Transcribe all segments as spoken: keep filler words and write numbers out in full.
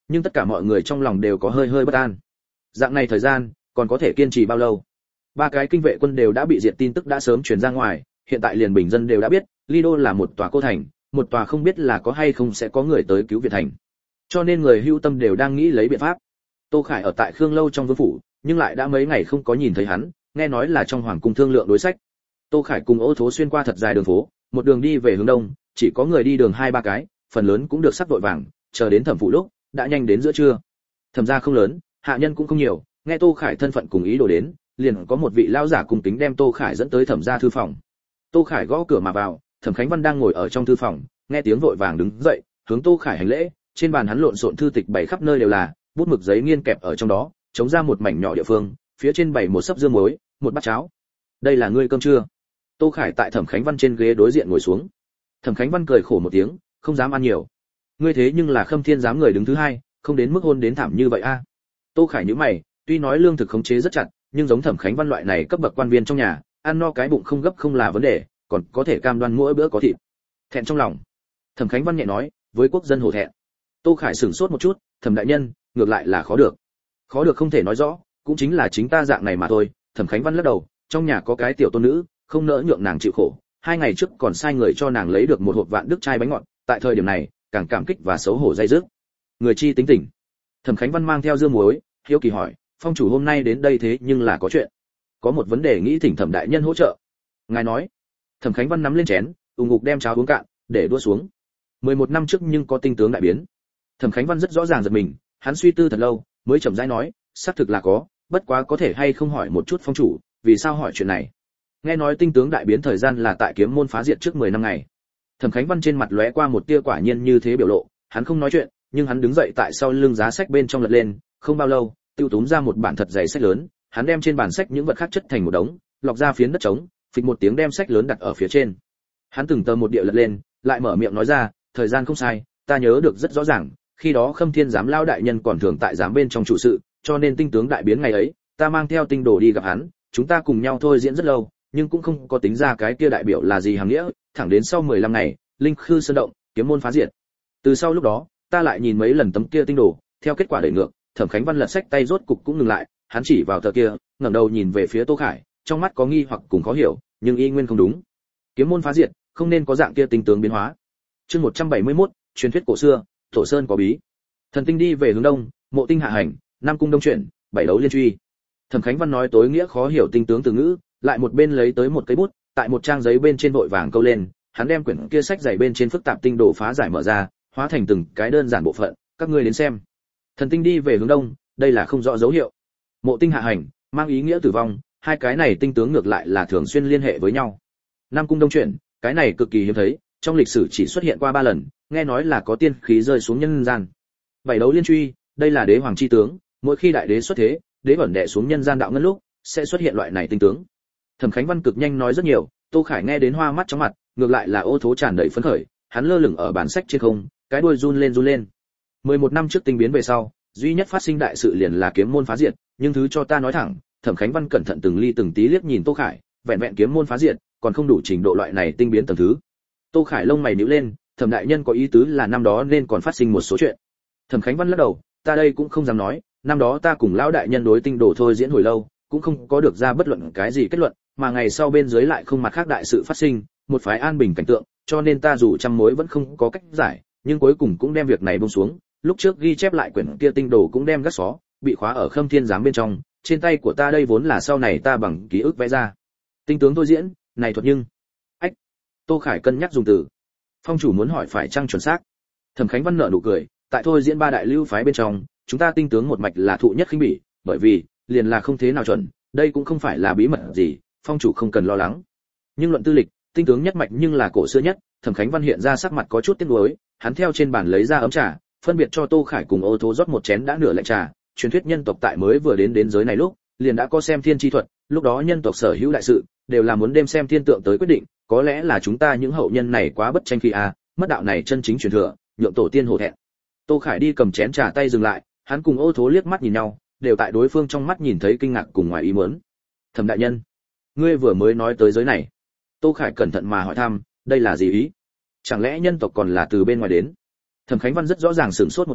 nhưng tất cả mọi người trong lòng đều có hơi hơi bất an. Dạng này thời gian còn có thể kiên trì bao lâu? Ba cái kinh vệ quân đều đã bị diệt, tin tức đã sớm truyền ra ngoài, hiện tại liền bình dân đều đã biết, Lido là một tòa cô thành, một tòa không biết là có hay không sẽ có người tới cứu viện thành. Cho nên người hưu tâm đều đang nghĩ lấy biện pháp. Tô Khải ở tại Khương lâu trong vương phủ, nhưng lại đã mấy ngày không có nhìn thấy hắn, nghe nói là trong hoàng cung thương lượng đối sách. Tô Khải cùng Ô Thố xuyên qua thật dài đường phố, một đường đi về hướng đông, chỉ có người đi đường hai ba cái, phần lớn cũng được sắc vội vàng, chờ đến Thẩm phủ lúc, đã nhanh đến giữa trưa. Thẩm gia không lớn, hạ nhân cũng không nhiều, nghe Tô Khải thân phận cùng ý đồ đến, liền có một vị lão giả cùng tính đem Tô Khải dẫn tới Thẩm gia thư phòng. Tô Khải gõ cửa mà vào, Thẩm Khánh Văn đang ngồi ở trong thư phòng, nghe tiếng vội vàng đứng dậy, hướng Tô Khải hành lễ, trên bàn hắn lộn xộn thư tịch bày khắp nơi đều là, bút mực giấy nghiên kẹp ở trong đó, chống ra một mảnh nhỏ địa phương, phía trên bày một sấp dưa muối, một bát cháo. Đây là ngươi cơm trưa? Tô Khải tại Thẩm Khánh Văn trên ghế đối diện ngồi xuống. Thẩm Khánh Văn cười khổ một tiếng, không dám ăn nhiều. Ngươi thế nhưng là Khâm Thiên giám người đứng thứ hai, không đến mức hôn đến thảm như vậy a. Tô Khải nhíu mày, tuy nói lương thực khống chế rất chặt, nhưng giống Thẩm Khánh Văn loại này cấp bậc quan viên trong nhà, ăn no cái bụng không gấp không là vấn đề, còn có thể cam đoan mỗi bữa có thịt. Thẹn trong lòng. Thẩm Khánh Văn nhẹ nói, với quốc dân hổ thẹn. Tô Khải sửng sốt một chút, Thẩm đại nhân, ngược lại là khó được. Khó được không thể nói rõ, cũng chính là chính ta dạng này mà thôi. Thẩm Khánh Văn lắc đầu, trong nhà có cái tiểu tôn nữ, không nỡ nhượng nàng chịu khổ, hai ngày trước còn sai người cho nàng lấy được một hộp vạn đức chai bánh ngọt, tại thời điểm này, càng cảm kích và xấu hổ dây dứt. Người chi tính tình. Thẩm Khánh Văn mang theo dưa muối, hiếu kỳ hỏi, phong chủ hôm nay đến đây thế nhưng là có chuyện. Có một vấn đề nghĩ thỉnh Thẩm đại nhân hỗ trợ. Ngài nói. Thẩm Khánh Văn nắm lên chén, ù ngục đem cháo uống cạn, để đua xuống. mười một năm trước nhưng có tinh tướng đại biến. Thẩm Khánh Văn rất rõ ràng giật mình, hắn suy tư thật lâu, mới chậm rãi nói, xác thực là có, bất quá có thể hay không hỏi một chút phong chủ, vì sao hỏi chuyện này? Nghe nói tinh tướng đại biến thời gian là tại kiếm môn phá diệt trước mười năm ngày. Thẩm Khánh Văn trên mặt lóe qua một tia quả nhiên như thế biểu lộ, hắn không nói chuyện, nhưng hắn đứng dậy tại sau lưng giá sách bên trong lật lên, không bao lâu, tiêu túm ra một bản thật dày sách lớn, hắn đem trên bản sách những vật khác chất thành một đống, lọc ra phiến đất trống, phịch một tiếng đem sách lớn đặt ở phía trên. Hắn từng tờ một địa lật lên, lại mở miệng nói ra, thời gian không sai, ta nhớ được rất rõ ràng, khi đó Khâm Thiên giám lao đại nhân còn thường tại giám bên trong trụ sự, cho nên tinh tướng đại biến ngày ấy, ta mang theo tinh đồ đi gặp hắn, chúng ta cùng nhau thôi diễn rất lâu, nhưng cũng không có tính ra cái kia đại biểu là gì hàm nghĩa, thẳng đến sau mười lăm ngày, linh khư sơn động, kiếm môn phá diệt. Từ sau lúc đó, ta lại nhìn mấy lần tấm kia tinh đồ, theo kết quả đẩy ngược, Thẩm Khánh Văn lật sách tay rốt cục cũng ngừng lại, hắn chỉ vào tờ kia, ngẩng đầu nhìn về phía Tô Khải, trong mắt có nghi hoặc cùng khó hiểu, nhưng y nguyên không đúng. Kiếm môn phá diệt, không nên có dạng kia tinh tướng biến hóa. Chương một trăm bảy mươi mốt, truyền thuyết cổ xưa, Thổ Sơn có bí. Thần tinh đi về hướng đông, mộ tinh hạ hành, nam cung đông chuyển, bảy đấu liên truy. Thẩm Khánh Văn nói tối nghĩa khó hiểu tinh tướng từ ngữ, lại một bên lấy tới một cây bút, tại một trang giấy bên trên vội vàng câu lên, hắn đem quyển kia sách dày bên trên phức tạp tinh đồ phá giải mở ra, hóa thành từng cái đơn giản bộ phận, các ngươi đến xem. Thần tinh đi về hướng đông, đây là không rõ dấu hiệu. Mộ tinh hạ hành, mang ý nghĩa tử vong, hai cái này tinh tướng ngược lại là thường xuyên liên hệ với nhau. Nam cung đông chuyển, cái này cực kỳ hiếm thấy, trong lịch sử chỉ xuất hiện qua ba lần, nghe nói là có tiên khí rơi xuống nhân gian. Bảy đấu liên truy, đây là đế hoàng chi tướng, mỗi khi đại đế xuất thế, đế bẩn đè xuống nhân gian đạo ngân lúc, sẽ xuất hiện loại này tinh tướng. Thẩm Khánh Văn cực nhanh nói rất nhiều, Tô Khải nghe đến hoa mắt chóng mặt, ngược lại là Ô Thố tràn đầy phấn khởi, hắn lơ lửng ở bản sách trên không, cái đuôi run lên run lên. mười một năm trước tinh biến về sau, duy nhất phát sinh đại sự liền là kiếm môn phá diệt, nhưng thứ cho ta nói thẳng, Thẩm Khánh Văn cẩn thận từng ly từng tí liếc nhìn Tô Khải, vẹn vẹn kiếm môn phá diệt, còn không đủ trình độ loại này tinh biến tầng thứ. Tô Khải lông mày nhíu lên, Thẩm đại nhân có ý tứ là năm đó nên còn phát sinh một số chuyện. Thẩm Khánh Văn lắc đầu, ta đây cũng không dám nói, năm đó ta cùng lão đại nhân đối tinh đồ thôi diễn hồi lâu, cũng không có được ra bất luận cái gì kết luận, mà ngày sau bên dưới lại không mặt khác đại sự phát sinh, một phái an bình cảnh tượng, cho nên ta dù trăm mối vẫn không có cách giải, nhưng cuối cùng cũng đem việc này buông xuống, lúc trước ghi chép lại quyển kia tinh đồ cũng đem gác xó, bị khóa ở Khâm Thiên giám bên trong, trên tay của ta đây vốn là sau này ta bằng ký ức vẽ ra. Tinh tướng thôi diễn, này thuật nhưng. Ách. Tô Khải cân nhắc dùng từ. Phong chủ muốn hỏi phải chăng chuẩn xác. Thẩm Khánh Văn nở nụ cười, tại thôi diễn ba đại lưu phái bên trong, chúng ta tinh tướng một mạch là thụ nhất khinh bỉ, bởi vì liền là không thế nào chuẩn, đây cũng không phải là bí mật gì, phong chủ không cần lo lắng. Nhưng luận tư lịch, tinh tướng nhất mạch nhưng là cổ xưa nhất. Thẩm Khánh Văn hiện ra sắc mặt có chút tiếc nuối, hắn theo trên bàn lấy ra ấm trà, phân biệt cho Tô Khải cùng Ô Thố rót một chén đã nửa lạnh trà. Truyền thuyết nhân tộc tại mới vừa đến đến giới này lúc, liền đã có xem thiên chi thuật, lúc đó nhân tộc sở hữu đại sự, đều là muốn đem xem thiên tượng tới quyết định, có lẽ là chúng ta những hậu nhân này quá bất tranh khí à, mất đạo này chân chính truyền thừa, nhượng tổ tiên hổ thẹn. Tô Khải đi cầm chén trà tay dừng lại, hắn cùng Ô Thố liếc mắt nhìn nhau, đều tại đối phương trong mắt nhìn thấy kinh ngạc cùng ngoài ý muốn. Thẩm đại nhân, ngươi vừa mới nói tới giới này. Tô Khải cẩn thận mà hỏi thăm, đây là gì ý? Chẳng lẽ nhân tộc còn là từ bên ngoài đến? Thẩm Khánh Văn rất rõ ràng sửng sốt một chút,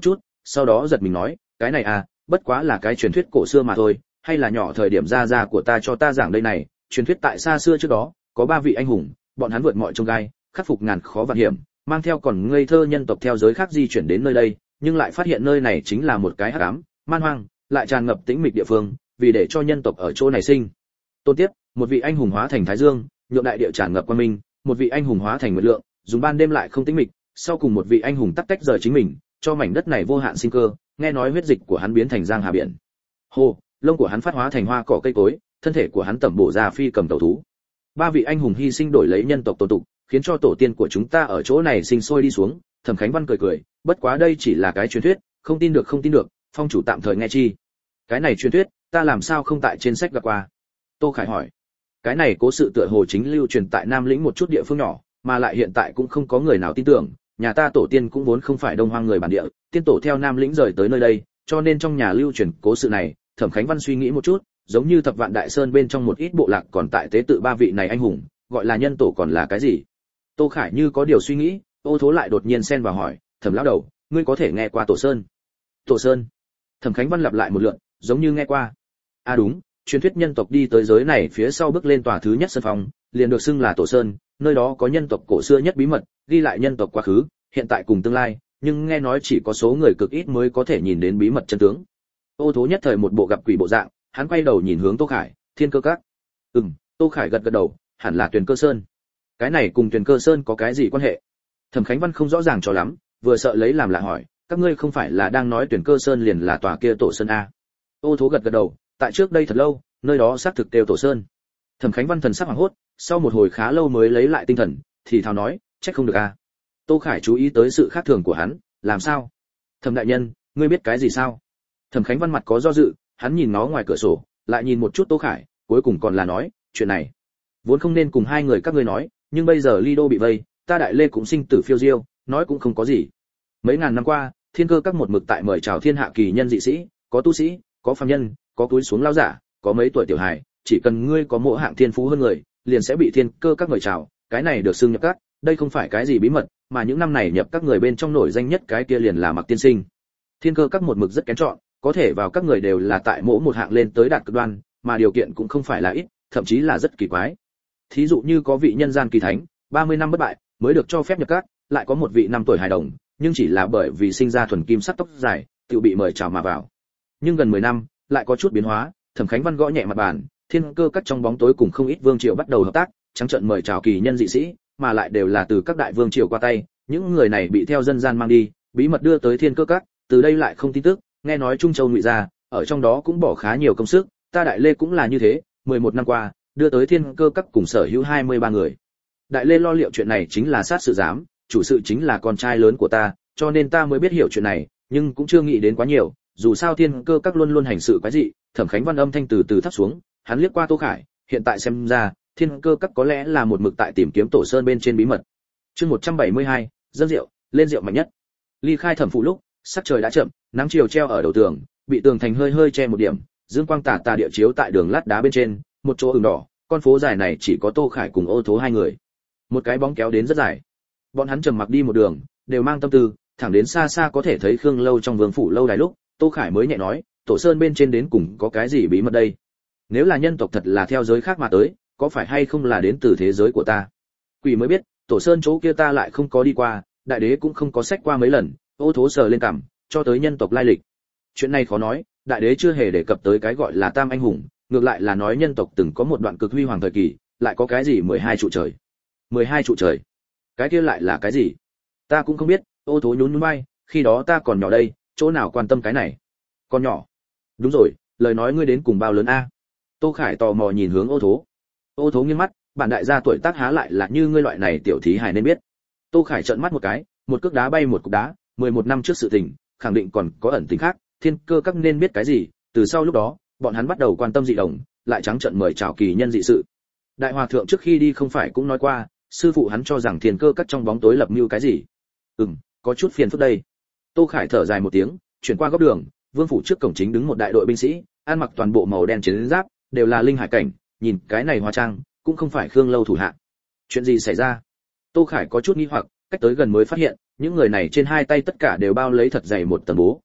sau đó giật mình nói, cái này à, bất quá là cái truyền thuyết cổ xưa mà thôi, hay là nhỏ thời điểm gia gia của ta cho ta giảng đây này, truyền thuyết tại xa xưa trước đó, có ba vị anh hùng, bọn hắn vượt mọi chông gai, khắc phục ngàn khó vạn hiểm, mang theo còn ngây thơ nhân tộc theo giới khác di chuyển đến nơi đây, nhưng lại phát hiện nơi này chính là một cái hắc ám, man hoang, lại tràn ngập tĩnh mịch địa phương, vì để cho nhân tộc ở chỗ này sinh. Tôn tiếp, một vị anh hùng hóa thành thái dương, nhượng đại địa tràn ngập quang minh, một vị anh hùng hóa thành nguyệt lượng, dùng ban đêm lại không tĩnh mịch, sau cùng một vị anh hùng tắt tách rời chính mình, cho mảnh đất này vô hạn sinh cơ, nghe nói huyết dịch của hắn biến thành giang hà biển. Hồ, lông của hắn phát hóa thành hoa cỏ cây cối, thân thể của hắn tẩm bổ ra phi cầm tẩu thú. Ba vị anh hùng hy sinh đổi lấy nhân tộc tổ tục, khiến cho tổ tiên của chúng ta ở chỗ này sinh sôi đi xuống. Thẩm Khánh Văn cười cười, bất quá đây chỉ là cái truyền thuyết, không tin được không tin được, phong chủ tạm thời nghe chi. Cái này truyền thuyết, ta làm sao không tại trên sách gặp qua? Tô Khải hỏi. Cái này cố sự tựa hồ chính lưu truyền tại Nam Lĩnh một chút địa phương nhỏ, mà lại hiện tại cũng không có người nào tin tưởng, nhà ta tổ tiên cũng vốn không phải Đông Hoang người bản địa, tiên tổ theo Nam Lĩnh rời tới nơi đây, cho nên trong nhà lưu truyền cố sự này. Thẩm Khánh Văn suy nghĩ một chút, giống như Thập Vạn Đại Sơn bên trong một ít bộ lạc còn tại tế tự ba vị này anh hùng, gọi là nhân tổ còn là cái gì? Tô Khải như có điều suy nghĩ, Ô Thố lại đột nhiên xen vào hỏi, Thẩm lão đầu, ngươi có thể nghe qua Tổ Sơn? Tổ Sơn? Thẩm Khánh Văn lặp lại một lượt, giống như nghe qua. À đúng, truyền thuyết nhân tộc đi tới giới này phía sau bước lên tòa thứ nhất sân phòng, liền được xưng là Tổ Sơn, nơi đó có nhân tộc cổ xưa nhất bí mật, ghi lại nhân tộc quá khứ, hiện tại cùng tương lai, nhưng nghe nói chỉ có số người cực ít mới có thể nhìn đến bí mật chân tướng. Ô Thố nhất thời một bộ gặp quỷ bộ dạng, hắn quay đầu nhìn hướng Tô Khải, Thiên Cơ Các. Ừm, Tô Khải gật gật đầu, hẳn là Tuyền Cơ Sơn. Cái này cùng Tuyền Cơ Sơn có cái gì quan hệ? Thẩm Khánh Văn không rõ ràng cho lắm, vừa sợ lấy làm lạ hỏi, các ngươi không phải là đang nói Tuyền Cơ Sơn liền là tòa kia Tổ Sơn a? Ô Thố gật gật đầu, tại trước đây thật lâu, nơi đó xác thực đều Tổ Sơn. Thẩm Khánh Văn thần sắc hoảng hốt, sau một hồi khá lâu mới lấy lại tinh thần, thì thào nói, trách không được a. Tô Khải chú ý tới sự khác thường của hắn, làm sao? Thẩm đại nhân, ngươi biết cái gì sao? Thẩm Khánh Văn mặt có do dự, hắn nhìn nó ngoài cửa sổ, lại nhìn một chút Tô Khải, cuối cùng còn là nói, chuyện này vốn không nên cùng hai người các ngươi nói, nhưng bây giờ Ly Đô bị vây, ta Đại Lê cũng sinh tử phiêu diêu, nói cũng không có gì. Mấy ngàn năm qua, Thiên Cơ Các một mực tại mời chào thiên hạ kỳ nhân dị sĩ, có tu sĩ, có phàm nhân, có cúi xuống lão giả, có mấy tuổi tiểu hài, chỉ cần ngươi có mộ hạng thiên phú hơn người, liền sẽ bị Thiên Cơ Các mời chào, cái này được xưng nhập các, đây không phải cái gì bí mật, mà những năm này nhập các người bên trong nổi danh nhất cái kia liền là Mặc Tiên Sinh. Thiên Cơ Các một mực rất kén chọn, có thể vào các người đều là tại mỗi một hạng lên tới đạt cực đoan, mà điều kiện cũng không phải là ít, thậm chí là rất kỳ quái. Thí dụ như có vị nhân gian kỳ thánh, ba mươi năm bất bại, mới được cho phép nhập các, lại có một vị năm tuổi hài đồng, nhưng chỉ là bởi vì sinh ra thuần kim sắc tóc dài, tự bị mời chào mà vào. Nhưng gần mười năm, lại có chút biến hóa, Thẩm Khánh Văn gõ nhẹ mặt bàn, Thiên Cơ Các trong bóng tối cùng không ít vương triều bắt đầu hợp tác, trắng trợn mời chào kỳ nhân dị sĩ, mà lại đều là từ các đại vương triều qua tay, những người này bị theo dân gian mang đi, bí mật đưa tới Thiên Cơ Các, từ đây lại không tin tức, nghe nói Trung Châu Ngụy gia, ở trong đó cũng bỏ khá nhiều công sức, ta Đại Lê cũng là như thế, mười một năm qua, đưa tới Thiên Cơ Các cùng sở hữu hai mươi ba người. Đại Lê lo liệu chuyện này chính là sát sự giám, chủ sự chính là con trai lớn của ta, cho nên ta mới biết hiểu chuyện này, nhưng cũng chưa nghĩ đến quá nhiều, dù sao Thiên Cơ Các luôn luôn hành sự quái dị. Thẩm Khánh Văn âm thanh từ từ thấp xuống, hắn liếc qua Tô Khải, hiện tại xem ra, Thiên Cơ Các có lẽ là một mực tại tìm kiếm Tổ Sơn bên trên bí mật. Chương một trăm bảy mươi hai, dâng rượu, lên rượu mạnh nhất. Ly khai Thẩm phủ lúc, sắc trời đã chậm, nắng chiều treo ở đầu tường, bị tường thành hơi hơi che một điểm, dương quang tà tà địa chiếu tại đường lát đá bên trên, một chỗ ửng đỏ, con phố dài này chỉ có Tô Khải cùng Ô Thố hai người. Một cái bóng kéo đến rất dài. Bọn hắn trầm mặc đi một đường, đều mang tâm tư, thẳng đến xa xa có thể thấy Khương lâu trong vương phủ lâu đài lúc, Tô Khải mới nhẹ nói, Tổ Sơn bên trên đến cùng có cái gì bí mật đây? Nếu là nhân tộc thật là theo giới khác mà tới, có phải hay không là đến từ thế giới của ta? Quỷ mới biết, Tổ Sơn chỗ kia ta lại không có đi qua, đại đế cũng không có sách qua mấy lần. Ô Thố sờ lên cằm, cho tới nhân tộc lai lịch. Chuyện này khó nói, đại đế chưa hề đề cập tới cái gọi là Tam anh hùng, ngược lại là nói nhân tộc từng có một đoạn cực huy hoàng thời kỳ, lại có cái gì mười hai trụ trời. mười hai trụ trời? Cái kia lại là cái gì? Ta cũng không biết. Ô Thố nhún nhún vai, khi đó ta còn nhỏ đây, chỗ nào quan tâm cái này. Còn nhỏ? Đúng rồi, lời nói ngươi đến cùng bao lớn a? Tô Khải tò mò nhìn hướng Ô Thố. Ô Thố nghiêng mắt, bản đại gia tuổi tác há lại là như ngươi loại này tiểu thí hài nên biết. Tô Khải trợn mắt một cái, một cước đá bay một cục đá, mười một năm trước sự tình, khẳng định còn có ẩn tình khác, Thiên Cơ Các nên biết cái gì, từ sau lúc đó, bọn hắn bắt đầu quan tâm dị đồng, lại trắng trợn mời chào kỳ nhân dị sự. Đại hòa thượng trước khi đi không phải cũng nói qua, sư phụ hắn cho rằng Thiên Cơ Các trong bóng tối lập mưu cái gì? Ừm, có chút phiền phức đây. Tô Khải thở dài một tiếng, chuyển qua góc đường, vương phủ trước cổng chính đứng một đại đội binh sĩ, ăn mặc toàn bộ màu đen chiến giáp, đều là linh hải cảnh, nhìn cái này hóa trang, cũng không phải Khương lâu thủ hạ. Chuyện gì xảy ra? Tô Khải có chút nghi hoặc, cách tới gần mới phát hiện, những người này trên hai tay tất cả đều bao lấy thật dày một tầng bố,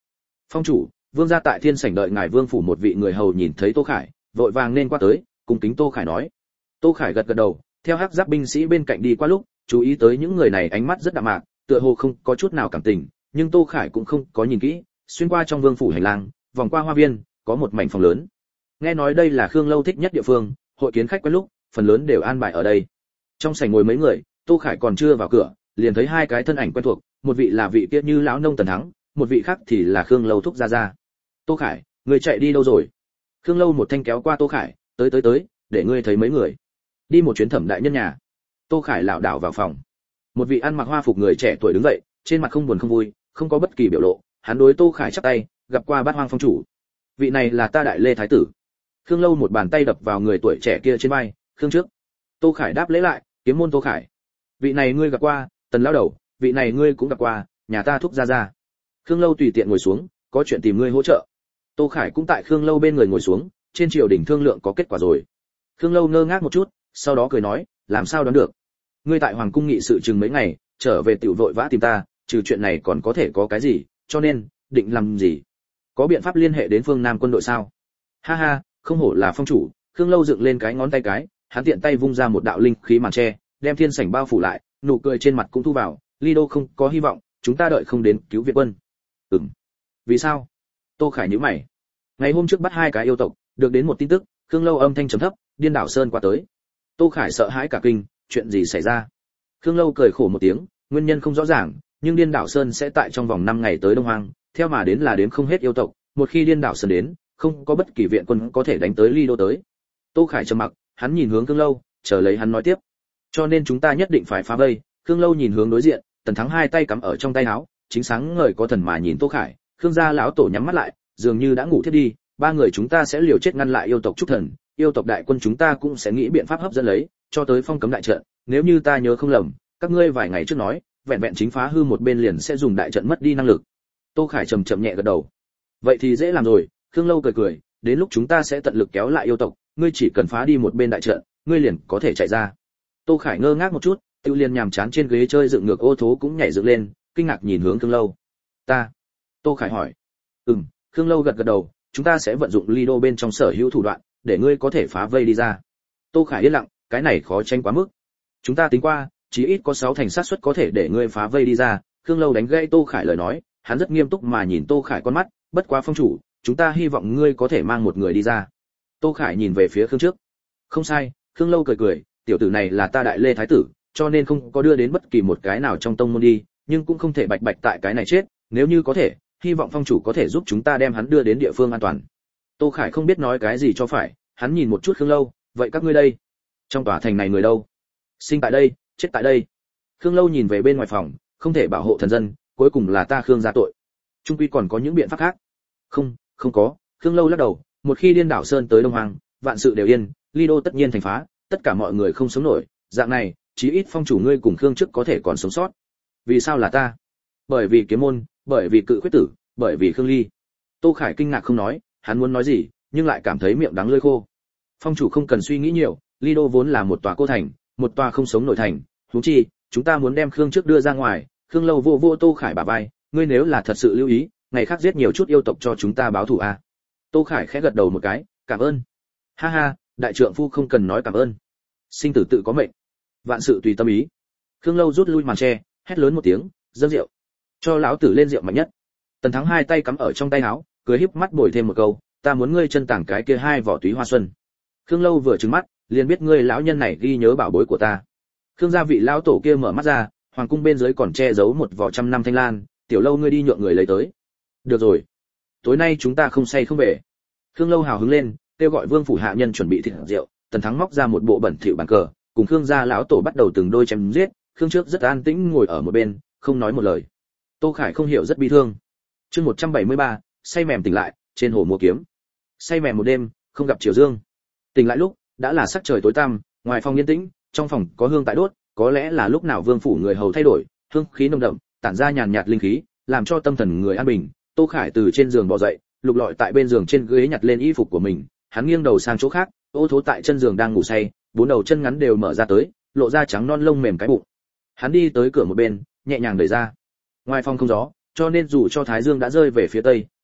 Phong chủ, vương gia tại thiên sảnh đợi ngài vương phủ. Một vị người hầu nhìn thấy Tô Khải, vội vàng nên qua tới, cung kính Tô Khải nói. Tô Khải gật gật đầu, theo hắc giáp binh sĩ bên cạnh đi qua lúc, chú ý tới những người này ánh mắt rất đạm mạc, tựa hồ không có chút nào cảm tình, nhưng Tô Khải cũng không có nhìn kỹ, xuyên qua trong vương phủ hành lang, vòng qua hoa viên, có một mảnh phòng lớn. Nghe nói đây là Khương Lâu thích nhất địa phương, hội kiến khách quen lúc, phần lớn đều an bài ở đây. Trong sảnh ngồi mấy người, Tô Khải còn chưa vào cửa, liền thấy hai cái thân ảnh quen thuộc, một vị là vị kia như lão nông Tần Thắng, một vị khác thì là Khương Lâu thúc gia gia. Tô Khải, người chạy đi đâu rồi? Khương Lâu một thanh kéo qua Tô Khải, tới tới tới, để ngươi thấy mấy người. Đi một chuyến Thẩm đại nhân nhà. Tô Khải lảo đảo vào phòng. Một vị ăn mặc hoa phục người trẻ tuổi đứng dậy, trên mặt không buồn không vui, không có bất kỳ biểu lộ, hắn đối Tô Khải chắp tay, gặp qua Bát Hoang phong chủ. Vị này là ta Đại Lê thái tử. Khương Lâu một bàn tay đập vào người tuổi trẻ kia trên vai, "Khương trước." Tô Khải đáp lễ lại, "Kiếm môn Tô Khải." "Vị này ngươi gặp qua, Tần lão đầu, vị này ngươi cũng gặp qua, nhà ta thúc gia gia." Khương Lâu tùy tiện ngồi xuống, "Có chuyện tìm ngươi hỗ trợ." Tô Khải cũng tại Khương Lâu bên người ngồi xuống, trên triều đình thương lượng có kết quả rồi. Khương Lâu ngơ ngác một chút, sau đó cười nói, "Làm sao đoán được? Ngươi tại hoàng cung nghị sự chừng mấy ngày, trở về tiểu vội vã tìm ta, trừ chuyện này còn có thể có cái gì, cho nên định làm gì? Có biện pháp liên hệ đến phương Nam quân đội sao?" "Ha ha, không hổ là phong chủ." Khương Lâu dựng lên cái ngón tay cái, hắn tiện tay vung ra một đạo linh khí màn che, đem thiên sảnh bao phủ lại, nụ cười trên mặt cũng thu vào, "Lido không có hy vọng, chúng ta đợi không đến cứu viện quân." "Ừm. Vì sao?" Tô Khải nhíu mày. Ngày hôm trước bắt hai cái yêu tộc, được đến một tin tức, Khương Lâu âm thanh trầm thấp, "Điên đảo Sơn qua tới." Tô Khải sợ hãi cả kinh, "Chuyện gì xảy ra?" Khương Lâu cười khổ một tiếng, "Nguyên nhân không rõ ràng, nhưng Điên đảo Sơn sẽ tại trong vòng năm ngày tới Đông Hoang, theo mà đến là đến không hết yêu tộc, một khi Điên đảo Sơn đến, không có bất kỳ viện quân có thể đánh tới Lido tới." Tô Khải trầm mặc, hắn nhìn hướng Khương Lâu, chờ lấy hắn nói tiếp. "Cho nên chúng ta nhất định phải phá vây." Khương Lâu nhìn hướng đối diện, Tần Thắng hai tay cắm ở trong tay áo, chính sáng ngời có thần mà nhìn Tô Khải. Khương gia lão tổ nhắm mắt lại, dường như đã ngủ thiếp đi. "Ba người chúng ta sẽ liều chết ngăn lại yêu tộc trúc thần, yêu tộc đại quân chúng ta cũng sẽ nghĩ biện pháp hấp dẫn lấy, cho tới phong cấm đại trận. Nếu như ta nhớ không lầm, các ngươi vài ngày trước nói, vẹn vẹn chính phá hư một bên liền sẽ dùng đại trận mất đi năng lực." Tô Khải trầm chậm nhẹ gật đầu. "Vậy thì dễ làm rồi." Khương Lâu cười cười, "Đến lúc chúng ta sẽ tận lực kéo lại yêu tộc, ngươi chỉ cần phá đi một bên đại trận, ngươi liền có thể chạy ra." Tô Khải ngơ ngác một chút, Tiêu Liên nhàm chán trên ghế chơi dựng ngược ô thố cũng nhảy dựng lên, kinh ngạc nhìn hướng Khương Lâu. "Ta?" Tô Khải hỏi. "Ừm." Khương Lâu gật gật đầu, "Chúng ta sẽ vận dụng Lido bên trong sở hữu thủ đoạn, để ngươi có thể phá vây đi ra." Tô Khải yên lặng, cái này khó tranh quá mức. "Chúng ta tính qua, chí ít có sáu thành xác suất có thể để ngươi phá vây đi ra." Khương Lâu đánh gãy Tô Khải lời nói, hắn rất nghiêm túc mà nhìn Tô Khải con mắt, "Bất quá phong chủ, chúng ta hy vọng ngươi có thể mang một người đi ra." Tô Khải nhìn về phía Khương trước. "Không sai." Khương Lâu cười cười, "Tiểu tử này là ta Đại Lê thái tử, cho nên không có đưa đến bất kỳ một cái nào trong tông môn đi, nhưng cũng không thể bạch bạch tại cái này chết, nếu như có thể, hy vọng phong chủ có thể giúp chúng ta đem hắn đưa đến địa phương an toàn." Tô Khải không biết nói cái gì cho phải, hắn nhìn một chút Khương Lâu, "Vậy các ngươi đây? Trong tòa thành này người đâu? Sinh tại đây, chết tại đây." Khương Lâu nhìn về bên ngoài phòng, "Không thể bảo hộ thần dân, cuối cùng là ta Khương gia tội. Trung quy còn có những biện pháp khác." "Không, không có." Khương Lâu lắc đầu, "Một khi Điên đảo Sơn tới Đông Hoang, vạn sự đều yên, Lido tất nhiên thành phá, tất cả mọi người không sống nổi, dạng này, chí ít phong chủ ngươi cùng Khương trước có thể còn sống sót." "Vì sao là ta?" "Bởi vì Kiếm môn, bởi vì Cự Khuyết tử, bởi vì Khương Ly." Tô Khải kinh ngạc không nói, hắn muốn nói gì, nhưng lại cảm thấy miệng đắng lưỡi khô. "Phong chủ không cần suy nghĩ nhiều, Lido vốn là một tòa cô thành, một tòa không sống nổi thành, huống chi, chúng ta muốn đem Khương trước đưa ra ngoài." Khương Lâu vô vô Tô Khải bả vai, "Ngươi nếu là thật sự lưu ý, ngày khác giết nhiều chút yêu tộc cho chúng ta báo thù a." Tô Khải khẽ gật đầu một cái, "Cảm ơn." "Ha ha, đại trượng phu không cần nói cảm ơn. Sinh tử tự có mệnh, vạn sự tùy tâm ý." Khương Lâu rút lui màn che, hét lớn một tiếng, "Dâng rượu, cho lão tử lên rượu mạnh nhất." Tần Thắng hai tay cắm ở trong tay áo, cười híp mắt bồi thêm một câu, "Ta muốn ngươi chân tảng cái kia hai vỏ túy hoa xuân." Khương Lâu vừa trừng mắt, liền biết ngươi lão nhân này ghi nhớ bảo bối của ta. Khương gia vị lão tổ kia mở mắt ra, hoàng cung bên dưới còn che giấu một vỏ trăm năm thanh lan, "Tiểu Lâu ngươi đi nhượng người lấy tới." "Được rồi, tối nay chúng ta không say không về." Khương Lâu hào hứng lên, kêu gọi vương phủ hạ nhân chuẩn bị thịt rượu. Tần Thắng móc ra một bộ bẩn thỉu bàn cờ, cùng Khương gia lão tổ bắt đầu từng đôi chém giết. Khương trước rất an tĩnh ngồi ở một bên, không nói một lời. Tô Khải không hiểu rất bi thương. Chương một trăm bảy mươi ba, say mềm tỉnh lại, trên hồ mua kiếm. Say mềm một đêm, không gặp chiều dương. Tỉnh lại lúc, đã là sắc trời tối tăm, ngoài phòng yên tĩnh, trong phòng có hương tại đốt, có lẽ là lúc nào vương phủ người hầu thay đổi, hương khí nồng đậm, tản ra nhàn nhạt linh khí, làm cho tâm thần người an bình. Tô Khải từ trên giường bò dậy, lục lọi tại bên giường trên ghế nhặt lên y phục của mình, hắn nghiêng đầu sang chỗ khác, Ô Thố tại chân giường đang ngủ say, bốn đầu chân ngắn đều mở ra tới, lộ ra trắng non lông mềm cái bụng. Hắn đi tới cửa một bên, nhẹ nhàng đẩy ra. Ngoài phòng không gió, cho nên dù cho thái dương đã rơi về phía tây,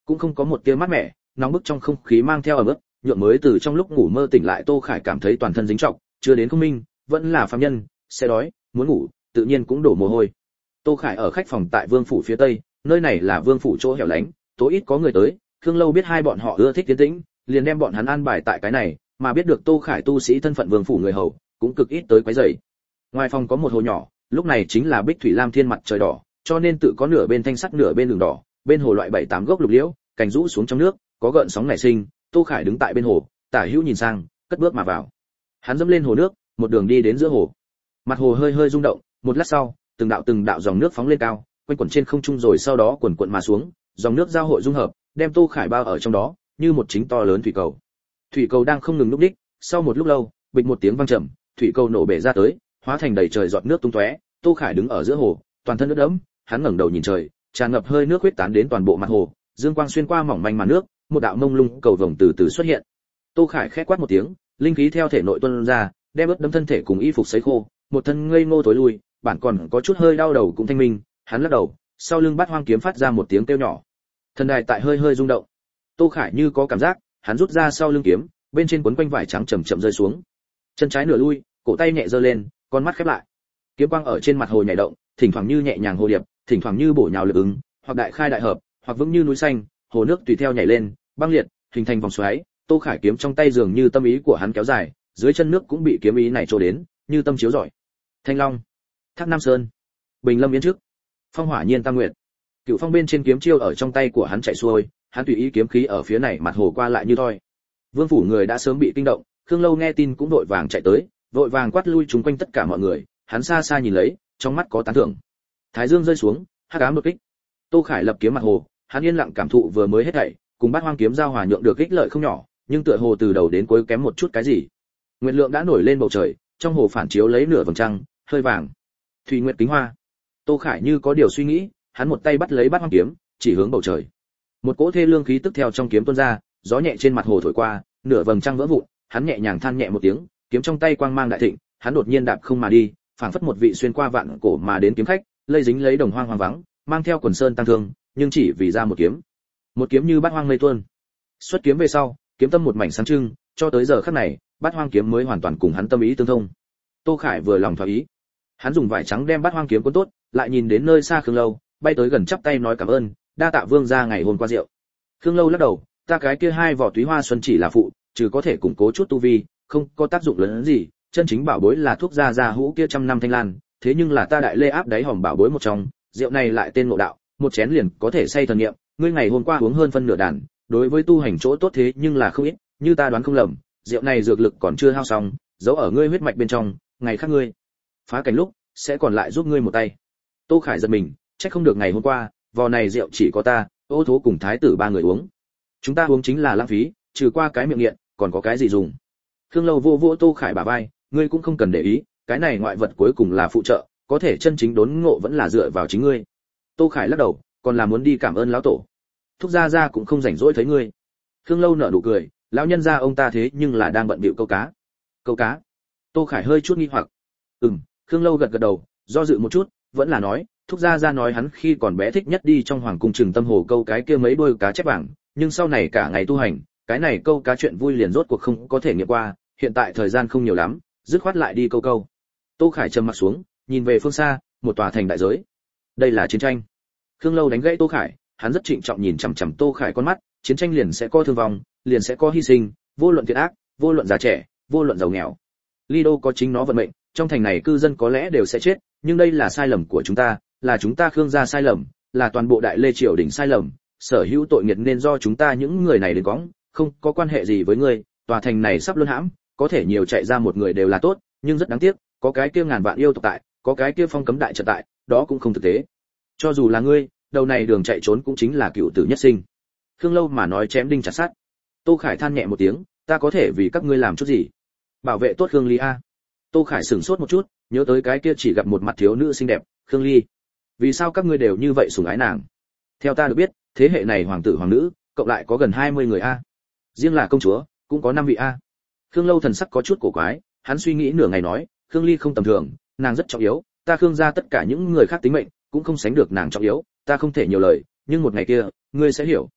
cũng không có một tia mát mẻ, nóng bức trong không khí mang theo ẩm ướt, nhượng mới từ trong lúc ngủ mơ tỉnh lại Tô Khải cảm thấy toàn thân dính trọng, chưa đến không minh, vẫn là phàm nhân, sẽ đói, muốn ngủ, tự nhiên cũng đổ mồ hôi. Tô Khải ở khách phòng tại Vương phủ phía tây, nơi này là Vương phủ chỗ hẻo lánh, tối ít có người tới, Khương Lâu biết hai bọn họ ưa thích tiến tĩnh, liền đem bọn hắn an bài tại cái này, mà biết được Tô Khải tu sĩ thân phận Vương phủ người hầu, cũng cực ít tới quấy rầy. Ngoài phòng có một hồ nhỏ, lúc này chính là Bích Thủy Lam Thiên mặt trời đỏ, cho nên tự có nửa bên thanh sắt nửa bên đường đỏ, bên hồ loại bảy tám gốc lục liễu, cành rũ xuống trong nước, có gợn sóng nảy sinh, Tô Khải đứng tại bên hồ, tả hữu nhìn sang, cất bước mà vào. Hắn dẫm lên hồ nước, một đường đi đến giữa hồ. Mặt hồ hơi hơi rung động, một lát sau, từng đạo từng đạo dòng nước phóng lên cao, quanh quẩn trên không trung rồi sau đó quần quần mà xuống, dòng nước giao hội dung hợp, đem Tô Khải bao ở trong đó, như một chính to lớn thủy cầu. Thủy cầu đang không ngừng lúc đích, sau một lúc lâu, bịch một tiếng vang trầm, thủy cầu nổ bể ra tới, hóa thành đầy trời giọt nước tung tóe. Tô Khải đứng ở giữa hồ, toàn thân ướt đẫm, hắn ngẩng đầu nhìn trời, tràn ngập hơi nước huyết tán đến toàn bộ mặt hồ, dương quang xuyên qua mỏng manh màn nước, một đạo mông lung cầu vồng từ từ xuất hiện. Tô Khải khẽ quát một tiếng, linh khí theo thể nội tuôn ra, đem ướt đẫm thân thể cùng y phục sấy khô, một thân ngây ngô tối lui, bản còn có chút hơi đau đầu cũng thanh minh, hắn lắc đầu, sau lưng Bát Hoang kiếm phát ra một tiếng kêu nhỏ. Thần đài tại hơi hơi rung động. Tô Khải như có cảm giác, hắn rút ra sau lưng kiếm, bên trên cuốn quanh vải trắng chậm chậm rơi xuống. Chân trái nửa lui, cổ tay nhẹ giơ lên, con mắt khép lại. Kiếm quang ở trên mặt hồ nhảy động, thỉnh thoảng như nhẹ nhàng hồ điệp, thỉnh thoảng như bổ nhào lực ứng, hoặc đại khai đại hợp, hoặc vững như núi xanh, hồ nước tùy theo nhảy lên, băng liệt, hình thành vòng xoáy. Tô Khải kiếm trong tay dường như tâm ý của hắn kéo dài, dưới chân nước cũng bị kiếm ý này trổ đến, như tâm chiếu rọi. Thanh Long, Thác Nam Sơn, Bình Lâm Yến trước, Phong Hỏa Nhiên Tam Nguyệt. Cựu phong bên trên kiếm chiêu ở trong tay của hắn chạy xuôi, hắn tùy ý kiếm khí ở phía này mặt hồ qua lại như thoi. Vương phủ người đã sớm bị kinh động, Khương Lâu nghe tin cũng vội vàng chạy tới, vội vàng quát lui chúng quanh tất cả mọi người, hắn xa xa nhìn lấy, trong mắt có tán thưởng. Thái dương rơi xuống, hắc ám đột kích. Tô Khải lập kiếm mặt hồ, hắn yên lặng cảm thụ vừa mới hết thảy, cùng Bát Hoang kiếm giao hòa nhượng được ích lợi không nhỏ, nhưng tựa hồ từ đầu đến cuối kém một chút cái gì. Nguyệt lượng đã nổi lên bầu trời, trong hồ phản chiếu lấy nửa vầng trăng, hơi vàng. Thủy nguyệt kính hoa. Tô Khải như có điều suy nghĩ, hắn một tay bắt lấy Bát Hoang kiếm, chỉ hướng bầu trời. Một cỗ thê lương khí tức theo trong kiếm tuôn ra, gió nhẹ trên mặt hồ thổi qua, nửa vầng trăng vỡ vụn, hắn nhẹ nhàng than nhẹ một tiếng, kiếm trong tay quang mang đại thịnh, hắn đột nhiên đạp không mà đi, phảng phất một vị xuyên qua vạn cổ mà đến kiếm khách, lây dính lấy đồng hoang hoang vắng, mang theo quần sơn tăng thương, nhưng chỉ vì ra một kiếm. Một kiếm như bát hoang mây tuôn. Xuất kiếm về sau, kiếm tâm một mảnh sáng trưng, cho tới giờ khắc này, bát hoang kiếm mới hoàn toàn cùng hắn tâm ý tương thông. Tô Khải vừa lòng thỏa ý. Hắn dùng vải trắng đem bát hoang kiếm cuốn tốt, lại nhìn đến nơi xa Khương Lâu, bay tới gần chắp tay nói cảm ơn, đa tạ vương gia ngày hôm qua rượu. Khương Lâu lắc đầu, ta cái kia hai vỏ túy hoa xuân chỉ là phụ, trừ có thể củng cố chút tu vi, không có tác dụng lớn gì, chân chính bảo bối là thuốc gia gia hũ kia trăm năm thanh lan, thế nhưng là ta đại lê áp đáy hòm bảo bối một trong, rượu này lại tên ngộ đạo, một chén liền có thể say thần niệm, ngươi ngày hôm qua uống hơn phân nửa đàn, đối với tu hành chỗ tốt thế nhưng là không ít, như ta đoán không lầm, rượu này dược lực còn chưa hao xong, giấu ở ngươi huyết mạch bên trong, ngày khác ngươi phá cảnh lúc sẽ còn lại giúp ngươi một tay. Tô Khải giật mình, chắc không được ngày hôm qua, vò này rượu chỉ có ta, Ô Thố cùng thái tử ba người uống. Chúng ta uống chính là lãng phí, trừ qua cái miệng nghiện, còn có cái gì dùng. Khương Lâu vô vô Tô Khải bả vai, ngươi cũng không cần để ý, cái này ngoại vật cuối cùng là phụ trợ, có thể chân chính đốn ngộ vẫn là dựa vào chính ngươi. Tô Khải lắc đầu, còn là muốn đi cảm ơn lão tổ. Thúc gia gia cũng không rảnh rỗi thấy ngươi. Khương Lâu nở nụ cười, lão nhân gia ông ta thế nhưng là đang bận bịu câu cá. Câu cá? Tô Khải hơi chút nghi hoặc. Ừm, Khương Lâu gật gật đầu, do dự một chút, vẫn là nói, thúc gia gia nói hắn khi còn bé thích nhất đi trong hoàng cung Trừng Tâm Hồ câu cái kia mấy đôi cá chép vàng, nhưng sau này cả ngày tu hành, cái này câu cá chuyện vui liền rốt cuộc không có thể nghiệm qua, hiện tại thời gian không nhiều lắm, dứt khoát lại đi câu câu. Tô Khải trầm mặt xuống, nhìn về phương xa, một tòa thành đại giới. Đây là chiến tranh. Khương Lâu đánh gãy Tô Khải, hắn rất trịnh trọng nhìn chằm chằm Tô Khải con mắt, chiến tranh liền sẽ có thương vong, liền sẽ có hy sinh, vô luận thiện ác, vô luận già trẻ, vô luận giàu nghèo. Lido có chính nó vận mệnh, trong thành này cư dân có lẽ đều sẽ chết, nhưng đây là sai lầm của chúng ta, là chúng ta Khương gia sai lầm, là toàn bộ Đại Lê triều đình sai lầm, sở hữu tội nghiệt nên do chúng ta những người này đến cõng, không có quan hệ gì với ngươi, tòa thành này sắp luân hãm, có thể nhiều chạy ra một người đều là tốt, nhưng rất đáng tiếc, có cái kia ngàn vạn yêu tộc tại, có cái kia phong cấm đại trận tại, đó cũng không thực tế. Cho dù là ngươi, đầu này đường chạy trốn cũng chính là cựu tử nhất sinh. Khương Lâu mà nói chém đinh chặt sắt. Tô Khải than nhẹ một tiếng, ta có thể vì các ngươi làm chút gì? Bảo vệ tốt Khương Ly a. Tô Khải sửng sốt một chút, nhớ tới cái kia chỉ gặp một mặt thiếu nữ xinh đẹp, Khương Ly. Vì sao các ngươi đều như vậy sủng ái nàng? Theo ta được biết, thế hệ này hoàng tử hoàng nữ, cộng lại có gần hai mươi người a. Riêng là công chúa, cũng có năm vị a. Khương Lâu thần sắc có chút cổ quái, hắn suy nghĩ nửa ngày nói, Khương Ly không tầm thường, nàng rất trọng yếu, ta Khương gia tất cả những người khác tính mệnh, cũng không sánh được nàng trọng yếu, ta không thể nhiều lời, nhưng một ngày kia, ngươi sẽ hiểu.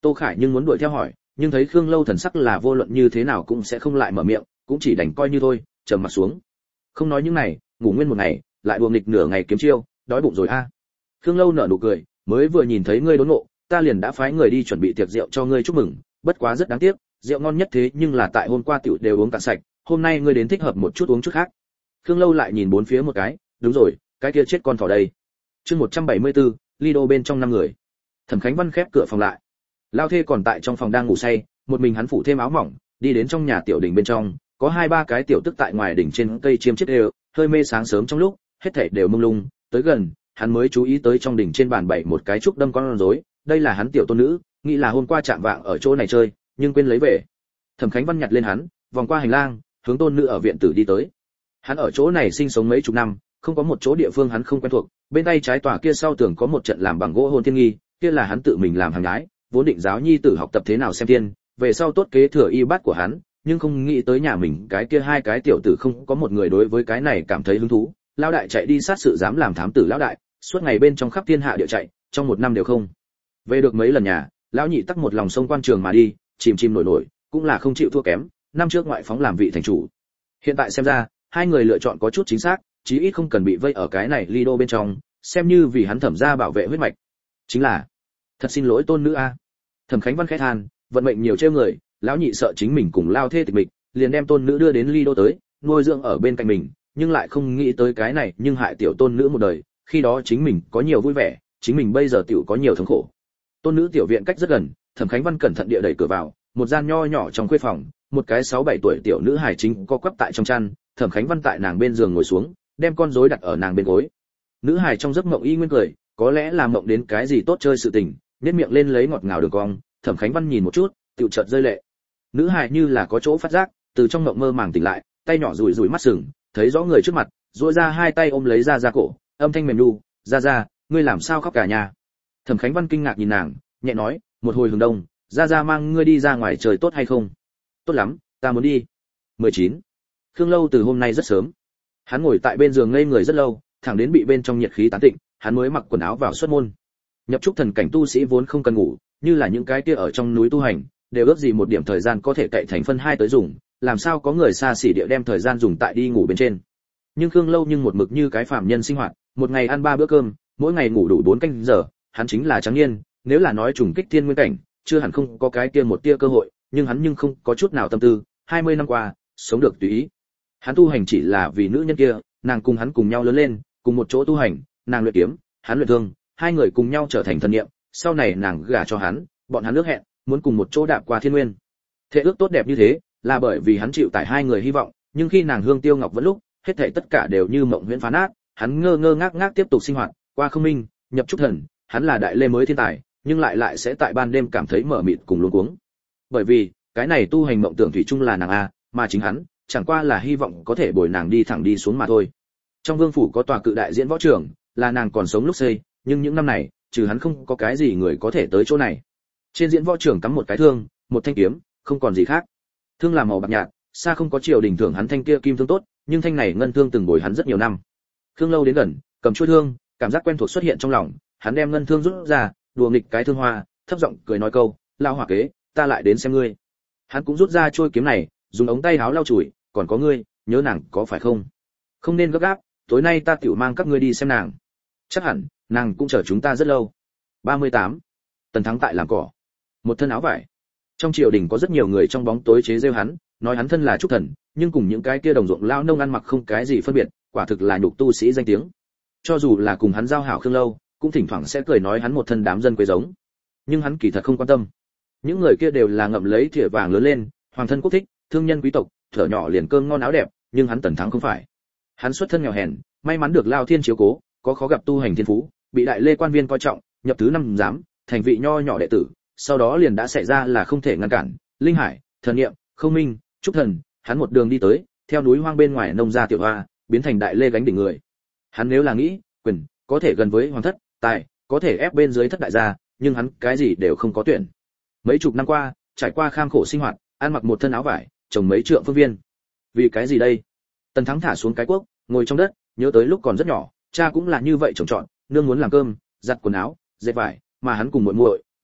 Tô Khải nhưng muốn đuổi theo hỏi, nhưng thấy Khương Lâu thần sắc là vô luận như thế nào cũng sẽ không lại mở miệng, cũng chỉ đành coi như thôi, trầm mặt xuống. Không nói những này, ngủ nguyên một ngày, lại đùa nghịch nửa ngày kiếm chiêu, đói bụng rồi a. À. Khương Lâu nở nụ cười, mới vừa nhìn thấy ngươi đốn ngộ, ta liền đã phái người đi chuẩn bị tiệc rượu cho ngươi chúc mừng, bất quá rất đáng tiếc, rượu ngon nhất thế nhưng là tại hôm qua tiểu đều uống cạn sạch, hôm nay ngươi đến thích hợp một chút uống chút khác. Khương Lâu lại nhìn bốn phía một cái, đúng rồi, cái kia chết con thỏ đây. Chương một trăm bảy mươi tư, Lido bên trong năm người. Thẩm Khánh Văn khép cửa phòng lại. Lao Thê còn tại trong phòng đang ngủ say, một mình hắn phủ thêm áo mỏng, đi đến trong nhà tiểu đình bên trong, có hai ba cái tiểu tức tại ngoài đỉnh trên cây chiêm chiếc đều, hơi mê sáng sớm trong lúc, hết thảy đều mông lung, tới gần, hắn mới chú ý tới trong đỉnh trên bàn bày một cái trúc đâm con rối, đây là hắn tiểu tôn nữ, nghĩ là hôm qua chạm vạng ở chỗ này chơi, nhưng quên lấy về. Thẩm Khánh Văn nhặt lên hắn, vòng qua hành lang, hướng tôn nữ ở viện tử đi tới. Hắn ở chỗ này sinh sống mấy chục năm, không có một chỗ địa phương hắn không quen thuộc, bên tay trái tòa kia sau tường có một trận làm bằng gỗ hôn thiên nghi, kia là hắn tự mình làm hàng gái, vốn định giáo nhi tử học tập thế nào xem tiên, về sau tốt kế thừa y bát của hắn, nhưng không nghĩ tới nhà mình cái kia hai cái tiểu tử không có một người đối với cái này cảm thấy hứng thú. Lão đại chạy đi sát sự dám làm thám tử lão đại, suốt ngày bên trong khắp thiên hạ địa chạy, trong một năm đều không về được mấy lần nhà. Lão nhị tắc một lòng sông quan trường mà đi, chìm chìm nổi nổi, cũng là không chịu thua kém, năm trước ngoại phóng làm vị thành chủ. Hiện tại xem ra, hai người lựa chọn có chút chính xác, chí ít không cần bị vây ở cái này Lido bên trong, xem như vì hắn Thẩm gia bảo vệ huyết mạch. Chính là, thật xin lỗi tôn nữ a. Thẩm Khánh Văn khẽ than, vận mệnh nhiều trêu người, lão nhị sợ chính mình cùng lao thê tịch mịch, liền đem tôn nữ đưa đến Lido tới, nuôi dưỡng ở bên cạnh mình, nhưng lại không nghĩ tới cái này, nhưng hại tiểu tôn nữ một đời, khi đó chính mình có nhiều vui vẻ, chính mình bây giờ tiểu có nhiều thống khổ. Tôn nữ tiểu viện cách rất gần, Thẩm Khánh Văn cẩn thận địa đẩy cửa vào, một gian nho nhỏ trong khuê phòng, một cái sáu bảy tuổi tiểu nữ hài chính co quắp tại trong chăn, Thẩm Khánh Văn tại nàng bên giường ngồi xuống, đem con rối đặt ở nàng bên gối. Nữ hài trong giấc mộng y nguyên cười, có lẽ là mộng đến cái gì tốt chơi sự tình, nhếch miệng lên lấy ngọt ngào đường cong, Thẩm Khánh Văn nhìn một chút, tiểu chợt rơi lệ. Nữ hài như là có chỗ phát giác, từ trong mộng mơ màng tỉnh lại, tay nhỏ rủi rủi mắt sừng, thấy rõ người trước mặt, duỗi ra hai tay ôm lấy ra ra cổ, âm thanh mềm nu, "Ra ra, ngươi làm sao khóc cả nhà?" Thẩm Khánh Văn kinh ngạc nhìn nàng, nhẹ nói, "Một hồi hướng đông, ra ra mang ngươi đi ra ngoài trời tốt hay không?" "Tốt lắm, ta muốn đi." mười chín. Khương Lâu từ hôm nay rất sớm. Hắn ngồi tại bên giường ngây người rất lâu, thẳng đến bị bên trong nhiệt khí tán tịnh, hắn mới mặc quần áo vào xuất môn. Nhập trúc thần cảnh tu sĩ vốn không cần ngủ, như là những cái kia ở trong núi tu hành, đều ước gì một điểm thời gian có thể cậy thành phân hai tới dùng, làm sao có người xa xỉ địa đem thời gian dùng tại đi ngủ bên trên. Nhưng Khương Lâu nhưng một mực như cái phàm nhân sinh hoạt, một ngày ăn ba bữa cơm, mỗi ngày ngủ đủ bốn canh giờ, hắn chính là trắng niên, nếu là nói trùng kích thiên nguyên cảnh, chưa hẳn không có cái kia một tia cơ hội, nhưng hắn nhưng không có chút nào tâm tư, hai mươi năm qua, sống được tùy ý. Hắn tu hành chỉ là vì nữ nhân kia, nàng cùng hắn cùng nhau lớn lên, cùng một chỗ tu hành, nàng luyện kiếm, hắn luyện thương, hai người cùng nhau trở thành thần niệm, sau này nàng gả cho hắn, bọn hắn ước hẹn, muốn cùng một chỗ đạp qua thiên nguyên. Thế ước tốt đẹp như thế, là bởi vì hắn chịu tải hai người hy vọng, nhưng khi nàng Hương Tiêu Ngọc vẫn lúc, hết thảy tất cả đều như mộng huyễn phá nát, hắn ngơ ngơ ngác ngác tiếp tục sinh hoạt, qua không minh, nhập trúc thần, hắn là đại lê mới thiên tài, nhưng lại lại sẽ tại ban đêm cảm thấy mở mịt cùng luống cuống. Bởi vì, cái này tu hành mộng tưởng thủy chung là nàng a, mà chính hắn, chẳng qua là hy vọng có thể bồi nàng đi thẳng đi xuống mà thôi. Trong vương phủ có tòa cự đại diễn võ trường, là nàng còn sống lúc xây, nhưng những năm này, trừ hắn không có cái gì người có thể tới chỗ này. Trên diễn võ trường cắm một cái thương, một thanh kiếm, không còn gì khác. Thương là màu bạc nhạt, xa không có triều đình thưởng hắn thanh kia kim thương tốt, nhưng thanh này ngân thương từng bồi hắn rất nhiều năm. Khương Lâu đến gần, cầm chuôi thương, cảm giác quen thuộc xuất hiện trong lòng, hắn đem ngân thương rút ra, đùa nghịch cái thương hoa, thấp giọng cười nói câu, "Lao hỏa kế, ta lại đến xem ngươi." Hắn cũng rút ra chuôi kiếm này, dùng ống tay áo lau chùi, "Còn có ngươi, nhớ nàng có phải không? Không nên gấp gáp, tối nay ta tiểu mang các ngươi đi xem nàng. Chắc hẳn, nàng cũng chờ chúng ta rất lâu." ba mươi tám. Tần Thắng tại làm cỏ. Một thân áo vải. Trong triều đình có rất nhiều người trong bóng tối chế giễu hắn, nói hắn thân là trúc thần, nhưng cùng những cái kia đồng ruộng lao nông ăn mặc không cái gì phân biệt, quả thực là nhục tu sĩ danh tiếng. Cho dù là cùng hắn giao hảo Khương Lâu, cũng thỉnh thoảng sẽ cười nói hắn một thân đám dân quê giống. Nhưng hắn kỳ thật không quan tâm. Những người kia đều là ngậm lấy thìa vàng lớn lên, hoàng thân quốc thích, thương nhân quý tộc, thở nhỏ liền cơm ngon áo đẹp, nhưng hắn Tần Thắng không phải. Hắn xuất thân nghèo hèn, may mắn được Lao Thiên chiếu cố, có khó gặp tu hành thiên phú, bị đại lê quan viên coi trọng, nhập thứ năm giám, thành vị nho nhỏ đệ tử, sau đó liền đã xảy ra là không thể ngăn cản, linh hải, thần niệm, không minh, trúc thần, hắn một đường đi tới, theo núi hoang bên ngoài nông gia tiểu hoa, biến thành đại lê gánh đỉnh người. Hắn nếu là nghĩ, quyền, có thể gần với hoàng thất, tài, có thể ép bên dưới thất đại gia, nhưng hắn cái gì đều không có tuyển. Mấy chục năm qua, trải qua kham khổ sinh hoạt, ăn mặc một thân áo vải, trồng mấy trượng phương viên. Vì cái gì đây? Tần Thắng thả xuống cái cuốc, ngồi trong đất, nhớ tới lúc còn rất nhỏ, cha cũng là như vậy trồng trọt, nương muốn làm cơm, giặt quần áo, dệt vải, mà hắn cùng muội muội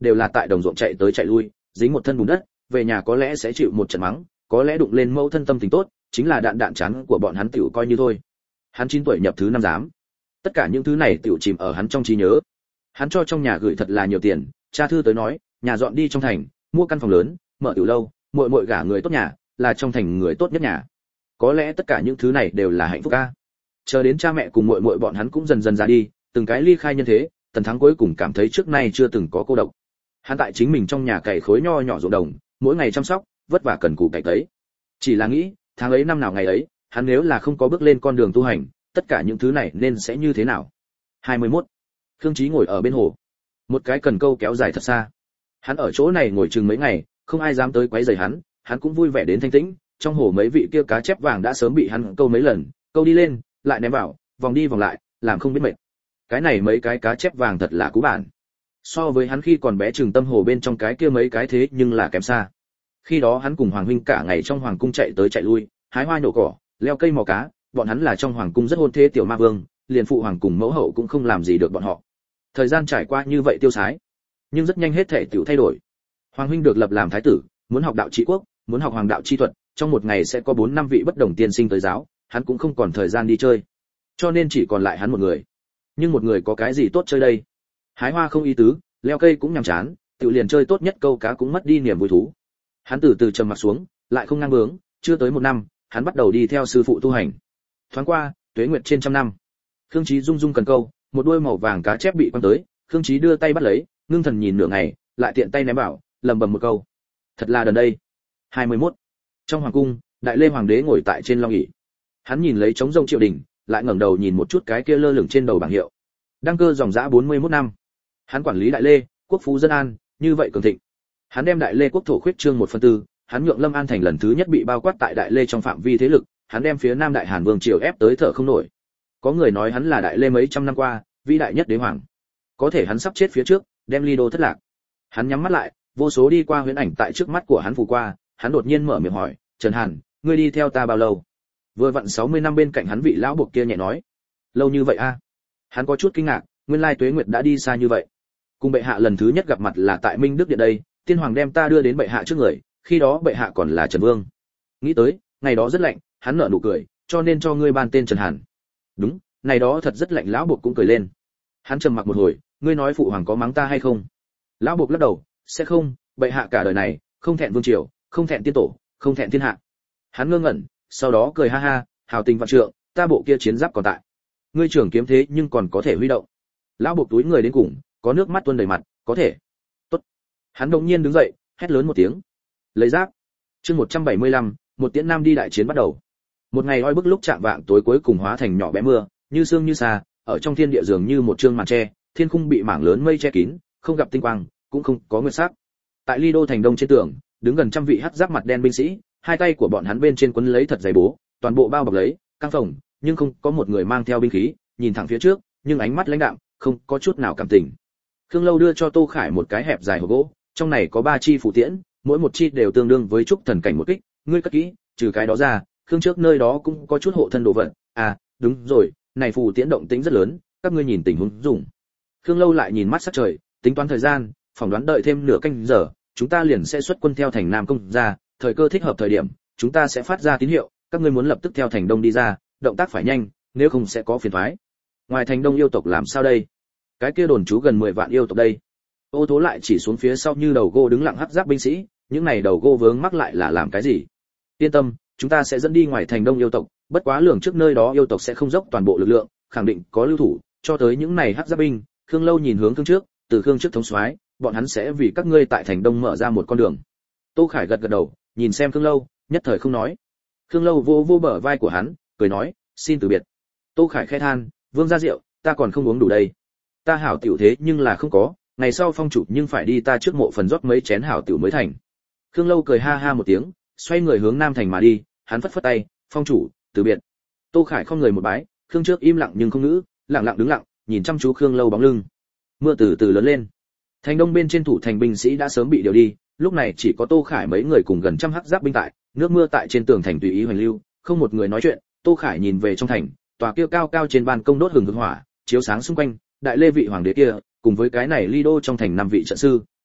đều là tại đồng ruộng chạy tới chạy lui, dính một thân bùn đất, về nhà có lẽ sẽ chịu một trận mắng, có lẽ đụng lên mẫu thân tâm tình tốt, chính là đạn đạn chán của bọn hắn tiểu coi như thôi. Hắn chín tuổi nhập thứ năm giám. Tất cả những thứ này tiểu chìm ở hắn trong trí nhớ. Hắn cho trong nhà gửi thật là nhiều tiền, cha thư tới nói, nhà dọn đi trong thành, mua căn phòng lớn, mở tiểu lâu, muội muội gả người tốt nhà, là trong thành người tốt nhất nhà. Có lẽ tất cả những thứ này đều là hạnh phúc a. Chờ đến cha mẹ cùng muội muội bọn hắn cũng dần dần ra đi, từng cái ly khai nhân thế, Tần Thắng cuối cùng cảm thấy trước nay chưa từng có cô độc. Hắn tại chính mình trong nhà cày khối nho nhỏ ruộng đồng, mỗi ngày chăm sóc, vất vả cần cù cày cấy. Chỉ là nghĩ, tháng ấy năm nào ngày ấy, hắn nếu là không có bước lên con đường tu hành, tất cả những thứ này nên sẽ như thế nào? hai mươi mốt. Khương Chí ngồi ở bên hồ, một cái cần câu kéo dài thật xa. Hắn ở chỗ này ngồi chừng mấy ngày, không ai dám tới quấy rầy hắn, hắn cũng vui vẻ đến thanh tĩnh, trong hồ mấy vị kia cá chép vàng đã sớm bị hắn câu mấy lần, câu đi lên, lại ném vào, vòng đi vòng lại, làm không biết mệt. Cái này mấy cái cá chép vàng thật là cú bản. So với hắn khi còn bé chừng tâm hồ bên trong cái kia mấy cái thế nhưng là kém xa. Khi đó hắn cùng hoàng huynh cả ngày trong hoàng cung chạy tới chạy lui, hái hoa nhổ cỏ, leo cây mò cá, bọn hắn là trong hoàng cung rất hôn thê tiểu ma vương, liền phụ hoàng cùng mẫu hậu cũng không làm gì được bọn họ. Thời gian trải qua như vậy tiêu sái, nhưng rất nhanh hết thể tiểu thay đổi. Hoàng huynh được lập làm thái tử, muốn học đạo trị quốc, muốn học hoàng đạo chi thuật, trong một ngày sẽ có bốn năm vị bất đồng tiên sinh tới giáo, hắn cũng không còn thời gian đi chơi, cho nên chỉ còn lại hắn một người. Nhưng một người có cái gì tốt chơi đây? Hái hoa không ý tứ, leo cây cũng nhàm chán, tự liền chơi tốt nhất câu cá cũng mất đi niềm vui thú. Hắn từ từ trầm mặt xuống, lại không ngang bướng, chưa tới một năm, hắn bắt đầu đi theo sư phụ tu hành. Thoáng qua, tuế nguyệt trên trăm năm. Khương Chí rung rung cần câu, một đuôi màu vàng cá chép bị quăng tới, Khương Chí đưa tay bắt lấy, ngưng thần nhìn nửa ngày, lại tiện tay ném vào, lẩm bẩm một câu. Thật là đần đây. hai mươi mốt. Trong hoàng cung, Đại Lê hoàng đế ngồi tại trên long ỷ. Hắn nhìn lấy trống rông triều đình, lại ngẩng đầu nhìn một chút cái kia lơ lửng trên đầu bảng hiệu. Đăng cơ dòng dã bốn mươi mốt năm. Hắn quản lý Đại Lê, quốc phú dân an, như vậy cường thịnh. Hắn đem Đại Lê quốc thổ khuyết trương một phần tư, hắn nhượng Lâm An thành lần thứ nhất bị bao quát tại Đại Lê trong phạm vi thế lực, hắn đem phía Nam Đại Hàn vương triều ép tới thở không nổi. Có người nói hắn là Đại Lê mấy trăm năm qua vĩ đại nhất đế hoàng. Có thể hắn sắp chết phía trước, đem Ly Đô thất lạc. Hắn nhắm mắt lại, vô số đi qua huyễn ảnh tại trước mắt của hắn phù qua, hắn đột nhiên mở miệng hỏi, "Trần Hàn, ngươi đi theo ta bao lâu?" Vừa vặn sáu mươi năm bên cạnh hắn vị lão buộc kia nhẹ nói, "Lâu như vậy a?" Hắn có chút kinh ngạc, nguyên lai Tuế Nguyệt đã đi xa như vậy. Cùng bệ hạ lần thứ nhất gặp mặt là tại Minh Đức điện đây, tiên hoàng đem ta đưa đến bệ hạ trước người, khi đó bệ hạ còn là Trần Vương. Nghĩ tới, ngày đó rất lạnh, hắn nở nụ cười, cho nên cho ngươi ban tên Trần Hàn. Đúng, ngày đó thật rất lạnh, lão buộc cũng cười lên. Hắn trầm mặc một hồi, ngươi nói phụ hoàng có mắng ta hay không? Lão buộc lắc đầu, sẽ không, bệ hạ cả đời này, không thẹn vương triều, không thẹn tiên tổ, không thẹn thiên hạ. Hắn ngơ ngẩn, sau đó cười ha ha, hào tình vạn trượng, ta bộ kia chiến giáp còn tại. Ngươi trưởng kiếm thế nhưng còn có thể huy động. Lão buộc túi người đến cùng, có nước mắt tuôn đầy mặt, có thể. Tốt. Hắn đột nhiên đứng dậy, hét lớn một tiếng. Lấy giáp. Chương một trăm bảy mươi lăm, một tiễn nam đi đại chiến bắt đầu. Một ngày oi bức lúc chạm vạng tối cuối cùng hóa thành nhỏ bé mưa, như sương như sa, ở trong thiên địa dường như một trương màn che, thiên khung bị mảng lớn mây che kín, không gặp tinh quang, cũng không có nguyệt sắc. Tại Ly Đô thành đông trên tường, đứng gần trăm vị hắc giáp mặt đen binh sĩ, hai tay của bọn hắn bên trên quấn lấy thật dày bố, toàn bộ bao bọc lấy, căng phồng, nhưng không có một người mang theo binh khí, nhìn thẳng phía trước, nhưng ánh mắt lãnh đạm, không có chút nào cảm tình. Khương Lâu đưa cho Tô Khải một cái hẹp dài hộp gỗ, trong này có ba chi phù tiễn, mỗi một chi đều tương đương với trúc thần cảnh một kích, ngươi cất kỹ, trừ cái đó ra, Khương trước nơi đó cũng có chút hộ thân đồ vật. À, đúng rồi, này phù tiễn động tĩnh rất lớn, các ngươi nhìn tình huống dùng. Khương Lâu lại nhìn mắt sắc trời, tính toán thời gian, phỏng đoán đợi thêm nửa canh giờ, chúng ta liền sẽ xuất quân theo thành Nam công ra, thời cơ thích hợp thời điểm, chúng ta sẽ phát ra tín hiệu, các ngươi muốn lập tức theo thành Đông đi ra, động tác phải nhanh, nếu không sẽ có phiền toái. Ngoài thành Đông yêu tộc làm sao đây? Cái kia đồn trú gần mười vạn yêu tộc đây. Ô Tố lại chỉ xuống phía sau như đầu gô đứng lặng hắc giáp binh sĩ, những này đầu gô vướng mắc lại là làm cái gì? Yên tâm, chúng ta sẽ dẫn đi ngoài thành Đông yêu tộc, bất quá lường trước nơi đó yêu tộc sẽ không dốc toàn bộ lực lượng, khẳng định có lưu thủ, cho tới những này hắc giáp binh. Khương Lâu nhìn hướng Khương trước, từ Khương trước thống soái, bọn hắn sẽ vì các ngươi tại thành Đông mở ra một con đường. Tô Khải gật gật đầu, nhìn xem Khương Lâu, nhất thời không nói. Khương Lâu vô vô bờ vai của hắn, cười nói, xin từ biệt. Tô Khải khẽ than, vương gia rượu, ta còn không uống đủ đây. Ta hảo tiểu thế nhưng là không có, ngày sau phong chủ nhưng phải đi ta trước mộ phần rót mấy chén hảo tiểu mới thành. Khương Lâu cười ha ha một tiếng, xoay người hướng Nam thành mà đi, hắn phất phất tay, phong chủ, từ biệt. Tô Khải không người một bái, Khương trước im lặng nhưng không ngữ, lặng lặng đứng lặng, nhìn chăm chú Khương Lâu bóng lưng. Mưa từ từ lớn lên. Thành Đông bên trên thủ thành binh sĩ đã sớm bị điều đi, lúc này chỉ có Tô Khải mấy người cùng gần trăm hắc giáp binh tại, nước mưa tại trên tường thành tùy ý hoành lưu, không một người nói chuyện. Tô Khải nhìn về trong thành, tòa kia cao cao trên ban công đốt hừng hực hỏa, chiếu sáng xung quanh, Đại Lê vị hoàng đế kia, cùng với cái này Ly Đô trong thành năm vị trận sư,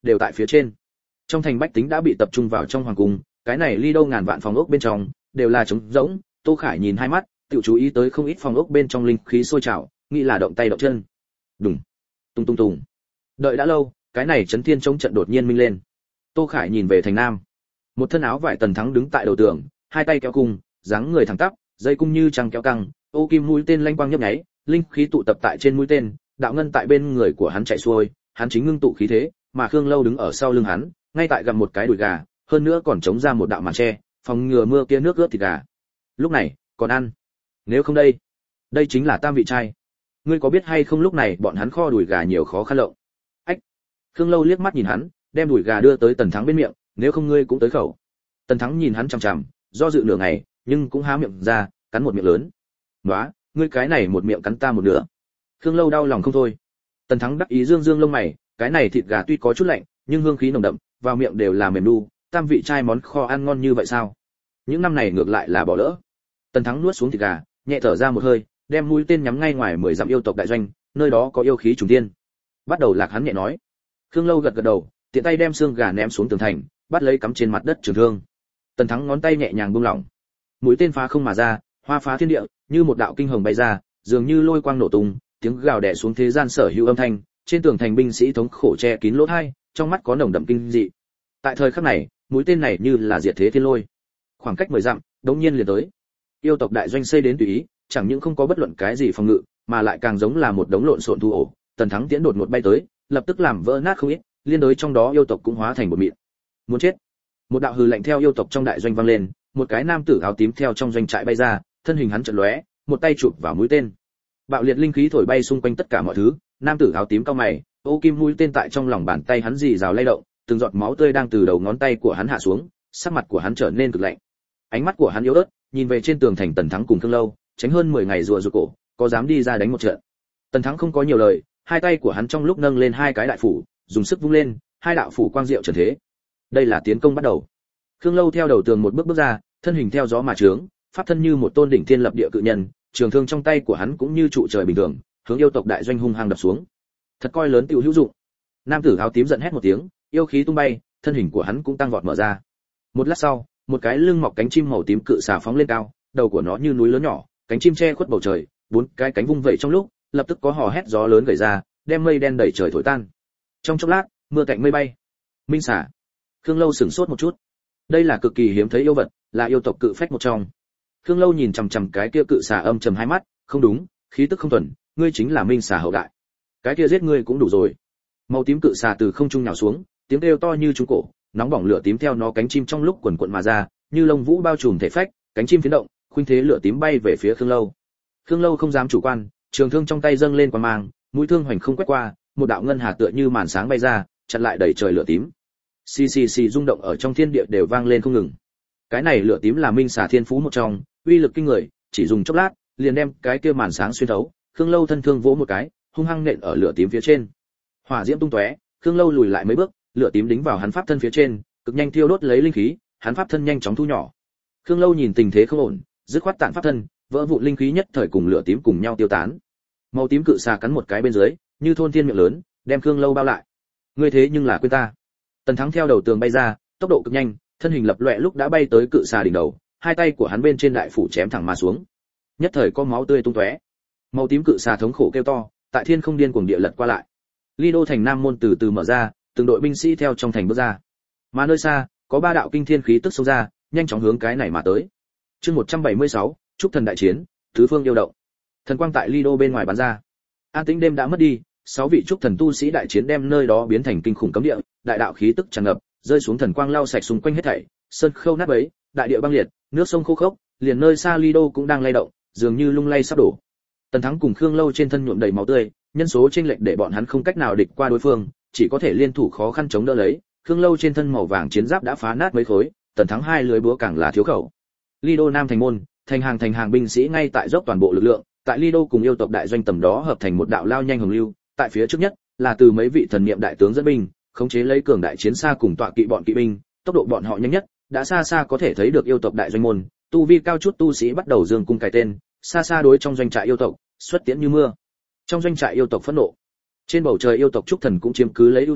đều tại phía trên. Trong thành bách tính đã bị tập trung vào trong hoàng cung, cái này Lido ngàn vạn phòng ốc bên trong đều là trống rỗng. Tô Khải nhìn hai mắt, tự chú ý tới không ít phòng ốc bên trong linh khí sôi trào, nghĩ là động tay động chân. Đùng, tung tung tung. Đợi đã lâu, cái này chấn thiên chống trận đột nhiên minh lên. Tô Khải nhìn về thành nam, một thân áo vải Tần Thắng đứng tại đầu tường, hai tay kéo cung, dáng người thẳng tắp, dây cung như trăng kéo căng, ô kim mũi tên lanh quang nhấp nháy, linh khí tụ tập tại trên mũi tên, đạo ngân tại bên người của hắn chạy xuôi, hắn chính ngưng tụ khí thế, mà Khương Lâu đứng ở sau lưng hắn, ngay tại gặm một cái đùi gà, hơn nữa còn chống ra một đạo màn che, phòng ngừa mưa kia nước ướt thịt gà. Lúc này, còn ăn. Nếu không đây, đây chính là tam vị trai. Ngươi có biết hay không lúc này bọn hắn kho đùi gà nhiều khó khăn lộng. Ách. Khương Lâu liếc mắt nhìn hắn, đem đùi gà đưa tới Tần Thắng bên miệng, nếu không ngươi cũng tới khẩu. Tần Thắng nhìn hắn chằm chằm, do dự nửa ngày, nhưng cũng há miệng ra, cắn một miệng lớn. "Nóa, ngươi cái này một miệng cắn ta một nửa." Khương Lâu đau lòng không thôi. Tần Thắng đắc ý dương dương lông mày, cái này thịt gà tuy có chút lạnh, nhưng hương khí nồng đậm, vào miệng đều là mềm nu, tam vị trai món kho ăn ngon như vậy sao? Những năm này ngược lại là bỏ lỡ. Tần Thắng nuốt xuống thịt gà, nhẹ thở ra một hơi, đem mũi tên nhắm ngay ngoài mười dặm yêu tộc đại doanh, nơi đó có yêu khí trùng tiên. Bắt đầu Lạc hắn nhẹ nói. Khương Lâu gật gật đầu, tiện tay đem xương gà ném xuống tường thành, bắt lấy cắm trên mặt đất trường thương. Tần Thắng ngón tay nhẹ nhàng buông lỏng, mũi tên phá không mà ra, hoa phá thiên địa, như một đạo kinh hồng bay ra, dường như lôi quang nổ tung, tiếng gào đè xuống thế gian sở hữu âm thanh, trên tường thành binh sĩ thống khổ che kín lỗ tai, trong mắt có nồng đậm kinh dị. Tại thời khắc này, mũi tên này như là diệt thế thiên lôi. Khoảng cách mười dặm, đống nhiên liền tới. Yêu tộc đại doanh xây đến tùy ý, chẳng những không có bất luận cái gì phòng ngự, mà lại càng giống là một đống lộn xộn thu ổ. Tần Thắng tiễn đột ngột bay tới, lập tức làm vỡ nát không ít, liên đối trong đó yêu tộc cũng hóa thành một mịn. Muốn chết. Một đạo hừ lạnh theo yêu tộc trong đại doanh vang lên, một cái nam tử áo tím theo trong doanh trại bay ra, thân hình hắn chợt lóe, một tay chụp vào mũi tên. Bạo liệt linh khí thổi bay xung quanh tất cả mọi thứ, nam tử áo tím cau mày, ô kim mũi tên tại trong lòng bàn tay hắn rì rào lay động, từng giọt máu tươi đang từ đầu ngón tay của hắn hạ xuống, sắc mặt của hắn trở nên cực lạnh. Ánh mắt của hắn yếu ớt, nhìn về trên tường thành Tần Thắng cùng Khương Lâu, tránh hơn mười ngày rùa rụt cổ, có dám đi ra đánh một trận. Tần Thắng không có nhiều lời, hai tay của hắn trong lúc nâng lên hai cái đại phủ, dùng sức vung lên, hai đạo phủ quang diệu trần thế. Đây là tiến công bắt đầu. Khương Lâu theo đầu tường một bước bước ra, thân hình theo gió mà trướng, pháp thân như một tôn đỉnh thiên lập địa cự nhân, trường thương trong tay của hắn cũng như trụ trời bình thường, hướng yêu tộc đại doanh hung hăng đập xuống. Thật coi lớn tiểu hữu dụng. Nam tử áo tím giận hét một tiếng, yêu khí tung bay, thân hình của hắn cũng tăng vọt mở ra. Một lát sau, một cái lưng mọc cánh chim màu tím cự xà phóng lên cao, đầu của nó như núi lớn nhỏ, cánh chim che khuất bầu trời, bốn cái cánh vung vẩy trong lúc, lập tức có hò hét gió lớn gầy ra, đem mây đen đẩy trời thổi tan. Trong chốc lát, mưa cạnh mây bay. Minh xà. Khương Lâu sửng sốt một chút. Đây là cực kỳ hiếm thấy yêu vật, là yêu tộc cự phách một trong. Khương Lâu nhìn chằm chằm cái kia cự xà âm trầm hai mắt, không đúng, khí tức không thuần, ngươi chính là Minh xà hậu đại. Cái kia giết ngươi cũng đủ rồi. Màu tím cự xà từ không trung nhào xuống, tiếng kêu to như trúng cổ, nóng bỏng lửa tím theo nó cánh chim trong lúc quần quật mà ra, như lông vũ bao trùm thể phách, cánh chim phiến động, khuynh thế lửa tím bay về phía Khương Lâu. Khương Lâu không dám chủ quan, trường thương trong tay dâng lên qua mang, mũi thương hoành không quét qua, một đạo ngân hà tựa như màn sáng bay ra, chặn lại đẩy trời lửa tím. Xì xì xì rung động ở trong thiên địa đều vang lên không ngừng. Cái này lửa tím là Minh xà thiên phú một trong, uy lực kinh người, chỉ dùng chốc lát, liền đem cái kia màn sáng xuyên thấu. Khương Lâu thân thương vỗ một cái, hung hăng nện ở lửa tím phía trên. Hỏa diễm tung tóe, Khương Lâu lùi lại mấy bước, lửa tím đính vào hắn pháp thân phía trên, cực nhanh thiêu đốt lấy linh khí, hắn pháp thân nhanh chóng thu nhỏ. Khương Lâu nhìn tình thế không ổn, dứt khoát tản pháp thân, vỡ vụn linh khí nhất thời cùng lửa tím cùng nhau tiêu tán. Màu tím cự xà cắn một cái bên dưới, như thôn thiên miệng lớn, đem Khương Lâu bao lại. Ngươi thế nhưng là quên ta. Tần Thắng theo đầu tường bay ra, tốc độ cực nhanh, thân hình lập loè lúc đã bay tới cự xà đỉnh đầu, hai tay của hắn bên trên đại phủ chém thẳng mà xuống. Nhất thời có máu tươi tung tóe. Màu tím cự xà thống khổ kêu to, tại thiên không điên cuồng địa lật qua lại. Lido thành nam môn từ từ mở ra, từng đội binh sĩ theo trong thành bước ra. Mà nơi xa, có ba đạo kinh thiên khí tức xông ra, nhanh chóng hướng cái này mà tới. Chương một trăm bảy mươi sáu, Trúc thần đại chiến, tứ phương yêu động. Thần quang tại Lido bên ngoài bắn ra. An tĩnh đêm đã mất đi, sáu vị trúc thần tu sĩ đại chiến đem nơi đó biến thành kinh khủng cấm địa, đại đạo khí tức tràn ngập, rơi xuống thần quang lau sạch xung quanh hết thảy, sơn khâu nát bấy, đại địa băng liệt, nước sông khô khốc, liền nơi xa Lido cũng đang lay động, dường như lung lay sắp đổ. Tần Thắng cùng Khương Lâu trên thân nhuộm đầy máu tươi, nhân số chênh lệch để bọn hắn không cách nào địch qua đối phương, chỉ có thể liên thủ khó khăn chống đỡ lấy. Khương Lâu trên thân màu vàng chiến giáp đã phá nát mấy khối, Tần Thắng hai lưới búa càng là thiếu khẩu. Lido Nam thành môn, thành hàng thành hàng binh sĩ ngay tại dốc toàn bộ lực lượng, tại Lido cùng yêu tộc đại doanh tầm đó hợp thành một đạo lao nhanh hồng lưu, tại phía trước nhất là từ mấy vị thần niệm đại tướng dẫn binh, khống chế lấy cường đại chiến xa cùng tọa kỵ bọn kỵ binh, tốc độ bọn họ nhanh nhất, đã xa xa có thể thấy được yêu tộc đại doanh môn, tu vi cao chút tu sĩ bắt đầu dương cung cài tên, xa xa đối trong doanh trại yêu tộc, xuất tiễn như mưa. Trong doanh trại yêu tộc phẫn nộ. Trên bầu trời yêu tộc trúc thần cũng chiếm cứ lấy ưu thế,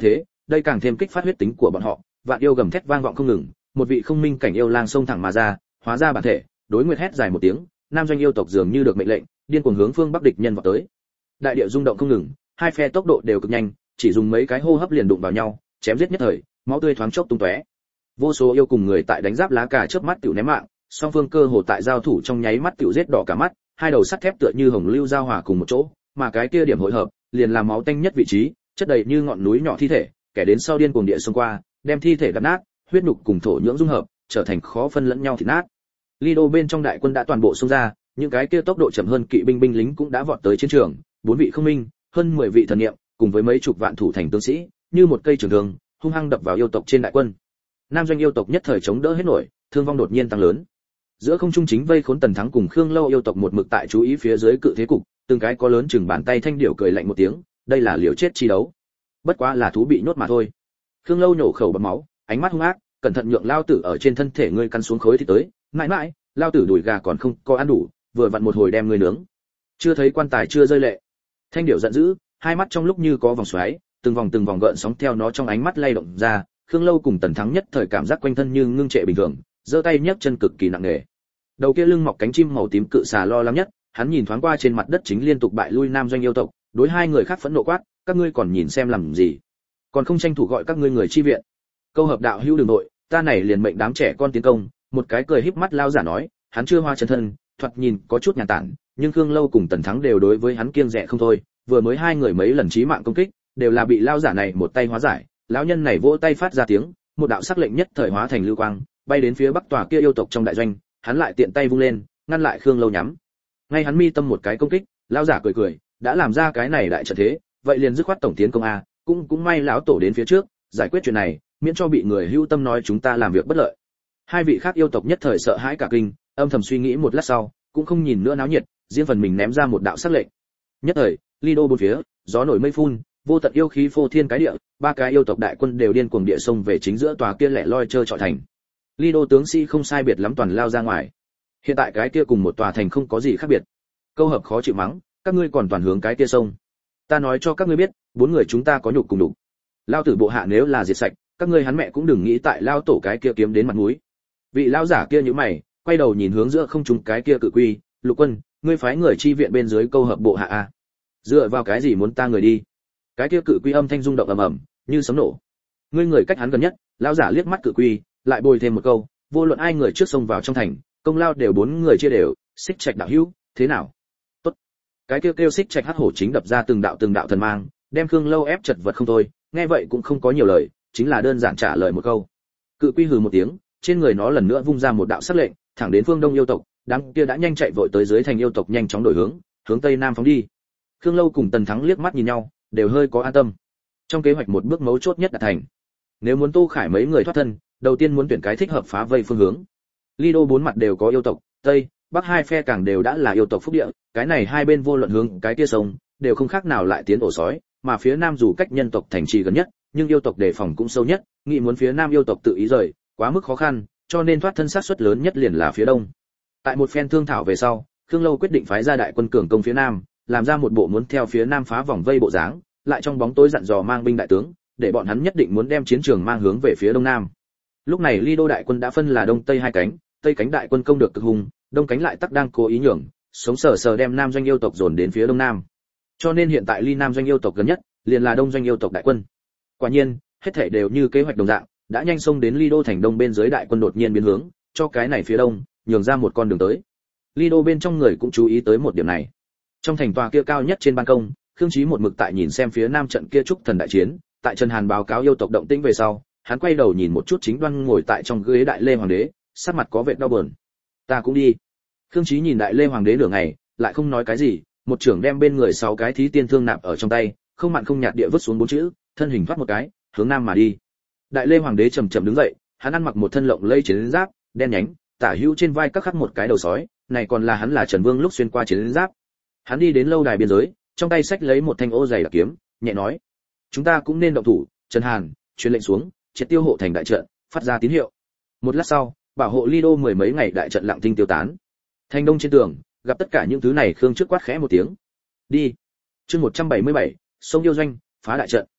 đây càng thêm kích phát huyết tính của bọn họ, vạn yêu gầm thét vang vọng không ngừng, một vị không minh cảnh yêu lang xông thẳng mà ra, hóa ra bản thể, đối nguyệt hét dài một tiếng, nam doanh yêu tộc dường như được mệnh lệnh, điên cuồng hướng phương bắc địch nhân vọt tới. Đại địa rung động không ngừng, hai phe tốc độ đều cực nhanh, chỉ dùng mấy cái hô hấp liền đụng vào nhau, chém giết nhất thời, máu tươi thoáng chốc tung tóe. Vô số yêu cùng người tại đánh giáp lá cà chớp mắt tiểu ném mạng, song phương cơ hồ tại giao thủ trong nháy mắt tiểu giết đỏ cả mắt, hai đầu sắt thép tựa như hồng lưu giao hòa cùng một chỗ, mà cái kia điểm hội hợp, liền làm máu tanh nhất vị trí, chất đầy như ngọn núi nhỏ thi thể, kẻ đến sau điên cuồng địa xông qua, đem thi thể đập nát, huyết nhục cùng thổ nhưỡng dung hợp, trở thành khó phân lẫn nhau thịt nát. Lido bên trong đại quân đã toàn bộ xông ra, những cái kia tốc độ chậm hơn kỵ binh binh lính cũng đã vọt tới chiến trường, bốn vị không minh, hơn mười vị thần niệm, cùng với mấy chục vạn thủ thành tướng sĩ, như một cây trường thương, hung hăng đập vào yêu tộc trên đại quân. Nam doanh yêu tộc nhất thời chống đỡ hết nổi, thương vong đột nhiên tăng lớn. Giữa không trung chính vây khốn Tần Thắng cùng Khương Lâu yêu tộc một mực tại chú ý phía dưới cự thế cục, từng cái có lớn chừng bàn tay thanh điểu cười lạnh một tiếng, đây là liều chết chi đấu. Bất quá là thú bị nhốt mà thôi. Khương Lâu nhổ khẩu bầm máu, ánh mắt hung ác, cẩn thận nhượng lao tử ở trên thân thể ngươi căn xuống khối thì tới, mãi mãi, lao tử đùi gà còn không có ăn đủ, vừa vặn một hồi đem ngươi nướng. Chưa thấy quan tài chưa rơi lệ. Thanh điểu giận dữ, hai mắt trong lúc như có vòng xoáy, từng vòng từng vòng gợn sóng theo nó trong ánh mắt lay động ra, Khương Lâu cùng Tần Thắng nhất thời cảm giác quanh thân như ngưng trệ bình thường, giơ tay nhấc chân cực kỳ nặng nề. Đầu kia lưng mọc cánh chim màu tím cự xà lo lắng nhất, hắn nhìn thoáng qua trên mặt đất chính liên tục bại lui nam doanh yêu tộc, đối hai người khác phẫn nộ quát, các ngươi còn nhìn xem làm gì? Còn không tranh thủ gọi các ngươi người chi viện. Câu hợp đạo hữu đường nội, ta này liền mệnh đám trẻ con tiến công, một cái cười híp mắt lao giả nói, hắn chưa hoa chân thân, thoạt nhìn có chút nhàn tản, nhưng Khương Lâu cùng Tần Thắng đều đối với hắn kiêng dè không thôi, vừa mới hai người mấy lần chí mạng công kích, đều là bị lao giả này một tay hóa giải, lão nhân này vỗ tay phát ra tiếng, một đạo sắc lệnh nhất thời hóa thành lưu quang, bay đến phía bắc tòa kia yêu tộc trong đại doanh, hắn lại tiện tay vung lên, ngăn lại Khương Lâu nhắm. Ngay hắn mi tâm một cái công kích, lão giả cười cười, đã làm ra cái này đại trận thế, vậy liền dứt khoát tổng tiến công a, cũng cũng may lão tổ đến phía trước, giải quyết chuyện này, miễn cho bị người hưu tâm nói chúng ta làm việc bất lợi. Hai vị khác yêu tộc nhất thời sợ hãi cả kinh, âm thầm suy nghĩ một lát sau, cũng không nhìn nữa náo nhiệt, riêng phần mình ném ra một đạo sắc lệnh. Nhất thời, Lido bốn phía, gió nổi mây phun, vô tận yêu khí phô thiên cái địa, ba cái yêu tộc đại quân đều điên cuồng địa xông về chính giữa tòa kia lẻ loi chơi trọi thành. Lido tướng sĩ không sai biệt lắm toàn lao ra ngoài. Hiện tại cái kia cùng một tòa thành không có gì khác biệt. Câu hợp khó chịu mắng, các ngươi còn toàn hướng cái kia sông. Ta nói cho các ngươi biết, bốn người chúng ta có nhục cùng đủ. Lao tử bộ hạ nếu là diệt sạch, các ngươi hắn mẹ cũng đừng nghĩ tại lao tổ cái kia kiếm đến mặt mũi. Vị lao giả kia nhíu mày, quay đầu nhìn hướng giữa không trung cái kia cự quy, Lục Quân, ngươi phái người chi viện bên dưới câu hợp bộ hạ a. Dựa vào cái gì muốn ta người đi? Cái kia cự quy âm thanh rung động ầm ầm, như sấm nổ. Ngươi người cách hắn gần nhất, lao giả liếc mắt cự quy, lại bồi thêm một câu, vô luận ai người trước xông vào trong thành, công lao đều bốn người chia đều, Xích Trạch đạo hữu, thế nào? Tốt. Cái kia kêu, kêu Xích Trạch hắc hổ chính đập ra từng đạo từng đạo thần mang, đem Khương Lâu ép chật vật không thôi, nghe vậy cũng không có nhiều lời, chính là đơn giản trả lời một câu. Cự quy hừ một tiếng, trên người nó lần nữa vung ra một đạo sắc lệnh, thẳng đến phương đông yêu tộc, đám kia đã nhanh chạy vội tới dưới thành yêu tộc nhanh chóng đổi hướng, hướng tây nam phóng đi. Khương Lâu cùng Tần Thắng liếc mắt nhìn nhau, đều hơi có an tâm. Trong kế hoạch một bước mấu chốt nhất đạt thành. Nếu muốn Tô Khải mấy người thoát thân, đầu tiên muốn tuyển cái thích hợp phá vây phương hướng. Lido bốn mặt đều có yêu tộc, tây, bắc hai phe càng đều đã là yêu tộc phúc địa, cái này hai bên vô luận hướng cái kia sông, đều không khác nào lại tiến ổ sói, mà phía nam dù cách nhân tộc thành trì gần nhất, nhưng yêu tộc đề phòng cũng sâu nhất, nghĩ muốn phía nam yêu tộc tự ý rời, quá mức khó khăn, cho nên thoát thân sát suất lớn nhất liền là phía đông. Tại một phen thương thảo về sau, Khương Lâu quyết định phái ra đại quân cường công phía nam, làm ra một bộ muốn theo phía nam phá vòng vây bộ dáng, lại trong bóng tối dặn dò mang binh đại tướng, để bọn hắn nhất định muốn đem chiến trường mang hướng về phía đông nam. Lúc này Lido đại quân đã phân là đông tây hai cánh, tây cánh đại quân công được cực hùng, đông cánh lại tắc đang cố ý nhường, sống sờ sờ đem nam doanh yêu tộc dồn đến phía đông nam. Cho nên hiện tại ly nam doanh yêu tộc gần nhất, liền là đông doanh yêu tộc đại quân. Quả nhiên, hết thảy đều như kế hoạch đồng dạng, đã nhanh xông đến Lido thành đông bên dưới đại quân đột nhiên biến hướng, cho cái này phía đông, nhường ra một con đường tới. Lido bên trong người cũng chú ý tới một điểm này. Trong thành tòa kia cao nhất trên ban công, Khương Chí một mực tại nhìn xem phía nam trận kia trúc thần đại chiến, tại Trần Hàn báo cáo yêu tộc động tĩnh về sau, hắn quay đầu nhìn một chút chính đoan ngồi tại trong ghế đại lê hoàng đế, sắc mặt có vẻ đau buồn. Ta cũng đi. Khương Chí nhìn đại lê hoàng đế nửa ngày, lại không nói cái gì, một trưởng đem bên người sáu cái thí tiên thương nạp ở trong tay, không mặn không nhạt địa vứt xuống bốn chữ, thân hình thoát một cái, hướng nam mà đi. Đại lê hoàng đế chậm chậm đứng dậy, hắn ăn mặc một thân lộng lẫy chiến giáp, đen nhánh, tả hữu trên vai các khắc một cái đầu sói, này còn là hắn là Trần Vương lúc xuyên qua chiến giáp. Hắn đi đến lâu đài biên giới, trong tay xách lấy một thanh ô dày đặc kiếm, nhẹ nói: "Chúng ta cũng nên động thủ." Trần Hàn truyền lệnh xuống, triệt tiêu hộ thành đại trận, phát ra tín hiệu. Một lát sau, bảo hộ Lido mười mấy ngày đại trận lặng thinh tiêu tán. Thành đông trên tường, gặp tất cả những thứ này, Khương trước quát khẽ một tiếng: "Đi." Chương một trăm bảy mươi bảy, sông yêu doanh, phá đại trận.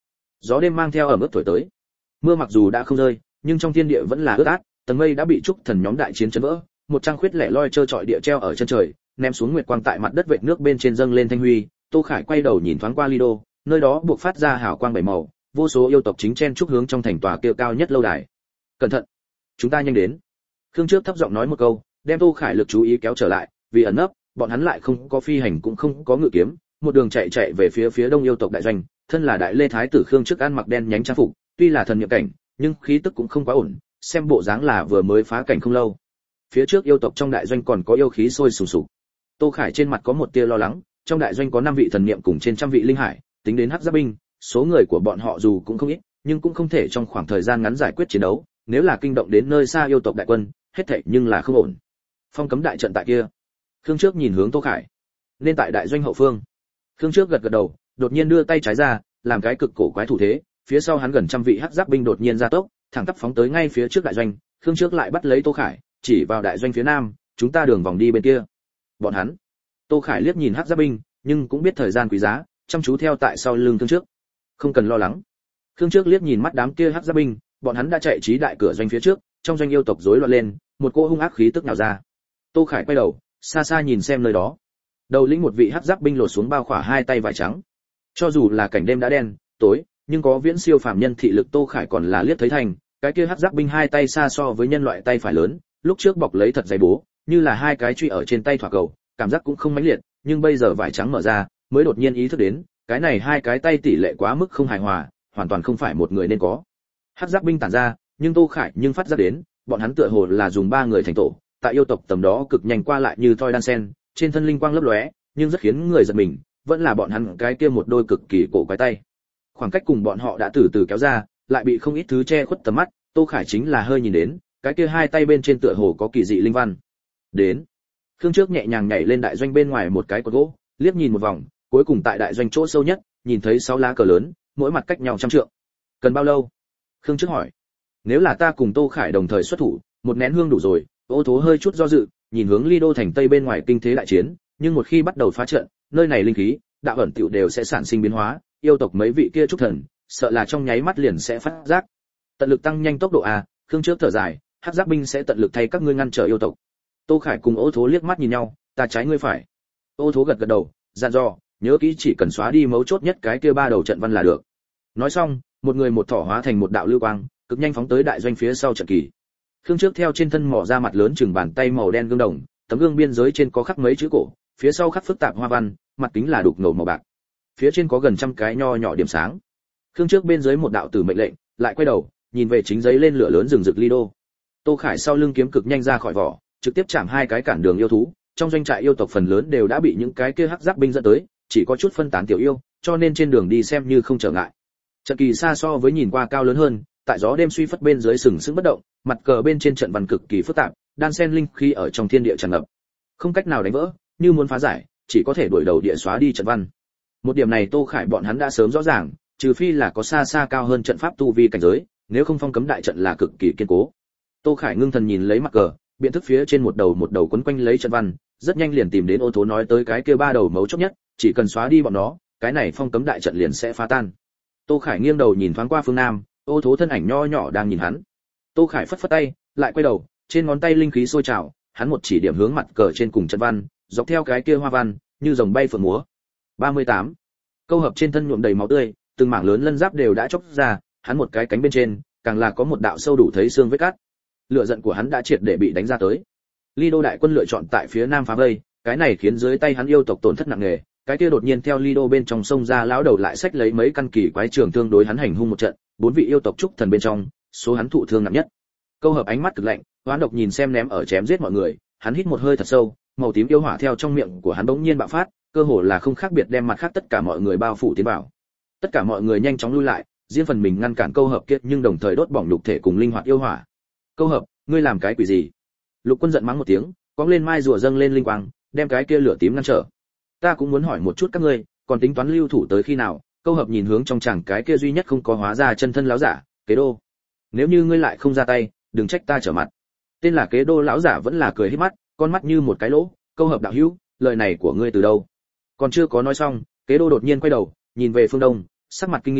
Gió đêm mang theo ẩm ướt thổi tới. Mưa mặc dù đã không rơi, nhưng trong thiên địa vẫn là ướt át, tầng mây đã bị trúc thần nhóm đại chiến chấn vỡ, một trăng khuyết lẻ loi trơ trọi địa treo ở chân trời, ném xuống nguyệt quang tại mặt đất vệt nước bên trên dâng lên thanh huy. Tô Khải quay đầu nhìn thoáng qua Lido, nơi đó buộc phát ra hào quang bảy màu, vô số yêu tộc chính chen chúc hướng trong thành tòa kia cao nhất lâu đài. Cẩn thận, chúng ta nhanh đến. Khương Trước thấp giọng nói một câu, đem Tô Khải lực chú ý kéo trở lại, vì ẩn nấp, bọn hắn lại không có phi hành cũng không có ngự kiếm, một đường chạy chạy về phía phía đông yêu tộc đại doanh. Thân là đại lê thái tử Khương Trước ăn mặc đen nhánh trang phục, tuy là thần nhập cảnh, nhưng khí tức cũng không quá ổn, xem bộ dáng là vừa mới phá cảnh không lâu. Phía trước yêu tộc trong đại doanh còn có yêu khí sôi sùng sục. Tô Khải trên mặt có một tia lo lắng, trong đại doanh có năm vị thần niệm cùng trên trăm vị linh hải, tính đến hắc giáp binh, số người của bọn họ dù cũng không ít, nhưng cũng không thể trong khoảng thời gian ngắn giải quyết chiến đấu, nếu là kinh động đến nơi xa yêu tộc đại quân, hết thảy nhưng là không ổn. Phong cấm đại trận tại kia. Khương Trước nhìn hướng Tô Khải. Nên tại đại doanh hậu phương. Khương Trước gật gật đầu, đột nhiên đưa tay trái ra, làm cái cực cổ quái thủ thế, phía sau hắn gần trăm vị hắc giáp binh đột nhiên ra tốc, thẳng tắp phóng tới ngay phía trước đại doanh. Khương Trước lại bắt lấy Tô Khải, chỉ vào đại doanh phía nam, chúng ta đường vòng đi bên kia. Bọn hắn. Tô Khải liếc nhìn hắc giáp binh, nhưng cũng biết thời gian quý giá, chăm chú theo tại sau lưng Khương Trước. Không cần lo lắng. Khương Trước liếc nhìn mắt đám kia hắc giáp binh, bọn hắn đã chạy trí đại cửa doanh phía trước, trong doanh yêu tộc rối loạn lên, một cỗ hung ác khí tức nào ra. Tô Khải quay đầu, xa xa nhìn xem nơi đó. Đầu lĩnh một vị hắc giáp binh lột xuống bao khỏa hai tay vải trắng. Cho dù là cảnh đêm đã đen, tối, nhưng có viễn siêu phàm nhân thị lực Tô Khải còn là liếc thấy thành, cái kia hắc giáp binh hai tay xa so với nhân loại tay phải lớn, lúc trước bọc lấy thật dày bố, như là hai cái truy ở trên tay thỏa cầu, cảm giác cũng không mãnh liệt, nhưng bây giờ vải trắng mở ra, mới đột nhiên ý thức đến, cái này hai cái tay tỷ lệ quá mức không hài hòa, hoàn toàn không phải một người nên có. Hắc giáp binh tản ra, nhưng Tô Khải nhưng phát ra đến, bọn hắn tựa hồ là dùng ba người thành tổ, tại yêu tộc tầm đó cực nhanh qua lại như thoi đan sen, trên thân linh quang lấp lóe, nhưng rất khiến người giật mình, vẫn là bọn hắn cái kia một đôi cực kỳ cổ quái tay. Khoảng cách cùng bọn họ đã từ từ kéo ra, lại bị không ít thứ che khuất tầm mắt, Tô Khải chính là hơi nhìn đến, cái kia hai tay bên trên tựa hồ có kỳ dị linh văn. Đến. Khương Trước nhẹ nhàng nhảy lên đại doanh bên ngoài một cái cột gỗ, liếc nhìn một vòng, cuối cùng tại đại doanh chỗ sâu nhất, nhìn thấy sáu lá cờ lớn, mỗi mặt cách nhau trăm trượng. Cần bao lâu? Khương Trước hỏi. Nếu là ta cùng Tô Khải đồng thời xuất thủ, một nén hương đủ rồi. Ô Thố hơi chút do dự, nhìn hướng Lido thành tây bên ngoài kinh thế đại chiến, nhưng một khi bắt đầu phá trận, nơi này linh khí, đạo ẩn tiểu đều sẽ sản sinh biến hóa, yêu tộc mấy vị kia trúc thần, sợ là trong nháy mắt liền sẽ phát giác. Tận lực tăng nhanh tốc độ a, Khương Trước thở dài, hắc giáp binh sẽ tận lực thay các ngươi ngăn trở yêu tộc. Tô Khải cùng Ô Thố liếc mắt nhìn nhau, ta trái ngươi phải. Ô Thố gật gật đầu, dặn dò, nhớ kỹ chỉ cần xóa đi mấu chốt nhất cái kia ba đầu trận văn là được. Nói xong, một người một thỏ hóa thành một đạo lưu quang, cực nhanh phóng tới đại doanh phía sau trận kỳ. Khương Trước theo trên thân mỏ ra mặt lớn chừng bàn tay màu đen gương đồng, tấm gương biên giới trên có khắc mấy chữ cổ, phía sau khắc phức tạp hoa văn, mặt kính là đục ngầu màu bạc. Phía trên có gần trăm cái nho nhỏ điểm sáng. Khương Trước bên dưới một đạo tử mệnh lệnh, lại quay đầu, nhìn về chính giấy lên lửa lớn rừng rực Lido. Tô Khải sau lưng kiếm cực nhanh ra khỏi vỏ, trực tiếp chạm hai cái cản đường yêu thú, trong doanh trại yêu tộc phần lớn đều đã bị những cái kia hắc giáp binh dẫn tới, chỉ có chút phân tán tiểu yêu, cho nên trên đường đi xem như không trở ngại. Trận kỳ xa so với nhìn qua cao lớn hơn, tại gió đêm suy phất bên dưới sừng sững bất động, mặt cờ bên trên trận văn cực kỳ phức tạp, đan xen linh khí ở trong thiên địa tràn ngập, không cách nào đánh vỡ, như muốn phá giải, chỉ có thể đuổi đầu địa xóa đi trận văn. Một điểm này Tô Khải bọn hắn đã sớm rõ ràng, trừ phi là có xa xa cao hơn trận pháp tu vi cảnh giới, nếu không phong cấm đại trận là cực kỳ kiên cố. Tô Khải ngưng thần nhìn lấy mặt cờ, biện thức phía trên một đầu một đầu quấn quanh lấy trận văn, rất nhanh liền tìm đến Ô Thố nói tới cái kia ba đầu mấu chốt nhất, chỉ cần xóa đi bọn nó, cái này phong cấm đại trận liền sẽ phá tan. Tô Khải nghiêng đầu nhìn thoáng qua phương nam, Ô Thố thân ảnh nho nhỏ đang nhìn hắn. Tô Khải phất phất tay, lại quay đầu, trên ngón tay linh khí sôi trào, hắn một chỉ điểm hướng mặt cờ trên cùng trận văn, dọc theo cái kia hoa văn, như rồng bay phượng múa. ba mươi tám. Câu hợp trên thân nhuộm đầy máu tươi, từng mảng lớn lân giáp đều đã chóc ra, hắn một cái cánh bên trên, càng là có một đạo sâu đủ thấy xương vết cắt. Lửa giận của hắn đã triệt để bị đánh ra tới. Lido đại quân lựa chọn tại phía nam phá vây, cái này khiến dưới tay hắn yêu tộc tổn thất nặng nề, cái kia đột nhiên theo Lido bên trong sông ra lão đầu lại xách lấy mấy căn kỳ quái trường thương đối hắn hành hung một trận, bốn vị yêu tộc trúc thần bên trong, số hắn thụ thương nặng nhất. Câu hợp ánh mắt cực lạnh, oán độc nhìn xem ném ở chém giết mọi người, hắn hít một hơi thật sâu, màu tím yêu hỏa theo trong miệng của hắn bỗng nhiên bạo phát, cơ hồ là không khác biệt đem mặt khác tất cả mọi người bao phủ tiến vào. Tất cả mọi người nhanh chóng lui lại, riêng phần mình ngăn cản câu hợp kia, nhưng đồng thời đốt bỏng lục thể cùng linh hoạt yêu hỏa. Câu hợp, ngươi làm cái quỷ gì? Lục Quân giận mắng một tiếng, cong lên mai rùa dâng lên linh quang, đem cái kia lửa tím ngăn trở. Ta cũng muốn hỏi một chút các ngươi, còn tính toán lưu thủ tới khi nào? Câu hợp nhìn hướng trong chàng cái kia duy nhất không có hóa ra chân thân lão giả, Kế Đô. Nếu như ngươi lại không ra tay, đừng trách ta trở mặt. Tên là Kế Đô lão giả vẫn là cười híp mắt, con mắt như một cái lỗ. Câu hợp đạo hữu, lời này của ngươi từ đâu? Còn chưa có nói xong, Kế Đô đột nhiên quay đầu, nhìn về phương đông, sắc mặt kinh nghi,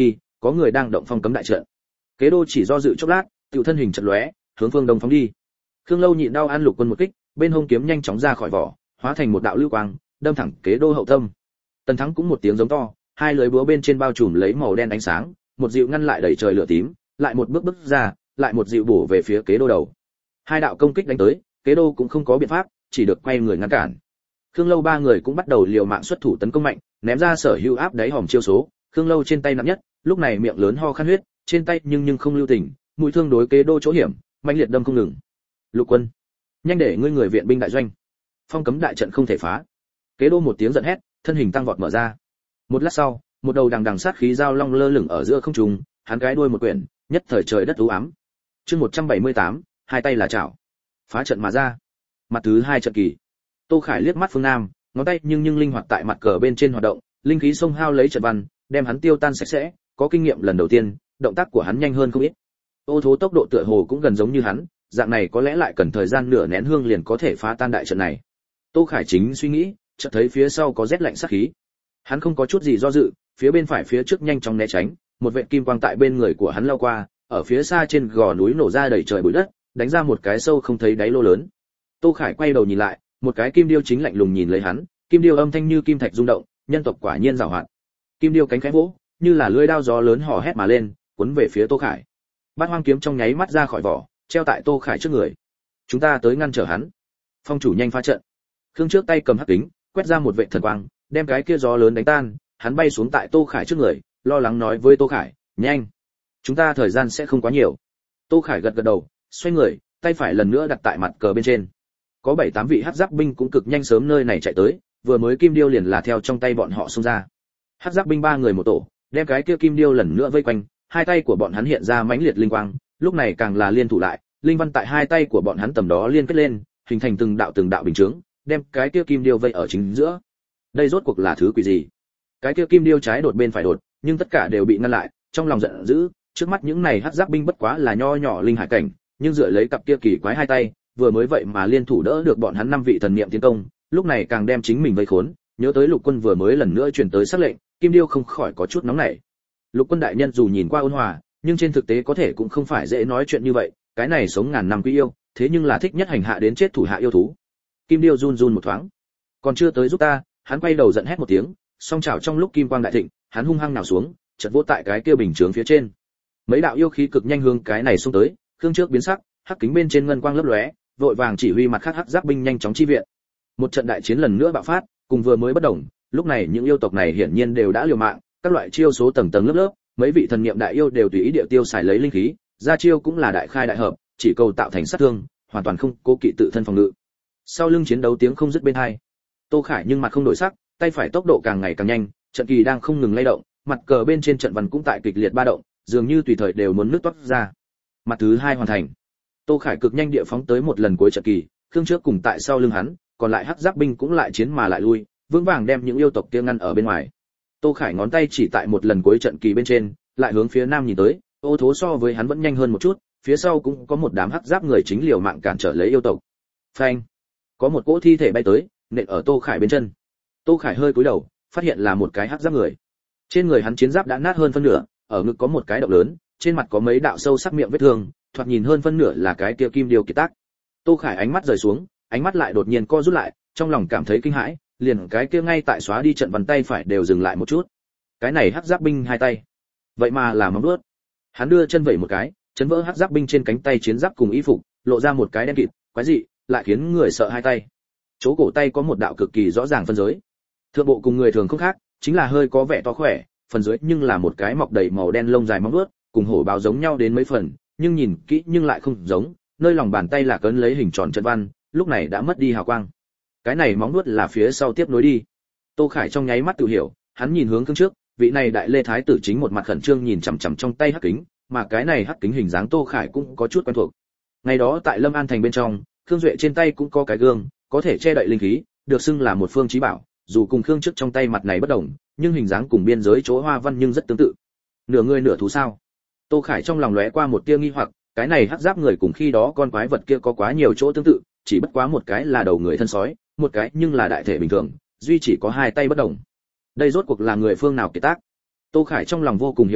có người đang động phong cấm đại trận. Kế Đô chỉ do dự chốc lát, tiểu thân hình chợt lóe, hướng phương đông phóng đi. Khương Lâu nhịn đau ăn Lục Quân một kích, bên hông kiếm nhanh chóng ra khỏi vỏ, hóa thành một đạo lưu quang, đâm thẳng Kế Đô hậu tâm. Tần Thắng cũng một tiếng giống to, hai lưỡi búa bên trên bao trùm lấy màu đen ánh sáng, một dịu ngăn lại đẩy trời lửa tím, lại một bước bước ra, lại một dịu bổ về phía Kế Đô đầu. Hai đạo công kích đánh tới, Kế Đô cũng không có biện pháp, chỉ được quay người ngăn cản. Khương Lâu ba người cũng bắt đầu liều mạng xuất thủ tấn công mạnh, ném ra sở hữu áp đáy hòm chiêu số. Khương Lâu trên tay nặng nhất, lúc này miệng lớn ho khan huyết, trên tay nhưng nhưng không lưu tình, mũi thương đối Kế Đô chỗ hiểm, mãnh liệt đâm không ngừng. Lục Quân, nhanh để ngươi người viện binh đại doanh. Phong cấm đại trận không thể phá. Kế Đô một tiếng giận hét, thân hình tăng vọt mở ra. Một lát sau, một đầu đằng đằng sát khí dao long lơ lửng ở giữa không trung, hắn cái đuôi một quyển, nhất thời trời đất u ám. Chương một trăm bảy mươi tám, hai tay là chảo. Phá trận mà ra. Mặt thứ hai trận kỳ. Tô Khải liếc mắt phương nam, ngón tay nhưng nhưng linh hoạt tại mặt cờ bên trên hoạt động, linh khí xông hao lấy trận văn, đem hắn tiêu tan sạch sẽ, có kinh nghiệm lần đầu tiên, động tác của hắn nhanh hơn không ít. Ô Thố tốc độ tựa hồ cũng gần giống như hắn, dạng này có lẽ lại cần thời gian nửa nén hương liền có thể phá tan đại trận này. Tô Khải chính suy nghĩ, chợt thấy phía sau có rét lạnh sát khí. Hắn không có chút gì do dự, phía bên phải phía trước nhanh chóng né tránh, một vệt kim quang tại bên người của hắn lao qua, ở phía xa trên gò núi nổ ra đầy trời bụi đất, đánh ra một cái sâu không thấy đáy lô lớn. Tô Khải quay đầu nhìn lại, một cái kim điêu chính lạnh lùng nhìn lấy hắn, kim điêu âm thanh như kim thạch rung động, nhân tộc quả nhiên giàu hoạt. Kim điêu cánh khẽ vỗ, như là lưỡi dao gió lớn hò hét mà lên, cuốn về phía Tô Khải. Bát Hoang kiếm trong nháy mắt ra khỏi vỏ, treo tại Tô Khải trước người. Chúng ta tới ngăn trở hắn. Phong chủ nhanh phá trận. Khương trước tay cầm hắc kính, quét ra một vệt thần quang, đem cái kia gió lớn đánh tan, hắn bay xuống tại Tô Khải trước người, lo lắng nói với Tô Khải, nhanh, chúng ta thời gian sẽ không quá nhiều. Tô Khải gật gật đầu, xoay người, tay phải lần nữa đặt tại mặt cờ bên trên. Có bảy tám vị hắc giáp binh cũng cực nhanh sớm nơi này chạy tới, vừa mới kim điêu liền là theo trong tay bọn họ xông ra. Hắc giáp binh ba người một tổ, đem cái kia kim điêu lần nữa vây quanh, hai tay của bọn hắn hiện ra mãnh liệt linh quang, lúc này càng là liên thủ lại, linh văn tại hai tay của bọn hắn tầm đó liên kết lên, hình thành từng đạo từng đạo bình chướng, đem cái kia kim điêu vây ở chính giữa. Đây rốt cuộc là thứ quỷ gì? Cái kia kim điêu trái đột bên phải đột, nhưng tất cả đều bị ngăn lại, trong lòng giận dữ, trước mắt những này hắc giáp binh bất quá là nho nhỏ linh hải cảnh, nhưng dựa lấy cặp kia kỳ quái hai tay, vừa mới vậy mà liên thủ đỡ được bọn hắn năm vị thần niệm tiến công, lúc này càng đem chính mình vây khốn, nhớ tới Lục Quân vừa mới lần nữa truyền tới sắc lệnh, kim điêu không khỏi có chút nóng nảy. Lục Quân đại nhân dù nhìn qua ôn hòa, nhưng trên thực tế có thể cũng không phải dễ nói chuyện như vậy, cái này sống ngàn năm quý yêu, thế nhưng là thích nhất hành hạ đến chết thủ hạ yêu thú. Kim điêu run run một thoáng, còn chưa tới giúp ta, hắn quay đầu giận hét một tiếng, song chảo trong lúc kim quang đại thịnh, hắn hung hăng nào xuống, chợt vỗ tại cái kia bình chướng phía trên. Mấy đạo yêu khí cực nhanh hướng cái này xông tới, Khương trước biến sắc, hắc kính bên trên ngân quang lấp lóe, vội vàng chỉ huy mặt khác hắc giáp binh nhanh chóng chi viện. Một trận đại chiến lần nữa bạo phát, cùng vừa mới bất đồng, lúc này những yêu tộc này hiển nhiên đều đã liều mạng, các loại chiêu số tầng tầng lớp lớp, mấy vị thần niệm đại yêu đều tùy ý địa tiêu xài lấy linh khí, ra chiêu cũng là đại khai đại hợp, chỉ cầu tạo thành sát thương, hoàn toàn không cố kỵ tự thân phòng ngự. Sau lưng chiến đấu tiếng không dứt bên hai. Tô Khải nhưng mặt không đổi sắc, tay phải tốc độ càng ngày càng nhanh, trận kỳ đang không ngừng lay động, mặt cờ bên trên trận văn cũng tại kịch liệt ba động, dường như tùy thời đều muốn nứt toát ra. Mặt thứ hai hoàn thành. Tô Khải cực nhanh địa phóng tới một lần cuối trận kỳ, Khương trước cùng tại sau lưng hắn, còn lại hắc giáp binh cũng lại chiến mà lại lui, vững vàng đem những yêu tộc kia ngăn ở bên ngoài. Tô Khải ngón tay chỉ tại một lần cuối trận kỳ bên trên, lại hướng phía nam nhìn tới, Ô Thố so với hắn vẫn nhanh hơn một chút, phía sau cũng có một đám hắc giáp người chính liều mạng cản trở lấy yêu tộc. Phanh! Có một cỗ thi thể bay tới, nện ở Tô Khải bên chân. Tô Khải hơi cúi đầu, phát hiện là một cái hắc giáp người. Trên người hắn chiến giáp đã nát hơn phân nửa, ở ngực có một cái động lớn, trên mặt có mấy đạo sâu sắc miệng vết thương, thoạt nhìn hơn phân nửa là cái kia kim điêu kiệt tác. Tô Khải ánh mắt rời xuống, ánh mắt lại đột nhiên co rút lại, trong lòng cảm thấy kinh hãi, liền cái kia ngay tại xóa đi trận văn tay phải đều dừng lại một chút. Cái này hắc giáp binh hai tay, vậy mà là móng vuốt. Hắn đưa chân vẩy một cái, chấn vỡ hắc giáp binh trên cánh tay chiến giáp cùng y phục, lộ ra một cái đen kịt, quái dị, lại khiến người sợ hai tay. Chỗ cổ tay có một đạo cực kỳ rõ ràng phân giới. Thượng bộ cùng người thường không khác, chính là hơi có vẻ to khỏe, phần dưới nhưng là một cái mọc đầy màu đen lông dài móng vuốt, cùng hổ báo giống nhau đến mấy phần, nhưng nhìn kỹ nhưng lại không giống, nơi lòng bàn tay là cấn lấy hình tròn trận văn, lúc này đã mất đi hào quang. Cái này móng vuốt là phía sau tiếp nối đi. Tô Khải trong nháy mắt tự hiểu, hắn nhìn hướng Khương trước, vị này đại lê thái tử chính một mặt khẩn trương nhìn chằm chằm trong tay hắc kính, mà cái này hắc kính hình dáng Tô Khải cũng có chút quen thuộc. Ngày đó tại Lâm An thành bên trong, Khương Duệ trên tay cũng có cái gương, có thể che đậy linh khí, được xưng là một phương chí bảo, dù cùng Khương trước trong tay mặt này bất đồng, nhưng hình dáng cùng biên giới chỗ hoa văn nhưng rất tương tự. Nửa người nửa thú sao? Tô Khải trong lòng lóe qua một tia nghi hoặc, cái này hắc giáp người cùng khi đó con quái vật kia có quá nhiều chỗ tương tự, chỉ bất quá một cái là đầu người thân sói, một cái nhưng là đại thể bình thường, duy chỉ có hai tay bất đồng. Đây rốt cuộc là người phương nào kiệt tác? Tô Khải trong lòng vô cùng hiếu kỳ,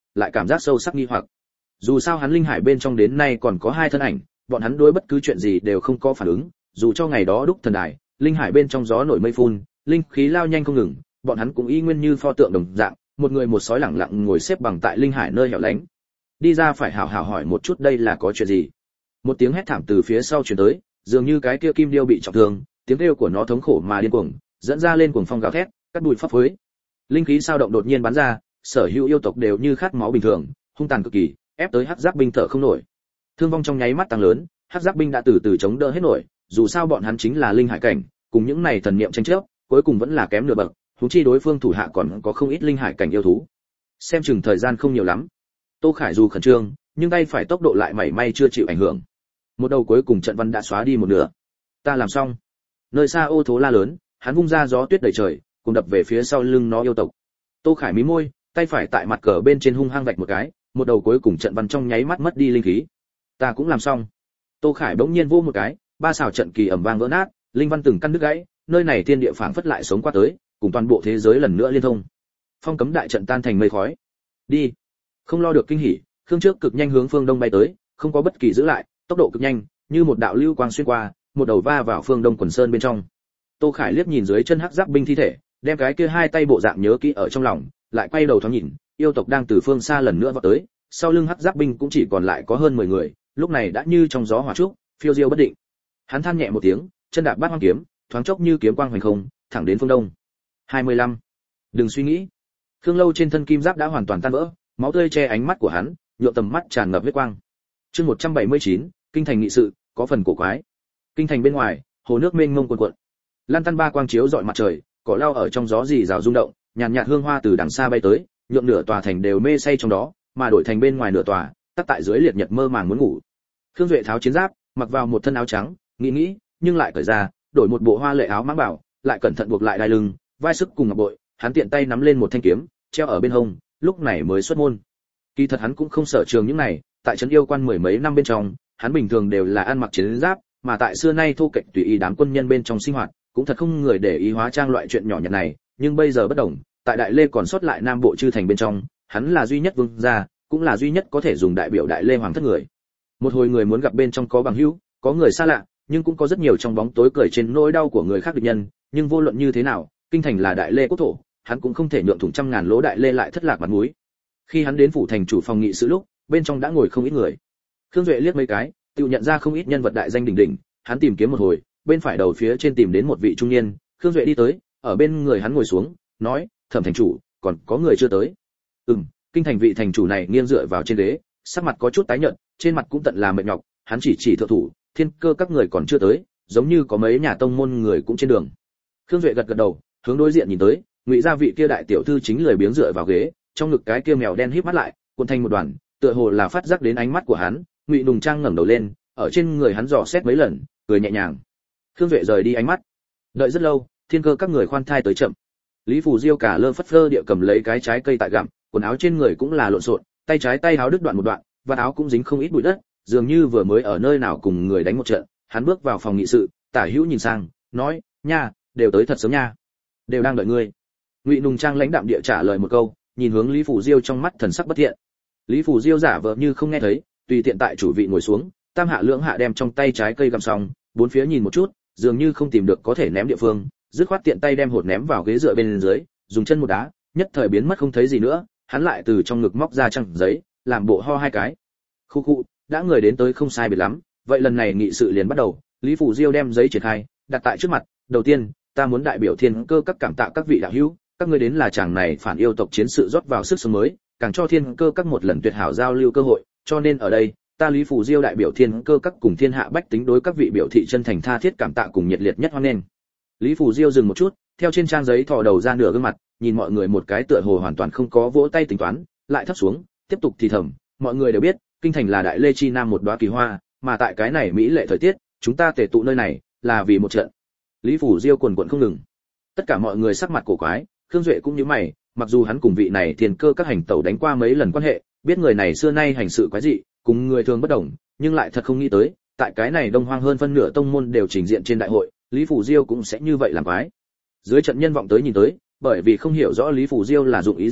lại cảm giác sâu sắc nghi hoặc. Dù sao hắn linh hải bên trong đến nay còn có hai thân ảnh, bọn hắn đối bất cứ chuyện gì đều không có phản ứng, dù cho ngày đó đúc thần đài, linh hải bên trong gió nổi mây phun, linh khí lao nhanh không ngừng, bọn hắn cũng y nguyên như pho tượng đồng dạng, một người một sói lẳng lặng ngồi xếp bằng tại linh hải nơi hẻo lánh. Đi ra phải hảo hảo hỏi một chút đây là có chuyện gì. Một tiếng hét thảm từ phía sau truyền tới, dường như cái kia kim điêu bị trọng thương, tiếng kêu của nó thống khổ mà điên cuồng, dẫn ra lên cuồng phong gào thét, cắt đùi phấp phới. Linh khí sao động đột nhiên bắn ra, sở hữu yêu tộc đều như khát máu bình thường, hung tàn cực kỳ, ép tới hắc giáp binh thở không nổi. Thương vong trong nháy mắt tăng lớn, hắc giáp binh đã từ từ chống đỡ hết nổi, dù sao bọn hắn chính là linh hải cảnh, cùng những này thần niệm tranh chấp, cuối cùng vẫn là kém nửa bậc, huống chi đối phương thủ hạ còn có không ít linh hải cảnh yêu thú. Xem chừng thời gian không nhiều lắm. Tô Khải dù khẩn trương, nhưng tay phải tốc độ lại mảy may chưa chịu ảnh hưởng. Một đầu cuối cùng trận văn đã xóa đi một nửa. Ta làm xong. Nơi xa ô thố la lớn, hắn vung ra gió tuyết đầy trời, cùng đập về phía sau lưng nó yêu tộc. Tô Khải mí môi, tay phải tại mặt cờ bên trên hung hăng vạch một cái, một đầu cuối cùng trận văn trong nháy mắt mất đi linh khí. Ta cũng làm xong. Tô Khải bỗng nhiên vô một cái, ba xào trận kỳ ầm vang vỡ nát, linh văn từng căn đứt gãy, nơi này thiên địa phảng phất lại sống qua tới, cùng toàn bộ thế giới lần nữa liên thông. Phong cấm đại trận tan thành mây khói. Đi. Không lo được kinh hỉ, Khương Trước cực nhanh hướng phương đông bay tới, không có bất kỳ giữ lại, tốc độ cực nhanh, như một đạo lưu quang xuyên qua, một đầu va vào phương đông quần sơn bên trong. Tô Khải liếc nhìn dưới chân hắc giáp binh thi thể, đem cái kia hai tay bộ dạng nhớ kỹ ở trong lòng, lại quay đầu thoáng nhìn, yêu tộc đang từ phương xa lần nữa vọt tới, sau lưng hắc giáp binh cũng chỉ còn lại có hơn mười người, lúc này đã như trong gió hỏa trúc, phiêu diêu bất định. Hắn than nhẹ một tiếng, chân đạp bát hoang kiếm, thoáng chốc như kiếm quang hoành không, thẳng đến phương đông. hai mươi lăm. Đừng suy nghĩ. Khương Lâu trên thân kim giáp đã hoàn toàn tan vỡ, máu tươi che ánh mắt của hắn, nhộn tầm mắt tràn ngập huyết quang. Chương một trăm bảy mươi chín, kinh thành nghị sự, có phần cổ quái. Kinh thành bên ngoài, hồ nước mênh mông cuồn cuộn. Lan tăn ba quang chiếu rọi mặt trời, cỏ lau ở trong gió rì rào rung động, nhàn nhạt hương hoa từ đằng xa bay tới, nhượng nửa tòa thành đều mê say trong đó, mà đổi thành bên ngoài nửa tòa, tắt tại dưới liệt nhật mơ màng muốn ngủ. Khương Duệ tháo chiến giáp, mặc vào một thân áo trắng, nghĩ nghĩ, nhưng lại cởi ra, đổi một bộ hoa lệ áo mãng bảo, lại cẩn thận buộc lại đai lưng, vai sức cùng ngọc bội, hắn tiện tay nắm lên một thanh kiếm, treo ở bên hông, lúc này mới xuất môn. Kỳ thật hắn cũng không sợ trường những này, tại trấn yêu quan mười mấy năm bên trong, hắn bình thường đều là ăn mặc chiến giáp, mà tại xưa nay thu kệch tùy ý đám quân nhân bên trong sinh hoạt, cũng thật không người để ý hóa trang loại chuyện nhỏ nhặt này, nhưng bây giờ bất đồng, tại Đại Lê còn sót lại Nam Bộ chư thành bên trong, hắn là duy nhất vương gia, cũng là duy nhất có thể dùng đại biểu Đại Lê hoàng thất người. Một hồi người muốn gặp bên trong có bằng hữu, có người xa lạ, nhưng cũng có rất nhiều trong bóng tối cười trên nỗi đau của người khác địch nhân, nhưng vô luận như thế nào, kinh thành là Đại Lê quốc thổ, hắn cũng không thể nhượng thủng trăm ngàn lỗ Đại Lê lại thất lạc mặt mũi. Khi hắn đến phủ thành chủ phòng nghị sự lúc, bên trong đã ngồi không ít người. Khương Duệ liếc mấy cái, tự nhận ra không ít nhân vật đại danh đỉnh đỉnh, hắn tìm kiếm một hồi, bên phải đầu phía trên tìm đến một vị trung niên, Khương Duệ đi tới, ở bên người hắn ngồi xuống, nói, Thẩm thành chủ, còn có người chưa tới. Ừm, kinh thành vị thành chủ này nghiêng dựa vào trên ghế, sắc mặt có chút tái nhợt, trên mặt cũng tận là mệt nhọc, hắn chỉ chỉ thượng thủ, thiên cơ các người còn chưa tới, giống như có mấy nhà tông môn người cũng trên đường. Khương Duệ gật gật đầu, hướng đối diện nhìn tới, ngụy gia vị kia đại tiểu thư chính lười biếng dựa vào ghế, trong ngực cái kia mèo đen híp mắt lại, cuộn thành một đoàn, tựa hồ là phát giác đến ánh mắt của hắn, Ngụy Đùng Trang ngẩng đầu lên, ở trên người hắn dò xét mấy lần, cười nhẹ nhàng. Khương Duệ rời đi ánh mắt. Đợi rất lâu, thiên cơ các người khoan thai tới chậm. Lý Phù Diêu cả lơ phất phơ địa cầm lấy cái trái cây tại gặm, quần áo trên người cũng là lộn xộn, tay trái tay áo đứt đoạn một đoạn, và áo cũng dính không ít bụi đất, dường như vừa mới ở nơi nào cùng người đánh một trận. Hắn bước vào phòng nghị sự, Tả Hữu nhìn sang, nói, nha, đều tới thật sớm nha, đều đang đợi ngươi. Ngụy Đùng Trang lãnh đạm địa trả lời một câu, nhìn hướng Lý Phù Diêu trong mắt thần sắc bất thiện. Lý Phù Diêu giả vờ như không nghe thấy, tùy tiện tại chủ vị ngồi xuống, tam hạ lưỡng hạ đem trong tay trái cây gặm xong, bốn phía nhìn một chút, dường như không tìm được có thể ném địa phương, dứt khoát tiện tay đem hột ném vào ghế dựa bên dưới, dùng chân một đá, nhất thời biến mất không thấy gì nữa. Hắn lại từ trong ngực móc ra trang giấy, làm bộ ho hai cái. Khu khu, đã người đến tới không sai biệt lắm, vậy lần này nghị sự liền bắt đầu. Lý Phù Diêu đem giấy triển khai, đặt tại trước mặt. Đầu tiên, ta muốn đại biểu thiên cơ các cảm tạ các vị đạo hữu, các ngươi đến là chàng này phản yêu tộc chiến sự rót vào sức sống mới, càng cho thiên cơ các một lần tuyệt hảo giao lưu cơ hội, cho nên ở đây, ta Lý Phù Diêu đại biểu thiên cơ các cùng thiên hạ bách tính đối các vị biểu thị chân thành tha thiết cảm tạ cùng nhiệt liệt nhất hoan nghênh. Lý Phù Diêu dừng một chút, theo trên trang giấy thò đầu ra nửa gương mặt, nhìn mọi người một cái tựa hồ hoàn toàn không có vỗ tay tính toán, lại thấp xuống, tiếp tục thì thầm, mọi người đều biết, kinh thành là Đại Lê chi nam một đóa kỳ hoa, mà tại cái này mỹ lệ thời tiết, chúng ta tề tụ nơi này là vì một trận. Lý Phù Diêu quần quần không ngừng. Tất cả mọi người sắc mặt cổ quái, Khương Duệ cũng như mày, mặc dù hắn cùng vị này thiên cơ các hành tẩu đánh qua mấy lần quan hệ, biết người này xưa nay hành sự quái dị, cùng người thường bất đồng, nhưng lại thật không nghĩ tới, tại cái này đông hoang hơn phân nửa tông môn đều trình diện trên đại hội, Lý Phù Diêu cũng sẽ như vậy làm quái. Dưới trận nhân vọng tới nhìn tới, bởi vì không hiểu rõ Lý Phù Diêu là dụng ý gì,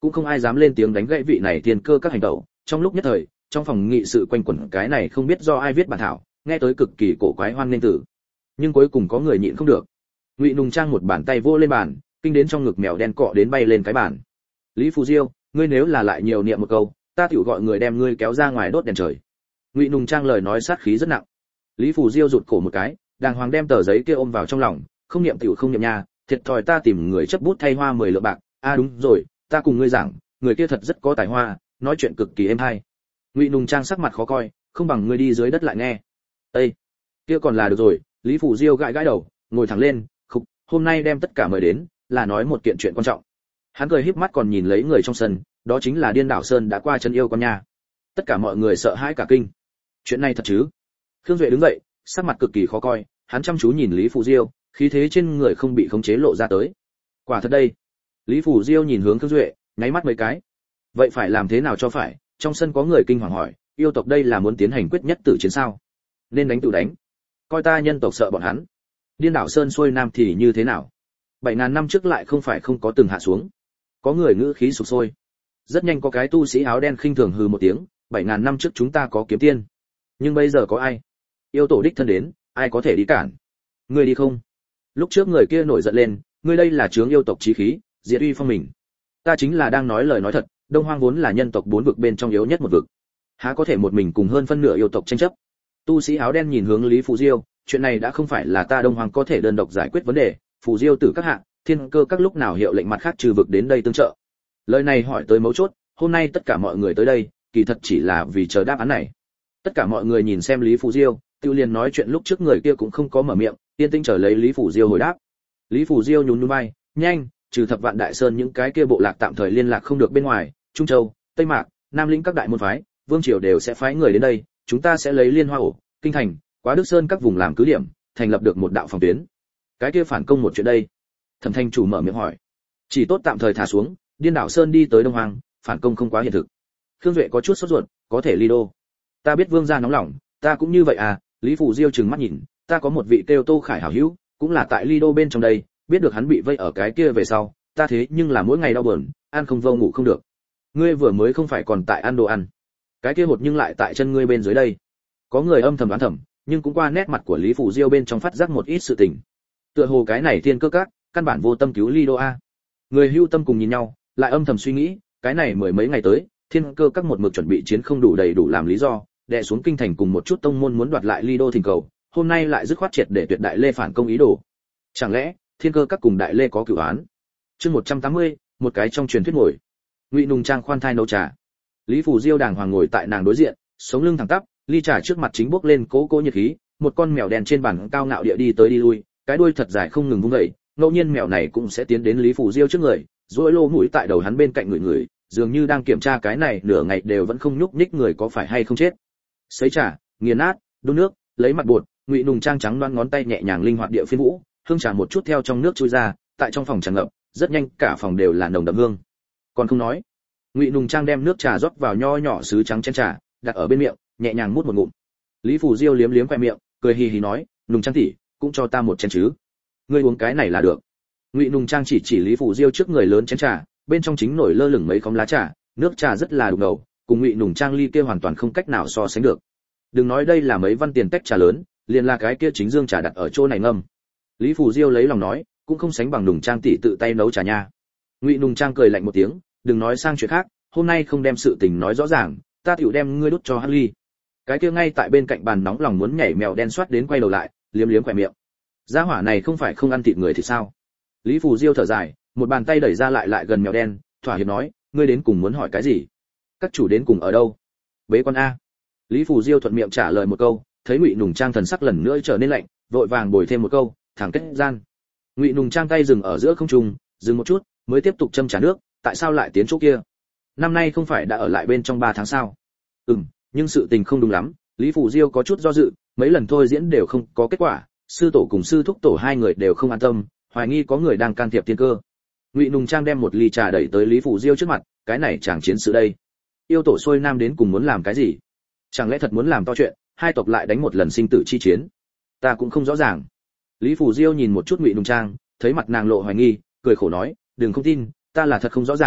cũng không ai dám lên tiếng đánh gãy vị này tiên cơ các hành động. Trong lúc nhất thời, trong phòng nghị sự quanh quẩn cái này không biết do ai viết bản thảo, nghe tới cực kỳ cổ quái hoan nên tử. Nhưng cuối cùng có người nhịn không được. Ngụy Nùng Trang một bàn tay vô lên bàn, kinh đến trong ngực mèo đen cọ đến bay lên cái bàn. Lý Phù Diêu, ngươi nếu là lại nhiều niệm một câu, ta tiểu gọi người đem ngươi kéo ra ngoài đốt đèn trời. Ngụy Nùng Trang lời nói sát khí rất nặng. Lý Phù Diêu rụt cổ một cái, đàng hoàng đem tờ giấy kia ôm vào trong lòng, không niệm tiểu không niệm nha, thiệt thòi ta tìm người chấp bút thay hoa mười lượng bạc. A à đúng rồi, ta cùng ngươi giảng, người kia thật rất có tài hoa, nói chuyện cực kỳ êm hay. Ngụy Nùng Trang sắc mặt khó coi, không bằng ngươi đi dưới đất lại nghe. Ê, kia còn là được rồi. Lý Phù Diêu gãi gãi đầu, ngồi thẳng lên, khục, hôm nay đem tất cả mời đến, là nói một kiện chuyện quan trọng. Hắn cười híp mắt còn nhìn lấy người trong sân, đó chính là Điên Đảo Sơn đã qua chân yêu con nha. Tất cả mọi người sợ hãi cả kinh. Chuyện này thật chứ? Khương Duệ đứng dậy, sắc mặt cực kỳ khó coi, hắn chăm chú nhìn Lý Phù Diêu, khí thế trên người không bị khống chế lộ ra tới. Quả thật đây. Lý Phù Diêu nhìn hướng Khương Duệ, nháy mắt mấy cái. Vậy phải làm thế nào cho phải? Trong sân có người kinh hoàng hỏi, yêu tộc đây là muốn tiến hành quyết nhất tử chiến sao? Nên đánh tự đánh. Coi ta nhân tộc sợ bọn hắn. Điên Đảo Sơn xuôi nam thì như thế nào? Bảy ngàn năm trước lại không phải không có từng hạ xuống. Có người ngữ khí sục sôi. Rất nhanh có cái tu sĩ áo đen khinh thường hừ một tiếng, bảy ngàn năm trước chúng ta có kiếm tiên, nhưng bây giờ có ai? Yêu tổ đích thân đến, ai có thể đi cản? Ngươi đi không? Lúc trước người kia nổi giận lên, ngươi đây là chướng yêu tộc chí khí, diệt uy phong mình. Ta chính là đang nói lời nói thật, Đông Hoang vốn là nhân tộc bốn vực bên trong yếu nhất một vực, há có thể một mình cùng hơn phân nửa yêu tộc tranh chấp? Tu sĩ áo đen nhìn hướng Lý Phù Diêu, chuyện này đã không phải là ta Đông Hoang có thể đơn độc giải quyết vấn đề, Phù Diêu tử các hạ, thiên cơ các lúc nào hiệu lệnh mặt khác trừ vực đến đây tương trợ. Lời này hỏi tới mấu chốt, hôm nay tất cả mọi người tới đây, kỳ thật chỉ là vì chờ đáp án này. Tất cả mọi người nhìn xem Lý Phù Diêu, Tiêu Liên nói chuyện lúc trước người kia cũng không có mở miệng, yên tĩnh chờ lấy Lý Phù Diêu hồi đáp. Lý Phù Diêu nhún nhún vai, nhanh, trừ Thập Vạn Đại Sơn những cái kia bộ lạc tạm thời liên lạc không được bên ngoài, Trung Châu, Tây Mạc, Nam Lĩnh các đại môn phái, vương triều đều sẽ phái người đến đây, chúng ta sẽ lấy Liên Hoa ổ, Kinh Thành, Quá Đức Sơn các vùng làm cứ điểm, thành lập được một đạo phòng tuyến. Cái kia phản công một chuyện đây. Thẩm Thanh chủ mở miệng hỏi. Chỉ tốt tạm thời thả xuống, Điên Đảo Sơn đi tới Đông Hoàng, phản công không quá hiện thực. Khương Duệ có chút sốt ruột, có thể ly đô. Ta biết vương gia nóng lòng, ta cũng như vậy à? Lý Phù Diêu trừng mắt nhìn, ta có một vị kêu Tô Khải hảo hữu, cũng là tại ly đô bên trong đây, biết được hắn bị vây ở cái kia về sau, ta thế nhưng là mỗi ngày đau buồn, ăn không vô ngủ không được. Ngươi vừa mới không phải còn tại ăn đồ ăn, cái kia hột nhưng lại tại chân ngươi bên dưới đây. Có người âm thầm đoán thầm, nhưng cũng qua nét mặt của Lý Phù Diêu bên trong phát giác một ít sự tình. Tựa hồ cái này thiên cơ các, căn bản vô tâm cứu ly đô a. Người hưu tâm cùng nhìn nhau, lại âm thầm suy nghĩ, cái này mười mấy ngày tới, thiên cơ các một mực chuẩn bị chiến không đủ đầy đủ làm lý do, đè xuống kinh thành cùng một chút tông môn muốn đoạt lại ly đô thỉnh cầu, hôm nay lại dứt khoát triệt để tuyệt đại lê phản công ý đồ. Chẳng lẽ thiên cơ các cùng đại lê có cửu án? Chương một trăm tám mươi, một cái trong truyền thuyết ngồi. Ngụy Nùng Trang khoan thai nấu trà. Lý Phù Diêu đàng hoàng ngồi tại nàng đối diện, sống lưng thẳng tắp, ly trà trước mặt chính bốc lên cố cố nhiệt khí, một con mèo đen trên bàn cao ngạo địa đi tới đi lui, cái đuôi thật dài không ngừng vung dậy, ngẫu nhiên mèo này cũng sẽ tiến đến Lý Phù Diêu trước người, duỗi lô mũi tại đầu hắn bên cạnh người người, dường như đang kiểm tra cái này nửa ngày đều vẫn không nhúc nhích người có phải hay không chết. Sấy trà, nghiền nát, đun nước, lấy mặt bột, Ngụy Nùng Trang trắng loáng ngón tay nhẹ nhàng linh hoạt địa phiên vũ, hương trà một chút theo trong nước trôi ra, tại trong phòng tràn ngập, rất nhanh cả phòng đều là nồng đậm hương. Còn không nói, Ngụy Nùng Trang đem nước trà rót vào nho nhỏ sứ trắng chén trà, đặt ở bên miệng, nhẹ nhàng mút một ngụm. Lý Phù Diêu liếm liếm khoe miệng, cười hì hì nói, Nùng Trang tỷ, cũng cho ta một chén chứ. Ngươi uống cái này là được. Ngụy Nùng Trang chỉ chỉ Lý Phù Diêu trước người lớn chén trà, bên trong chính nổi lơ lửng mấy khóm lá trà, nước trà rất là đục ngầu, cùng Ngụy Nùng Trang ly kia hoàn toàn không cách nào so sánh được. Đừng nói đây là mấy văn tiền tách trà lớn, liền là cái kia chính dương trà đặt ở chỗ này ngâm. Lý Phù Diêu lấy lòng nói, cũng không sánh bằng Nùng Trang tỷ tự tay nấu trà nha. Ngụy Nùng Trang cười lạnh một tiếng, đừng nói sang chuyện khác, hôm nay không đem sự tình nói rõ ràng, ta tiểu đem ngươi đút cho Hắc Ly. Cái kia ngay tại bên cạnh bàn nóng lòng muốn nhảy mèo đen soát đến quay đầu lại, liếm liếm khóe miệng. Gia hỏa này không phải không ăn thịt người thì sao? Lý Phù Diêu thở dài, một bàn tay đẩy ra lại lại gần mèo đen, thỏa hiệp nói, ngươi đến cùng muốn hỏi cái gì? Các chủ đến cùng ở đâu? Bế quan a. Lý Phù Diêu thuận miệng trả lời một câu, thấy Ngụy Nùng Trang thần sắc lần nữa trở nên lạnh, vội vàng bồi thêm một câu, thẳng kết gian. Ngụy Nùng Trang tay dừng ở giữa không trung, dừng một chút, mới tiếp tục châm trà nước, tại sao lại tiến chỗ kia? Năm nay không phải đã ở lại bên trong ba tháng sao? Ừm, nhưng sự tình không đúng lắm, Lý Phù Diêu có chút do dự, mấy lần thôi diễn đều không có kết quả, sư tổ cùng sư thúc tổ hai người đều không an tâm, hoài nghi có người đang can thiệp tiên cơ. Ngụy Nùng Trang đem một ly trà đẩy tới Lý Phù Diêu trước mặt, cái này chẳng chiến sự đây. Yêu tổ xuôi nam đến cùng muốn làm cái gì? Chẳng lẽ thật muốn làm to chuyện, hai tộc lại đánh một lần sinh tử chi chiến? Ta cũng không rõ ràng. Lý Phù Diêu nhìn một chút Ngụy Nùng Trang, thấy mặt nàng lộ hoài nghi, cười khổ nói, đừng không tin, ta là thật không rõ ràng,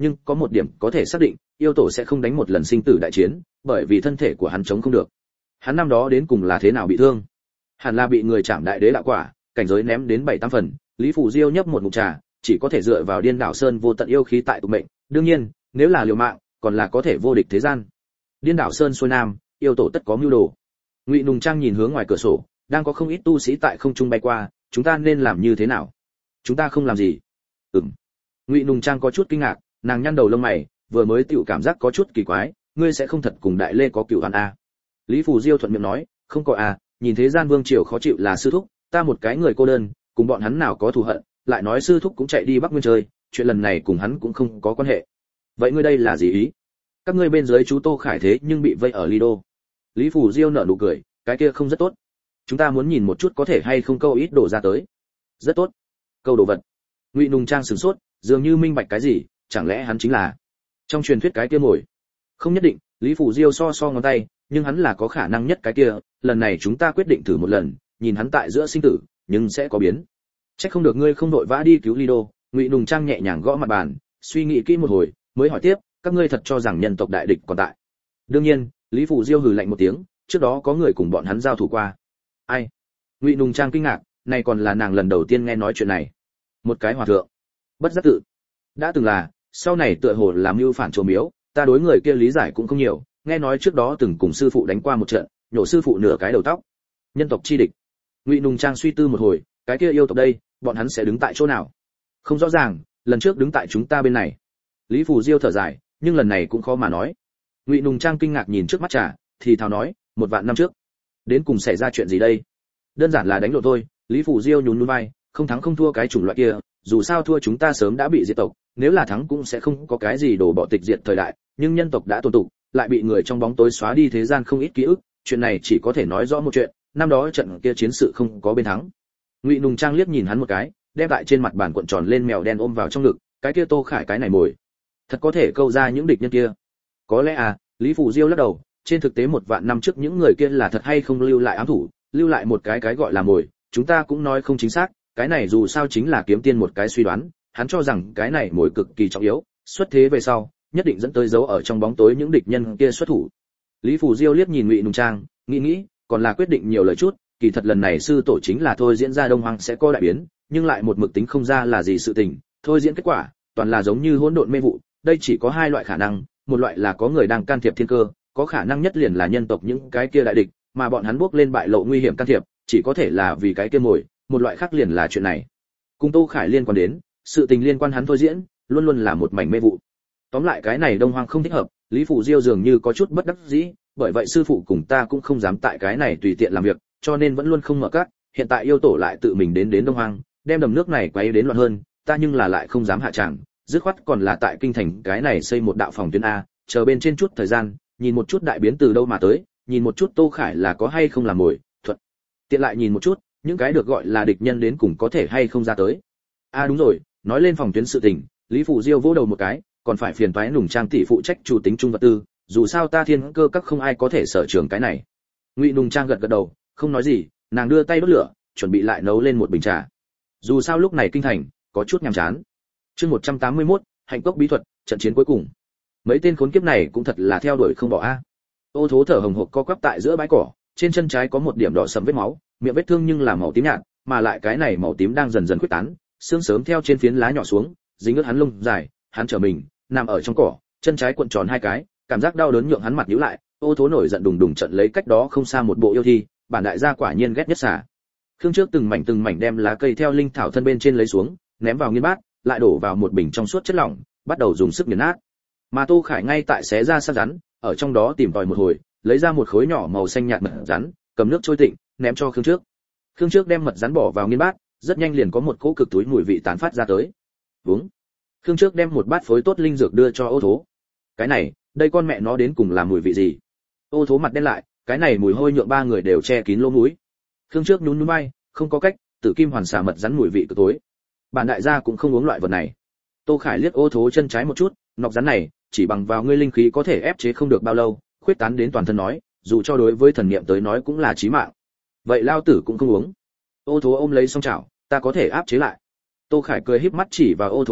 nhưng có một điểm có thể xác định, yêu tổ sẽ không đánh một lần sinh tử đại chiến, bởi vì thân thể của hắn chống không được. Hắn năm đó đến cùng là thế nào bị thương? Hẳn là bị người chạm đại đế đạo quả, cảnh giới ném đến bảy tám phần. Lý Phủ Diêu nhấp một ngụm trà, chỉ có thể dựa vào Điên Đảo Sơn vô tận yêu khí tại tụ mệnh, đương nhiên, nếu là liều mạng, còn là có thể vô địch thế gian. Điên Đảo Sơn xuôi nam, yêu tổ tất có mưu đồ. Ngụy Nùng Trang nhìn hướng ngoài cửa sổ, đang có không ít tu sĩ tại không trung bay qua, chúng ta nên làm như thế nào? Chúng ta không làm gì. Ừm. Ngụy Nùng Trang có chút kinh ngạc, nàng nhăn đầu lông mày, vừa mới tiểu cảm giác có chút kỳ quái, ngươi sẽ không thật cùng Đại Lê có cửu oán a? Lý Phủ Diêu thuận miệng nói, không có à, nhìn thế gian vương triều khó chịu là sư thúc, ta một cái người cô đơn, cùng bọn hắn nào có thù hận, lại nói sư thúc cũng chạy đi Bắc Nguyên chơi, chuyện lần này cùng hắn cũng không có quan hệ. Vậy ngươi đây là gì ý? Các ngươi bên dưới chú Tô Khải thế nhưng bị vây ở Lido. Lý Phủ Diêu nở nụ cười, cái kia không rất tốt. Chúng ta muốn nhìn một chút có thể hay không câu ít đổ ra tới. Rất tốt. Câu đồ vật. Ngụy Nùng Trang sửng sốt, dường như minh bạch cái gì, chẳng lẽ hắn chính là trong truyền thuyết cái kia mồi? Không nhất định, Lý Phủ Diêu so so ngón tay, nhưng hắn là có khả năng nhất cái kia, lần này chúng ta quyết định thử một lần, nhìn hắn tại giữa sinh tử, nhưng sẽ có biến. Chắc không được ngươi không đội vã đi cứu Lido. Ngụy Nùng Trang nhẹ nhàng gõ mặt bàn, suy nghĩ kỹ một hồi, mới hỏi tiếp, các ngươi thật cho rằng nhân tộc đại địch còn tại? Đương nhiên, Lý Phủ Diêu hừ lạnh một tiếng, trước đó có người cùng bọn hắn giao thủ qua. Ai? Ngụy Nùng Trang kinh ngạc, này còn là nàng lần đầu tiên nghe nói chuyện này. Một cái hòa thượng, bất giác tự. Đã từng là, sau này tựa hồ làm mưu phản trổ miếu, ta đối người kia lý giải cũng không nhiều, nghe nói trước đó từng cùng sư phụ đánh qua một trận, nhổ sư phụ nửa cái đầu tóc. Nhân tộc chi địch. Ngụy Nùng Trang suy tư một hồi, cái kia yêu tộc đây, bọn hắn sẽ đứng tại chỗ nào? Không rõ ràng, lần trước đứng tại chúng ta bên này. Lý Phủ Diêu thở dài, nhưng lần này cũng khó mà nói. Ngụy Nùng Trang kinh ngạc nhìn trước mắt trà, thì thào nói, một vạn năm trước, đến cùng xảy ra chuyện gì đây? Đơn giản là đánh lộn thôi. Lý Phủ Diêu nhún nhún vai, không thắng không thua cái chủng loại kia, dù sao thua chúng ta sớm đã bị diệt tộc, nếu là thắng cũng sẽ không có cái gì đổ bỏ tịch diệt thời đại, nhưng nhân tộc đã tồn tụ, lại bị người trong bóng tối xóa đi thế gian không ít ký ức, chuyện này chỉ có thể nói rõ một chuyện, năm đó trận kia chiến sự không có bên thắng. Ngụy Nùng Trang liếc nhìn hắn một cái, đem lại trên mặt bàn cuộn tròn lên mèo đen ôm vào trong ngực, cái kia Tô Khải cái này mồi, thật có thể câu ra những địch nhân kia. Có lẽ à, Lý Phủ Diêu lắc đầu, trên thực tế một vạn năm trước những người kia là thật hay không lưu lại ám thủ, lưu lại một cái cái gọi là mồi, chúng ta cũng nói không chính xác, cái này dù sao chính là kiếm tiên một cái suy đoán, hắn cho rằng cái này mồi cực kỳ trọng yếu, xuất thế về sau, nhất định dẫn tới dấu ở trong bóng tối những địch nhân kia xuất thủ. Lý Phủ Diêu liếc nhìn Ngụy Nùng Trang, nghĩ nghĩ, còn là quyết định nhiều lời chút, kỳ thật lần này sư tổ chính là thôi diễn ra Đông Hoang sẽ có đại biến, nhưng lại một mực tính không ra là gì sự tình, thôi diễn kết quả, toàn là giống như hỗn độn mê vụ, đây chỉ có hai loại khả năng, một loại là có người đang can thiệp thiên cơ, có khả năng nhất liền là nhân tộc những cái kia đại địch, mà bọn hắn bước lên bại lộ nguy hiểm can thiệp, chỉ có thể là vì cái kia mồi, một loại khác liền là chuyện này. Cùng Tô Khải liên quan đến, sự tình liên quan hắn thôi diễn, luôn luôn là một mảnh mê vụ. Tóm lại cái này Đông Hoang không thích hợp, Lý Phủ Diêu dường như có chút bất đắc dĩ, bởi vậy sư phụ cùng ta cũng không dám tại cái này tùy tiện làm việc, cho nên vẫn luôn không mở các, hiện tại yêu tổ lại tự mình đến đến Đông Hoang, đem đầm nước này quấy đến loạn hơn, ta nhưng là lại không dám hạ tràng, dứt khoát còn là tại kinh thành cái này xây một đạo phòng tuyến a, chờ bên trên chút thời gian, nhìn một chút đại biến từ đâu mà tới, nhìn một chút Tô Khải là có hay không làm mồi, thuận tiện lại nhìn một chút, những cái được gọi là địch nhân đến cùng có thể hay không ra tới. A à đúng rồi, nói lên phòng tuyến sự tình, Lý Phủ Diêu vỗ đầu một cái, còn phải phiền toái Nùng Trang tỷ phụ trách chủ tính trung vật tư, dù sao ta thiên cơ các không ai có thể sở trường cái này. Ngụy Nùng Trang gật gật đầu, không nói gì, nàng đưa tay đốt lửa, chuẩn bị lại nấu lên một bình trà. Dù sao lúc này kinh thành có chút nhàm chán. Chương một trăm tám mươi mốt, hạnh cốc bí thuật, trận chiến cuối cùng. Mấy tên khốn kiếp này cũng thật là theo đuổi không bỏ a. Ô Thố thở hồng hộc co quắp tại giữa bãi cỏ, trên chân trái có một điểm đỏ sẫm vết máu, miệng vết thương nhưng là màu tím nhạt, mà lại cái này màu tím đang dần dần khuếch tán, xương sớm theo trên phiến lá nhỏ xuống, dính ướt hắn lông dài, hắn trở mình, nằm ở trong cỏ, chân trái cuộn tròn hai cái, cảm giác đau đớn nhượng hắn mặt nhíu lại. Ô Thố nổi giận đùng đùng trận lấy cách đó không xa một bộ yêu thi, bản đại gia quả nhiên ghét nhất xả. Khương trước từng mảnh từng mảnh đem lá cây theo linh thảo thân bên trên lấy xuống, ném vào nghiên bát, lại đổ vào một bình trong suốt chất lỏng, bắt đầu dùng sức nghiền nát. Mà Tô Khải ngay tại xé ra xác rắn, ở trong đó tìm tòi một hồi, lấy ra một khối nhỏ màu xanh nhạt mật rắn, cầm nước trôi tịnh, ném cho Khương trước. Khương trước đem mật rắn bỏ vào nghiên bát, rất nhanh liền có một cỗ cực túi mùi vị tán phát ra tới. Vúng. Khương trước đem một bát phối tốt linh dược đưa cho Ô Thố. Cái này, đây con mẹ nó đến cùng là mùi vị gì? Ô Thố mặt đen lại, cái này mùi hôi nhượng ba người đều che kín lỗ mũi. Khương trước nhún nhún vai, không có cách, Tử Kim Hoàn xà mật rắn mùi vị cực tối. Bản đại gia cũng không uống loại vật này. Tô Khải liếc Ô Thố chân trái một chút, nọc rắn này, chỉ bằng vào ngươi linh khí có thể ép chế không được bao lâu, khuyết tán đến toàn thân nói, dù cho đối với thần niệm tới nói cũng là chí mạng. Vậy lao tử cũng không uống. Ô Thố ôm lấy song chảo, ta có thể áp chế lại. Tô Khải cười híp mắt chỉ vào Ô Thố chân,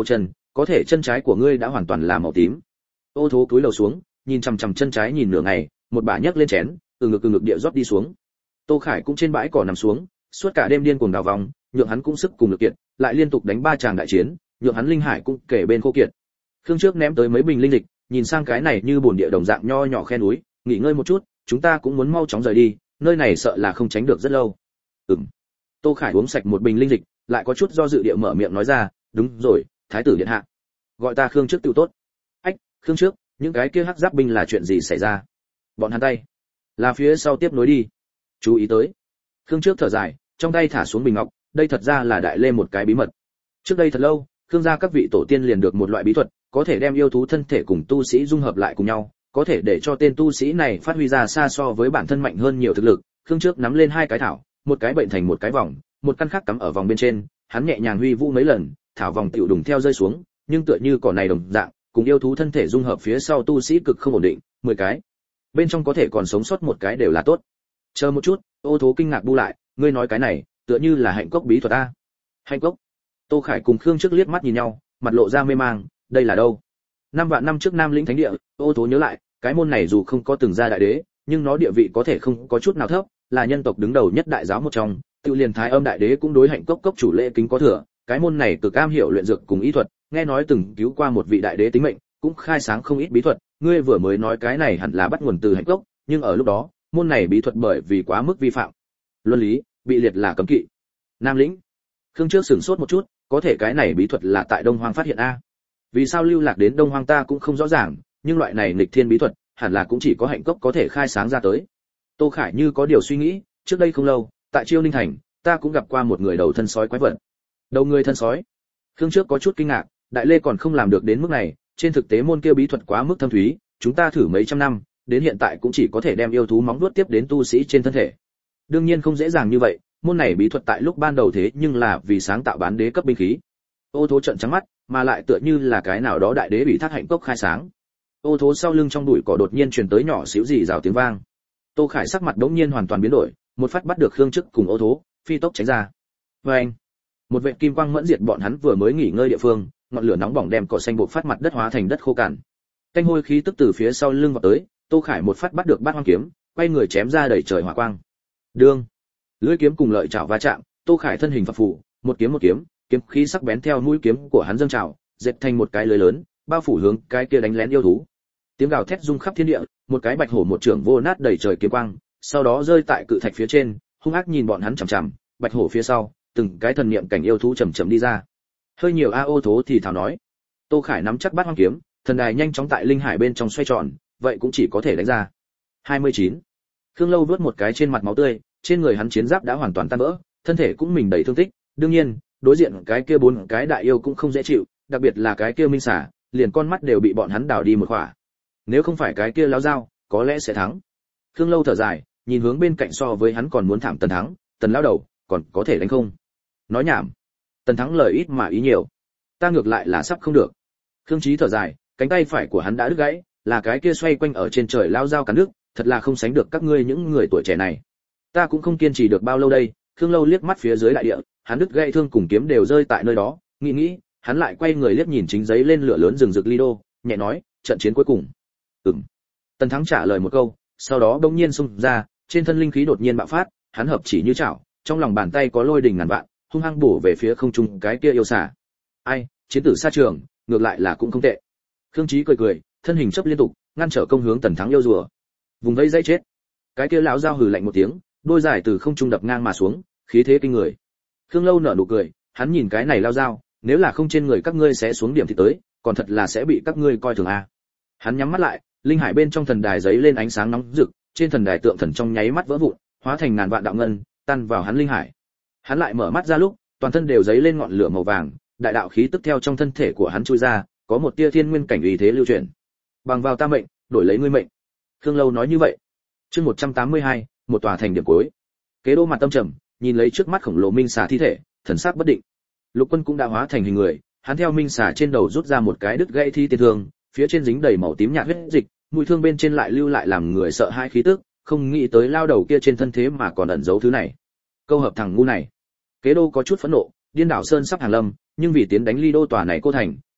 có thể chân trái của ngươi đã hoàn toàn là màu tím. Ô Thố cúi đầu xuống, nhìn chằm chằm chân trái nhìn nửa ngày, một bả nhấc lên chén, từ ngực từ ngực địa rót đi xuống. Tô Khải cũng trên bãi cỏ nằm xuống, suốt cả đêm điên cuồng đào vòng, nhượng hắn cũng sức cùng lực kiệt, lại liên tục đánh ba tràng đại chiến, nhượng hắn linh hải cũng kể bên khô kiệt. Khương trước ném tới mấy bình linh dịch, nhìn sang cái này như bồn địa đồng dạng nho nhỏ khe núi, nghỉ ngơi một chút, chúng ta cũng muốn mau chóng rời đi, nơi này sợ là không tránh được rất lâu. Ừm. Tô Khải uống sạch một bình linh dịch, lại có chút do dự địa mở miệng nói ra, đúng rồi, thái tử điện hạ, gọi ta Khương trước tự tốt. Ách, Khương trước, những cái kia hắc giáp binh là chuyện gì xảy ra? Bọn hắn tay là phía sau tiếp nối đi. Chú ý tới. Khương trước thở dài, trong tay thả xuống bình ngọc, đây thật ra là đại lên một cái bí mật. Trước đây thật lâu, Khương gia các vị tổ tiên liền được một loại bí thuật, có thể đem yêu thú thân thể cùng tu sĩ dung hợp lại cùng nhau, có thể để cho tên tu sĩ này phát huy ra xa so với bản thân mạnh hơn nhiều thực lực. Khương trước nắm lên hai cái thảo, một cái bệnh thành một cái vòng, một căn khác cắm ở vòng bên trên, hắn nhẹ nhàng huy vũ mấy lần, thảo vòng tiểu đùng theo rơi xuống, nhưng tựa như cỏ này đồng dạng, cùng yêu thú thân thể dung hợp phía sau tu sĩ cực không ổn định, mười cái. Bên trong có thể còn sống sót một cái đều là tốt. Chờ một chút, Ô Thố kinh ngạc bu lại, ngươi nói cái này, tựa như là hạnh cốc bí thuật a. Hạnh cốc? Tô Khải cùng Khương trước liếc mắt nhìn nhau, mặt lộ ra mê mang, đây là đâu? Năm vạn năm trước Nam Lĩnh Thánh Địa, Ô Thố nhớ lại, cái môn này dù không có từng ra đại đế, nhưng nó địa vị có thể không có chút nào thấp, là nhân tộc đứng đầu nhất đại giáo một trong, tự liền Thái Âm đại đế cũng đối hạnh cốc cốc chủ lễ kính có thừa, cái môn này cực am hiểu luyện dược cùng y thuật, nghe nói từng cứu qua một vị đại đế tính mệnh, cũng khai sáng không ít bí thuật, ngươi vừa mới nói cái này hẳn là bắt nguồn từ hạnh cốc, nhưng ở lúc đó, môn này bí thuật bởi vì quá mức vi phạm luân lý, bị liệt là cấm kỵ. Nam Lĩnh. Khương trước sửng sốt một chút, có thể cái này bí thuật là tại Đông Hoang phát hiện a. Vì sao lưu lạc đến Đông Hoang ta cũng không rõ ràng, nhưng loại này nghịch thiên bí thuật, hẳn là cũng chỉ có hạnh cốc có thể khai sáng ra tới. Tô Khải như có điều suy nghĩ, trước đây không lâu, tại Chiêu Ninh thành, ta cũng gặp qua một người đầu thân sói quái vật. Đầu người thân sói. Khương trước có chút kinh ngạc, Đại Lê còn không làm được đến mức này, trên thực tế môn kia bí thuật quá mức thâm thúy, chúng ta thử mấy trăm năm, đến hiện tại cũng chỉ có thể đem yêu thú móng vuốt tiếp đến tu sĩ trên thân thể. Đương nhiên không dễ dàng như vậy, môn này bí thuật tại lúc ban đầu thế nhưng là vì sáng tạo bán đế cấp binh khí. Ô Thố trợn trắng mắt, mà lại tựa như là cái nào đó đại đế bị thác hạnh cốc khai sáng. Ô Thố sau lưng trong bụi cỏ đột nhiên truyền tới nhỏ xíu gì rào tiếng vang. Tô Khải sắc mặt đống nhiên hoàn toàn biến đổi, một phát bắt được Khương Chức cùng Ô Thố, phi tốc tránh ra. Oeng! Một vệt kim quang mẫn diệt bọn hắn vừa mới nghỉ ngơi địa phương, ngọn lửa nóng bỏng đem cỏ xanh bộc phát mặt đất hóa thành đất khô cằn. Canh hôi khí tức từ phía sau lưng vọt tới, Tô Khải một phát bắt được bát hoang kiếm, quay người chém ra đẩy trời hỏa quang. Đương, lưỡi kiếm cùng lợi chảo va chạm, Tô Khải thân hình phập phù, một kiếm một kiếm, kiếm khí sắc bén theo mũi kiếm của hắn dâng trào, dệt thành một cái lưới lớn, bao phủ hướng cái kia đánh lén yêu thú. Tiếng gào thét rung khắp thiên địa, một cái bạch hổ một trường vô nát đẩy trời kiếm quang, sau đó rơi tại cự thạch phía trên, hung ác nhìn bọn hắn chằm chằm, bạch hổ phía sau, từng cái thần niệm cảnh yêu thú chậm chậm đi ra. Hơi nhiều a Ô Thố thì thào nói. Tô Khải nắm chắc bát hoang kiếm, thần đài nhanh chóng tại linh hải bên trong xoay tròn, vậy cũng chỉ có thể đánh ra. hai mươi chín. Khương Lâu vớt một cái trên mặt máu tươi, trên người hắn chiến giáp đã hoàn toàn tan vỡ, thân thể cũng mình đầy thương tích, đương nhiên, đối diện cái kia bốn cái đại yêu cũng không dễ chịu, đặc biệt là cái kia minh xà, liền con mắt đều bị bọn hắn đào đi một khỏa. Nếu không phải cái kia láo dao, có lẽ sẽ thắng. Khương Lâu thở dài, nhìn hướng bên cạnh so với hắn còn muốn thảm Tần Thắng, Tần lão đầu, còn có thể đánh không? Nói nhảm. Tần Thắng lời ít mà ý nhiều. Ta ngược lại là sắp không được. Khương Chí thở dài, cánh tay phải của hắn đã đứt gãy, là cái kia xoay quanh ở trên trời lao dao cắn đứt, thật là không sánh được các ngươi những người tuổi trẻ này. Ta cũng không kiên trì được bao lâu đây. Khương Lâu liếc mắt phía dưới đại địa, hắn đứt gãy thương cùng kiếm đều rơi tại nơi đó, nghĩ nghĩ, hắn lại quay người liếc nhìn chính giấy lên lửa lớn rừng rực Lido, nhẹ nói, trận chiến cuối cùng. Ừm. Tần Thắng trả lời một câu, sau đó bỗng nhiên xung ra, trên thân linh khí đột nhiên bạo phát, hắn hợp chỉ như chảo, trong lòng bàn tay có lôi đình ngàn vạn, hung hăng bổ về phía không trung cái kia yêu xà. Ai, chiến tử xa trường, ngược lại là cũng không tệ. Khương Chí cười cười, thân hình chớp liên tục, ngăn trở công hướng Tần Thắng yêu rùa. Vùng vẫy dãy chết. Cái kia lão dao hừ lạnh một tiếng, đôi dài từ không trung đập ngang mà xuống, khí thế kinh người. Khương Lâu nở nụ cười, hắn nhìn cái này lao dao, nếu là không trên người các ngươi sẽ xuống điểm thì tới, còn thật là sẽ bị các ngươi coi thường a. Hắn nhắm mắt lại, linh hải bên trong thần đài giấy lên ánh sáng nóng rực, trên thần đài tượng thần trong nháy mắt vỡ vụn, hóa thành ngàn vạn đạo ngân, tan vào hắn linh hải. Hắn lại mở mắt ra lúc, toàn thân đều giấy lên ngọn lửa màu vàng, đại đạo khí tức theo trong thân thể của hắn chui ra, có một tia thiên nguyên cảnh uy thế lưu chuyển. Bằng vào ta mệnh, đổi lấy ngươi mệnh. Khương Lâu nói như vậy. Chương một trăm tám mươi hai, một tòa thành điểm cuối. Kế Đô mặt tâm trầm, nhìn lấy trước mắt khổng lồ minh xà thi thể, thần sắc bất định. Lục Quân cũng đã hóa thành hình người, hắn theo minh xà trên đầu rút ra một cái đứt gãy thi tiên thương, phía trên dính đầy màu tím nhạt huyết dịch, mùi thương bên trên lại lưu lại làm người sợ hãi khí tức, không nghĩ tới lao đầu kia trên thân thế mà còn ẩn giấu thứ này. Câu hợp thằng ngu này. Kế Đô có chút phẫn nộ, điên đảo sơn sắp hàng lâm, nhưng vì tiến đánh Ly Đô tòa này cô thành,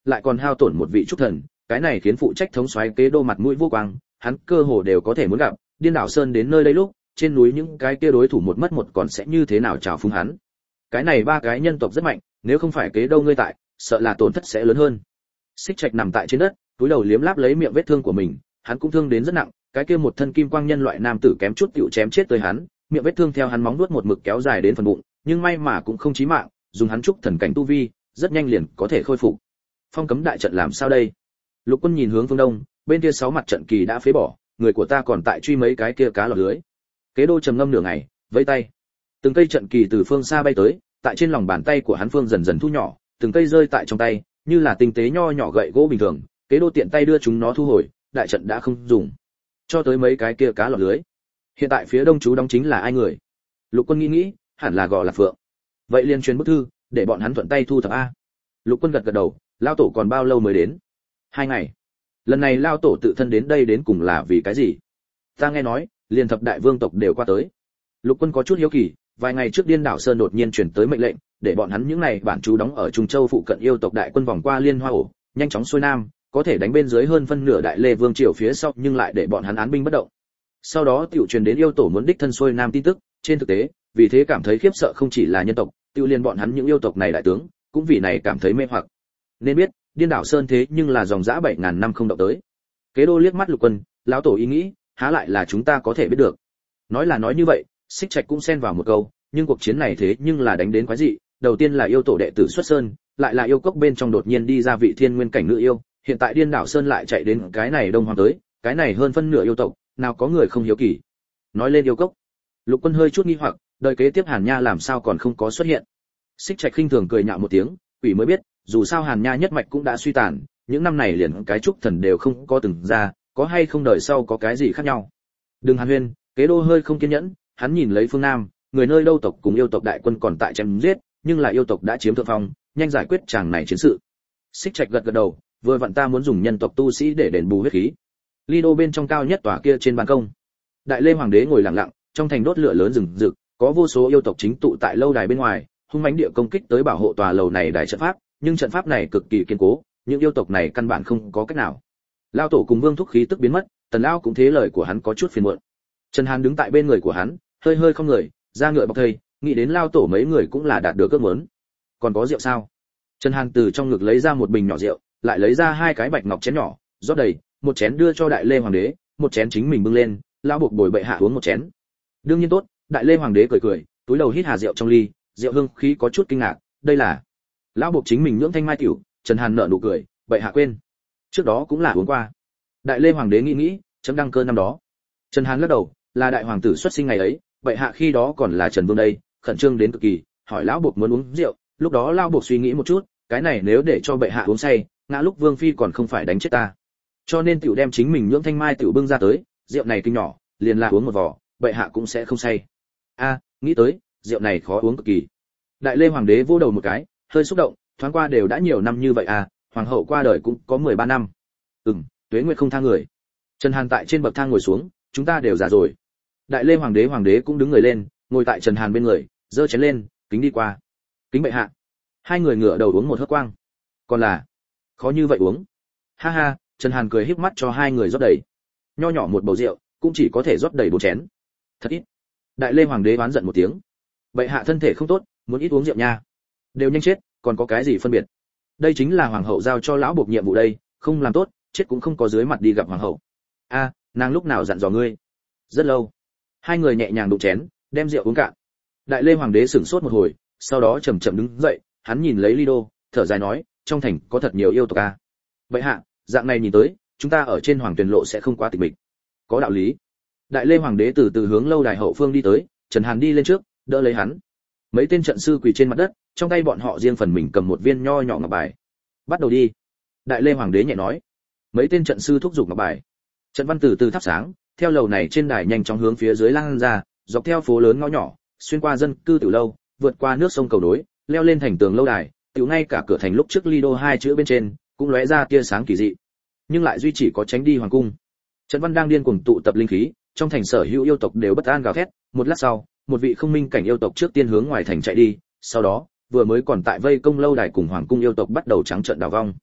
lại còn hao tổn một vị trúc thần, cái này khiến phụ trách thống soái kế đô mặt mũi vô quang, hắn cơ hồ đều có thể muốn gặp, Điên Đảo Sơn đến nơi đây lúc, trên núi những cái kia đối thủ một mất một còn sẽ như thế nào chào phúng hắn. Cái này ba cái nhân tộc rất mạnh, nếu không phải kế đô ngươi tại, sợ là tổn thất sẽ lớn hơn. Xích Trạch nằm tại trên đất, túi đầu liếm láp lấy miệng vết thương của mình, hắn cũng thương đến rất nặng, cái kia một thân kim quang nhân loại nam tử kém chút tiểu chém chết tới hắn, miệng vết thương theo hắn móng vuốt một mực kéo dài đến phần bụng, nhưng may mà cũng không chí mạng, dùng hắn trúc thần cảnh tu vi, rất nhanh liền có thể khôi phục. Phong cấm đại trận làm sao đây? Lục Quân nhìn hướng phương đông, bên kia sáu mặt trận kỳ đã phế bỏ, người của ta còn tại truy mấy cái kia cá lọt lưới. Kế đô trầm ngâm nửa ngày, vẫy tay. Từng cây trận kỳ từ phương xa bay tới, tại trên lòng bàn tay của hắn phương dần dần thu nhỏ, từng cây rơi tại trong tay, như là tinh tế nho nhỏ gậy gỗ bình thường, kế đô tiện tay đưa chúng nó thu hồi, đại trận đã không dùng. Cho tới mấy cái kia cá lọt lưới. Hiện tại phía đông chú đóng chính là ai người? Lục Quân nghĩ nghĩ, hẳn là Gò Lạc Phượng. Vậy liền truyền bức thư, để bọn hắn thuận tay thu thập a. Lục Quân gật gật đầu, lao tổ còn bao lâu mới đến? Hai ngày. Lần này lao tổ tự thân đến đây đến cùng là vì cái gì? Ta nghe nói, liền thập đại vương tộc đều qua tới. Lục Quân có chút hiếu kỳ, vài ngày trước Điên Đảo Sơn đột nhiên truyền tới mệnh lệnh, để bọn hắn những này bản chú đóng ở Trung Châu phụ cận yêu tộc đại quân vòng qua Liên Hoa ổ, nhanh chóng xuôi nam, có thể đánh bên dưới hơn phân nửa Đại Lê Vương triều phía sau, nhưng lại để bọn hắn án binh bất động. Sau đó tiểu truyền đến yêu tổ muốn đích thân xuôi nam tin tức, trên thực tế, vì thế cảm thấy khiếp sợ không chỉ là nhân tộc, tiêu liên bọn hắn những yêu tộc này đại tướng, cũng vì này cảm thấy mê hoặc. Nên biết, Điên Đảo Sơn thế nhưng là dòng dã bảy ngàn năm không động tới. Kế đô liếc mắt Lục Quân, lão tổ ý nghĩ, há lại là chúng ta có thể biết được. Nói là nói như vậy, Xích Trạch cũng xen vào một câu, nhưng cuộc chiến này thế nhưng là đánh đến quái dị, đầu tiên là yêu tổ đệ tử xuất sơn, lại là yêu cốc bên trong đột nhiên đi ra vị thiên nguyên cảnh nữ yêu, hiện tại Điên Đảo Sơn lại chạy đến cái này đông hoàng tới, cái này hơn phân nửa yêu tộc, nào có người không hiếu kỳ. Nói lên yêu cốc, Lục Quân hơi chút nghi hoặc, đời kế tiếp Hàn Nha làm sao còn không có xuất hiện. Xích Trạch khinh thường cười nhạo một tiếng, quỷ mới biết, dù sao Hàn Nha nhất mạch cũng đã suy tàn, những năm này liền cái trúc thần đều không có từng ra, có hay không đời sau có cái gì khác nhau. Đừng Hàn Huyên, kế đô hơi không kiên nhẫn, hắn nhìn lấy phương nam, người nơi đâu tộc cùng yêu tộc đại quân còn tại chém giết, nhưng là yêu tộc đã chiếm thượng phong, nhanh giải quyết chàng này chiến sự. Xích Trạch gật gật đầu, vừa vặn ta muốn dùng nhân tộc tu sĩ để đền bù huyết khí. Lido bên trong cao nhất tòa kia trên ban công, Đại Lê hoàng đế ngồi lặng lặng, trong thành đốt lửa lớn rừng rực, có vô số yêu tộc chính tụ tại lâu đài bên ngoài, hung mãnh địa công kích tới bảo hộ tòa lầu này đại trận pháp, nhưng trận pháp này cực kỳ kiên cố, những yêu tộc này căn bản không có cách nào. Lao tổ cùng Vương thúc khí tức biến mất, Tần lão cũng thế lời của hắn có chút phiền muộn. Trần Hàn đứng tại bên người của hắn, hơi hơi không người, ra ngựa bọc thây, nghĩ đến Lao tổ mấy người cũng là đạt được ước muốn. Còn có rượu sao? Trần Hàn từ trong ngực lấy ra một bình nhỏ rượu, lại lấy ra hai cái bạch ngọc chén nhỏ, rót đầy, một chén đưa cho Đại Lê hoàng đế, một chén chính mình bưng lên, lão buộc bồi bệ hạ uống một chén. Đương nhiên tốt, Đại Lê hoàng đế cười cười, túi đầu hít hà rượu trong ly, rượu hương khí có chút kinh ngạc, đây là lão buộc chính mình nhưỡng thanh mai tiểu. Trần Hàn nở nụ cười, bệ hạ quên, trước đó cũng là uống qua. Đại Lê hoàng đế nghĩ nghĩ, chấm đăng cơ năm đó. Trần Hàn lắc đầu, là đại hoàng tử xuất sinh ngày ấy, bệ hạ khi đó còn là Trần Vương đây, khẩn trương đến cực kỳ, hỏi lão buộc muốn uống rượu, lúc đó lão buộc suy nghĩ một chút, cái này nếu để cho bệ hạ uống say, ngã lúc Vương phi còn không phải đánh chết ta. Cho nên tiểu đem chính mình nhưỡng thanh mai tiểu bưng ra tới, rượu này kinh nhỏ, liền là uống một vò, bệ hạ cũng sẽ không say. A, nghĩ tới, rượu này khó uống cực kỳ. Đại Lê hoàng đế vỗ đầu một cái, hơi xúc động, thoáng qua đều đã nhiều năm như vậy à, hoàng hậu qua đời cũng có mười ba năm. Ừm, tuế nguyệt không tha người. Trần Hàn tại trên bậc thang ngồi xuống, chúng ta đều già rồi. Đại Lê hoàng đế hoàng đế cũng đứng người lên, ngồi tại Trần Hàn bên người, giơ chén lên, kính đi qua. Kính bệ hạ. Hai người ngửa đầu uống một hớp quang. Còn là, khó như vậy uống. Ha ha, Trần Hàn cười híp mắt cho hai người rót đầy. Nho nhỏ một bầu rượu, cũng chỉ có thể rót đầy bốn chén. Thật ít. Đại Lê hoàng đế oán giận một tiếng. Bệ hạ thân thể không tốt, muốn ít uống rượu nha. Đều nhanh chết, còn có cái gì phân biệt? Đây chính là hoàng hậu giao cho lão buộc nhiệm vụ đây, không làm tốt, chết cũng không có dưới mặt đi gặp hoàng hậu. A, à, nàng lúc nào dặn dò ngươi? Rất lâu. Hai người nhẹ nhàng đụng chén, đem rượu uống cạn. Đại Lê hoàng đế sửng sốt một hồi, sau đó chậm chậm đứng dậy, hắn nhìn lấy Lido, thở dài nói, trong thành có thật nhiều yêu tộc a. Bệ hạ, dạng này nhìn tới, chúng ta ở trên hoàng tuyền lộ sẽ không quá tịch mịch. Có đạo lý. Đại Lê hoàng đế từ từ hướng lâu đài hậu phương đi tới, Trần Hàn đi lên trước, đỡ lấy hắn. Mấy tên trận sư quỳ trên mặt đất, trong tay bọn họ riêng phần mình cầm một viên nho nhỏ ngọc bài. Bắt đầu đi. Đại Lê hoàng đế nhẹ nói. Mấy tên trận sư thúc giục ngọc bài. Trận văn từ từ thắp sáng, theo lầu này trên đài nhanh chóng hướng phía dưới lan ra, dọc theo phố lớn ngõ nhỏ, xuyên qua dân cư tiểu lâu, vượt qua nước sông cầu nối, leo lên thành tường lâu đài, tiểu ngay cả cửa thành lúc trước Lido hai chữ bên trên, cũng lóe ra tia sáng kỳ dị. Nhưng lại duy chỉ có tránh đi hoàng cung. Trận văn đang điên cuồng tụ tập linh khí, trong thành sở hữu yêu tộc đều bất an gào thét, một lát sau, một vị không minh cảnh yêu tộc trước tiên hướng ngoài thành chạy đi, sau đó, vừa mới còn tại vây công lâu đài cùng hoàng cung yêu tộc bắt đầu trắng trợn đào vong.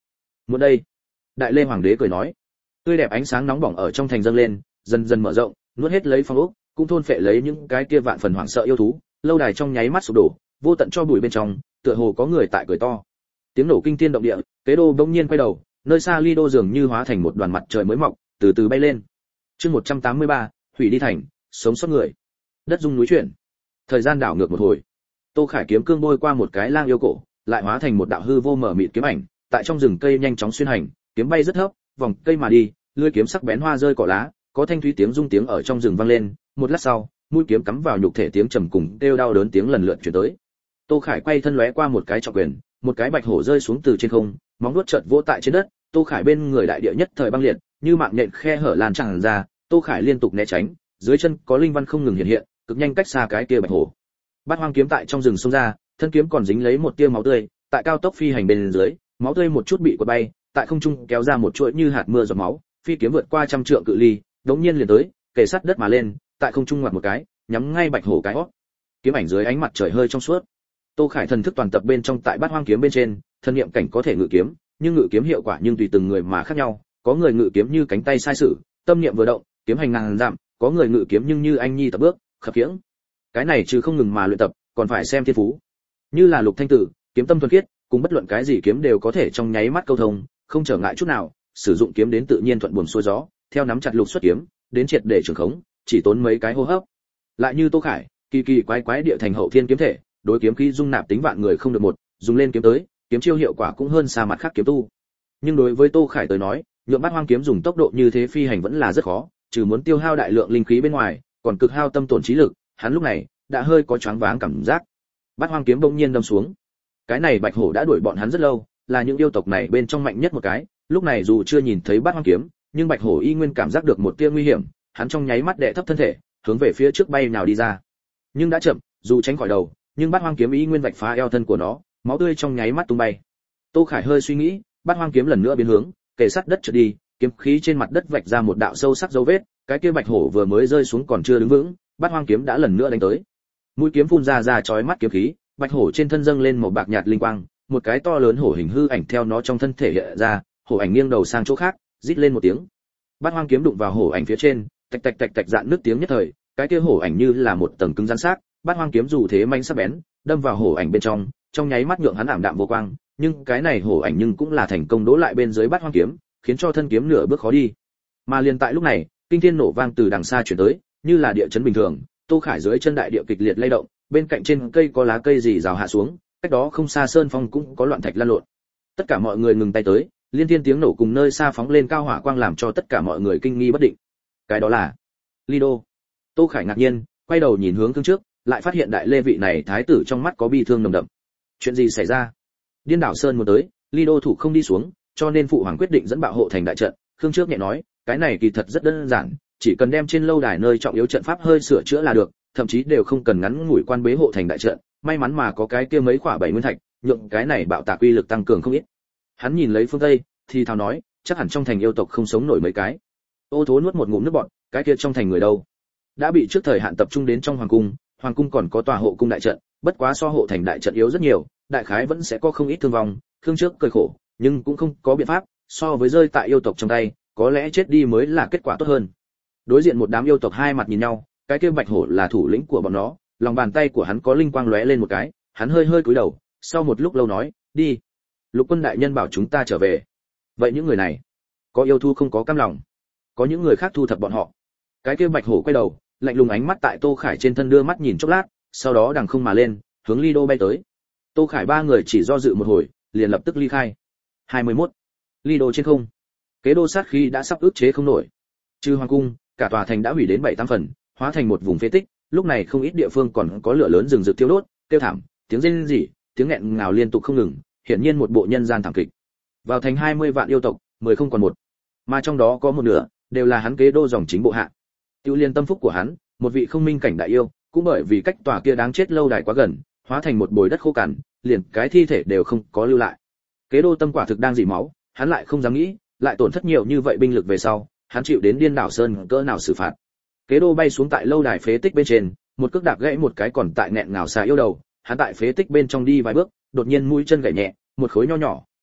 Muốn đây. Đại Lê Hoàng đế cười nói. Tươi đẹp ánh sáng nóng bỏng ở trong thành dâng lên, dần dần mở rộng, nuốt hết lấy phong ốc, cũng thôn phệ lấy những cái kia vạn phần hoảng sợ yêu thú, lâu đài trong nháy mắt sụp đổ, vô tận cho bụi bên trong, tựa hồ có người tại cười to. Tiếng nổ kinh thiên động địa, Kế Đô bỗng nhiên quay đầu, nơi xa Lido dường như hóa thành một đoàn mặt trời mới mọc, từ từ bay lên. Chương một trăm tám mươi ba, hủy đi thành, sống sót người. Đất rung núi chuyển. Thời gian đảo ngược một hồi. Tô Khải kiếm cương bôi qua một cái lang yêu cổ, lại hóa thành một đạo hư vô mở mịt kiếm ảnh, tại trong rừng cây nhanh chóng xuyên hành, kiếm bay rất thấp, vòng cây mà đi, lưỡi kiếm sắc bén hoa rơi cỏ lá, có thanh thúy tiếng rung tiếng ở trong rừng vang lên, một lát sau, mũi kiếm cắm vào nhục thể tiếng trầm cùng kêu đau đớn tiếng lần lượt truyền tới. Tô Khải quay thân lóe qua một cái trọng quyền, một cái bạch hổ rơi xuống từ trên không, móng vuốt chợt vỗ tại trên đất, Tô Khải bên người đại địa nhất thời băng liệt, như mạng nhện khe hở lan tràn ra, Tô Khải liên tục né tránh, dưới chân có linh văn không ngừng hiện hiện, cực nhanh cách xa cái kia bạch hổ. Bát Hoang kiếm tại trong rừng xông ra, thân kiếm còn dính lấy một tia máu tươi, tại cao tốc phi hành bên dưới, máu tươi một chút bị quật bay, tại không trung kéo ra một chuỗi như hạt mưa giọt máu, phi kiếm vượt qua trăm trượng cự ly, đống nhiên liền tới, kề sát đất mà lên, tại không trung ngoặt một cái, nhắm ngay bạch hổ cái hót. Kiếm ảnh dưới ánh mặt trời hơi trong suốt. Tô Khải thần thức toàn tập bên trong tại Bát Hoang kiếm bên trên, thân niệm cảnh có thể ngự kiếm, nhưng ngự kiếm hiệu quả nhưng tùy từng người mà khác nhau, có người ngự kiếm như cánh tay sai sử, tâm niệm vừa động, kiếm hành ngàn dặm, có người ngự kiếm nhưng như anh nhi tập bước, khập khiễng. Cái này chứ không ngừng mà luyện tập, còn phải xem thiên phú. Như là Lục Thanh Tử, kiếm tâm thuần khiết, cùng bất luận cái gì kiếm đều có thể trong nháy mắt câu thông, không trở ngại chút nào, sử dụng kiếm đến tự nhiên thuận buồm xuôi gió, theo nắm chặt lục xuất kiếm, đến triệt để trường khống, chỉ tốn mấy cái hô hấp. Lại như Tô Khải, kỳ kỳ quái quái địa thành hậu thiên kiếm thể, đối kiếm khí dung nạp tính vạn người không được một, dùng lên kiếm tới, kiếm chiêu hiệu quả cũng hơn xa mặt khác kiếm tu. Nhưng đối với Tô Khải tới nói, nhượng Bát Hoang kiếm dùng tốc độ như thế phi hành vẫn là rất khó, trừ muốn tiêu hao đại lượng linh khí bên ngoài, còn cực hao tâm tổn trí lực, hắn lúc này đã hơi có choáng váng cảm giác. Bát Hoang kiếm bỗng nhiên đâm xuống. Cái này bạch hổ đã đuổi bọn hắn rất lâu, là những yêu tộc này bên trong mạnh nhất một cái, lúc này dù chưa nhìn thấy Bát Hoang kiếm, nhưng bạch hổ y nguyên cảm giác được một tia nguy hiểm, hắn trong nháy mắt đệ thấp thân thể, hướng về phía trước bay nào đi ra. Nhưng đã chậm, dù tránh khỏi đầu, nhưng Bát Hoang kiếm y nguyên vạch phá eo thân của nó, máu tươi trong nháy mắt tung bay. Tô Khải hơi suy nghĩ, Bát Hoang kiếm lần nữa biến hướng, kề sát đất trượt đi, kiếm khí trên mặt đất vạch ra một đạo sâu sắc dấu vết, cái kia bạch hổ vừa mới rơi xuống còn chưa đứng vững, Bát Hoang kiếm đã lần nữa đánh tới. Mũi kiếm phun ra ra chói mắt kiếm khí, bạch hổ trên thân dâng lên một bạc nhạt linh quang, một cái to lớn hổ hình hư ảnh theo nó trong thân thể hiện ra, hổ ảnh nghiêng đầu sang chỗ khác, rít lên một tiếng. Bát Hoang kiếm đụng vào hổ ảnh phía trên, tạch tạch tạch tạch dạn nước tiếng nhất thời, cái kia hổ ảnh như là một tầng cứng rắn xác, Bát Hoang kiếm dù thế manh sắc bén, đâm vào hổ ảnh bên trong, trong nháy mắt nhượng hắn ảm đạm vô quang, nhưng cái này hổ ảnh nhưng cũng là thành công đỗ lại bên dưới Bát Hoang kiếm, khiến cho thân kiếm nửa bước khó đi. Mà liền tại lúc này, kinh thiên nổ vang từ đằng xa truyền tới, như là địa chấn bình thường, Tô Khải dưới chân đại địa kịch liệt lay động, bên cạnh trên cây có lá cây rì rào hạ xuống, cách đó không xa sơn phong cũng có loạn thạch lan lộn. Tất cả mọi người ngừng tay tới, liên thiên tiếng nổ cùng nơi xa phóng lên cao hỏa quang làm cho tất cả mọi người kinh nghi bất định. Cái đó là Lido. Tô Khải ngạc nhiên, quay đầu nhìn hướng thương trước, lại phát hiện đại lê vị này thái tử trong mắt có bi thương nồng đậm. Chuyện gì xảy ra? Điên đảo sơn muốn tới, Lido thủ không đi xuống, cho nên phụ hoàng quyết định dẫn bạo hộ thành đại trận. Khương trước nhẹ nói, cái này kỳ thật rất đơn giản, chỉ cần đem trên lâu đài nơi trọng yếu trận pháp hơi sửa chữa là được, thậm chí đều không cần ngắn ngủi quan bế hộ thành đại trận, may mắn mà có cái kia mấy khỏa bảy nguyên thạch, nhượng cái này bạo tạc uy lực tăng cường không ít. Hắn nhìn lấy phương tây, thì thào nói, chắc hẳn trong thành yêu tộc không sống nổi mấy cái. Ô Thố nuốt một ngụm nước bọt, cái kia trong thành người đâu? Đã bị trước thời hạn tập trung đến trong hoàng cung, hoàng cung còn có tòa hộ cung đại trận, bất quá so hộ thành đại trận yếu rất nhiều, đại khái vẫn sẽ có không ít thương vong. Khương trước cười khổ, nhưng cũng không có biện pháp, so với rơi tại yêu tộc trong tay, có lẽ chết đi mới là kết quả tốt hơn. Đối diện một đám yêu tộc hai mặt nhìn nhau, cái kia bạch hổ là thủ lĩnh của bọn nó, lòng bàn tay của hắn có linh quang lóe lên một cái, hắn hơi hơi cúi đầu, sau một lúc lâu nói, đi. Lục quân đại nhân bảo chúng ta trở về. Vậy những người này, có yêu thu không có cam lòng, có những người khác thu thập bọn họ. Cái kia bạch hổ quay đầu, lạnh lùng ánh mắt tại Tô Khải trên thân đưa mắt nhìn chốc lát, sau đó đằng không mà lên, hướng Lido bay tới. Tô Khải ba người chỉ do dự một hồi, liền lập tức ly khai. hai mươi mốt Lido trên không. Kế đô sát khí đã sắp ức chế không nổi. Trừ hoàng cung, cả tòa thành đã hủy đến bảy tám phần, hóa thành một vùng phế tích, lúc này không ít địa phương còn có lửa lớn rừng rực thiêu đốt, tiêu thảm, tiếng rên rỉ, tiếng nghẹn ngào liên tục không ngừng, hiển nhiên một bộ nhân gian thảm kịch. Vào thành hai mươi vạn yêu tộc, mười không còn một, mà trong đó có một nửa đều là hắn kế đô dòng chính bộ hạ. Tiêu liên tâm phúc của hắn, một vị không minh cảnh đại yêu, cũng bởi vì cách tòa kia đáng chết lâu đài quá gần, hóa thành một bồi đất khô cằn, liền cái thi thể đều không có lưu lại. Kế đô tâm quả thực đang dỉ máu, hắn lại không dám nghĩ, lại tổn thất nhiều như vậy binh lực về sau, hắn chịu đến điên đảo sơn cỡ nào xử phạt. Kế đô bay xuống tại lâu đài phế tích bên trên, một cước đạp gãy một cái còn tại nghẹn ngào xà yêu đầu, hắn tại phế tích bên trong đi vài bước, đột nhiên mũi chân gãy nhẹ, một khối nho nhỏ,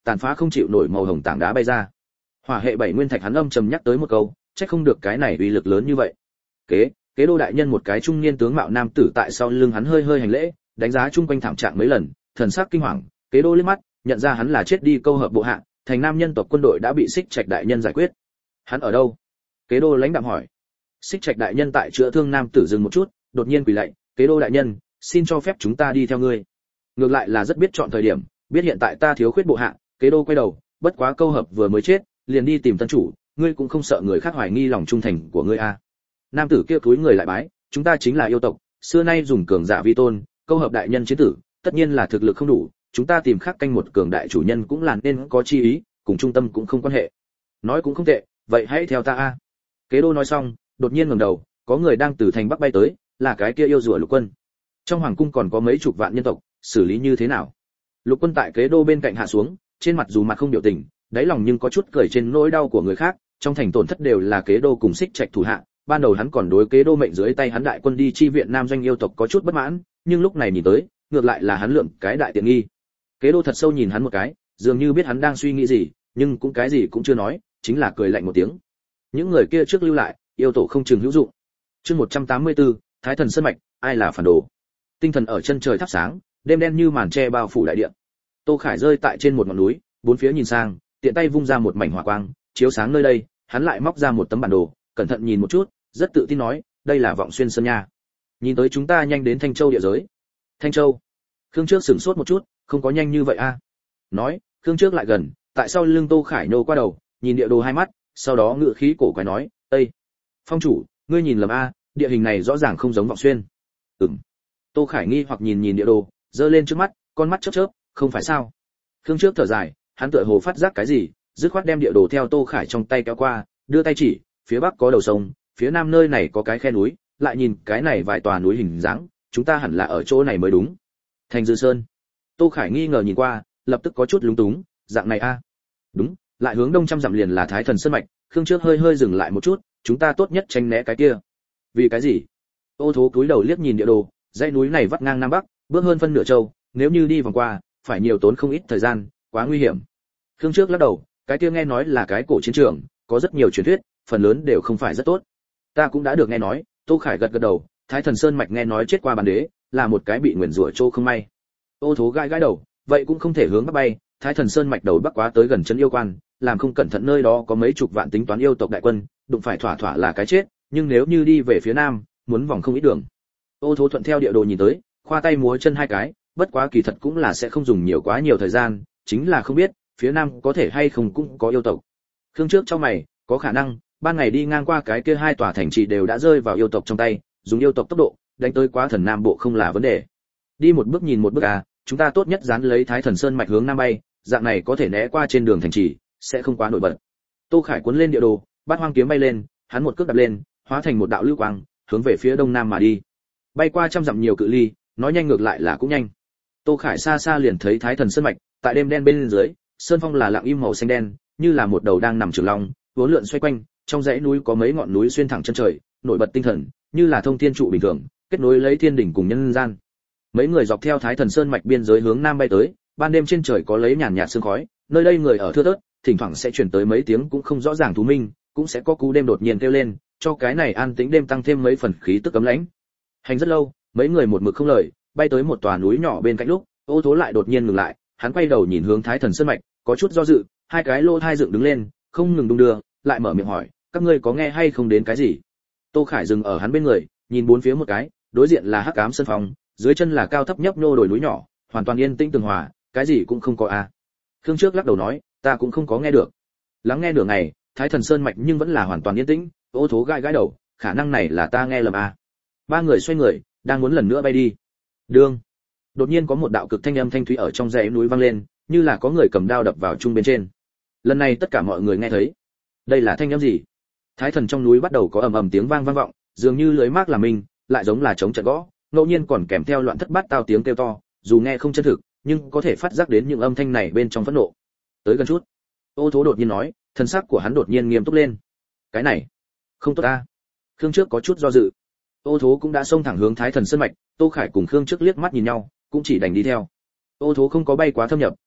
tàn phá không chịu nổi màu hồng tảng đá bay ra. Hỏa hệ bảy nguyên thạch hắn âm trầm nhắc tới một câu, chắc không được cái này uy lực lớn như vậy. Kế, kế đô đại nhân một cái trung niên tướng mạo nam tử tại sau lưng hắn hơi hơi hành lễ, đánh giá chung quanh thảm trạng mấy lần, thần sắc kinh hoàng, kế đô liếc mắt, nhận ra hắn là chết đi câu hợp bộ hạ, thành nam nhân tộc quân đội đã bị Xích Trạch đại nhân giải quyết. Hắn ở đâu? Kế đô lãnh đạm hỏi. Xích Trạch đại nhân tại chữa thương nam tử dừng một chút, đột nhiên quỳ lạy, kế đô đại nhân, xin cho phép chúng ta đi theo ngươi. Ngược lại là rất biết chọn thời điểm, biết hiện tại ta thiếu khuyết bộ hạ, kế đô quay đầu, bất quá câu hợp vừa mới chết, liền đi tìm tân chủ, ngươi cũng không sợ người khác hoài nghi lòng trung thành của ngươi à? Nam tử kia cúi người lại bái, chúng ta chính là yêu tộc, xưa nay dùng cường giả vi tôn, câu hợp đại nhân chiến tử, tất nhiên là thực lực không đủ, chúng ta tìm khác canh một cường đại chủ nhân cũng là nên có chi ý, cùng trung tâm cũng không quan hệ. Nói cũng không tệ, vậy hãy theo ta a. Kế đô nói xong, đột nhiên ngẩng đầu, có người đang từ thành bắc bay tới, là cái kia yêu rùa Lục Quân. Trong hoàng cung còn có mấy chục vạn nhân tộc, xử lý như thế nào? Lục Quân tại kế đô bên cạnh hạ xuống, trên mặt dù mặt không biểu tình, đáy lòng nhưng có chút cười trên nỗi đau của người khác, trong thành tổn thất đều là kế đô cùng Xích Trạch thủ hạ, ban đầu hắn còn đối kế đô mệnh dưới tay hắn đại quân đi chi viện nam doanh yêu tộc có chút bất mãn, nhưng lúc này nhìn tới, ngược lại là hắn lượm cái đại tiện nghi. Kế đô thật sâu nhìn hắn một cái, dường như biết hắn đang suy nghĩ gì, nhưng cũng cái gì cũng chưa nói, chính là cười lạnh một tiếng. Những người kia trước lưu lại, yêu tổ không chừng hữu dụng. Chương một trăm tám mươi tư, Thái Thần Sơn mạch, ai là phản đồ? Tinh thần ở chân trời thắp sáng, đêm đen như màn che bao phủ đại địa. Tô Khải rơi tại trên một ngọn núi, bốn phía nhìn sang, tiện tay vung ra một mảnh hỏa quang, chiếu sáng nơi đây, hắn lại móc ra một tấm bản đồ, cẩn thận nhìn một chút, rất tự tin nói, đây là Vọng Xuyên Sơn nha. Nhìn tới chúng ta nhanh đến Thanh Châu địa giới. Thanh Châu? Khương Trước sửng sốt một chút, không có nhanh như vậy a. Nói, Khương Trước lại gần, tại sao lưng Tô Khải nô qua đầu, nhìn địa đồ hai mắt, sau đó ngựa khí cổ quái nói, "Ê, phong chủ, ngươi nhìn lầm a, địa hình này rõ ràng không giống Vọng Xuyên." Ừm. Tô Khải nghi hoặc nhìn nhìn địa đồ, giơ lên trước mắt, con mắt chớp chớp, không phải sao? Khương Trước thở dài, hắn tựa hồ phát giác cái gì, dứt khoát đem địa đồ theo Tô Khải trong tay kéo qua, đưa tay chỉ, phía bắc có đầu sông, phía nam nơi này có cái khe núi, lại nhìn cái này vài tòa núi hình dáng, chúng ta hẳn là ở chỗ này mới đúng. Thành Dư Sơn. Tô Khải nghi ngờ nhìn qua, lập tức có chút lúng túng, dạng này a. Đúng, lại hướng đông trăm dặm liền là Thái Thần Sơn mạch, Khương Trước hơi hơi dừng lại một chút, chúng ta tốt nhất tránh né cái kia. Vì cái gì? Ô Thố cúi đầu liếc nhìn địa đồ, dãy núi này vắt ngang nam bắc, bước hơn phân nửa châu, nếu như đi vòng qua, phải nhiều tốn không ít thời gian, quá nguy hiểm. Khương Trước lắc đầu, cái kia nghe nói là cái cổ chiến trường, có rất nhiều truyền thuyết, phần lớn đều không phải rất tốt. Ta cũng đã được nghe nói. Tô Khải gật gật đầu, Thái Thần Sơn mạch nghe nói chết qua bản đế, là một cái bị nguyền rủa trô không may. Ô Thố gãi gãi đầu, vậy cũng không thể hướng bắc bay, Thái Thần Sơn mạch đầu bắc quá tới gần chân yêu quan, làm không cẩn thận nơi đó có mấy chục vạn tính toán yêu tộc đại quân, đụng phải thỏa thỏa là cái chết, nhưng nếu như đi về phía nam, muốn vòng không ít đường. Ô Thố thuận theo địa đồ nhìn tới, khoa tay múa chân hai cái, bất quá kỳ thật cũng là sẽ không dùng nhiều quá nhiều thời gian, chính là không biết phía nam có thể hay không cũng có yêu tộc. Khương Trước trong mày, có khả năng ban ngày đi ngang qua cái kia hai tòa thành trì đều đã rơi vào yêu tộc trong tay, dùng yêu tộc tốc độ đánh tới quá thần nam bộ không là vấn đề. Đi một bước nhìn một bước à, chúng ta tốt nhất dán lấy Thái Thần Sơn mạch hướng nam bay, dạng này có thể né qua trên đường thành trì, sẽ không quá nổi bật. Tô Khải cuốn lên địa đồ, Bát Hoang kiếm bay lên, hắn một cước đạp lên, hóa thành một đạo lưu quang, hướng về phía đông nam mà đi. Bay qua trăm dặm nhiều cự ly, nói nhanh ngược lại là cũng nhanh. Tô Khải xa xa liền thấy Thái Thần Sơn mạch, tại đêm đen bên dưới, sơn phong là lặng im màu xanh đen, như là một đầu đang nằm trường long, uốn lượn xoay quanh, trong dãy núi có mấy ngọn núi xuyên thẳng chân trời, nổi bật tinh thần, như là thông thiên trụ bình thường, kết nối lấy thiên đỉnh cùng nhân gian. Mấy người dọc theo Thái Thần Sơn mạch biên giới hướng nam bay tới, ban đêm trên trời có lấy nhàn nhạt sương khói, nơi đây người ở thưa thớt, thỉnh thoảng sẽ truyền tới mấy tiếng cũng không rõ ràng thú minh, cũng sẽ có cú đêm đột nhiên kêu lên, cho cái này an tĩnh đêm tăng thêm mấy phần khí tức cấm lãnh. Hành rất lâu, mấy người một mực không lời, bay tới một tòa núi nhỏ bên cạnh lúc, Ô Thố lại đột nhiên ngừng lại, hắn quay đầu nhìn hướng Thái Thần Sơn mạch, có chút do dự, hai cái lô thai dựng đứng lên, không ngừng đung đưa, lại mở miệng hỏi, các ngươi có nghe hay không đến cái gì? Tô Khải dừng ở hắn bên người, nhìn bốn phía một cái, đối diện là hắc ám sơn phong, dưới chân là cao thấp nhấp nhô đồi núi nhỏ, hoàn toàn yên tĩnh tường hòa, cái gì cũng không có a. À. Khương Trước lắc đầu nói, ta cũng không có nghe được. Lắng nghe nửa ngày, Thái Thần Sơn mạch nhưng vẫn là hoàn toàn yên tĩnh, Ô Thố gãi gãi đầu, khả năng này là ta nghe lầm a. À. Ba người xoay người, đang muốn lần nữa bay đi. Đương, đột nhiên có một đạo cực thanh âm thanh thúy ở trong dãy núi vang lên, như là có người cầm đao đập vào trung bên trên. Lần này tất cả mọi người nghe thấy. Đây là thanh âm gì? Thái Thần trong núi bắt đầu có ầm ầm tiếng vang vang vọng, dường như lưới mác là mình, lại giống là trống trận gõ, ngẫu nhiên còn kèm theo loạn thất bát tao tiếng kêu to, dù nghe không chân thực, nhưng có thể phát giác đến những âm thanh này bên trong phẫn nộ. Tới gần chút, Ô Thố đột nhiên nói, thân sắc của hắn đột nhiên nghiêm túc lên. Cái này, không tốt a. Khương Trước có chút do dự. Ô Thố cũng đã xông thẳng hướng Thái Thần Sơn mạch, Tô Khải cùng Khương Trước liếc mắt nhìn nhau, cũng chỉ đành đi theo. Ô Thố không có bay quá thâm nhập,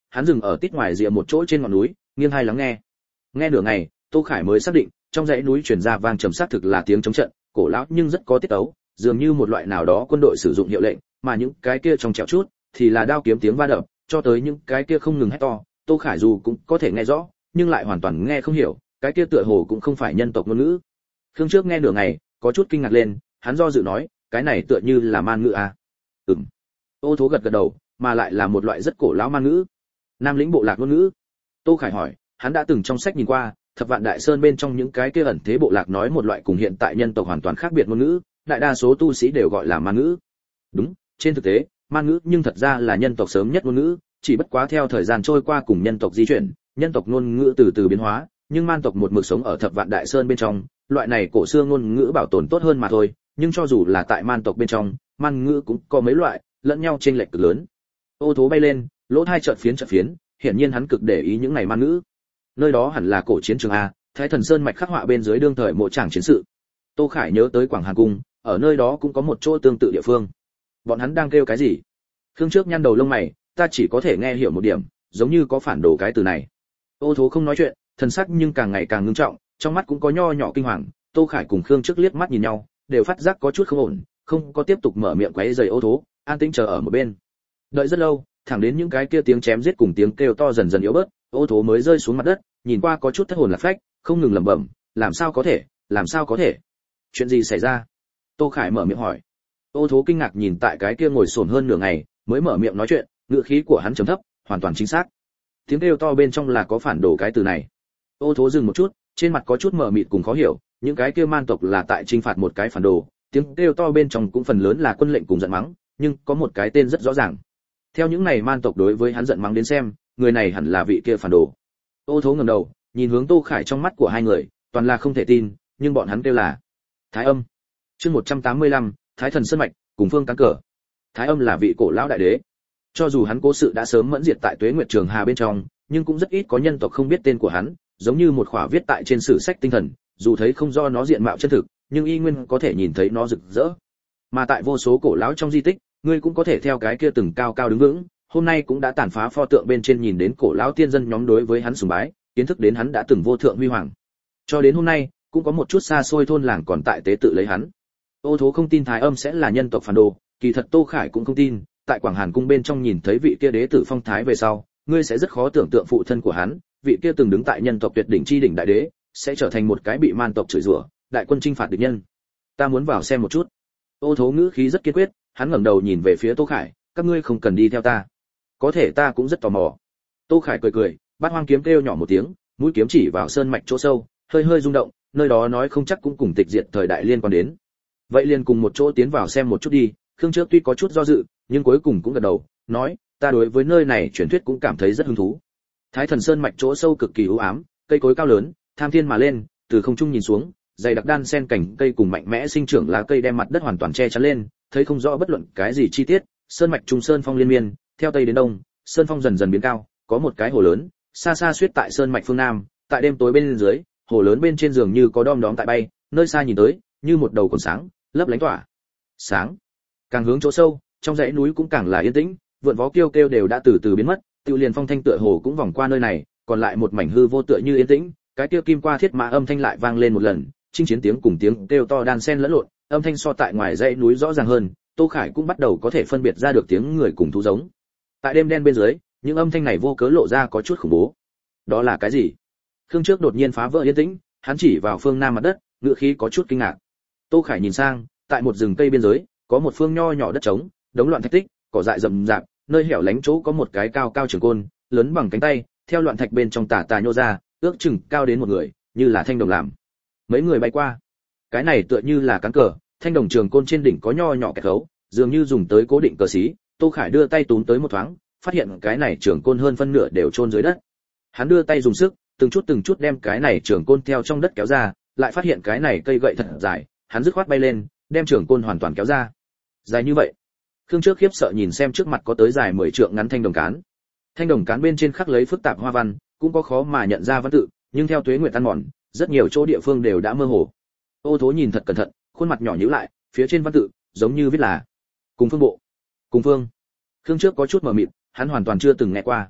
hắn dừng ở tít ngoài rìa một chỗ trên ngọn núi, nghiêng hai lắng nghe. Nghe nửa ngày, Tô Khải mới xác định, trong dãy núi truyền ra vang trầm xác thực là tiếng chống trận, cổ lão nhưng rất có tiết tấu, dường như một loại nào đó quân đội sử dụng hiệu lệnh, mà những cái kia trong trẻo chút thì là đao kiếm tiếng va đập, cho tới những cái kia không ngừng hét to, Tô Khải dù cũng có thể nghe rõ, nhưng lại hoàn toàn nghe không hiểu, cái kia tựa hồ cũng không phải nhân tộc ngôn ngữ. Khương Trước nghe nửa ngày, có chút kinh ngạc lên, hắn do dự nói, cái này tựa như là man ngữ à? Ừm. Ô Thố gật gật đầu, mà lại là một loại rất cổ lão man ngữ. Nam lĩnh bộ lạc ngôn ngữ. Tô Khải hỏi, hắn đã từng trong sách nhìn qua, Thập Vạn Đại Sơn bên trong những cái kia ẩn thế bộ lạc nói một loại cùng hiện tại nhân tộc hoàn toàn khác biệt ngôn ngữ, đại đa số tu sĩ đều gọi là man ngữ. Đúng, trên thực tế, man ngữ nhưng thật ra là nhân tộc sớm nhất ngôn ngữ, chỉ bất quá theo thời gian trôi qua cùng nhân tộc di chuyển, nhân tộc ngôn ngữ từ từ biến hóa, nhưng man tộc một mực sống ở Thập Vạn Đại Sơn bên trong, loại này cổ xưa ngôn ngữ bảo tồn tốt hơn mà thôi, nhưng cho dù là tại man tộc bên trong, man ngữ cũng có mấy loại, lẫn nhau chênh lệch cực lớn. Ô Thố bay lên, lỗ tai chợt phiến chợt phiến, hiển nhiên hắn cực để ý những này man ngữ. Nơi đó hẳn là cổ chiến trường a, Thái Thần Sơn mạch khắc họa bên dưới đương thời mộ tràng chiến sự. Tô Khải nhớ tới Quảng Hàn cung, ở nơi đó cũng có một chỗ tương tự địa phương. Bọn hắn đang kêu cái gì? Khương Trước nhăn đầu lông mày, ta chỉ có thể nghe hiểu một điểm, giống như có phản đồ cái từ này. Ô Thố không nói chuyện, thần sắc nhưng càng ngày càng ngưng trọng, trong mắt cũng có nho nhỏ kinh hoàng. Tô Khải cùng Khương Trước liếc mắt nhìn nhau, đều phát giác có chút không ổn, không có tiếp tục mở miệng quấy rầy Ô Thố, an tĩnh chờ ở một bên. Đợi rất lâu, thẳng đến những cái kia tiếng chém giết cùng tiếng kêu to dần dần yếu bớt, Ô Thố mới rơi xuống mặt đất, nhìn qua có chút thất hồn lạc phách, không ngừng lẩm bẩm, làm sao có thể, làm sao có thể? Chuyện gì xảy ra? Tô Khải mở miệng hỏi. Ô Thố kinh ngạc nhìn tại cái kia ngồi xổm hơn nửa ngày, mới mở miệng nói chuyện, ngữ khí của hắn trầm thấp, hoàn toàn chính xác. Tiếng kêu to bên trong là có phản đồ cái từ này. Ô Thố dừng một chút, trên mặt có chút mờ mịt cùng khó hiểu, những cái kia man tộc là tại trinh phạt một cái phản đồ, tiếng kêu to bên trong cũng phần lớn là quân lệnh cùng giận mắng, nhưng có một cái tên rất rõ ràng. Theo những này man tộc đối với hắn giận mắng đến xem, người này hẳn là vị kia phản đồ. Ô Thố ngẩng đầu, nhìn hướng Tô Khải, trong mắt của hai người toàn là không thể tin, nhưng bọn hắn kêu là Thái Âm. Chương một trăm tám mươi lăm, Thái Thần Sơn mạch, cùng phương cán cờ. Thái Âm là vị cổ lão đại đế. Cho dù hắn cố sự đã sớm mẫn diệt tại Tuế Nguyệt Trường Hà bên trong, nhưng cũng rất ít có nhân tộc không biết tên của hắn, giống như một khỏa viết tại trên sử sách tinh thần, dù thấy không do nó diện mạo chân thực, nhưng y nguyên có thể nhìn thấy nó rực rỡ. Mà tại vô số cổ lão trong di tích, ngươi cũng có thể theo cái kia từng cao cao đứng vững, hôm nay cũng đã tàn phá pho tượng bên trên nhìn đến cổ lão tiên dân nhóm đối với hắn sùng bái, kiến thức đến hắn đã từng vô thượng huy hoàng. Cho đến hôm nay, cũng có một chút xa xôi thôn làng còn tại tế tự lấy hắn. Ô Thố không tin Thái Âm sẽ là nhân tộc phản đồ, kỳ thật Tô Khải cũng không tin, tại Quảng Hàn cung bên trong nhìn thấy vị kia đế tử phong thái về sau, ngươi sẽ rất khó tưởng tượng phụ thân của hắn, vị kia từng đứng tại nhân tộc tuyệt đỉnh chi đỉnh đại đế, sẽ trở thành một cái bị man tộc chửi rủa, đại quân chinh phạt địch nhân. Ta muốn vào xem một chút. Ô Thố ngữ khí rất kiên quyết, hắn ngẩng đầu nhìn về phía Tô Khải, các ngươi không cần đi theo ta. Có thể ta cũng rất tò mò. Tô Khải cười cười, Bát Hoang kiếm kêu nhỏ một tiếng, mũi kiếm chỉ vào sơn mạch chỗ sâu, hơi hơi rung động, nơi đó nói không chắc cũng cùng tịch diệt thời đại liên quan đến. Vậy liền cùng một chỗ tiến vào xem một chút đi. Khương Trước tuy có chút do dự, nhưng cuối cùng cũng gật đầu, nói, ta đối với nơi này truyền thuyết cũng cảm thấy rất hứng thú. Thái Thần Sơn mạch chỗ sâu cực kỳ u ám, cây cối cao lớn, tham thiên mà lên, từ không trung nhìn xuống, dày đặc đan sen cảnh cây cùng mạnh mẽ sinh trưởng lá cây đem mặt đất hoàn toàn che chắn lên, thấy không rõ bất luận cái gì chi tiết. Sơn mạch trung sơn phong liên miên, theo tây đến đông, sơn phong dần dần biến cao, có một cái hồ lớn, xa xa suýt tại sơn mạch phương nam, tại đêm tối bên dưới, hồ lớn bên trên giường như có đom đóm tại bay, nơi xa nhìn tới, như một đầu cồn sáng, lấp lánh tỏa sáng. Càng hướng chỗ sâu, trong dãy núi cũng càng là yên tĩnh, vượn vó kêu kêu đều đã từ từ biến mất, tiêu liền phong thanh tựa hồ cũng vòng qua nơi này, còn lại một mảnh hư vô tựa như yên tĩnh, cái kia kim qua thiết mã âm thanh lại vang lên một lần, chinh chiến tiếng cùng tiếng kêu to đan xen lẫn lộn, âm thanh so tại ngoài dãy núi rõ ràng hơn, Tô Khải cũng bắt đầu có thể phân biệt ra được tiếng người cùng thú giống. Tại đêm đen bên dưới, những âm thanh này vô cớ lộ ra có chút khủng bố. Đó là cái gì? Khương Trước đột nhiên phá vỡ yên tĩnh, hắn chỉ vào phương nam mặt đất, ngựa khí có chút kinh ngạc. Tô Khải nhìn sang, tại một rừng cây biên giới, có một phương nho nhỏ đất trống, đống loạn thạch tích, cỏ dại rậm rạp, nơi hẻo lánh chỗ có một cái cao cao trường côn, lớn bằng cánh tay, theo loạn thạch bên trong tả tà nhô ra, ước chừng cao đến một người, như là thanh đồng làm. Mấy người bay qua. Cái này tựa như là cán cờ, thanh đồng trường côn trên đỉnh có nho nhỏ kẹt khấu, dường như dùng tới cố định cờ xí. Tô Khải đưa tay túm tới một thoáng, phát hiện cái này trường côn hơn phân nửa đều chôn dưới đất. Hắn đưa tay dùng sức, từng chút từng chút đem cái này trường côn theo trong đất kéo ra, lại phát hiện cái này cây gậy thật dài, hắn dứt khoát bay lên, đem trường côn hoàn toàn kéo ra. Dài như vậy. Khương Trước khiếp sợ nhìn xem trước mặt có tới dài mười trượng ngắn thanh đồng cán. Thanh đồng cán bên trên khắc lấy phức tạp hoa văn, cũng có khó mà nhận ra văn tự, nhưng theo tuế nguyệt tan mòn, rất nhiều chỗ địa phương đều đã mơ hồ. Ô Thố nhìn thật cẩn thận, khuôn mặt nhỏ nhíu lại, phía trên văn tự giống như viết là Cùng Phương bộ. Cùng Phương. Khương Trước có chút mờ mịt, hắn hoàn toàn chưa từng nghe qua.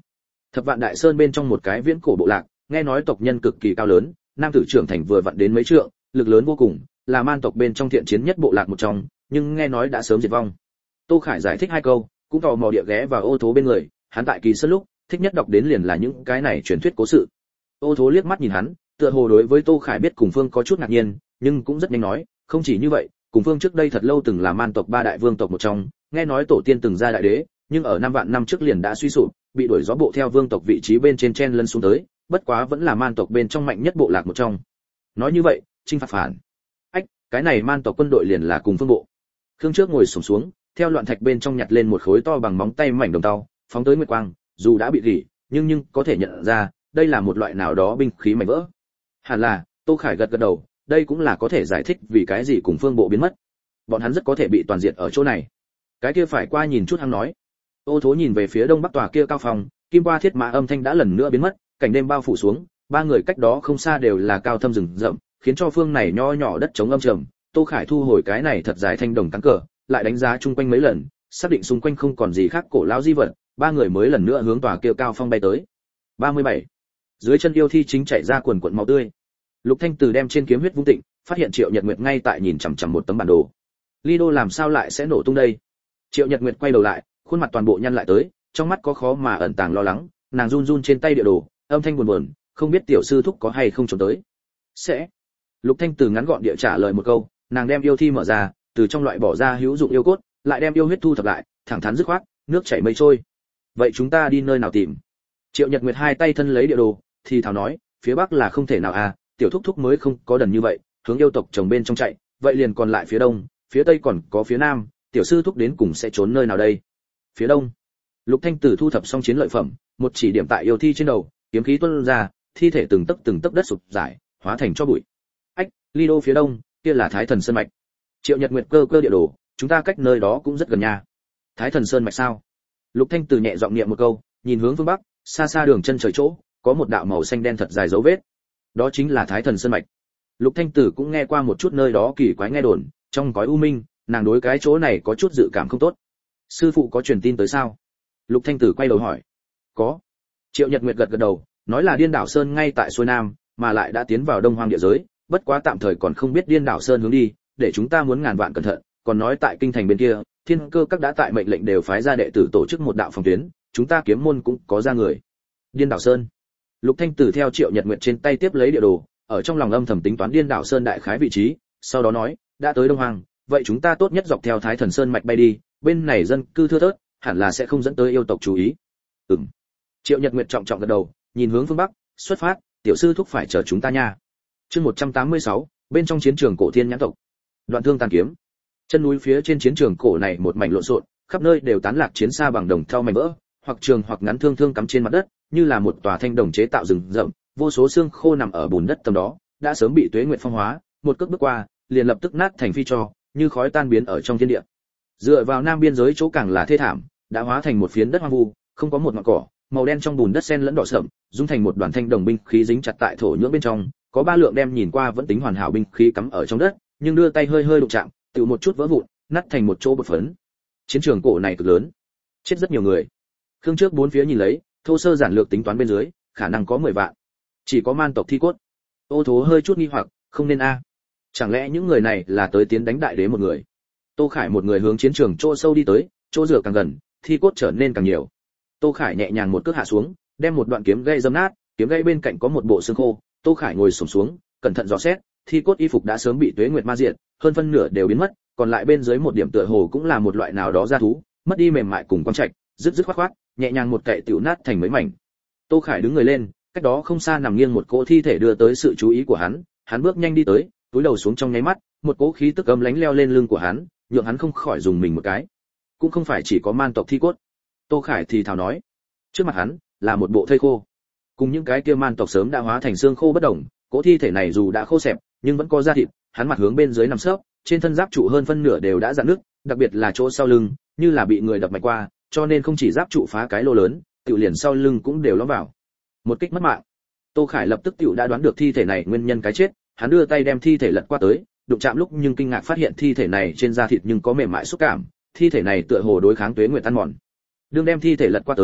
Thập Vạn Đại Sơn bên trong một cái viễn cổ bộ lạc, nghe nói tộc nhân cực kỳ cao lớn, nam tử trưởng thành vừa vặn đến mấy trượng, lực lớn vô cùng, là man tộc bên trong thiện chiến nhất bộ lạc một trong, nhưng nghe nói đã sớm diệt vong. Tô Khải giải thích hai câu, cũng tò mò địa ghé vào Ô Thố bên người, hắn tại kỳ sơn lúc, thích nhất đọc đến liền là những cái này truyền thuyết cố sự. Ô Thố liếc mắt nhìn hắn, tựa hồ đối với Tô Khải biết cùng Phương có chút ngạc nhiên, nhưng cũng rất nhanh nói, không chỉ như vậy, cùng Phương trước đây thật lâu từng là man tộc ba đại vương tộc một trong, nghe nói tổ tiên từng ra đại đế, nhưng ở năm vạn năm trước liền đã suy sụp, bị đuổi gió bộ theo vương tộc vị trí bên trên chen lấn xuống tới, bất quá vẫn là man tộc bên trong mạnh nhất bộ lạc một trong. Nói như vậy, chinh phạt phản. Ách, cái này man tộc quân đội liền là cùng Phương bộ. Khương trước ngồi xổm xuống, theo loạn thạch bên trong nhặt lên một khối to bằng móng tay mảnh đồng tàu, phóng tới nguyệt quang, dù đã bị rỉ, nhưng nhưng có thể nhận ra, đây là một loại nào đó binh khí mảnh vỡ. Hẳn là, Tô Khải gật gật đầu, đây cũng là có thể giải thích vì cái gì cùng Phương bộ biến mất. Bọn hắn rất có thể bị toàn diệt ở chỗ này. Cái kia phải qua nhìn chút hắn nói. Ô Thố nhìn về phía đông bắc tòa kia cao phòng, kim qua thiết mã âm thanh đã lần nữa biến mất, cảnh đêm bao phủ xuống, ba người cách đó không xa đều là cao thâm rừng rậm, khiến cho phương này nho nhỏ đất trống âm trầm. Tô Khải thu hồi cái này thật dài thanh đồng cán cờ, lại đánh giá chung quanh mấy lần, xác định xung quanh không còn gì khác cổ lão di vật, ba người mới lần nữa hướng tòa kia cao phong bay tới. ba mươi bảy. Dưới chân yêu thi chính chảy ra quần quần máu tươi. Lục Thanh Từ đem trên kiếm huyết vung tịnh, phát hiện Triệu Nhật Nguyệt ngay tại nhìn chằm chằm một tấm bản đồ. Lido làm sao lại sẽ nổ tung đây? Triệu Nhật Nguyệt quay đầu lại, khuôn mặt toàn bộ nhăn lại tới, trong mắt có khó mà ẩn tàng lo lắng, nàng run run trên tay địa đồ, âm thanh buồn buồn, không biết tiểu sư thúc có hay không trốn tới. Sẽ. Lục Thanh Từ ngắn gọn địa trả lời một câu, nàng đem yêu thi mở ra, từ trong loại bỏ ra hữu dụng yêu cốt, lại đem yêu huyết thu thập lại, thẳng thắn dứt khoát, nước chảy mây trôi. Vậy chúng ta đi nơi nào tìm? Triệu Nhật Nguyệt hai tay thân lấy địa đồ, thì thào nói, phía bắc là không thể nào à, tiểu thúc thúc mới không có đần như vậy, hướng yêu tộc chồng bên trong chạy, vậy liền còn lại phía đông, phía tây còn có phía nam, tiểu sư thúc đến cùng sẽ trốn nơi nào đây? Phía đông. Lục Thanh Tử thu thập xong chiến lợi phẩm, một chỉ điểm tại yêu thi trên đầu, kiếm khí tuôn ra, thi thể từng tấc từng tấc đất sụp giải, hóa thành cho bụi. Ách, Lido phía đông, kia là Thái Thần Sơn mạch. Triệu Nhật Nguyệt cơ cơ địa đồ, chúng ta cách nơi đó cũng rất gần nha. Thái Thần Sơn mạch sao? Lục Thanh Tử nhẹ giọng niệm một câu, nhìn hướng phương bắc, xa xa đường chân trời chỗ, có một đạo màu xanh đen thật dài dấu vết. Đó chính là Thái Thần Sơn mạch. Lục Thanh Tử cũng nghe qua một chút nơi đó kỳ quái nghe đồn, trong cõi u minh, nàng đối cái chỗ này có chút dự cảm không tốt. Sư phụ có truyền tin tới sao? Lục Thanh Tử quay đầu hỏi. Có. Triệu Nhật Nguyệt gật gật đầu, nói là Điên Đảo Sơn ngay tại xuôi nam, mà lại đã tiến vào Đông Hoang địa giới, bất quá tạm thời còn không biết Điên Đảo Sơn hướng đi, để chúng ta muốn ngàn vạn cẩn thận, còn nói tại kinh thành bên kia, Thiên Cơ các đã tại mệnh lệnh đều phái ra đệ tử tổ chức một đạo phòng tuyến, chúng ta kiếm môn cũng có ra người. Điên Đảo Sơn. Lục Thanh Tử theo Triệu Nhật Nguyệt trên tay tiếp lấy địa đồ, ở trong lòng âm thầm tính toán Điên Đảo Sơn đại khái vị trí, sau đó nói, đã tới Đông Hoang, vậy chúng ta tốt nhất dọc theo Thái Thần Sơn mạch bay đi, bên này dân cư thưa thớt, hẳn là sẽ không dẫn tới yêu tộc chú ý. Ừm. Triệu Nhật Nguyệt trọng trọng gật đầu, nhìn hướng phương bắc, xuất phát, tiểu sư thúc phải chờ chúng ta nha. Chương một trăm tám mươi sáu, bên trong chiến trường cổ thiên nhãn tộc. Đoạn thương tàn kiếm. Chân núi phía trên chiến trường cổ này một mảnh lộn xộn, khắp nơi đều tán lạc chiến xa bằng đồng thau mảnh vỡ, hoặc trường hoặc ngắn thương thương cắm trên mặt đất, như là một tòa thanh đồng chế tạo rừng rậm, vô số xương khô nằm ở bùn đất tầm đó, đã sớm bị tuế nguyệt phong hóa, một cước bước qua, liền lập tức nát thành phi tro, như khói tan biến ở trong thiên địa. Dựa vào nam biên giới chỗ càng là thê thảm, đã hóa thành một phiến đất hoang vu, không có một ngọn cỏ, màu đen trong bùn đất xen lẫn đỏ sậm, dung thành một đoàn thanh đồng binh khí dính chặt tại thổ nhưỡng bên trong, có ba lượng đem nhìn qua vẫn tính hoàn hảo binh khí cắm ở trong đất, nhưng đưa tay hơi hơi đụng chạm, tự một chút vỡ vụn, nát thành một chỗ bột phấn. Chiến trường cổ này cực lớn, chết rất nhiều người. Khương trước bốn phía nhìn lấy, thô sơ giản lược tính toán bên dưới, khả năng có mười vạn. Chỉ có man tộc thi cốt. Ô Thố hơi chút nghi hoặc, không nên a. Chẳng lẽ những người này là tới tiến đánh đại đế một người? Tô Khải một người hướng chiến trường chỗ sâu đi tới, chỗ rửa càng gần, thi cốt trở nên càng nhiều. Tô Khải nhẹ nhàng một cước hạ xuống, đem một đoạn kiếm gãy dâm nát, kiếm gãy bên cạnh có một bộ xương khô, Tô Khải ngồi xổm xuống, cẩn thận dò xét, thi cốt y phục đã sớm bị tuế nguyệt ma diệt, hơn phân nửa đều biến mất, còn lại bên dưới một điểm tựa hồ cũng là một loại nào đó da thú, mất đi mềm mại cùng quang trạch, rứt rứt khoát khoát, nhẹ nhàng một cậy tiểu nát thành mấy mảnh. Tô Khải đứng người lên, cách đó không xa nằm nghiêng một cỗ thi thể đưa tới sự chú ý của hắn, hắn bước nhanh đi tới, túi đầu xuống trong nháy mắt, một cỗ khí tức ấm lánh leo lên lưng của hắn, nhượng hắn không khỏi dùng mình một cái. Cũng không phải chỉ có man tộc thi cốt. Tô Khải thì thào nói, trước mặt hắn là một bộ thây khô, cùng những cái kia man tộc sớm đã hóa thành xương khô bất động, cỗ thi thể này dù đã khô xẹp, nhưng vẫn có da thịt, hắn mặt hướng bên dưới nằm sấp, trên thân giáp trụ hơn phân nửa đều đã rạn nứt, đặc biệt là chỗ sau lưng, như là bị người đập mạnh qua, cho nên không chỉ giáp trụ phá cái lỗ lớn, tiểu liền sau lưng cũng đều lõm vào. Một kích mất mạng. Tô Khải lập tức tiểu đã đoán được thi thể này nguyên nhân cái chết, hắn đưa tay đem thi thể lật qua tới, đụng chạm lúc nhưng kinh ngạc phát hiện thi thể này trên da thịt nhưng có mềm mại xúc cảm, thi thể này tựa hồ đối kháng tuế nguyệt tan mòn. Đương đem thi thể lật qua tới,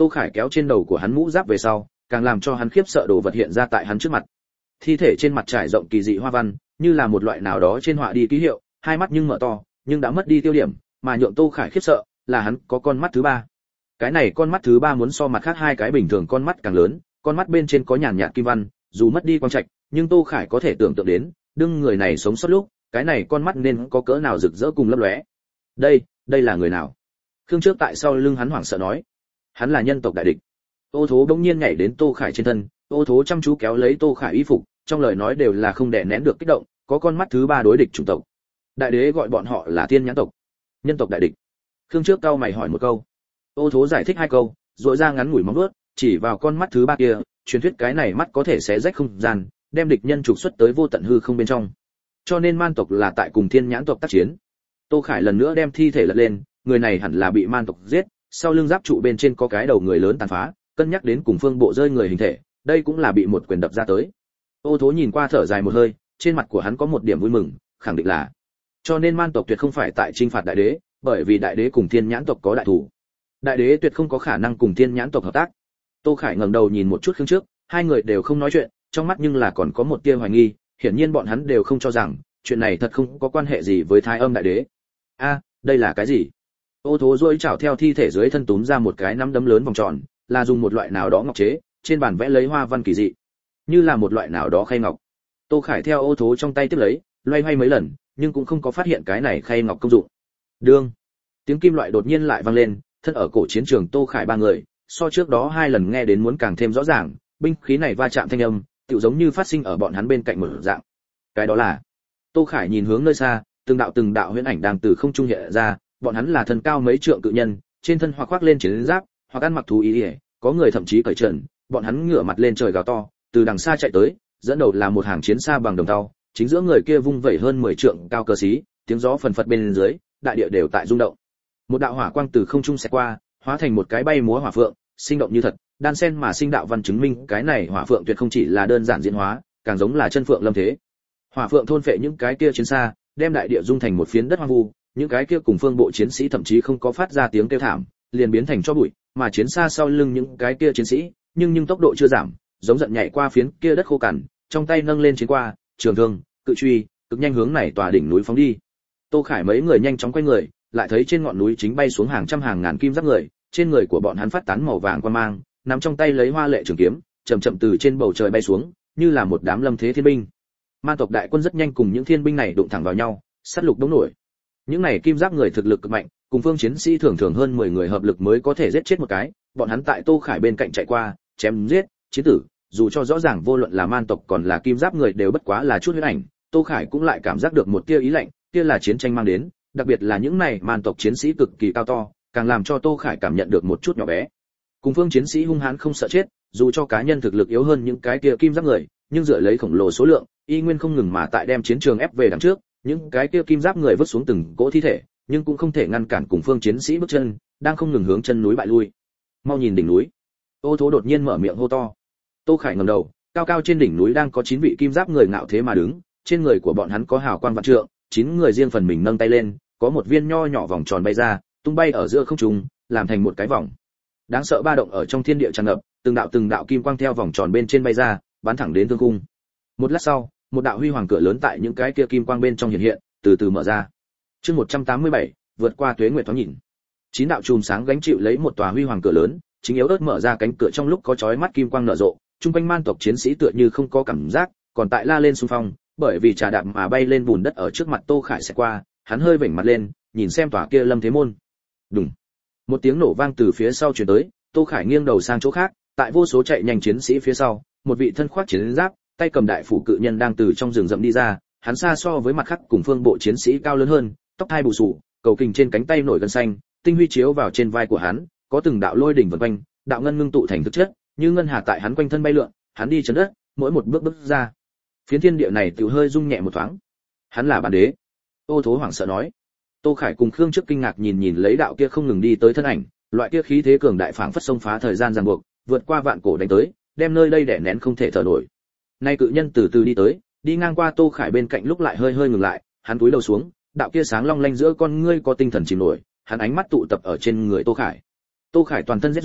Tô Khải kéo trên đầu của hắn mũ giáp về sau, càng làm cho hắn khiếp sợ đồ vật hiện ra tại hắn trước mặt. Thi thể trên mặt trải rộng kỳ dị hoa văn, như là một loại nào đó trên họa đi ký hiệu, hai mắt nhưng mở to, nhưng đã mất đi tiêu điểm, mà nhượng Tô Khải khiếp sợ là hắn có con mắt thứ ba. Cái này con mắt thứ ba muốn so mặt khác hai cái bình thường con mắt càng lớn, con mắt bên trên có nhàn nhạt kim văn, dù mất đi quang trạch, nhưng Tô Khải có thể tưởng tượng đến, đương người này sống sót lúc, cái này con mắt nên có cỡ nào rực rỡ cùng lấp lóe. Đây, đây là người nào? Khương Trước tại sau lưng hắn hoảng sợ nói, hắn là nhân tộc đại địch. Ô Thố bỗng nhiên nhảy đến Tô Khải trên thân, Ô Thố chăm chú kéo lấy Tô Khải y phục, trong lời nói đều là không đè nén được kích động, có con mắt thứ ba đối địch chủng tộc. Đại đế gọi bọn họ là Thiên Nhãn tộc. Nhân tộc đại địch. Khương Trước cau mày hỏi một câu. Ô Thố giải thích hai câu, rồi ra ngắn ngủi móng vuốt, chỉ vào con mắt thứ ba kia, truyền thuyết cái này mắt có thể xé rách không gian, đem địch nhân trục xuất tới vô tận hư không bên trong. Cho nên man tộc là tại cùng Thiên Nhãn tộc tác chiến. Tô Khải lần nữa đem thi thể lật lên, người này hẳn là bị man tộc giết, sau lưng giáp trụ bên trên có cái đầu người lớn tàn phá, cân nhắc đến cùng phương bộ rơi người hình thể, đây cũng là bị một quyền đập ra tới. Ô Thố nhìn qua thở dài một hơi, trên mặt của hắn có một điểm vui mừng, khẳng định là cho nên man tộc tuyệt không phải tại chinh phạt đại đế, bởi vì đại đế cùng Thiên Nhãn tộc có đại thủ. Đại đế tuyệt không có khả năng cùng Thiên Nhãn tộc hợp tác. Tô Khải ngẩng đầu nhìn một chút Khương Trước, hai người đều không nói chuyện, trong mắt nhưng là còn có một tia hoài nghi, hiển nhiên bọn hắn đều không cho rằng chuyện này thật không có quan hệ gì với Thái Âm đại đế. A, đây là cái gì? Ô Thố duỗi chảo theo thi thể dưới thân túm ra một cái nắm đấm lớn vòng tròn, là dùng một loại nào đó ngọc chế, trên bàn vẽ lấy hoa văn kỳ dị, như là một loại nào đó khay ngọc. Tô Khải theo Ô Thố trong tay tiếp lấy, loay hoay mấy lần, nhưng cũng không có phát hiện cái này khay ngọc công dụng. Đương, tiếng kim loại đột nhiên lại vang lên, thân ở cổ chiến trường Tô Khải ba người, so trước đó hai lần nghe đến muốn càng thêm rõ ràng, binh khí này va chạm thanh âm, tựu giống như phát sinh ở bọn hắn bên cạnh một dạng. Cái đó là, Tô Khải nhìn hướng nơi xa, từng đạo từng đạo huyễn ảnh đang từ không trung hiện ra, bọn hắn là thân cao mấy trượng cự nhân, trên thân hoặc khoác lên chiến giáp, hoặc ăn mặc thú y, có người thậm chí cởi trần, bọn hắn ngửa mặt lên trời gào to, từ đằng xa chạy tới, dẫn đầu là một hàng chiến xa bằng đồng tàu, chính giữa người kia vung vẩy hơn mười trượng cao cờ xí, tiếng gió phần phật bên dưới, đại địa đều tại rung động. Một đạo hỏa quang từ không trung xẹt qua, hóa thành một cái bay múa hỏa phượng, sinh động như thật, đan sen mà sinh đạo văn chứng minh cái này hỏa phượng tuyệt không chỉ là đơn giản diễn hóa, càng giống là chân phượng lâm thế. Hỏa phượng thôn phệ những cái kia chiến xa, đem đại địa dung thành một phiến đất hoang vu, những cái kia cùng phương bộ chiến sĩ thậm chí không có phát ra tiếng kêu thảm, liền biến thành cho bụi, mà chiến xa sau lưng những cái kia chiến sĩ, nhưng nhưng tốc độ chưa giảm, giống giận nhảy qua phiến kia đất khô cằn, trong tay nâng lên chiến qua, trường thương, cự truy, cực nhanh hướng này tòa đỉnh núi phóng đi. Tô Khải mấy người nhanh chóng quay người, lại thấy trên ngọn núi chính bay xuống hàng trăm hàng ngàn kim giáp người, trên người của bọn hắn phát tán màu vàng quang mang, nắm trong tay lấy hoa lệ trường kiếm, chậm chậm từ trên bầu trời bay xuống, như là một đám lâm thế thiên binh. Man tộc đại quân rất nhanh cùng những thiên binh này đụng thẳng vào nhau, sát lục đống nổi. Những này kim giáp người thực lực cực mạnh, cùng phương chiến sĩ thường thường hơn mười người hợp lực mới có thể giết chết một cái, bọn hắn tại Tô Khải bên cạnh chạy qua, chém giết, chiến tử, dù cho rõ ràng vô luận là man tộc còn là kim giáp người đều bất quá là chút huyết ảnh, Tô Khải cũng lại cảm giác được một tia ý lạnh, kia là chiến tranh mang đến, đặc biệt là những này man tộc chiến sĩ cực kỳ cao to, càng làm cho Tô Khải cảm nhận được một chút nhỏ bé. Cùng phương chiến sĩ hung hãn không sợ chết, dù cho cá nhân thực lực yếu hơn những cái kia kim giáp người, nhưng dựa lấy khổng lồ số lượng, y nguyên không ngừng mà tại đem chiến trường ép về đằng trước, những cái kia kim giáp người vứt xuống từng cỗ thi thể, nhưng cũng không thể ngăn cản cùng phương chiến sĩ bước chân, đang không ngừng hướng chân núi bại lui. Mau nhìn đỉnh núi. Ô Thố đột nhiên mở miệng hô to. Tô Khải ngẩng đầu, cao cao trên đỉnh núi đang có chín vị kim giáp người ngạo thế mà đứng, trên người của bọn hắn có hào quang vạn trượng, chín người riêng phần mình nâng tay lên, có một viên nho nhỏ vòng tròn bay ra, tung bay ở giữa không trung, làm thành một cái vòng. Đáng sợ ba động ở trong thiên địa tràn ngập, từng đạo từng đạo kim quang theo vòng tròn bên trên bay ra, bắn thẳng đến thương cung. Một lát sau, một đạo huy hoàng cửa lớn tại những cái kia kim quang bên trong hiện hiện, từ từ mở ra. Chương một trăm tám mươi bảy, vượt qua tuế nguyệt thoáng nhìn. Chín đạo chùm sáng gánh chịu lấy một tòa huy hoàng cửa lớn, chính yếu ớt mở ra cánh cửa trong lúc có chói mắt kim quang nở rộ, trung quanh man tộc chiến sĩ tựa như không có cảm giác, còn tại la lên xung phong, bởi vì trà đạp mà bay lên bùn đất ở trước mặt Tô Khải sẽ qua, hắn hơi vểnh mặt lên, nhìn xem tòa kia lâm thế môn. Đùng. Một tiếng nổ vang từ phía sau truyền tới, Tô Khải nghiêng đầu sang chỗ khác, tại vô số chạy nhanh chiến sĩ phía sau, một vị thân khoác chiến giáp, tay cầm đại phủ cự nhân đang từ trong rừng rậm đi ra, hắn xa so với mặt khác cùng phương bộ chiến sĩ cao lớn hơn, tóc hai bù xù, cầu kình trên cánh tay nổi gân xanh, tinh huy chiếu vào trên vai của hắn, có từng đạo lôi đỉnh vần quanh, đạo ngân ngưng tụ thành thực chất, như ngân hà tại hắn quanh thân bay lượn, hắn đi chân đất, mỗi một bước bước ra, phiến thiên địa này tự hơi rung nhẹ một thoáng. Hắn là bản đế. Ô Thố hoảng sợ nói. Tô Khải cùng Khương Trước kinh ngạc nhìn nhìn lấy đạo kia không ngừng đi tới thân ảnh, loại kia khí thế cường đại phảng phất xông phá thời gian ràng buộc, vượt qua vạn cổ đánh tới, đem nơi đây đè nén không thể thở nổi. Nay cự nhân từ từ đi tới, đi ngang qua Tô Khải bên cạnh lúc lại hơi hơi ngừng lại, hắn cúi đầu xuống, đạo kia sáng long lanh giữa con ngươi có tinh thần chìm nổi, hắn ánh mắt tụ tập ở trên người Tô Khải. Tô Khải toàn thân rét run,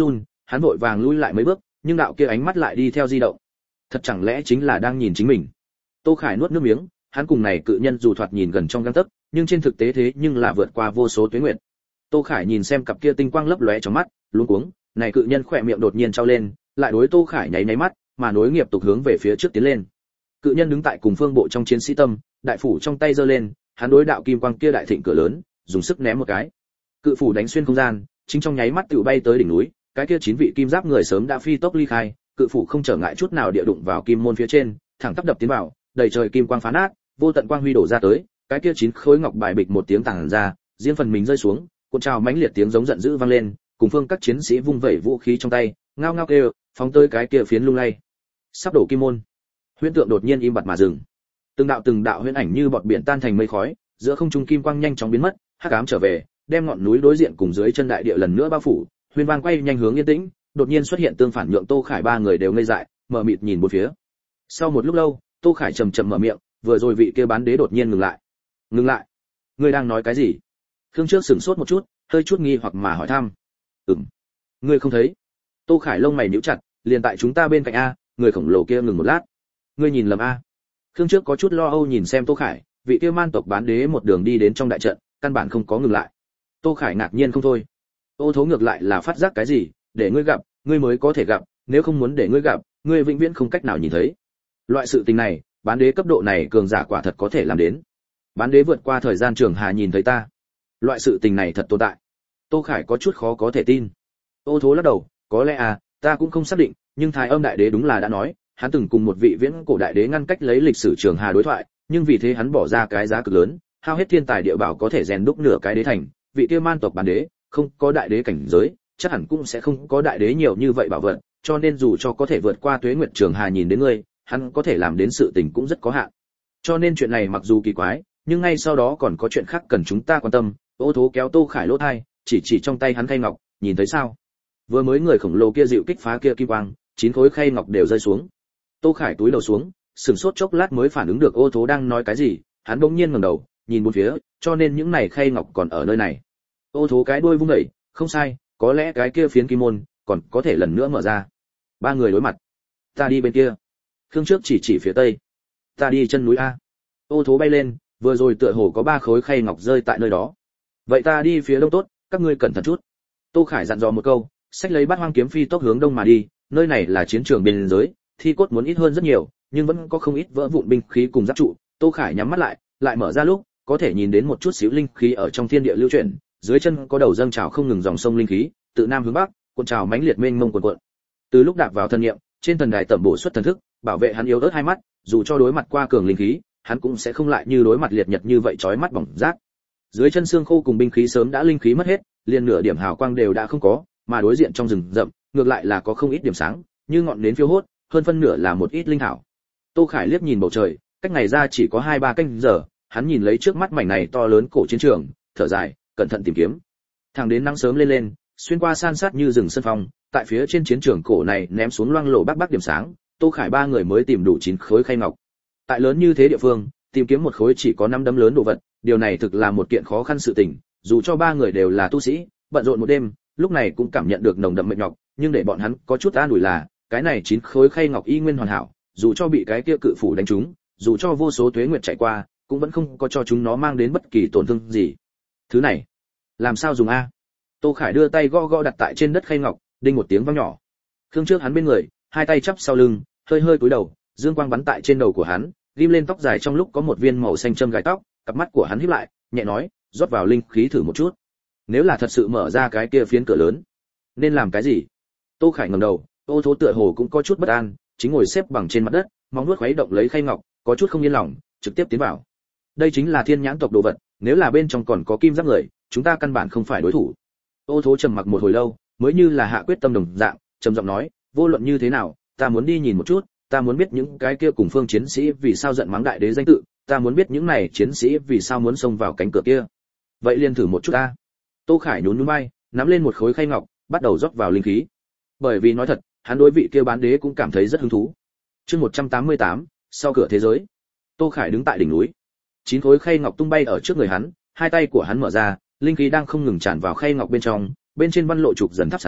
hắn vội vàng lui lại mấy bước, nhưng đạo kia ánh mắt lại đi theo di động. Thật chẳng lẽ chính là đang nhìn chính mình? Tô Khải nuốt nước miếng, hắn cùng này cự nhân dù thoạt nhìn gần trong gang tấc, nhưng trên thực tế thế nhưng là vượt qua vô số tuế nguyệt. Tô Khải nhìn xem cặp kia tinh quang lấp lóe trong mắt, luống cuống, này cự nhân khỏe miệng đột nhiên trao lên, lại đối Tô Khải nháy nháy mắt, mà nối nghiệp tục hướng về phía trước tiến lên. Cự nhân đứng tại cùng phương bộ trong chiến sĩ tâm, đại phủ trong tay giơ lên, hắn đối đạo kim quang kia đại thịnh cửa lớn, dùng sức ném một cái. Cự phủ đánh xuyên không gian, chính trong nháy mắt tựu bay tới đỉnh núi, cái kia chín vị kim giáp người sớm đã phi tốc ly khai, cự phủ không trở ngại chút nào địa đụng vào kim môn phía trên, thẳng tắp đập tiến vào, đầy trời kim quang phá nát, vô tận quang huy đổ ra tới, cái kia chín khối ngọc bài bịch một tiếng tàng ra, riêng phần mình rơi xuống, cuộn trào mãnh liệt tiếng giống giận dữ vang lên, cùng phương các chiến sĩ vung vẩy vũ khí trong tay, ngao ngao kêu, phóng tới cái kia phiến lung lay. Sắp đổ kim môn. Huyễn tượng đột nhiên im bặt mà dừng. Từng đạo từng đạo huyễn ảnh như bọt biển tan thành mây khói, giữa không trung kim quang nhanh chóng biến mất, hắc ám trở về, đem ngọn núi đối diện cùng dưới chân đại địa lần nữa bao phủ, huyên vang quay nhanh hướng yên tĩnh, đột nhiên xuất hiện tương phản nhượng Tô Khải ba người đều ngây dại, mở mịt nhìn bốn phía. Sau một lúc lâu, Tô Khải chậm chậm mở miệng, vừa rồi vị kia bán đế đột nhiên ngừng lại. Ngừng lại? Ngươi đang nói cái gì? Khương Trước sửng sốt một chút, hơi chút nghi hoặc mà hỏi thăm. Ừm. Ngươi không thấy? Tô Khải lông mày nhíu chặt, liền tại chúng ta bên cạnh a, người khổng lồ kia ngừng một lát. Ngươi nhìn lầm a? Khương Trước có chút lo âu nhìn xem Tô Khải, vị kia man tộc bán đế một đường đi đến trong đại trận, căn bản không có ngừng lại. Tô Khải ngạc nhiên không thôi. Ô Thố ngược lại là phát giác cái gì, để ngươi gặp, ngươi mới có thể gặp, nếu không muốn để ngươi gặp, ngươi vĩnh viễn không cách nào nhìn thấy. Loại sự tình này, bán đế cấp độ này cường giả quả thật có thể làm đến. Bán đế vượt qua thời gian trường hà nhìn thấy ta. Loại sự tình này thật tồn tại. Tô Khải có chút khó có thể tin. Ô Thố lắc đầu, có lẽ à, ta cũng không xác định, nhưng Thái Âm đại đế đúng là đã nói, hắn từng cùng một vị viễn cổ đại đế ngăn cách lấy lịch sử trường hà đối thoại, nhưng vì thế hắn bỏ ra cái giá cực lớn, hao hết thiên tài địa bảo có thể rèn đúc nửa cái đế thành, vị kia man tộc bán đế, không có đại đế cảnh giới, chắc hẳn cũng sẽ không có đại đế nhiều như vậy bảo vật, cho nên dù cho có thể vượt qua tuế nguyệt trường hà nhìn đến ngươi, hắn có thể làm đến sự tình cũng rất có hạn. Cho nên chuyện này mặc dù kỳ quái, nhưng ngay sau đó còn có chuyện khác cần chúng ta quan tâm. Ô Thố kéo Tô Khải lỗ tai, chỉ chỉ trong tay hắn khay ngọc, nhìn thấy sao? Vừa mới người khổng lồ kia dịu kích phá kia kim quang, chín khối khay ngọc đều rơi xuống. Tô Khải túi đầu xuống, sửng sốt chốc lát mới phản ứng được Ô Thố đang nói cái gì, hắn bỗng nhiên ngẩng đầu, nhìn bốn phía, cho nên những này khay ngọc còn ở nơi này. Ô Thố cái đuôi vung dậy, không sai, có lẽ cái kia phiến kim môn còn có thể lần nữa mở ra. Ba người đối mặt. Ta đi bên kia. Khương Trước chỉ chỉ phía tây. Ta đi chân núi a. Ô Thố bay lên, vừa rồi tựa hồ có ba khối khay ngọc rơi tại nơi đó. Vậy ta đi phía đông tốt, các ngươi cẩn thận chút. Tô Khải dặn dò một câu, xách lấy bát hoang kiếm phi tốc hướng đông mà đi, nơi này là chiến trường biên giới, thi cốt muốn ít hơn rất nhiều, nhưng vẫn có không ít vỡ vụn binh khí cùng giáp trụ. Tô Khải nhắm mắt lại, lại mở ra lúc, có thể nhìn đến một chút xíu linh khí ở trong thiên địa lưu chuyển, dưới chân có đầu dâng trào không ngừng dòng sông linh khí, từ nam hướng bắc, cuộn trào mãnh liệt mênh mông cuồn cuộn. Từ lúc đạp vào thân niệm, trên thần đài tẩm bổ xuất thần thức, bảo vệ hắn yếu ớt hai mắt, dù cho đối mặt qua cường linh khí, hắn cũng sẽ không lại như đối mặt liệt nhật như vậy chói mắt bỏng rát. Dưới chân xương khô cùng binh khí sớm đã linh khí mất hết, liền nửa điểm hào quang đều đã không có, mà đối diện trong rừng rậm, ngược lại là có không ít điểm sáng, như ngọn nến phiêu hốt, hơn phân nửa là một ít linh thảo. Tô Khải liếc nhìn bầu trời, cách ngày ra chỉ có hai ba canh giờ, hắn nhìn lấy trước mắt mảnh này to lớn cổ chiến trường, thở dài, cẩn thận tìm kiếm. Thẳng đến nắng sớm lên lên, xuyên qua san sát như rừng sân phong, tại phía trên chiến trường cổ này ném xuống loang lổ bắc bắc điểm sáng, Tô Khải ba người mới tìm đủ chín khối khay ngọc. Tại lớn như thế địa phương, tìm kiếm một khối chỉ có năm đấm lớn đồ vật, điều này thực là một kiện khó khăn sự tình, dù cho ba người đều là tu sĩ, bận rộn một đêm, lúc này cũng cảm nhận được nồng đậm mệt nhọc, nhưng để bọn hắn có chút an ủi là, cái này chín khối khay ngọc y nguyên hoàn hảo, dù cho bị cái kia cự phủ đánh trúng, dù cho vô số tuế nguyệt chạy qua, cũng vẫn không có cho chúng nó mang đến bất kỳ tổn thương gì. Thứ này, làm sao dùng a? Tô Khải đưa tay gõ gõ đặt tại trên đất khay ngọc, đinh một tiếng vang nhỏ. Khương Trước hắn bên người, hai tay chắp sau lưng, hơi hơi cúi đầu, dương quang bắn tại trên đầu của hắn, ghim lên tóc dài trong lúc có một viên màu xanh châm gài tóc, cặp mắt của hắn híp lại, nhẹ nói, rót vào linh khí thử một chút. Nếu là thật sự mở ra cái kia phiến cửa lớn, nên làm cái gì? Tô Khải ngẩng đầu, Ô Thố tựa hồ cũng có chút bất an, chính ngồi xếp bằng trên mặt đất, móng vuốt khuấy động lấy khay ngọc, có chút không yên lòng, trực tiếp tiến vào. Đây chính là thiên nhãn tộc đồ vật, nếu là bên trong còn có kim giáp người, chúng ta căn bản không phải đối thủ. Ô Thố trầm mặc một hồi lâu, mới như là hạ quyết tâm đồng dạng, trầm giọng nói, vô luận như thế nào, ta muốn đi nhìn một chút, ta muốn biết những cái kia cùng phương chiến sĩ vì sao giận mắng đại đế danh tự, ta muốn biết những này chiến sĩ vì sao muốn xông vào cánh cửa kia. Vậy liền thử một chút ta. Tô Khải nhún nhún vai, nắm lên một khối khay ngọc, bắt đầu rót vào linh khí. Bởi vì nói thật, hắn đối vị kia bán đế cũng cảm thấy rất hứng thú. Chương một trăm tám mươi tám, sau cửa thế giới. Tô Khải đứng tại đỉnh núi, chín khối khay ngọc tung bay ở trước người hắn, hai tay của hắn mở ra, linh khí đang không ngừng tràn vào khay ngọc bên trong, bên trên văn lộ trục dần thắp sáng,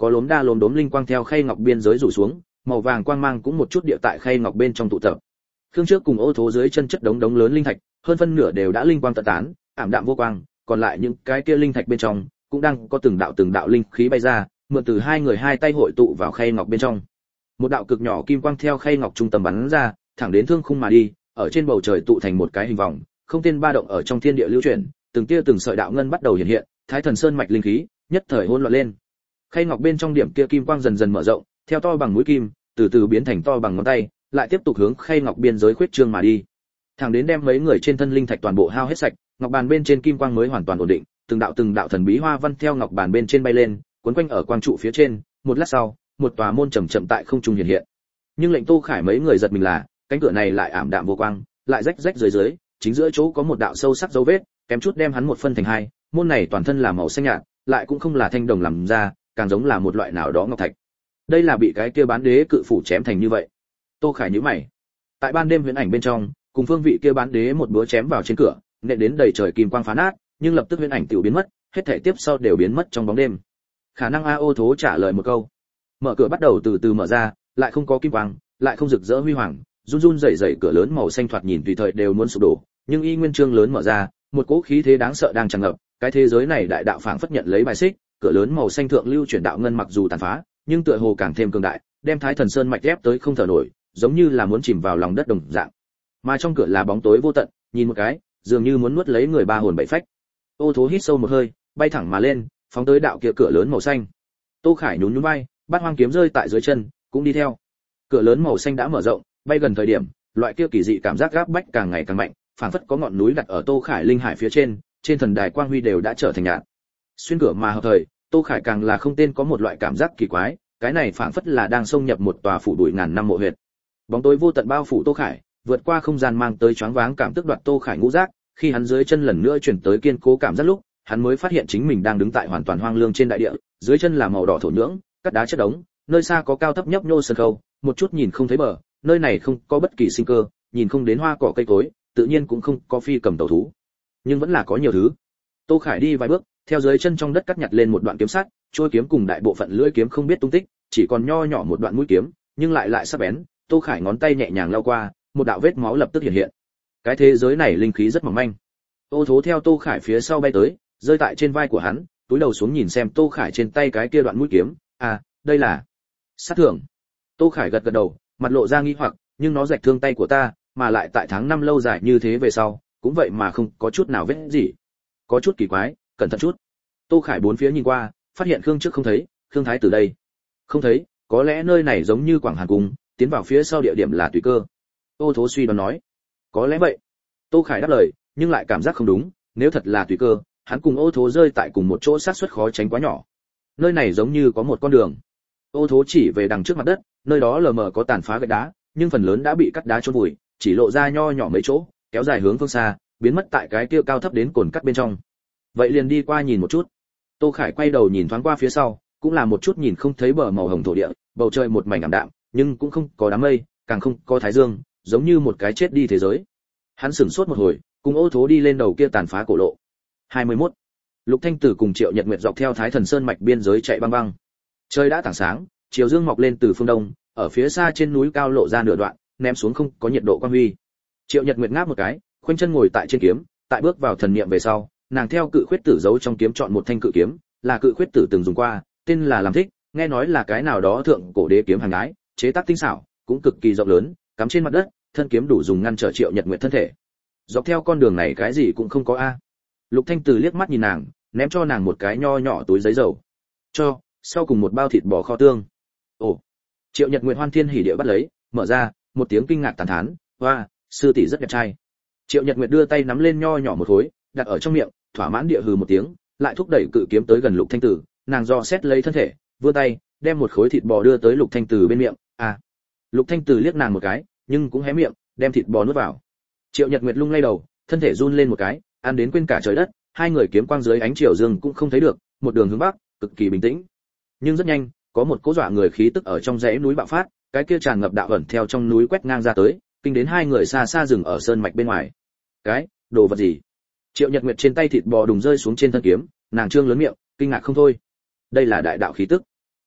có lốm đa lốm đốm linh quang theo khay ngọc biên giới rủ xuống, màu vàng quang mang cũng một chút địa tại khay ngọc bên trong tụ tập. Khương trước cùng Ô Thố dưới chân chất đống đống lớn linh thạch, hơn phân nửa đều đã linh quang tận tán, ảm đạm vô quang, còn lại những cái kia linh thạch bên trong cũng đang có từng đạo từng đạo linh khí bay ra, mượn từ hai người hai tay hội tụ vào khay ngọc bên trong. Một đạo cực nhỏ kim quang theo khay ngọc trung tâm bắn ra, thẳng đến thương khung mà đi, ở trên bầu trời tụ thành một cái hình vòng, không tên ba động ở trong thiên địa lưu chuyển, từng tia từng sợi đạo ngân bắt đầu hiện hiện, Thái Thần Sơn mạch linh khí nhất thời hỗn loạn lên. Khay ngọc bên trong điểm kia kim quang dần dần mở rộng, theo to bằng mũi kim, từ từ biến thành to bằng ngón tay, lại tiếp tục hướng khay ngọc biên giới khuyết trương mà đi. Thẳng đến đem mấy người trên thân linh thạch toàn bộ hao hết sạch, ngọc bàn bên trên kim quang mới hoàn toàn ổn định, từng đạo từng đạo thần bí hoa văn theo ngọc bàn bên trên bay lên, quấn quanh ở quang trụ phía trên, một lát sau, một tòa môn chậm chậm tại không trung hiện hiện. Nhưng lệnh Tô Khải mấy người giật mình là, cánh cửa này lại ảm đạm vô quang, lại rách rách dưới dưới, chính giữa chỗ có một đạo sâu sắc dấu vết, kém chút đem hắn một phân thành hai, môn này toàn thân là màu xanh nhạt, lại cũng không là thanh đồng làm ra, càng giống là một loại nào đó ngọc thạch. Đây là bị cái kia bán đế cự phủ chém thành như vậy. Tô Khải nhíu mày. Tại ban đêm huyễn ảnh bên trong, cùng phương vị kia bán đế một búa chém vào trên cửa, nện đến đầy trời kim quang phá nát, nhưng lập tức huyễn ảnh tiểu biến mất, hết thảy tiếp sau đều biến mất trong bóng đêm. Khả năng A Ô Thố trả lời một câu. Mở cửa bắt đầu từ từ mở ra, lại không có kim quang, lại không rực rỡ huy hoàng, run run rẩy rẩy cửa lớn màu xanh thoạt nhìn tùy thời đều muốn sụp đổ, nhưng y nguyên chương lớn mở ra, một cỗ khí thế đáng sợ đang tràn ngập, cái thế giới này đại đạo phảng phất nhận lấy bài xích, cửa lớn màu xanh thượng lưu chuyển đạo ngân mặc dù tàn phá, nhưng tựa hồ càng thêm cường đại, đem Thái Thần Sơn mạch ép tới không thở nổi, giống như là muốn chìm vào lòng đất đồng dạng. Mà trong cửa là bóng tối vô tận, nhìn một cái, dường như muốn nuốt lấy người ba hồn bảy phách. Ô Thố hít sâu một hơi, bay thẳng mà lên, phóng tới đạo kia cửa lớn màu xanh. Tô Khải nhún nhún vai, Bát Hoang kiếm rơi tại dưới chân, cũng đi theo. Cửa lớn màu xanh đã mở rộng, bay gần thời điểm, loại kia kỳ dị cảm giác gáp bách càng ngày càng mạnh, phảng phất có ngọn núi đặt ở Tô Khải linh hải phía trên, trên thần đài quang huy đều đã trở thành nhạt. Xuyên cửa mà hợp thời, Tô Khải càng là không tên có một loại cảm giác kỳ quái, cái này phảng phất là đang xông nhập một tòa phủ đuổi ngàn năm mộ huyệt. Bóng tối vô tận bao phủ Tô Khải, vượt qua không gian mang tới choáng váng cảm tức đoạt Tô Khải ngũ giác, khi hắn dưới chân lần nữa chuyển tới kiên cố cảm giác lúc, hắn mới phát hiện chính mình đang đứng tại hoàn toàn hoang lương trên đại địa, dưới chân là màu đỏ thổ nhưỡng, cát đá chất đống, nơi xa có cao thấp nhấp nhô sân khâu, một chút nhìn không thấy bờ, nơi này không có bất kỳ sinh cơ, nhìn không đến hoa cỏ cây cối, tự nhiên cũng không có phi cầm tàu thú, nhưng vẫn là có nhiều thứ. Tô Khải đi vài bước, theo dưới chân trong đất cắt nhặt lên một đoạn kiếm sắt, trôi kiếm cùng đại bộ phận lưỡi kiếm không biết tung tích, chỉ còn nho nhỏ một đoạn mũi kiếm, nhưng lại lại sắc bén. Tô Khải ngón tay nhẹ nhàng lau qua, một đạo vết máu lập tức hiện hiện. Cái thế giới này linh khí rất mỏng manh. Ô Thố theo Tô Khải phía sau bay tới, rơi tại trên vai của hắn, túi đầu xuống nhìn xem Tô Khải trên tay cái kia đoạn mũi kiếm, à, đây là sát thưởng. Tô Khải gật gật đầu, mặt lộ ra nghi hoặc, nhưng nó rạch thương tay của ta, mà lại tại tháng năm lâu dài như thế về sau, cũng vậy mà không có chút nào vết gì. Có chút kỳ quái, cẩn thận chút. Tô Khải bốn phía nhìn qua, phát hiện Khương trước không thấy, Khương Thái tử đây không thấy, có lẽ nơi này giống như Quảng Hàn cung, tiến vào phía sau địa điểm là tùy cơ. Ô Thố suy đoán nói, có lẽ vậy. Tô Khải đáp lời, nhưng lại cảm giác không đúng, nếu thật là tùy cơ, hắn cùng Ô Thố rơi tại cùng một chỗ xác suất khó tránh quá nhỏ. Nơi này giống như có một con đường. Ô Thố chỉ về đằng trước mặt đất, nơi đó lờ mờ có tàn phá gạch đá, nhưng phần lớn đã bị cắt đá chôn vùi, chỉ lộ ra nho nhỏ mấy chỗ, kéo dài hướng phương xa, biến mất tại cái kia cao thấp đến cồn cắt bên trong. Vậy liền đi qua nhìn một chút. Tô Khải quay đầu nhìn thoáng qua phía sau, cũng là một chút nhìn không thấy bờ màu hồng thổ địa, bầu trời một mảnh ảm đạm, nhưng cũng không có đám mây, càng không có thái dương, giống như một cái chết đi thế giới. Hắn sững sốt một hồi, cùng Ô Thố đi lên đầu kia tàn phá cổ lộ. hai mươi mốt. Lục Thanh Tử cùng Triệu Nhật Nguyệt dọc theo Thái Thần Sơn mạch biên giới chạy băng băng. Trời đã tảng sáng, chiều dương mọc lên từ phương đông, ở phía xa trên núi cao lộ ra nửa đoạn, ném xuống không có nhiệt độ quang huy. Triệu Nhật Nguyệt ngáp một cái, khoanh chân ngồi tại trên kiếm, tại bước vào thần niệm về sau, nàng theo cự khuyết tử giấu trong kiếm chọn một thanh cự kiếm, là cự khuyết tử từng dùng qua, tên là làm thích, nghe nói là cái nào đó thượng cổ đế kiếm hàng đái, chế tác tinh xảo, cũng cực kỳ rộng lớn, cắm trên mặt đất, thân kiếm đủ dùng ngăn trở Triệu Nhật Nguyệt thân thể. Dọc theo con đường này cái gì cũng không có a. Lục Thanh Từ liếc mắt nhìn nàng, ném cho nàng một cái nho nhỏ túi giấy dầu. Cho, sau cùng một bao thịt bò kho tương. Ồ. Triệu Nhật Nguyệt hoan thiên hỉ địa bắt lấy, mở ra, một tiếng kinh ngạc tán thán, "Hoa, sư tỷ rất đẹp trai." Triệu Nhật Nguyệt đưa tay nắm lên nho nhỏ một khối, đặt ở trong miệng, thỏa mãn địa hừ một tiếng, lại thúc đẩy cự kiếm tới gần Lục Thanh Tử, nàng dò xét lấy thân thể, vươn tay, đem một khối thịt bò đưa tới Lục Thanh Tử bên miệng. À. Lục Thanh Tử liếc nàng một cái, nhưng cũng hé miệng, đem thịt bò nuốt vào. Triệu Nhật Nguyệt lung lay đầu, thân thể run lên một cái, ăn đến quên cả trời đất, hai người kiếm quang dưới ánh chiều dương cũng không thấy được, một đường hướng bắc, cực kỳ bình tĩnh. Nhưng rất nhanh, có một cỗ dọa người khí tức ở trong dãy núi bạo phát, cái kia tràn ngập đạo ẩn theo trong núi quét ngang ra tới, kinh đến hai người xa xa dừng ở sơn mạch bên ngoài. Cái, đồ vật gì? Triệu Nhật Nguyệt trên tay thịt bò đùng rơi xuống trên thân kiếm, nàng trương lớn miệng, kinh ngạc không thôi. Đây là đại đạo khí tức.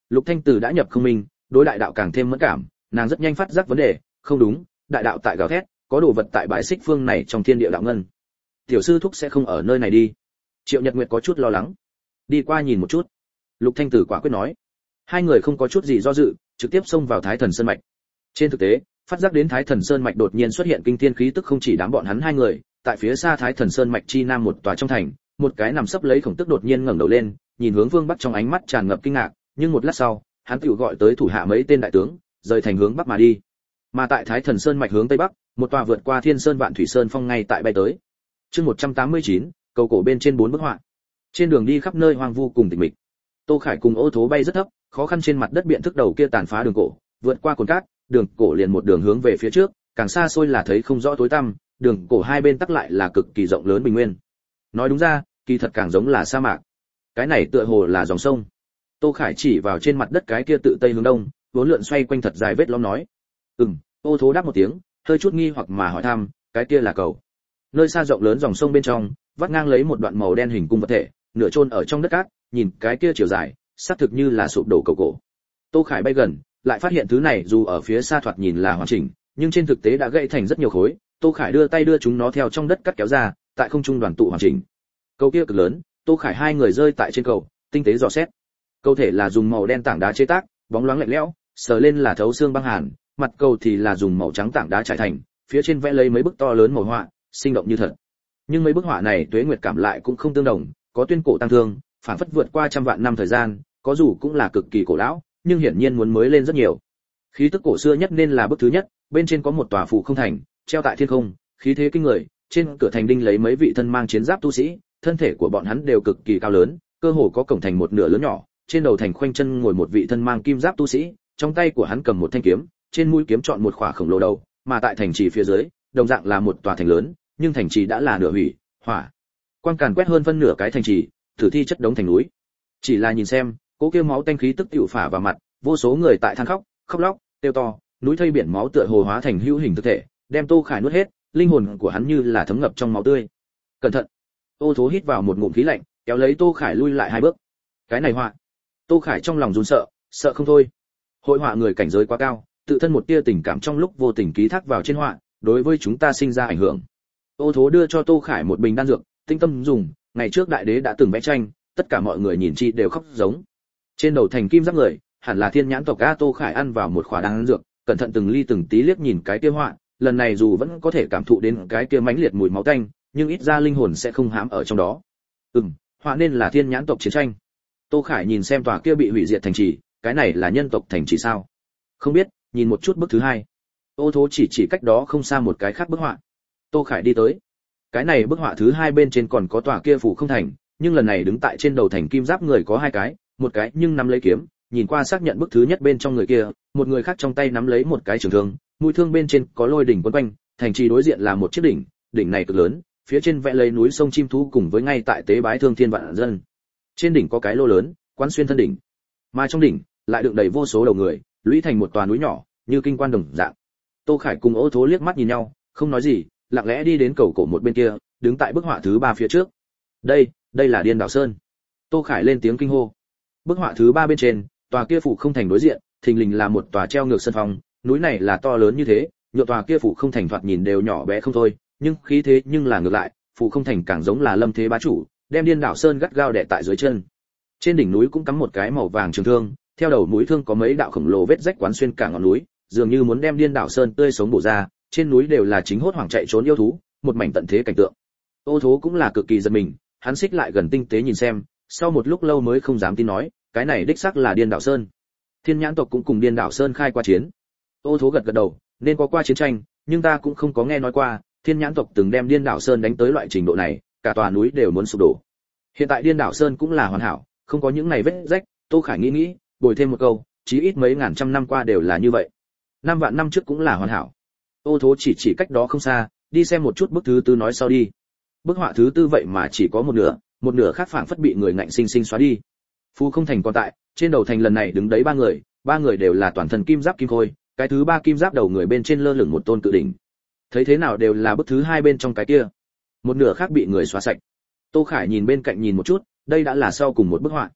Lục Thanh Từ đã nhập không minh, đối đại đạo càng thêm mẫn cảm, nàng rất nhanh phát giác vấn đề, không đúng, đại đạo tại gào thét, có đồ vật tại bãi xích phương này trong thiên địa đạo ngân. Tiểu sư thúc sẽ không ở nơi này đi. Triệu Nhật Nguyệt có chút lo lắng. Đi qua nhìn một chút. Lục Thanh Từ quả quyết nói. Hai người không có chút gì do dự, trực tiếp xông vào Thái Thần Sơn mạch. Trên thực tế, phát giác đến Thái Thần Sơn mạch đột nhiên xuất hiện kinh thiên khí tức không chỉ đám bọn hắn hai người, tại phía xa Thái Thần Sơn mạch chi nam một tòa trong thành, một cái nằm sấp lấy khổng tức đột nhiên ngẩng đầu lên, nhìn hướng phương bắc trong ánh mắt tràn ngập kinh ngạc, nhưng một lát sau, hắn tự gọi tới thủ hạ mấy tên đại tướng, rời thành hướng bắc mà đi. Mà tại Thái Thần Sơn mạch hướng tây bắc, một tòa vượt qua Thiên Sơn Vạn Thủy Sơn phong ngay tại bay tới. Chương một trăm tám mươi chín, cầu cổ bên trên bốn bức họa. Trên đường đi khắp nơi hoang vu cùng tịch mịch. Tô Khải cùng Ô Thố bay rất thấp, khó khăn trên mặt đất biện thức đầu kia tàn phá đường cổ, vượt qua cồn cát, đường cổ liền một đường hướng về phía trước, càng xa xôi là thấy không rõ tối tăm, đường cổ hai bên tắc lại là cực kỳ rộng lớn bình nguyên. Nói đúng ra, kỳ thật càng giống là sa mạc. Cái này tựa hồ là dòng sông. Tô Khải chỉ vào trên mặt đất cái kia tự tây hướng đông, vốn lượn xoay quanh thật dài vết lõm nói. "Ừm." Ô Thố đáp một tiếng, hơi chút nghi hoặc mà hỏi thăm, "Cái kia là cầu?" Nơi xa rộng lớn dòng sông bên trong, vắt ngang lấy một đoạn màu đen hình cung vật thể, nửa chôn ở trong đất cát, nhìn cái kia chiều dài, xác thực như là sụp đổ cầu cổ. Tô Khải bay gần, lại phát hiện thứ này dù ở phía xa thoạt nhìn là hoàn chỉnh, nhưng trên thực tế đã gãy thành rất nhiều khối. Tô Khải đưa tay đưa chúng nó theo trong đất cắt kéo ra, tại không trung đoàn tụ hoàn chỉnh. Cầu kia cực lớn, Tô Khải hai người rơi tại trên cầu, tinh tế dò xét. Cầu thể là dùng màu đen tảng đá chế tác, bóng loáng lạnh lẽo, sờ lên là thấu xương băng hàn, mặt cầu thì là dùng màu trắng tảng đá trải thành, phía trên vẽ lấy mấy bức to lớn màu họa, sinh động như thật. Nhưng mấy bức họa này Tuế Nguyệt cảm lại cũng không tương đồng, có tuyên cổ tăng thương, phản phất vượt qua trăm vạn năm thời gian, có dù cũng là cực kỳ cổ lão, nhưng hiển nhiên muốn mới lên rất nhiều. Khí tức cổ xưa nhất nên là bức thứ nhất, bên trên có một tòa phủ không thành, treo tại thiên không, khí thế kinh người, trên cửa thành đinh lấy mấy vị thân mang chiến giáp tu sĩ, thân thể của bọn hắn đều cực kỳ cao lớn, cơ hồ có cổng thành một nửa lớn nhỏ, trên đầu thành khoanh chân ngồi một vị thân mang kim giáp tu sĩ, trong tay của hắn cầm một thanh kiếm, trên mũi kiếm chọn một khỏa khổng lồ đầu, mà tại thành trì phía dưới, đồng dạng là một tòa thành lớn, nhưng thành trì đã là nửa hủy, hỏa quang càn quét hơn phân nửa cái thành trì, tử thi chất đống thành núi. Chỉ là nhìn xem, cỗ kia máu tanh khí tức tựu phả vào mặt, vô số người tại than khóc, khóc lóc, kêu to, núi thây biển máu tựa hồ hóa thành hữu hình thực thể, đem Tô Khải nuốt hết, linh hồn của hắn như là thấm ngập trong máu tươi. Cẩn thận! Ô Thố hít vào một ngụm khí lạnh, kéo lấy Tô Khải lui lại hai bước. Cái này họa. Tô Khải trong lòng run sợ, sợ không thôi. Hội họa người cảnh giới quá cao, tự thân một tia tình cảm trong lúc vô tình ký thác vào trên họa, đối với chúng ta sinh ra ảnh hưởng. Ô Thố đưa cho Tô Khải một bình đan dược, tinh tâm dùng, ngày trước đại đế đã từng vẽ tranh, tất cả mọi người nhìn chi đều khóc giống. Trên đầu thành kim giáp người, hẳn là thiên nhãn tộc A. Tô Khải ăn vào một khỏa đan dược, cẩn thận từng ly từng tí liếc nhìn cái kia họa, lần này dù vẫn có thể cảm thụ đến cái kia mãnh liệt mùi máu tanh, nhưng ít ra linh hồn sẽ không hãm ở trong đó. Ừm, họa nên là thiên nhãn tộc chiến tranh. Tô Khải nhìn xem tòa kia bị hủy diệt thành trì, cái này là nhân tộc thành trì sao? Không biết, nhìn một chút bức thứ hai. Ô Thố chỉ chỉ cách đó không xa một cái khác bức họa. Tô Khải đi tới. Cái này bức họa thứ hai bên trên còn có tòa kia phủ không thành, nhưng lần này đứng tại trên đầu thành kim giáp người có hai cái, một cái nhưng nắm lấy kiếm, nhìn qua xác nhận bức thứ nhất bên trong người kia, một người khác trong tay nắm lấy một cái trường thương, mũi thương bên trên có lôi đỉnh quấn quanh, thành trì đối diện là một chiếc đỉnh, đỉnh này cực lớn, phía trên vẽ lấy núi sông chim thú cùng với ngay tại tế bái thương thiên vạn dân. Trên đỉnh có cái lô lớn, quán xuyên thân đỉnh, mà trong đỉnh lại đựng đầy vô số đầu người, lũy thành một tòa núi nhỏ, như kinh quan đồng dạng. Tô Khải cùng Ô Thố liếc mắt nhìn nhau, không nói gì, lặng lẽ đi đến cầu cổ một bên kia, đứng tại bức họa thứ ba phía trước. Đây, đây là Điên Đảo Sơn. Tô Khải lên tiếng kinh hô. Bức họa thứ ba bên trên, tòa kia phủ không thành đối diện, thình lình là một tòa treo ngược sân phong, núi này là to lớn như thế, nhựa tòa kia phủ không thành thoạt nhìn đều nhỏ bé không thôi, nhưng khí thế nhưng là ngược lại, phủ không thành càng giống là lâm thế bá chủ, đem Điên Đảo Sơn gắt gao đè tại dưới chân. Trên đỉnh núi cũng cắm một cái màu vàng trường thương, theo đầu mũi thương có mấy đạo khổng lồ vết rách quán xuyên cả ngọn núi, dường như muốn đem Điên Đảo Sơn tươi sống bổ ra, trên núi đều là chính hốt hoảng chạy trốn yêu thú, một mảnh tận thế cảnh tượng. Ô Thố cũng là cực kỳ giật mình, hắn xích lại gần tinh tế nhìn xem, sau một lúc lâu mới không dám tin nói, cái này đích xác là Điên Đảo Sơn. Thiên Nhãn tộc cũng cùng Điên Đảo Sơn khai qua chiến. Ô Thố gật gật đầu, nên có qua chiến tranh, nhưng ta cũng không có nghe nói qua, Thiên Nhãn tộc từng đem Điên Đảo Sơn đánh tới loại trình độ này, cả tòa núi đều muốn sụp đổ. Hiện tại Điên Đảo Sơn cũng là hoàn hảo, không có những này vết rách. Tô Khải nghĩ nghĩ, bồi thêm một câu, chí ít mấy ngàn trăm năm qua đều là như vậy. Năm vạn năm trước cũng là hoàn hảo. Ô Thố chỉ chỉ cách đó không xa, đi xem một chút bức thứ tư nói sau đi. Bức họa thứ tư vậy mà chỉ có một nửa, một nửa khác phảng phất bị người ngạnh sinh sinh xóa đi. Phù không thành còn tại, trên đầu thành lần này đứng đấy ba người, ba người đều là toàn thân kim giáp kim khôi, cái thứ ba kim giáp đầu người bên trên lơ lửng một tôn cự đỉnh. Thấy thế nào đều là bức thứ hai bên trong cái kia. Một nửa khác bị người xóa sạch. Tô Khải nhìn bên cạnh nhìn một chút, đây đã là sau cùng một bức họa.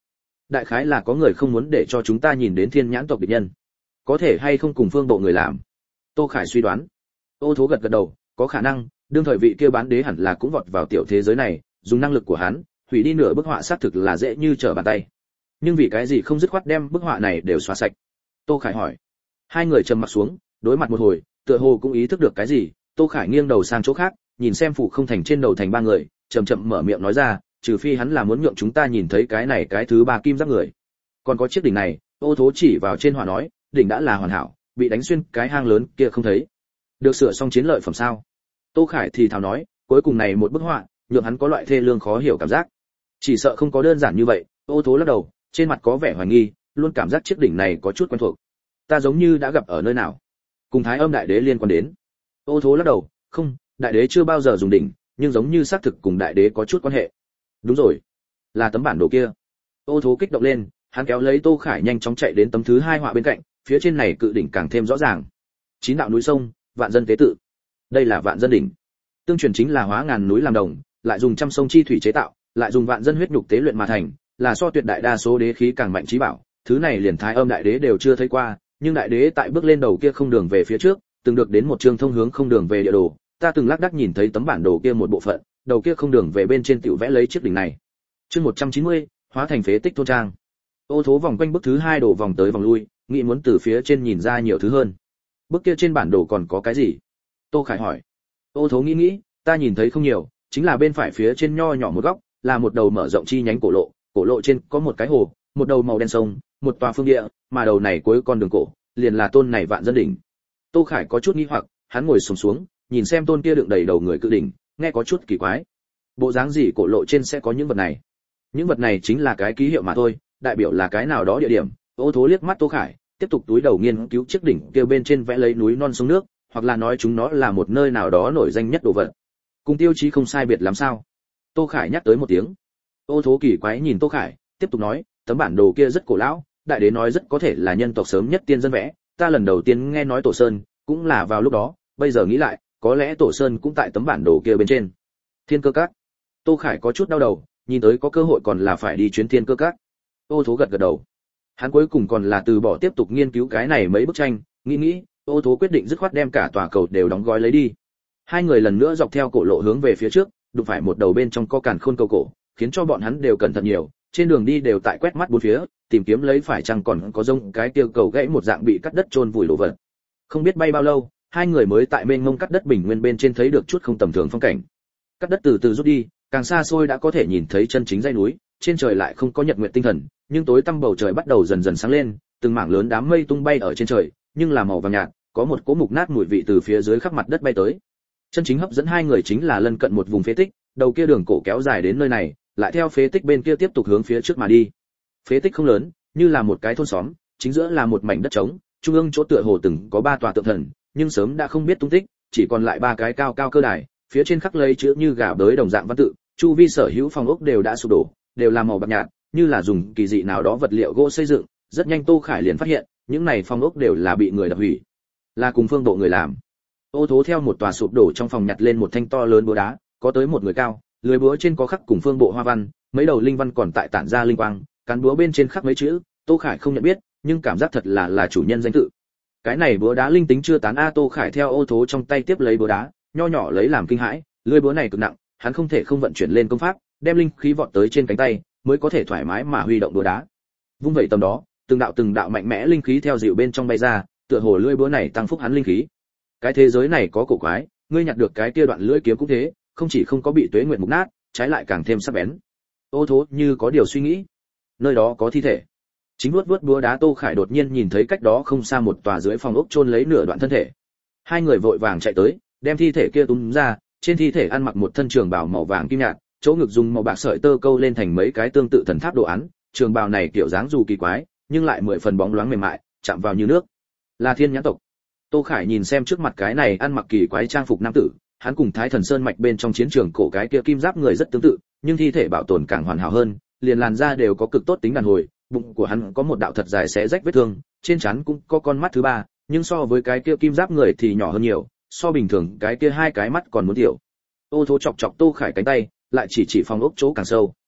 đại khái là có người không muốn để cho chúng ta nhìn đến thiên nhãn tộc địch nhân, có thể hay không cùng phương bộ người làm. Tô Khải suy đoán. Ô Thố gật gật đầu, có khả năng, đương thời vị kia bán đế hẳn là cũng vọt vào tiểu thế giới này, dùng năng lực của hắn, hủy đi nửa bức họa xác thực là dễ như trở bàn tay. Nhưng vì cái gì không dứt khoát đem bức họa này đều xóa sạch? Tô Khải hỏi. Hai người trầm mặt xuống, đối mặt một hồi, tựa hồ cũng ý thức được cái gì, Tô Khải nghiêng đầu sang chỗ khác, nhìn xem phủ không thành trên đầu thành ba người, chậm chậm mở miệng nói ra, trừ phi hắn là muốn nhượng chúng ta nhìn thấy cái này cái thứ ba kim giáp người. Còn có chiếc đỉnh này, Ô Thố chỉ vào trên họa nói, đỉnh đã là hoàn hảo, bị đánh xuyên cái hang lớn kia không thấy. Được sửa xong chiến lợi phẩm sao? Tô Khải thì thào nói, cuối cùng này một bức họa, nhượng hắn có loại thê lương khó hiểu cảm giác. Chỉ sợ không có đơn giản như vậy. Ô Thố lắc đầu, trên mặt có vẻ hoài nghi, luôn cảm giác chiếc đỉnh này có chút quen thuộc. Ta giống như đã gặp ở nơi nào? Cùng Thái Âm Đại Đế liên quan đến? Ô Thố lắc đầu, không, Đại Đế chưa bao giờ dùng đỉnh, nhưng giống như xác thực cùng Đại Đế có chút quan hệ. Đúng rồi, là tấm bản đồ kia. Ô Thố kích động lên, hắn kéo lấy Tô Khải nhanh chóng chạy đến tấm thứ hai họa bên cạnh, phía trên này cự đỉnh càng thêm rõ ràng. Chín đạo núi sông, vạn dân tế tự. Đây là vạn dân đỉnh. Tương truyền chính là hóa ngàn núi làm đồng, lại dùng trăm sông chi thủy chế tạo, lại dùng vạn dân huyết nhục tế luyện mà thành, là so tuyệt đại đa số đế khí càng mạnh chí bảo. Thứ này liền Thái Âm Đại Đế đều chưa thấy qua, nhưng Đại Đế tại bước lên đầu kia không đường về phía trước, từng được đến một chương thông hướng không đường về địa đồ, ta từng lác đác nhìn thấy tấm bản đồ kia một bộ phận, đầu kia không đường về bên trên tiểu vẽ lấy chiếc đỉnh này. Chương một trăm chín mươi, hóa thành phế tích thôn trang. Ô Thố vòng quanh bức thứ hai đổ vòng tới vòng lui, nghĩ muốn từ phía trên nhìn ra nhiều thứ hơn. Bức kia trên bản đồ còn có cái gì? Tô Khải hỏi. Ô Thố nghĩ nghĩ, ta nhìn thấy không nhiều, chính là bên phải phía trên nho nhỏ một góc, là một đầu mở rộng chi nhánh cổ lộ, cổ lộ trên có một cái hồ, một đầu màu đen sông, một tòa phương địa, mà đầu này cuối con đường cổ, liền là tôn này vạn dân đỉnh. Tô Khải có chút nghi hoặc, hắn ngồi xổm xuống, nhìn xem tôn kia đựng đầy đầu người cự đỉnh, nghe có chút kỳ quái. Bộ dáng gì cổ lộ trên sẽ có những vật này? Những vật này chính là cái ký hiệu mà thôi, đại biểu là cái nào đó địa điểm. Ô Thố liếc mắt Tô Khải, tiếp tục túi đầu nghiên cứu chiếc đỉnh kia bên trên vẽ lấy núi non sông nước, hoặc là nói chúng nó là một nơi nào đó nổi danh nhất đồ vật. Cùng tiêu chí không sai biệt lắm sao? Tô Khải nhắc tới một tiếng. Ô Thố kỳ quái nhìn Tô Khải, tiếp tục nói, tấm bản đồ kia rất cổ lão, Đại Đế nói rất có thể là nhân tộc sớm nhất tiên dân vẽ, ta lần đầu tiên nghe nói Tổ Sơn, cũng là vào lúc đó, bây giờ nghĩ lại, có lẽ Tổ Sơn cũng tại tấm bản đồ kia bên trên. Thiên Cơ Các. Tô Khải có chút đau đầu, nhìn tới có cơ hội còn là phải đi chuyến Thiên Cơ Các. Ô Thố gật gật đầu. Hắn cuối cùng còn là từ bỏ tiếp tục nghiên cứu cái này mấy bức tranh, nghĩ nghĩ, Ô Thố quyết định dứt khoát đem cả tòa cầu đều đóng gói lấy đi. Hai người lần nữa dọc theo cổ lộ hướng về phía trước, đụng phải một đầu bên trong có càn khôn cầu cổ, khiến cho bọn hắn đều cẩn thận nhiều, trên đường đi đều tại quét mắt bốn phía, tìm kiếm lấy phải chăng còn có rông cái tiêu cầu gãy một dạng bị cắt đất chôn vùi lộ vật. Không biết bay bao lâu, hai người mới tại mênh mông cắt đất bình nguyên bên trên thấy được chút không tầm thường phong cảnh. Cắt đất từ từ rút đi, càng xa xôi đã có thể nhìn thấy chân chính dãy núi, trên trời lại không có nhật nguyệt tinh thần, nhưng tối tăm bầu trời bắt đầu dần dần sáng lên, từng mảng lớn đám mây tung bay ở trên trời, nhưng là màu vàng nhạt, có một cỗ mục nát mùi vị từ phía dưới khắp mặt đất bay tới. Chân chính hấp dẫn hai người chính là lân cận một vùng phế tích, đầu kia đường cổ kéo dài đến nơi này, lại theo phế tích bên kia tiếp tục hướng phía trước mà đi. Phế tích không lớn, như là một cái thôn xóm, chính giữa là một mảnh đất trống, trung ương chỗ tựa hồ từng có ba tòa tượng thần, nhưng sớm đã không biết tung tích, chỉ còn lại ba cái cao cao cơ đài, phía trên khắc lấy chữ như gà bới đồng dạng văn tự, chu vi sở hữu phòng ốc đều đã sụp đổ, đều là màu bạc nhạt, như là dùng kỳ dị nào đó vật liệu gỗ xây dựng. Rất nhanh Tô Khải liền phát hiện, những này phòng ốc đều là bị người đập hủy, là cùng phương bộ người làm. Ô Thố theo một tòa sụp đổ trong phòng nhặt lên một thanh to lớn búa đá, có tới một người cao, lưới búa trên có khắc cùng phương bộ hoa văn, mấy đầu linh văn còn tại tản ra linh quang, cán búa bên trên khắc mấy chữ, Tô Khải không nhận biết, nhưng cảm giác thật là là chủ nhân danh tự. Cái này búa đá linh tính chưa tán a. Tô Khải theo Ô Thố trong tay tiếp lấy búa đá, nho nhỏ lấy làm kinh hãi, lưới búa này cực nặng, hắn không thể không vận chuyển lên công pháp, đem linh khí vọt tới trên cánh tay, mới có thể thoải mái mà huy động búa đá. Vung vậy tầm đó, từng đạo từng đạo mạnh mẽ linh khí theo dịu bên trong bay ra, tựa hồ lưỡi búa này tăng phúc hắn linh khí. Cái thế giới này có cổ quái, ngươi nhặt được cái kia đoạn lưỡi kiếm cũng thế, không chỉ không có bị tuế nguyệt mục nát, trái lại càng thêm sắc bén. Ô Thố như có điều suy nghĩ, nơi đó có thi thể. Chính vuốt vuốt búa đá Tô Khải đột nhiên nhìn thấy cách đó không xa một tòa dưới phòng ốc chôn lấy nửa đoạn thân thể. Hai người vội vàng chạy tới, đem thi thể kia túm ra, trên thi thể ăn mặc một thân trường bào màu vàng kim nhạt, chỗ ngực dùng màu bạc sợi tơ câu lên thành mấy cái tương tự thần tháp đồ án, trường bào này kiểu dáng dù kỳ quái, nhưng lại mười phần bóng loáng mềm mại, chạm vào như nước. Là Thiên Nhãn tộc. Tô Khải nhìn xem trước mặt cái này ăn mặc kỳ quái trang phục nam tử, hắn cùng Thái Thần Sơn mạch bên trong chiến trường cổ cái kia kim giáp người rất tương tự, nhưng thi thể bảo tồn càng hoàn hảo hơn, liền làn da đều có cực tốt tính đàn hồi, bụng của hắn có một đạo thật dài xé rách vết thương, trên trán cũng có con mắt thứ ba, nhưng so với cái kia kim giáp người thì nhỏ hơn nhiều, so bình thường cái kia hai cái mắt còn muốn tiểu. Ô Thố chọc chọc Tô Khải cánh tay, lại chỉ chỉ phòng ốc chỗ càng sâu.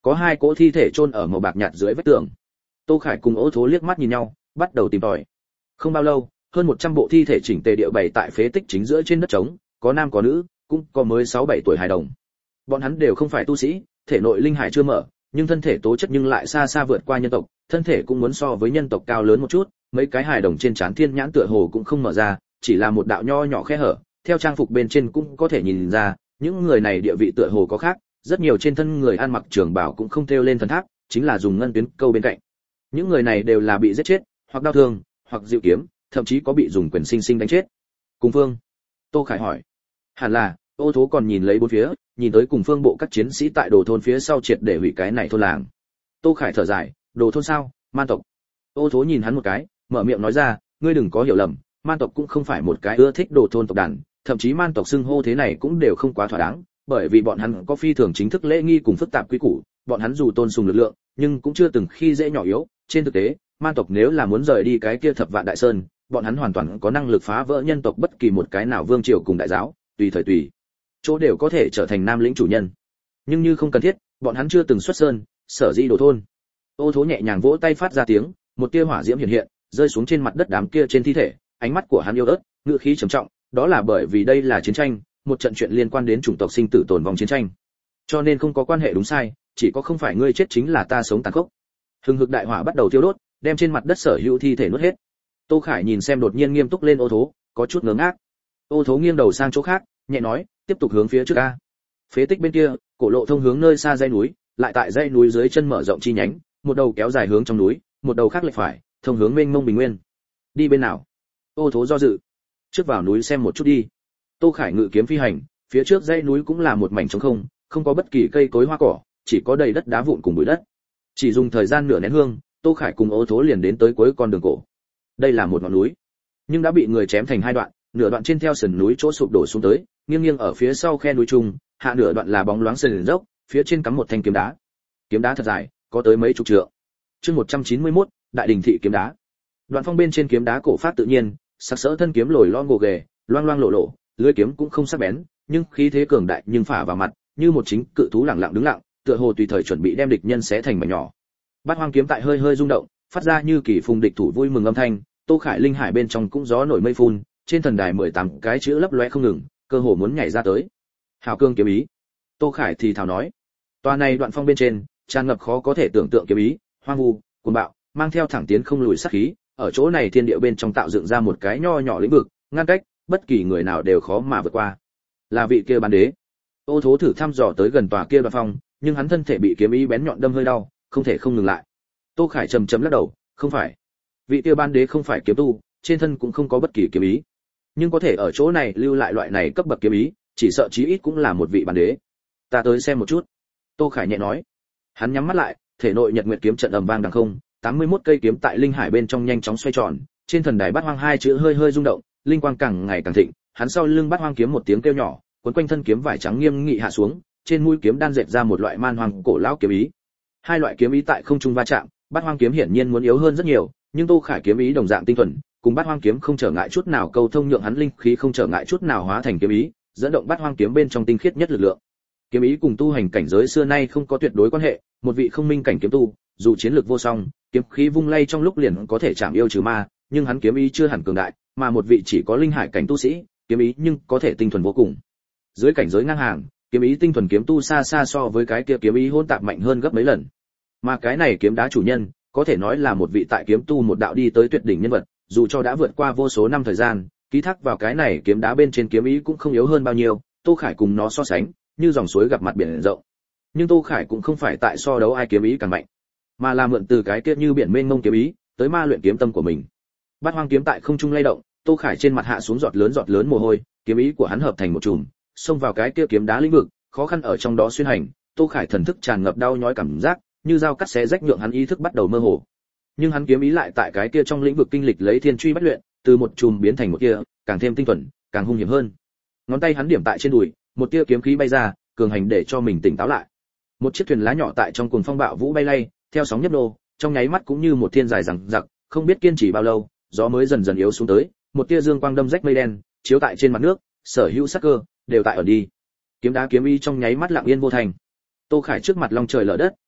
có hai cỗ thi thể chôn ở màu bạc nhạt dưới vách tường. Tô Khải cùng Ô Thố liếc mắt nhìn nhau, bắt đầu tìm tòi. Không bao lâu, hơn một trăm bộ thi thể chỉnh tề địa bày tại phế tích chính giữa trên đất trống, có nam có nữ, cũng có mới sáu bảy tuổi hài đồng. Bọn hắn đều không phải tu sĩ, thể nội linh hải chưa mở, nhưng thân thể tố chất nhưng lại xa xa vượt qua nhân tộc, thân thể cũng muốn so với nhân tộc cao lớn một chút, mấy cái hài đồng trên trán thiên nhãn tựa hồ cũng không mở ra, chỉ là một đạo nho nhỏ khe hở, theo trang phục bên trên cũng có thể nhìn ra, những người này địa vị tựa hồ có khác, rất nhiều trên thân người ăn mặc trường bào cũng không thêu lên thần tháp, chính là dùng ngân tuyến câu bên cạnh. Những người này đều là bị giết chết, hoặc đau thương, hoặc dịu kiếm, thậm chí có bị dùng quyền sinh sinh đánh chết. Cùng phương, Tô Khải hỏi. Hẳn là, Ô Thố còn nhìn lấy bốn phía, nhìn tới cùng phương bộ các chiến sĩ tại đồ thôn phía sau triệt để hủy cái này thôn làng. Tô Khải thở dài, đồ thôn sao, man tộc. Ô Thố nhìn hắn một cái, mở miệng nói ra, ngươi đừng có hiểu lầm, man tộc cũng không phải một cái ưa thích đồ thôn tộc đàn, thậm chí man tộc xưng hô thế này cũng đều không quá thỏa đáng, bởi vì bọn hắn có phi thường chính thức lễ nghi cùng phức tạp quy củ, bọn hắn dù tôn sùng lực lượng, nhưng cũng chưa từng khi dễ nhỏ yếu, trên thực tế, man tộc nếu là muốn rời đi cái kia thập vạn đại sơn, bọn hắn hoàn toàn có năng lực phá vỡ nhân tộc bất kỳ một cái nào vương triều cùng đại giáo, tùy thời tùy chỗ đều có thể trở thành nam lĩnh chủ nhân. Nhưng như không cần thiết, bọn hắn chưa từng xuất sơn, sở dĩ đồ thôn. Ô Thố nhẹ nhàng vỗ tay phát ra tiếng, một tia hỏa diễm hiện hiện, rơi xuống trên mặt đất đám kia trên thi thể, ánh mắt của hắn yếu ớt, ngữ khí trầm trọng, đó là bởi vì đây là chiến tranh, một trận chuyện liên quan đến chủng tộc sinh tử tồn vong chiến tranh. Cho nên không có quan hệ đúng sai, chỉ có không phải ngươi chết chính là ta sống tàn khốc. Hừng hực đại hỏa bắt đầu thiêu đốt, đem trên mặt đất sở hữu thi thể nuốt hết. Tô Khải nhìn xem đột nhiên nghiêm túc lên Ô Thố, có chút ngớ ngác. Ô Thố nghiêng đầu sang chỗ khác, nhẹ nói, tiếp tục hướng phía trước a. Phế tích bên kia, cổ lộ thông hướng nơi xa dãy núi, lại tại dãy núi dưới chân mở rộng chi nhánh, một đầu kéo dài hướng trong núi, một đầu khác lệch phải, thông hướng mênh mông bình nguyên. Đi bên nào? Ô Thố do dự. Trước vào núi xem một chút đi. Tô Khải ngự kiếm phi hành, phía trước dãy núi cũng là một mảnh trống không, không có bất kỳ cây cối hoa cỏ, chỉ có đầy đất đá vụn cùng bụi đất. Chỉ dùng thời gian nửa nén hương, Tô Khải cùng Ô Thố liền đến tới cuối con đường cổ. Đây là một ngọn núi, nhưng đã bị người chém thành hai đoạn, nửa đoạn trên theo sườn núi chỗ sụp đổ xuống tới, nghiêng nghiêng ở phía sau khe núi trung, hạ nửa đoạn là bóng loáng sườn dốc, phía trên cắm một thanh kiếm đá. Kiếm đá thật dài, có tới mấy chục trượng. Chương một trăm chín mươi mốt, Đại đình thị kiếm đá. Đoạn phong bên trên kiếm đá cổ phát tự nhiên, sắc sỡ thân kiếm lồi lon gồ ghề, loang loang lộ lộ, lưỡi kiếm cũng không sắc bén, nhưng khí thế cường đại nhưng phả vào mặt, như một chính cự thú lẳng lặng đứng lặng, tựa hồ tùy thời chuẩn bị đem địch nhân xé thành mảnh nhỏ. Bát hoang kiếm tại hơi hơi rung động, phát ra như kỳ phùng địch thủ vui mừng âm thanh. Tô Khải linh hải bên trong cũng gió nổi mây phun, trên thần đài mười tám cái chữ lấp lóe không ngừng, cơ hồ muốn nhảy ra tới. Hào cương kiếm ý. Tô Khải thì thào nói. Tòa này đoạn phong bên trên, tràn ngập khó có thể tưởng tượng kiếm ý, hoang vu, cuồng bạo, mang theo thẳng tiến không lùi sát khí, ở chỗ này thiên địa bên trong tạo dựng ra một cái nho nhỏ lĩnh vực, ngăn cách, bất kỳ người nào đều khó mà vượt qua. Là vị kia bán đế. Ô Thố thử thăm dò tới gần tòa kia đoạn phong, nhưng hắn thân thể bị kiếm ý bén nhọn đâm hơi đau, không thể không ngừng lại. Tô Khải trầm trầm lắc đầu, không phải. Vị kia ban đế không phải kiếm tu, trên thân cũng không có bất kỳ kiếm ý, nhưng có thể ở chỗ này lưu lại loại này cấp bậc kiếm ý, chỉ sợ chí ít cũng là một vị ban đế. Ta tới xem một chút. Tô Khải nhẹ nói. Hắn nhắm mắt lại, thể nội nhật nguyệt kiếm trận ầm vang đằng không, tám mươi mốt cây kiếm tại linh hải bên trong nhanh chóng xoay tròn, trên thần đài bát hoang hai chữ hơi hơi rung động, linh quang càng ngày càng thịnh, hắn sau lưng bát hoang kiếm một tiếng kêu nhỏ, cuốn quanh thân kiếm vải trắng nghiêm nghị hạ xuống, trên mũi kiếm đan dệt ra một loại man hoang cổ lão kiếm ý. Hai loại kiếm ý tại không trung va chạm, bát hoang kiếm hiển nhiên muốn yếu hơn rất nhiều, nhưng Tô Khải kiếm ý đồng dạng tinh thuần, cùng bát hoang kiếm không trở ngại chút nào câu thông, nhượng hắn linh khí không trở ngại chút nào hóa thành kiếm ý, dẫn động bát hoang kiếm bên trong tinh khiết nhất lực lượng. Kiếm ý cùng tu hành cảnh giới xưa nay không có tuyệt đối quan hệ, một vị không minh cảnh kiếm tu, dù chiến lược vô song, kiếm khí vung lay trong lúc liền có thể chạm yêu trừ ma, nhưng hắn kiếm ý chưa hẳn cường đại, mà một vị chỉ có linh hải cảnh tu sĩ, kiếm ý nhưng có thể tinh thuần vô cùng. Dưới cảnh giới ngang hàng, kiếm ý tinh thuần kiếm tu xa xa so với cái kia kiếm ý hỗn tạp mạnh hơn gấp mấy lần. Mà cái này kiếm đá chủ nhân, có thể nói là một vị tại kiếm tu một đạo đi tới tuyệt đỉnh nhân vật, dù cho đã vượt qua vô số năm thời gian, ký thác vào cái này kiếm đá bên trên kiếm ý cũng không yếu hơn bao nhiêu. Tô Khải cùng nó so sánh, như dòng suối gặp mặt biển rộng. Nhưng Tô Khải cũng không phải tại so đấu ai kiếm ý càng mạnh, mà là mượn từ cái kia như biển mênh mông kiếm ý, tới ma luyện kiếm tâm của mình. Bát hoang kiếm tại không trung lay động, Tô Khải trên mặt hạ xuống giọt lớn giọt lớn mồ hôi, kiếm ý của hắn hợp thành một chùm, xông vào cái kia kiếm đá lĩnh vực, khó khăn ở trong đó xuyên hành. Tô Khải thần thức tràn ngập đau nhói cảm giác, như dao cắt xé rách, nhượng hắn ý thức bắt đầu mơ hồ. Nhưng hắn kiếm ý lại tại cái kia trong lĩnh vực kinh lịch lấy thiên truy bách luyện, từ một chùm biến thành một kia, càng thêm tinh thuần, càng hung hiểm hơn. Ngón tay hắn điểm tại trên đùi, một tia kiếm khí bay ra, cường hành để cho mình tỉnh táo lại. Một chiếc thuyền lá nhỏ tại trong cuồng phong bạo vũ bay lay, theo sóng nhấp nô, trong nháy mắt cũng như một thiên dài rằng giặc, không biết kiên trì bao lâu, gió mới dần dần yếu xuống tới, một tia dương quang đâm rách mây đen, chiếu tại trên mặt nước, sở hữu sắc cơ đều tại ở đi. Kiếm đá kiếm ý trong nháy mắt lặng yên vô thành. Tô Khải trước mặt long trời lở đất,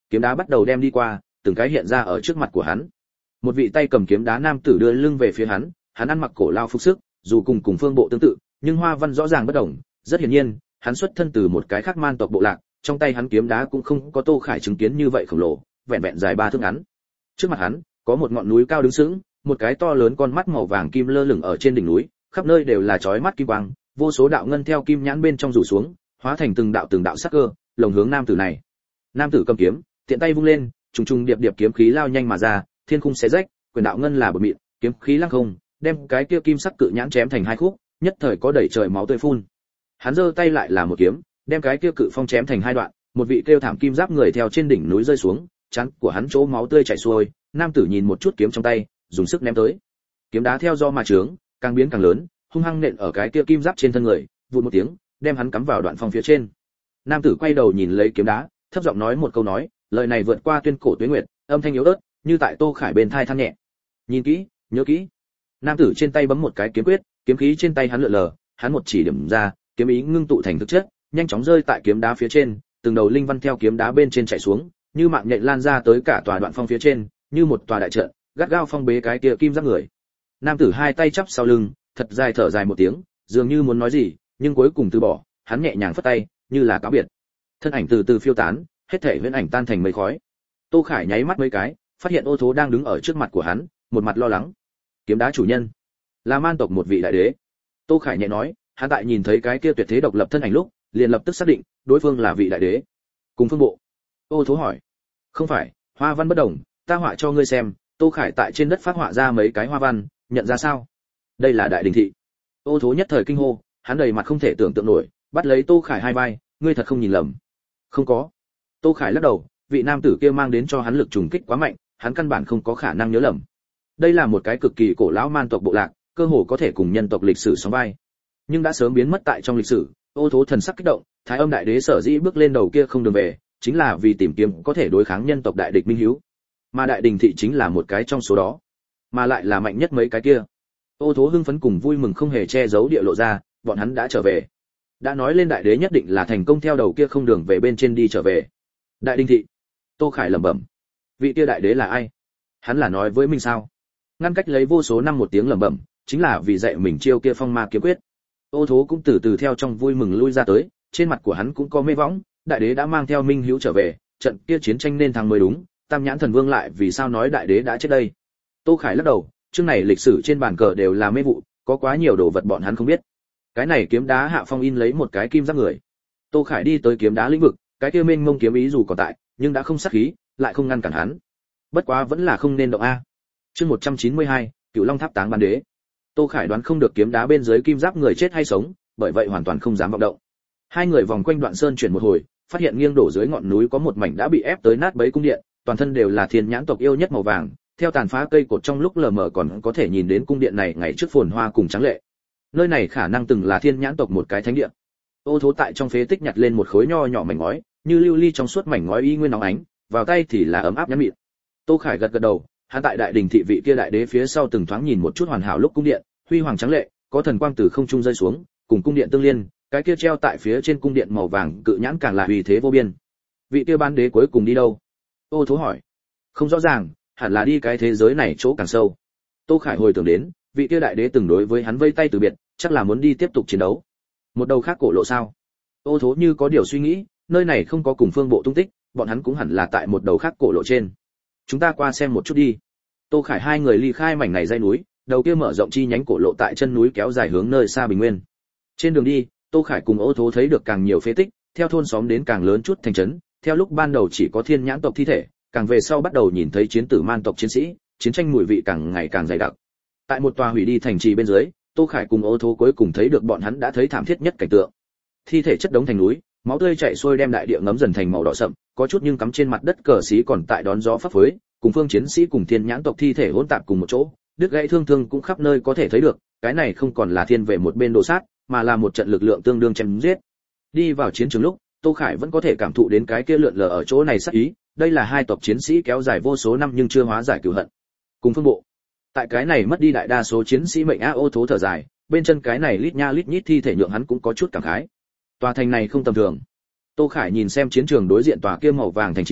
kiếm đá bắt đầu đem đi qua, từng cái hiện ra ở trước mặt của hắn. Một vị tay cầm kiếm đá nam tử đưa lưng về phía hắn, hắn ăn mặc cổ lao phục sức, dù cùng cùng phương bộ tương tự, nhưng hoa văn rõ ràng bất đồng, rất hiển nhiên, hắn xuất thân từ một cái khác man tộc bộ lạc, trong tay hắn kiếm đá cũng không có Tô Khải chứng kiến như vậy khổng lồ, vẹn vẹn dài ba thước ngắn. Trước mặt hắn, có một ngọn núi cao đứng sững, một cái to lớn con mắt màu vàng kim lơ lửng ở trên đỉnh núi, khắp nơi đều là chói mắt kim quang, vô số đạo ngân theo kim nhãn bên trong rủ xuống, hóa thành từng đạo từng đạo sắc cơ, lồng hướng nam tử này. Nam tử cầm kiếm, tiện tay vung lên, trùng trùng điệp điệp kiếm khí lao nhanh mà ra, thiên khung xé rách, quyền đạo ngân là bờ mịn, kiếm khí lăng không, đem cái kia kim sắc cự nhãn chém thành hai khúc, nhất thời có đẩy trời máu tươi phun. Hắn giơ tay lại là một kiếm, đem cái kia cự phong chém thành hai đoạn, một vị kêu thảm kim giáp người theo trên đỉnh núi rơi xuống, trán của hắn chỗ máu tươi chảy xuôi, nam tử nhìn một chút kiếm trong tay, dùng sức ném tới. Kiếm đá theo do mà trướng, càng biến càng lớn, hung hăng nện ở cái kia kim giáp trên thân người, vụt một tiếng, đem hắn cắm vào đoạn phong phía trên. Nam tử quay đầu nhìn lấy kiếm đá, thấp giọng nói một câu nói, lời này vượt qua tuyên cổ tuyết nguyệt, âm thanh yếu ớt, như tại Tô Khải bên thai than nhẹ. Nhìn kỹ, nhớ kỹ. Nam tử trên tay bấm một cái kiếm quyết, kiếm khí trên tay hắn lượn lờ, hắn một chỉ điểm ra, kiếm ý ngưng tụ thành thực chất, nhanh chóng rơi tại kiếm đá phía trên, từng đầu linh văn theo kiếm đá bên trên chảy xuống, như mạng nhện lan ra tới cả tòa đoạn phong phía trên, như một tòa đại trận, gắt gao phong bế cái kia kim giáp người. Nam tử hai tay chắp sau lưng, thật dài thở dài một tiếng, dường như muốn nói gì, nhưng cuối cùng từ bỏ, hắn nhẹ nhàng phất tay, như là cáo biệt. Thân ảnh từ từ phiêu tán, hết thảy huyễn ảnh tan thành mây khói. Tô Khải nháy mắt mấy cái, phát hiện Ô Thố đang đứng ở trước mặt của hắn, một mặt lo lắng. Kiếm đá chủ nhân là man tộc một vị đại đế. Tô Khải nhẹ nói, hắn tại nhìn thấy cái kia tuyệt thế độc lập thân ảnh lúc, liền lập tức xác định, đối phương là vị đại đế. Cùng phương bộ. Ô Thố hỏi. Không phải, hoa văn bất đồng, ta họa cho ngươi xem. Tô Khải tại trên đất phát họa ra mấy cái hoa văn, nhận ra sao? Đây là đại đình thị. Ô Thố nhất thời kinh hô, hắn đầy mặt không thể tưởng tượng nổi, bắt lấy Tô Khải hai vai, ngươi thật không nhìn lầm. Không có. Tô Khải lắc đầu, vị nam tử kia mang đến cho hắn lực trùng kích quá mạnh, hắn căn bản không có khả năng nhớ lầm. Đây là một cái cực kỳ cổ lão man tộc bộ lạc, cơ hồ có thể cùng nhân tộc lịch sử sóng vai, nhưng đã sớm biến mất tại trong lịch sử. Ô Thố thần sắc kích động, Thái Âm đại đế sở dĩ bước lên đầu kia không đường về, chính là vì tìm kiếm có thể đối kháng nhân tộc đại địch minh hiếu, mà đại đình thị chính là một cái trong số đó, mà lại là mạnh nhất mấy cái kia. Ô Thố hưng phấn cùng vui mừng không hề che giấu địa lộ ra, bọn hắn đã trở về. Đã nói lên đại đế nhất định là thành công theo đầu kia không đường về bên trên đi trở về. Đại đình thị. Tô Khải lẩm bẩm, vị kia đại đế là ai? Hắn là nói với mình sao? Ngăn cách lấy vô số năm một tiếng lẩm bẩm, chính là vì dạy mình chiêu kia phong ma kiếm quyết. Ô Thố cũng từ từ theo trong vui mừng lui ra tới, trên mặt của hắn cũng có mê võng, đại đế đã mang theo minh hữu trở về, trận kia chiến tranh nên thắng mới đúng, Tam Nhãn Thần Vương lại vì sao nói đại đế đã chết đây? Tô Khải lắc đầu, chương này lịch sử trên bàn cờ đều là mê vụ, có quá nhiều đồ vật bọn hắn không biết. Cái này kiếm đá hạ phong in lấy một cái kim giáp người. Tô Khải đi tới kiếm đá lĩnh vực, cái kia mênh mông kiếm ý dù còn tại, nhưng đã không sát khí, lại không ngăn cản hắn. Bất quá vẫn là không nên động a. Chương một trăm chín mươi hai, Cửu Long Tháp táng ban đế. Tô Khải đoán không được kiếm đá bên dưới kim giáp người chết hay sống, bởi vậy hoàn toàn không dám vọng động. Hai người vòng quanh đoạn sơn chuyển một hồi, phát hiện nghiêng đổ dưới ngọn núi có một mảnh đã bị ép tới nát bấy cung điện, toàn thân đều là thiên nhãn tộc yêu nhất màu vàng, theo tàn phá cây cột trong lúc lờ mờ còn có thể nhìn đến cung điện này ngày trước phồn hoa cùng trắng lệ. Nơi này khả năng từng là thiên nhãn tộc một cái thánh địa. Ô Thố tại trong phế tích nhặt lên một khối nho nhỏ mảnh ngói, như lưu ly trong suốt mảnh ngói y nguyên nóng ánh, vào tay thì là ấm áp nhắn mịn. Tô Khải gật gật đầu, hắn tại đại đình thị vị kia đại đế phía sau từng thoáng nhìn một chút hoàn hảo lúc cung điện, huy hoàng trắng lệ, có thần quang từ không trung rơi xuống, cùng cung điện tương liên, cái kia treo tại phía trên cung điện màu vàng cự nhãn càng là uy thế vô biên. Vị kia ban đế cuối cùng đi đâu? Ô Thố hỏi. Không rõ ràng, hẳn là đi cái thế giới này chỗ càng sâu. Tô Khải hồi tưởng đến, vị kia đại đế từng đối với hắn vây tay từ biệt, chắc là muốn đi tiếp tục chiến đấu. Một đầu khác cổ lộ sao? Ô Thố như có điều suy nghĩ, nơi này không có cùng phương bộ tung tích, bọn hắn cũng hẳn là tại một đầu khác cổ lộ trên. Chúng ta qua xem một chút đi. Tô Khải hai người ly khai mảnh này dãy núi, đầu kia mở rộng chi nhánh cổ lộ tại chân núi kéo dài hướng nơi xa bình nguyên. Trên đường đi, Tô Khải cùng Ô Thố thấy được càng nhiều phế tích, theo thôn xóm đến càng lớn chút thành trấn, theo lúc ban đầu chỉ có thiên nhãn tộc thi thể, càng về sau bắt đầu nhìn thấy chiến tử man tộc chiến sĩ, chiến tranh mùi vị càng ngày càng dày đặc. Tại một tòa hủy đi thành trì bên dưới, Tô Khải cùng Ô Thố cuối cùng thấy được bọn hắn đã thấy thảm thiết nhất cảnh tượng. Thi thể chất đống thành núi, máu tươi chảy xuôi đem đại địa ngấm dần thành màu đỏ sậm, có chút nhưng cắm trên mặt đất cờ xí còn tại đón gió phấp phới, cùng phương chiến sĩ cùng thiên nhãn tộc thi thể hỗn tạp cùng một chỗ, đứt gãy thương thương cũng khắp nơi có thể thấy được, cái này không còn là thiên về một bên đồ sát, mà là một trận lực lượng tương đương chém giết. Đi vào chiến trường lúc, Tô Khải vẫn có thể cảm thụ đến cái kia lượn lờ ở chỗ này sát ý, đây là hai tộc chiến sĩ kéo dài vô số năm nhưng chưa hóa giải cừu hận. Cùng phương bộ, tại cái này mất đi đại đa số chiến sĩ mệnh a. Ô Thố thở dài, bên chân cái này lít nha lít nhít thi thể nhượng hắn cũng có chút cảm khái. Tòa thành này không tầm thường. Tô Khải nhìn xem chiến trường đối diện tòa kia màu vàng thành trì,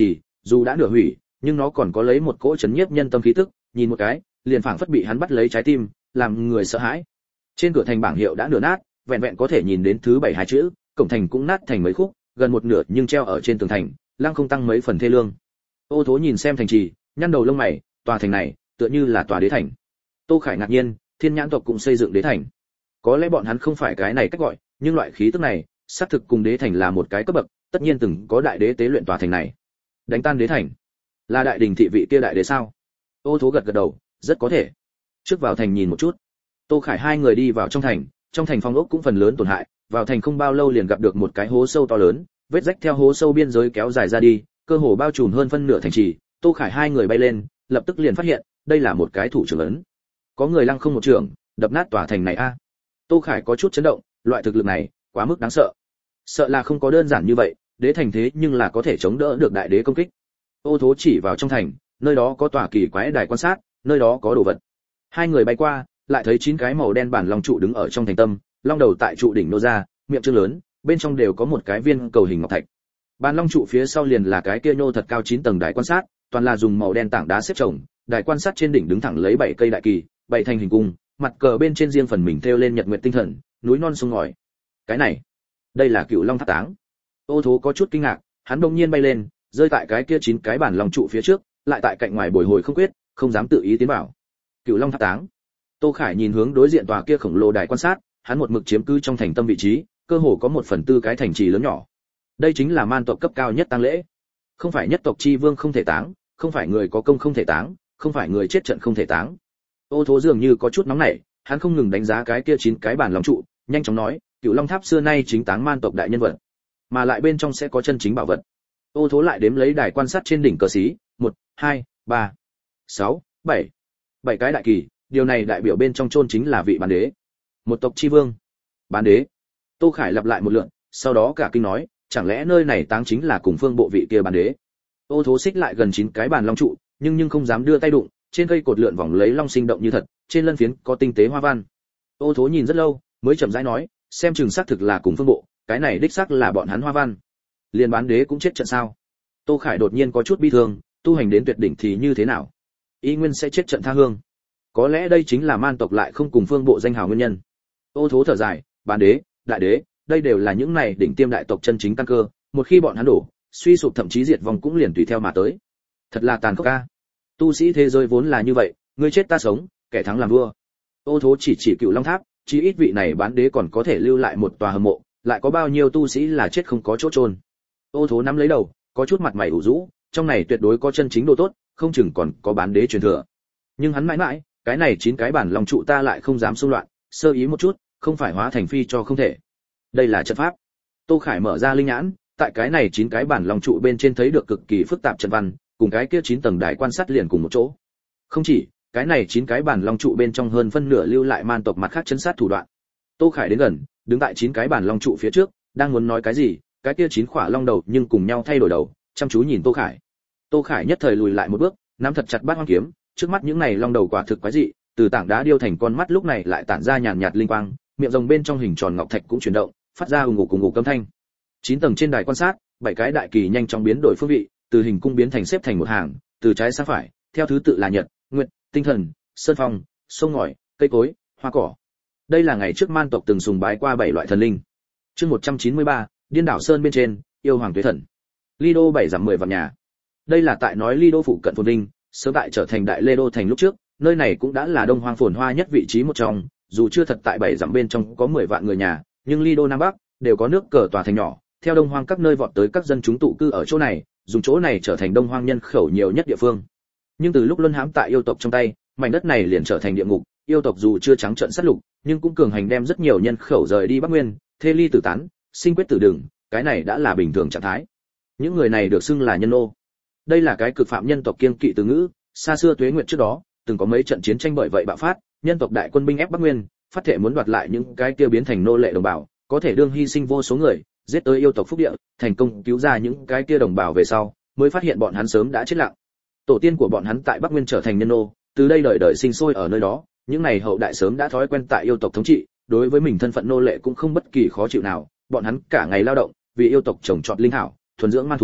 dù đã nửa hủy, nhưng nó còn có lấy một cỗ chấn nhiếp nhân tâm khí tức, nhìn một cái, liền phảng phất bị hắn bắt lấy trái tim, làm người sợ hãi. Trên cửa thành bảng hiệu đã nửa nát, vẹn vẹn có thể nhìn đến thứ bảy hai chữ, cổng thành cũng nát thành mấy khúc, gần một nửa nhưng treo ở trên tường thành, lăng không tăng mấy phần thê lương. Ô Thố nhìn xem thành trì, nhăn đầu lông mày, tòa thành này, tựa như là tòa đế thành. Tô Khải ngạc nhiên, Thiên Nhãn tộc cũng xây dựng đế thành. Có lẽ bọn hắn không phải cái này cách gọi, nhưng loại khí tức này, xác thực cùng đế thành là một cái cấp bậc, tất nhiên từng có đại đế tế luyện tòa thành này. Đánh tan đế thành, là đại đình thị vị kia đại đế sao? Ô Thố gật gật đầu, rất có thể. Trước vào thành nhìn một chút. Tô Khải hai người đi vào trong thành, trong thành phong ốc cũng phần lớn tổn hại, vào thành không bao lâu liền gặp được một cái hố sâu to lớn, vết rách theo hố sâu biên giới kéo dài ra đi, cơ hồ bao trùm hơn phân nửa thành trì. Tô Khải hai người bay lên, lập tức liền phát hiện, đây là một cái thủ trưởng ấn. Có người lăng không một trường, đập nát tòa thành này a. Tô Khải có chút chấn động, loại thực lực này, quá mức đáng sợ. Sợ là không có đơn giản như vậy, đế thành thế nhưng là có thể chống đỡ được đại đế công kích. Ô Thố chỉ vào trong thành, nơi đó có tòa kỳ quái đài quan sát, nơi đó có đồ vật. Hai người bay qua, lại thấy chín cái màu đen bản long trụ đứng ở trong thành tâm, long đầu tại trụ đỉnh nô ra, miệng trương lớn, bên trong đều có một cái viên cầu hình ngọc thạch. Bản long trụ phía sau liền là cái kia nhô thật cao chín tầng đài quan sát, toàn là dùng màu đen tảng đá xếp chồng, đài quan sát trên đỉnh đứng thẳng lấy bảy cây đại kỳ, bảy thành hình cung, mặt cờ bên trên riêng phần mình thêu lên nhật nguyệt tinh thần, núi non sông ngòi. Cái này, đây là Cựu Long Tháp Táng. Ô Thố có chút kinh ngạc, hắn bỗng nhiên bay lên, rơi tại cái kia chín cái bản long trụ phía trước, lại tại cạnh ngoài bồi hồi không quyết, không dám tự ý tiến vào. Cựu Long Tháp Táng. Tô Khải nhìn hướng đối diện tòa kia khổng lồ đài quan sát, hắn một mực chiếm cứ trong thành tâm vị trí, cơ hồ có một phần tư cái thành trì lớn nhỏ. Đây chính là man tộc cấp cao nhất tang lễ. Không phải nhất tộc chi vương không thể táng, không phải người có công không thể táng, không phải người chết trận không thể táng. Ô Thố dường như có chút nóng nảy, hắn không ngừng đánh giá cái kia chín cái bản long trụ, nhanh chóng nói, Cựu Long Tháp xưa nay chính táng man tộc đại nhân vật, mà lại bên trong sẽ có chân chính bảo vật. Ô Thố lại đếm lấy đài quan sát trên đỉnh cờ xí, một, hai, ba, sáu, bảy, bảy cái đại kỳ, điều này đại biểu bên trong chôn chính là vị bán đế, một tộc chi vương. Bán đế. Tô Khải lặp lại một lượt, sau đó cả kinh nói, chẳng lẽ nơi này táng chính là cùng phương bộ vị kia bán đế. Ô Thố xích lại gần chín cái bàn long trụ, nhưng nhưng không dám đưa tay đụng, trên cây cột lượn vòng lấy long sinh động như thật, trên lân phiến có tinh tế hoa văn. Ô Thố nhìn rất lâu, mới chậm rãi nói, xem chừng xác thực là cùng phương bộ, cái này đích xác là bọn hắn hoa văn. Liên bán đế cũng chết trận sao? Tô Khải đột nhiên có chút bi thương, tu hành đến tuyệt đỉnh thì như thế nào? Y nguyên sẽ chết trận tha hương. Có lẽ đây chính là man tộc lại không cùng phương bộ danh hào nguyên nhân. Ô Thố thở dài, bán đế, đại đế, đây đều là những này đỉnh tiêm đại tộc chân chính căn cơ, một khi bọn hắn đổ, suy sụp thậm chí diệt vong cũng liền tùy theo mà tới. Thật là tàn khốc a. Tu sĩ thế giới vốn là như vậy, ngươi chết ta sống, kẻ thắng làm vua. Ô Thố chỉ chỉ Cựu Long Tháp, chỉ ít vị này bán đế còn có thể lưu lại một tòa hầm mộ, lại có bao nhiêu tu sĩ là chết không có chỗ chôn. Ô Thố nắm lấy đầu, có chút mặt mày ủ rũ, trong này tuyệt đối có chân chính đồ tốt, không chừng còn có bán đế truyền thừa. Nhưng hắn mãi mãi, cái này chín cái bản long trụ ta lại không dám xung loạn, sơ ý một chút, không phải hóa thành phi cho không thể. Đây là trận pháp. Tô Khải mở ra linh nhãn, tại cái này chín cái bản long trụ bên trên thấy được cực kỳ phức tạp trận văn, cùng cái kia chín tầng đài quan sát liền cùng một chỗ. Không chỉ, cái này chín cái bản long trụ bên trong hơn phân nửa lưu lại man tộc mặt khác chấn sát thủ đoạn. Tô Khải đến gần, đứng tại chín cái bản long trụ phía trước, đang muốn nói cái gì, cái kia chín khỏa long đầu nhưng cùng nhau thay đổi đầu, chăm chú nhìn Tô Khải. Tô Khải nhất thời lùi lại một bước, nắm thật chặt bát hoang kiếm, trước mắt những này long đầu quả thực quái dị, từ tảng đá điêu thành con mắt lúc này lại tản ra nhàn nhạt linh quang, miệng rồng bên trong hình tròn ngọc thạch cũng chuyển động, phát ra ù ngục cùng ngục âm thanh. Chín tầng trên đài quan sát, bảy cái đại kỳ nhanh chóng biến đổi phương vị, từ hình cung biến thành xếp thành một hàng, từ trái sang phải, theo thứ tự là nhật, nguyệt, tinh thần, sơn phong, sông ngòi, cây cối, hoa cỏ. Đây là ngày trước man tộc từng sùng bái qua bảy loại thần linh. Chương một trăm chín mươi ba, Điên đảo sơn bên trên, yêu hoàng tuế thần. Lido bảy giảm mười vạn nhà. Đây là tại nói Lido phụ cận phồn vinh, sớm tại trở thành đại Lê đô thành lúc trước, nơi này cũng đã là đông hoang phồn hoa nhất vị trí một trong, dù chưa thật tại bảy dặm bên trong có mười vạn người nhà, nhưng Lido nam bắc đều có nước cờ tòa thành nhỏ, theo đông hoang các nơi vọt tới các dân chúng tụ cư ở chỗ này, dùng chỗ này trở thành đông hoang nhân khẩu nhiều nhất địa phương. Nhưng từ lúc luân hãm tại yêu tộc trong tay, mảnh đất này liền trở thành địa ngục, yêu tộc dù chưa trắng trợn sát lục, nhưng cũng cường hành đem rất nhiều nhân khẩu rời đi Bắc Nguyên, thê ly tử tán, sinh quyết tử đường, cái này đã là bình thường trạng thái. Những người này được xưng là nhân nô. Đây là cái cực phạm nhân tộc kiêng kỵ từ ngữ, xa xưa tuế nguyệt trước đó, từng có mấy trận chiến tranh bởi vậy bạo phát, nhân tộc đại quân binh ép Bắc Nguyên, phát thể muốn đoạt lại những cái kia biến thành nô lệ đồng bào, có thể đương hy sinh vô số người, giết tới yêu tộc phúc địa, thành công cứu ra những cái kia đồng bào về sau, mới phát hiện bọn hắn sớm đã chết lặng. Tổ tiên của bọn hắn tại Bắc Nguyên trở thành nhân nô, từ đây đời đời sinh sôi ở nơi đó, những này hậu đại sớm đã thói quen tại yêu tộc thống trị, đối với mình thân phận nô lệ cũng không bất kỳ khó chịu nào, bọn hắn cả ngày lao động, vì yêu tộc trồng trọt linh thảo, thuần dưỡng man thú,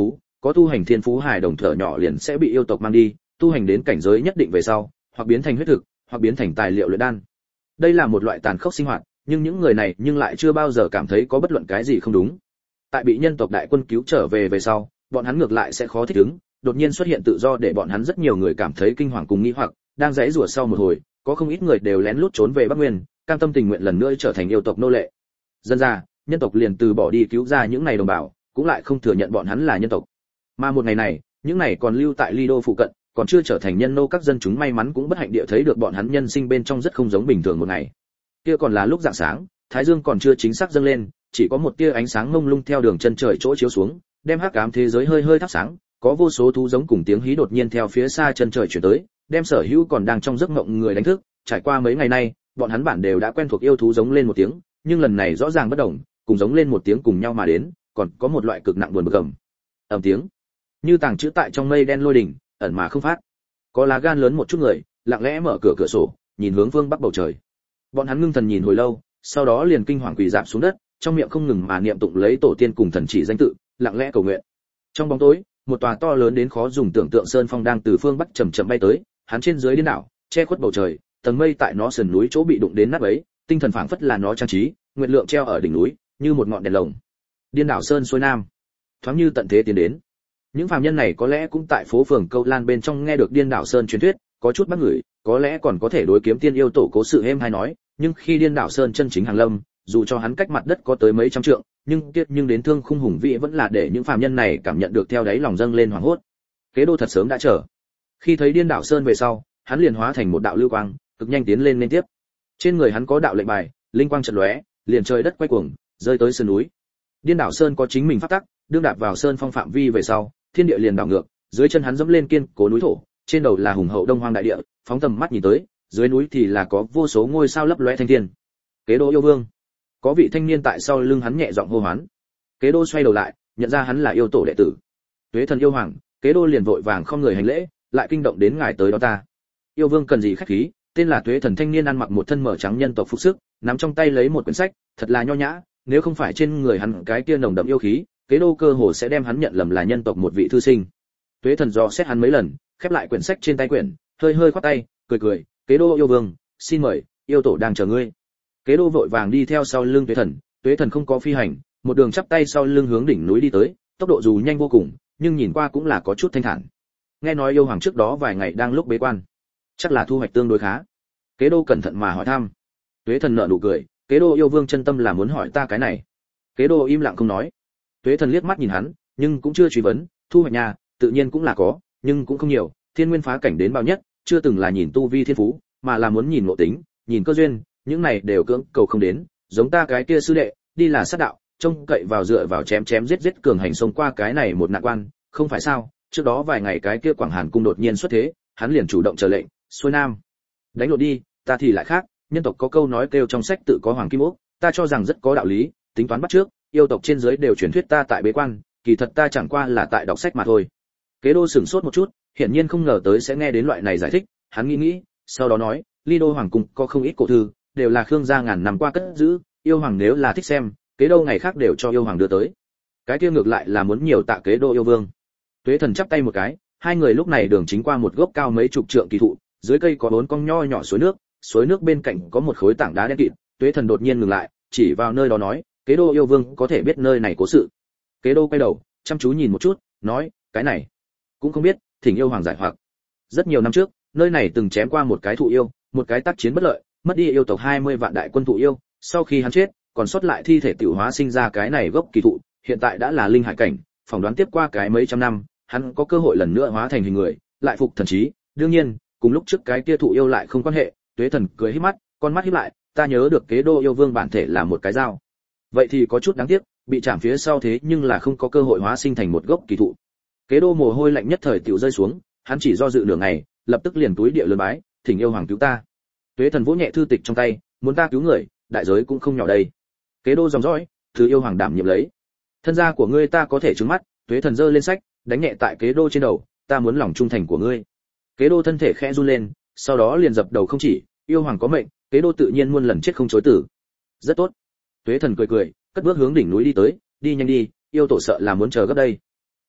có tu hành thiên phú hài đồng thở nhỏ liền sẽ bị yêu tộc mang đi, tu hành đến cảnh giới nhất định về sau, hoặc biến thành huyết thực, hoặc biến thành tài liệu luyện đan. Đây là một loại tàn khốc sinh hoạt, nhưng những người này nhưng lại chưa bao giờ cảm thấy có bất luận cái gì không đúng. Tại bị nhân tộc đại quân cứu trở về về sau, bọn hắn ngược lại sẽ khó thích ứng, đột nhiên xuất hiện tự do để bọn hắn rất nhiều người cảm thấy kinh hoàng cùng nghi hoặc, đang giãy giụa sau một hồi, có không ít người đều lén lút trốn về Bắc Nguyên, cam tâm tình nguyện lần nữa trở thành yêu tộc nô lệ. Dân ra, nhân tộc liền từ bỏ đi cứu ra những này đồng bào, cũng lại không thừa nhận bọn hắn là nhân tộc. Mà một ngày này, những này còn lưu tại Lido phụ cận, còn chưa trở thành nhân nô các dân chúng may mắn cũng bất hạnh địa thấy được bọn hắn nhân sinh bên trong rất không giống bình thường một ngày. Kia còn là lúc rạng sáng, thái dương còn chưa chính xác dâng lên, chỉ có một tia ánh sáng mông lung theo đường chân trời chỗ chiếu xuống, đem hắc ám thế giới hơi hơi thắp sáng, có vô số thú giống cùng tiếng hí đột nhiên theo phía xa chân trời truyền tới, đem sở hữu còn đang trong giấc mộng người đánh thức. Trải qua mấy ngày nay, bọn hắn bản đều đã quen thuộc yêu thú giống lên một tiếng, nhưng lần này rõ ràng bất đồng, cùng giống lên một tiếng cùng nhau mà đến, còn có một loại cực nặng buồn bực ầm. Ầm tiếng, như tàng trữ tại trong mây đen lôi đỉnh, ẩn mà không phát. Có lá gan lớn một chút người, lặng lẽ mở cửa cửa sổ, nhìn hướng phương bắc bầu trời. Bọn hắn ngưng thần nhìn hồi lâu, sau đó liền kinh hoàng quỳ rạp xuống đất, trong miệng không ngừng mà niệm tụng lấy tổ tiên cùng thần chỉ danh tự, lặng lẽ cầu nguyện. Trong bóng tối, một tòa to lớn đến khó dùng tưởng tượng sơn phong đang từ phương bắc chậm chậm bay tới, hắn trên dưới điên đảo, che khuất bầu trời, tầng mây tại nó sườn núi chỗ bị đụng đến nát bấy, tinh thần phảng phất là nó trang trí, nguyệt lượng treo ở đỉnh núi, như một ngọn đèn lồng. Điên đảo sơn xuôi nam, thoáng như tận thế tiến đến. Những phàm nhân này có lẽ cũng tại phố phường Câu Lan bên trong nghe được Điên đảo sơn truyền thuyết, có chút bắt ngửi, có lẽ còn có thể đối kiếm tiên yêu tổ cố sự êm hay nói, nhưng khi Điên đảo sơn chân chính hàng lâm, dù cho hắn cách mặt đất có tới mấy trăm trượng, nhưng kiếp nhưng đến thương khung hùng vĩ vẫn là để những phàm nhân này cảm nhận được theo đáy lòng dâng lên hoảng hốt. Kế Đô thật sớm đã chờ. Khi thấy Điên đảo sơn về sau, hắn liền hóa thành một đạo lưu quang, cực nhanh tiến lên liên tiếp. Trên người hắn có đạo lệnh bài, linh quang chợt lóe, liền trời đất quay cuồng, rơi tới sơn núi. Điên đảo sơn có chính mình pháp tắc, đương đạp vào sơn phong phạm vi về sau, thiên địa liền đảo ngược, dưới chân hắn dẫm lên kiên cố núi thổ, trên đầu là hùng hậu đông hoang đại địa, phóng tầm mắt nhìn tới, dưới núi thì là có vô số ngôi sao lấp lóe thanh thiên. Kế Đô yêu vương. Có vị thanh niên tại sau lưng hắn nhẹ giọng hô hoán. Kế Đô xoay đầu lại, nhận ra hắn là yêu tổ đệ tử. Tuế thần yêu hoàng, Kế Đô liền vội vàng không người hành lễ, lại kinh động đến ngài tới đó ta. Yêu vương cần gì khách khí, tên là Tuế thần thanh niên ăn mặc một thân mở trắng nhân tộc phục sức, nắm trong tay lấy một quyển sách, thật là nho nhã, nếu không phải trên người hắn cái kia nồng đậm yêu khí, Kế Đô cơ hồ sẽ đem hắn nhận lầm là nhân tộc một vị thư sinh. Tuế thần dò xét hắn mấy lần, khép lại quyển sách trên tay quyển, hơi hơi khoát tay, cười cười, Kế Đô yêu vương, xin mời, yêu tổ đang chờ ngươi. Kế Đô vội vàng đi theo sau lưng Tuế thần, Tuế thần không có phi hành, một đường chắp tay sau lưng hướng đỉnh núi đi tới, tốc độ dù nhanh vô cùng, nhưng nhìn qua cũng là có chút thanh thản. Nghe nói yêu hoàng trước đó vài ngày đang lúc bế quan, chắc là thu hoạch tương đối khá. Kế Đô cẩn thận mà hỏi thăm. Tuế thần nở nụ cười, Kế Đô yêu vương chân tâm là muốn hỏi ta cái này. Kế Đô im lặng không nói. Tuế thần liếc mắt nhìn hắn, nhưng cũng chưa truy vấn, thu hoạch nhà, tự nhiên cũng là có, nhưng cũng không nhiều, thiên nguyên phá cảnh đến bao nhất, chưa từng là nhìn tu vi thiên phú, mà là muốn nhìn ngộ tính, nhìn cơ duyên, những này đều cưỡng cầu không đến, giống ta cái kia sư đệ, đi là sát đạo, trông cậy vào dựa vào chém chém giết giết cường hành xông qua cái này một nạn quan, không phải sao? Trước đó vài ngày cái kia Quảng Hàn cung đột nhiên xuất thế, hắn liền chủ động chờ lệnh, xuôi nam, đánh lộn đi, ta thì lại khác, nhân tộc có câu nói kêu trong sách tự có hoàng kim ốc, ta cho rằng rất có đạo lý, tính toán bắt trước, yêu tộc trên dưới đều truyền thuyết ta tại bế quan, kỳ thật ta chẳng qua là tại đọc sách mà thôi. Kế Đô sửng sốt một chút, hiển nhiên không ngờ tới sẽ nghe đến loại này giải thích, hắn nghĩ nghĩ, sau đó nói, Lido hoàng cung có không ít cổ thư, đều là Khương gia ngàn năm qua cất giữ, yêu hoàng nếu là thích xem, Kế Đô ngày khác đều cho yêu hoàng đưa tới. Cái kia ngược lại là muốn nhiều tạ Kế Đô yêu vương. Tuế thần chắp tay một cái, hai người lúc này đường chính qua một gốc cao mấy chục trượng kỳ thụ, dưới cây có bốn con nho nhỏ suối nước, suối nước bên cạnh có một khối tảng đá đen kịt. Tuế thần đột nhiên ngừng lại, chỉ vào nơi đó nói, Kế Đô yêu vương có thể biết nơi này cố sự. Kế Đô quay đầu, chăm chú nhìn một chút, nói, cái này cũng không biết, thỉnh yêu hoàng giải hoặc. Rất nhiều năm trước, nơi này từng chém qua một cái thụ yêu, một cái tác chiến bất lợi, mất đi yêu tộc hai mươi vạn đại quân thụ yêu, sau khi hắn chết, còn sót lại thi thể tiểu hóa sinh ra cái này gốc kỳ thụ, hiện tại đã là linh hải cảnh, phỏng đoán tiếp qua cái mấy trăm năm, hắn có cơ hội lần nữa hóa thành hình người, lại phục thần trí, đương nhiên, cùng lúc trước cái kia thụ yêu lại không quan hệ. Tuế thần cười híp mắt, con mắt híp lại, ta nhớ được Kế Đô yêu vương bản thể là một cái dao. Vậy thì có chút đáng tiếc, bị chạm phía sau thế nhưng là không có cơ hội hóa sinh thành một gốc kỳ thụ. Kế Đô mồ hôi lạnh nhất thời tiểu rơi xuống, hắn chỉ do dự nửa ngày, lập tức liền túi địa lớn bái, thỉnh yêu hoàng cứu ta. Tuế thần vỗ nhẹ thư tịch trong tay, muốn ta cứu người, đại giới cũng không nhỏ đây. Kế Đô dòng dõi, thứ yêu hoàng đảm nhiệm lấy. Thân gia của ngươi ta có thể trừng mắt. Tuế thần giơ lên sách, đánh nhẹ tại Kế Đô trên đầu, ta muốn lòng trung thành của ngươi. Kế Đô thân thể khẽ run lên, sau đó liền dập đầu không chỉ, yêu hoàng có mệnh, Kế Đô tự nhiên muôn lần chết không chối từ. Rất tốt. Tuế thần cười cười, cất bước hướng đỉnh núi đi tới, đi nhanh đi, yêu tổ sợ là muốn chờ gấp đây.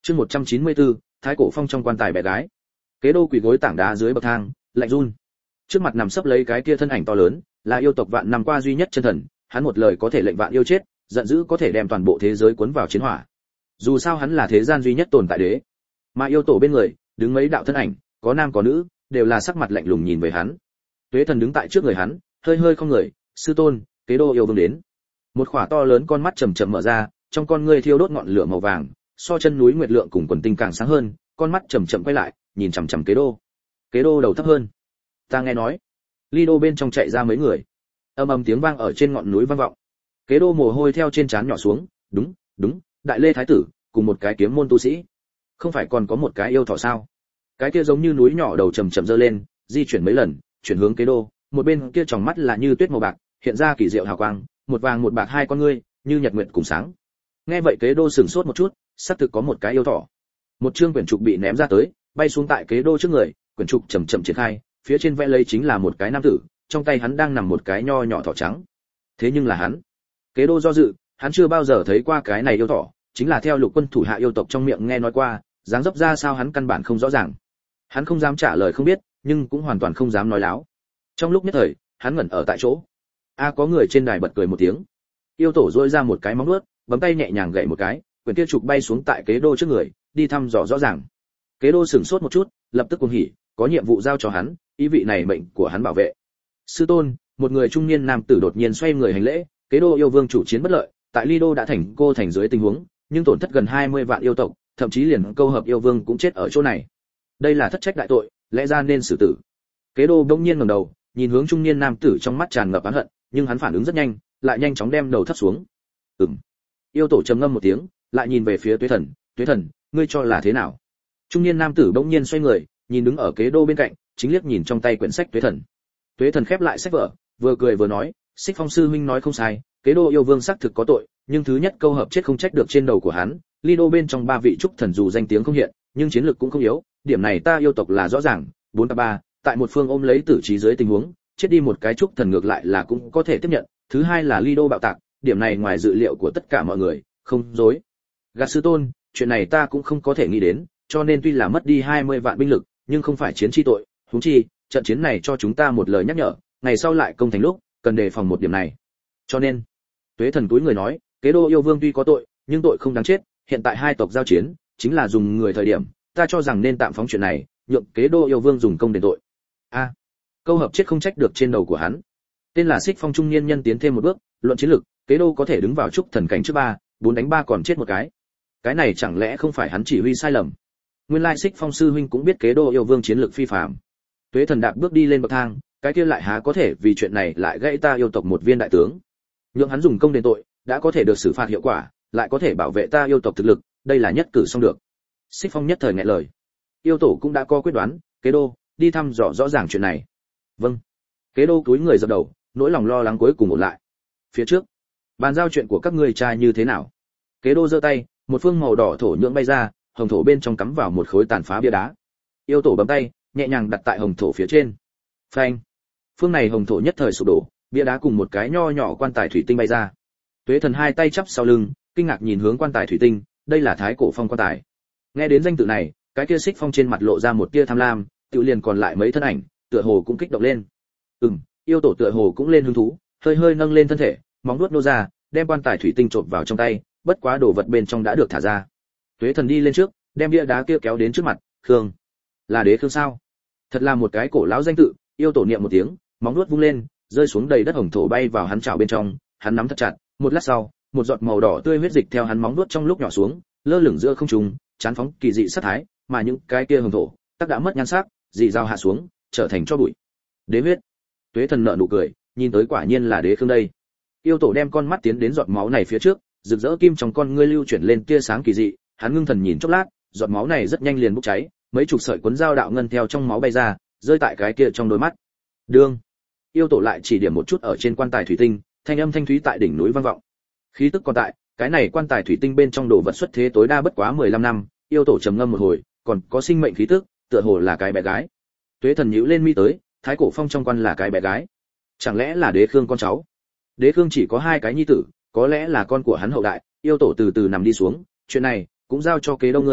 Chương một trăm chín mươi tư, Thái Cổ Phong trong quan tài bé gái. Kế Đô quỳ gối tảng đá dưới bậc thang, lạnh run. Trước mặt nằm sấp lấy cái kia thân ảnh to lớn, là yêu tộc vạn năm qua duy nhất chân thần, hắn một lời có thể lệnh vạn yêu chết, giận dữ có thể đem toàn bộ thế giới cuốn vào chiến hỏa. Dù sao hắn là thế gian duy nhất tồn tại đế. Mà yêu tổ bên người, đứng mấy đạo thân ảnh, có nam có nữ, đều là sắc mặt lạnh lùng nhìn về hắn. Tuế Thần đứng tại trước người hắn, hơi hơi không người, "Sư tôn, Kế Đô yêu vương đến." Một khỏa to lớn con mắt chậm chậm mở ra, trong con ngươi thiêu đốt ngọn lửa màu vàng, so chân núi nguyệt lượng cùng quần tinh càng sáng hơn, con mắt chậm chậm quay lại, nhìn chằm chằm Kế Đô. Kế Đô đầu thấp hơn. Ta nghe nói, Ly Đô bên trong chạy ra mấy người. Ầm ầm tiếng vang ở trên ngọn núi vang vọng. Kế Đô mồ hôi theo trên trán nhỏ xuống, đúng, đúng, Đại Lê thái tử, cùng một cái kiếm môn tu sĩ. Không phải còn có một cái yêu thỏ sao? Cái kia giống như núi nhỏ đầu chậm chậm giơ lên, di chuyển mấy lần, chuyển hướng Kế Đô, một bên kia tròng mắt là như tuyết màu bạc, hiện ra kỳ diệu hào quang, một vàng một bạc hai con ngươi, như nhật nguyệt cùng sáng. Nghe vậy Kế Đô sửng sốt một chút, xác thực có một cái yêu thỏ. Một chương quyển trục bị ném ra tới, bay xuống tại Kế Đô trước người, quyển trục chậm chậm triển khai, phía trên vẽ lấy chính là một cái nam tử, trong tay hắn đang nằm một cái nho nhỏ thỏ trắng. Thế nhưng là hắn. Kế Đô do dự, hắn chưa bao giờ thấy qua cái này yêu thỏ, chính là theo lục quân thủ hạ yêu tộc trong miệng nghe nói qua, dáng dấp ra sao hắn căn bản không rõ ràng. Hắn không dám trả lời không biết, nhưng cũng hoàn toàn không dám nói láo. Trong lúc nhất thời, hắn ngẩn ở tại chỗ. A có người trên đài bật cười một tiếng. Yêu tổ rũa ra một cái móng vuốt, bấm tay nhẹ nhàng gậy một cái, quyển kia trục bay xuống tại Kế Đô trước người, đi thăm dò rõ ràng. Kế Đô sửng sốt một chút, lập tức cuồng hỉ, có nhiệm vụ giao cho hắn, ý vị này mệnh của hắn bảo vệ. Sư tôn, một người trung niên nam tử đột nhiên xoay người hành lễ, Kế Đô yêu vương chủ chiến bất lợi, tại Ly Đô đã thành cô thành dưới tình huống, nhưng tổn thất gần hai mươi vạn yêu tộc, thậm chí liền câu hợp yêu vương cũng chết ở chỗ này. Đây là thất trách đại tội, lẽ ra nên xử tử. Kế Đô bỗng nhiên ngẩng đầu, nhìn hướng trung niên nam tử trong mắt tràn ngập oán hận, nhưng hắn phản ứng rất nhanh, lại nhanh chóng đem đầu thấp xuống. Ừm. Yêu tổ trầm ngâm một tiếng, lại nhìn về phía Tuế Thần, "Tuế Thần, ngươi cho là thế nào?" Trung niên nam tử bỗng nhiên xoay người, nhìn đứng ở Kế Đô bên cạnh, chính liếc nhìn trong tay quyển sách Tuế Thần. Tuế Thần khép lại sách vở, vừa cười vừa nói, "Xích Phong sư huynh nói không sai, Kế Đô yêu vương xác thực có tội, nhưng thứ nhất câu hợp chết không trách được trên đầu của hắn, Ly Đô bên trong ba vị trúc thần dù danh tiếng không hiện, nhưng chiến lực cũng không yếu, điểm này ta yêu tộc là rõ ràng, bốn ta ba, tại một phương ôm lấy tử trí dưới tình huống, chết đi một cái trúc thần ngược lại là cũng có thể tiếp nhận, thứ hai là Ly Đô bạo tạc, điểm này ngoài dự liệu của tất cả mọi người, không dối. Gạt sư tôn, chuyện này ta cũng không có thể nghĩ đến, cho nên tuy là mất đi hai mươi vạn binh lực, nhưng không phải chiến chi tội, huống chi, trận chiến này cho chúng ta một lời nhắc nhở, ngày sau lại công thành lúc, cần đề phòng một điểm này. Cho nên, Tuế Thần túi người nói, Kế Đô yêu vương tuy có tội, nhưng tội không đáng chết, hiện tại hai tộc giao chiến, chính là dùng người thời điểm, ta cho rằng nên tạm phóng chuyện này, nhượng Kế Đô yêu vương dùng công đền tội. A, câu hợp chết không trách được trên đầu của hắn. Tên là Xích Phong trung niên nhân tiến thêm một bước, luận chiến lực, Kế Đô có thể đứng vào trúc thần cảnh trước ba, bốn đánh ba còn chết một cái. Cái này chẳng lẽ không phải hắn chỉ huy sai lầm? Nguyên lai Xích Phong sư huynh cũng biết Kế Đô yêu vương chiến lực phi phàm. Tuế Thần đạp bước đi lên bậc thang, cái kia lại há có thể vì chuyện này lại gãy ta yêu tộc một viên đại tướng. Nhượng hắn dùng công đền tội, đã có thể được xử phạt hiệu quả, lại có thể bảo vệ ta yêu tộc thực lực, đây là nhất cử xong được. Xích Phong nhất thời nghẹn lời. Yêu tổ cũng đã có quyết đoán, Kế Đô, đi thăm dò rõ ràng chuyện này. Vâng. Kế Đô cúi người dập đầu, nỗi lòng lo lắng cuối cùng ổn lại. Phía trước, bàn giao chuyện của các ngươi trai như thế nào? Kế Đô giơ tay, một phương màu đỏ thổ nhưỡng bay ra, hồng thổ bên trong cắm vào một khối tàn phá bia đá. Yêu tổ bấm tay, nhẹ nhàng đặt tại hồng thổ phía trên. Phanh. Phương này hồng thổ nhất thời sụp đổ, bia đá cùng một cái nho nhỏ quan tài thủy tinh bay ra. Tuế Thần hai tay chắp sau lưng, kinh ngạc nhìn hướng quan tài thủy tinh, đây là Thái Cổ Phong quan tài. Nghe đến danh tự này, cái kia Xích Phong trên mặt lộ ra một tia tham lam, tự liền còn lại mấy thân ảnh, tựa hồ cũng kích động lên. Ừm, yêu tổ tựa hồ cũng lên hứng thú, hơi hơi nâng lên thân thể, móng vuốt nô ra, đem quan tài thủy tinh trộn vào trong tay, bất quá đồ vật bên trong đã được thả ra. Tuế Thần đi lên trước, đem bia đá kia kéo đến trước mặt, "Khương, là đế Khương sao?" Thật là một cái cổ lão danh tự, yêu tổ niệm một tiếng, móng vuốt vung lên, rơi xuống đầy đất hồng thổ bay vào hắn chảo bên trong, hắn nắm thật chặt, một lát sau, một giọt màu đỏ tươi huyết dịch theo hắn móng vuốt trong lúc nhỏ xuống, lơ lửng giữa không trung, chán phóng kỳ dị sát thái, mà những cái kia hồng thổ, tất đã mất nhan sắc, dị dao hạ xuống, trở thành tro bụi. Đế huyết. Tuế Thần nở nụ cười, nhìn tới quả nhiên là đế Khương đây. Yêu tổ đem con mắt tiến đến giọt máu này phía trước, rực rỡ kim trong con ngươi lưu chuyển lên tia sáng kỳ dị, hắn ngưng thần nhìn chốc lát, giọt máu này rất nhanh liền bốc cháy, mấy chục sợi cuốn dao đạo ngân theo trong máu bay ra, rơi tại cái kia trong đôi mắt. Đương. Yêu tổ lại chỉ điểm một chút ở trên quan tài thủy tinh, thanh âm thanh thúy tại đỉnh núi vang vọng. Khí tức còn tại, cái này quan tài thủy tinh bên trong đồ vật xuất thế tối đa bất quá mười lăm năm, yêu tổ trầm ngâm một hồi, còn có sinh mệnh khí tức, tựa hồ là cái bé gái. Tuế Thần nhíu lên mi tới, Thái Cổ Phong trong quan là cái bé gái. Chẳng lẽ là đế Khương con cháu? Đế Khương chỉ có hai cái nhi tử, có lẽ là con của hắn hậu đại. Yêu tổ từ từ nằm đi xuống, chuyện này cũng giao cho Kế Đô ngươi,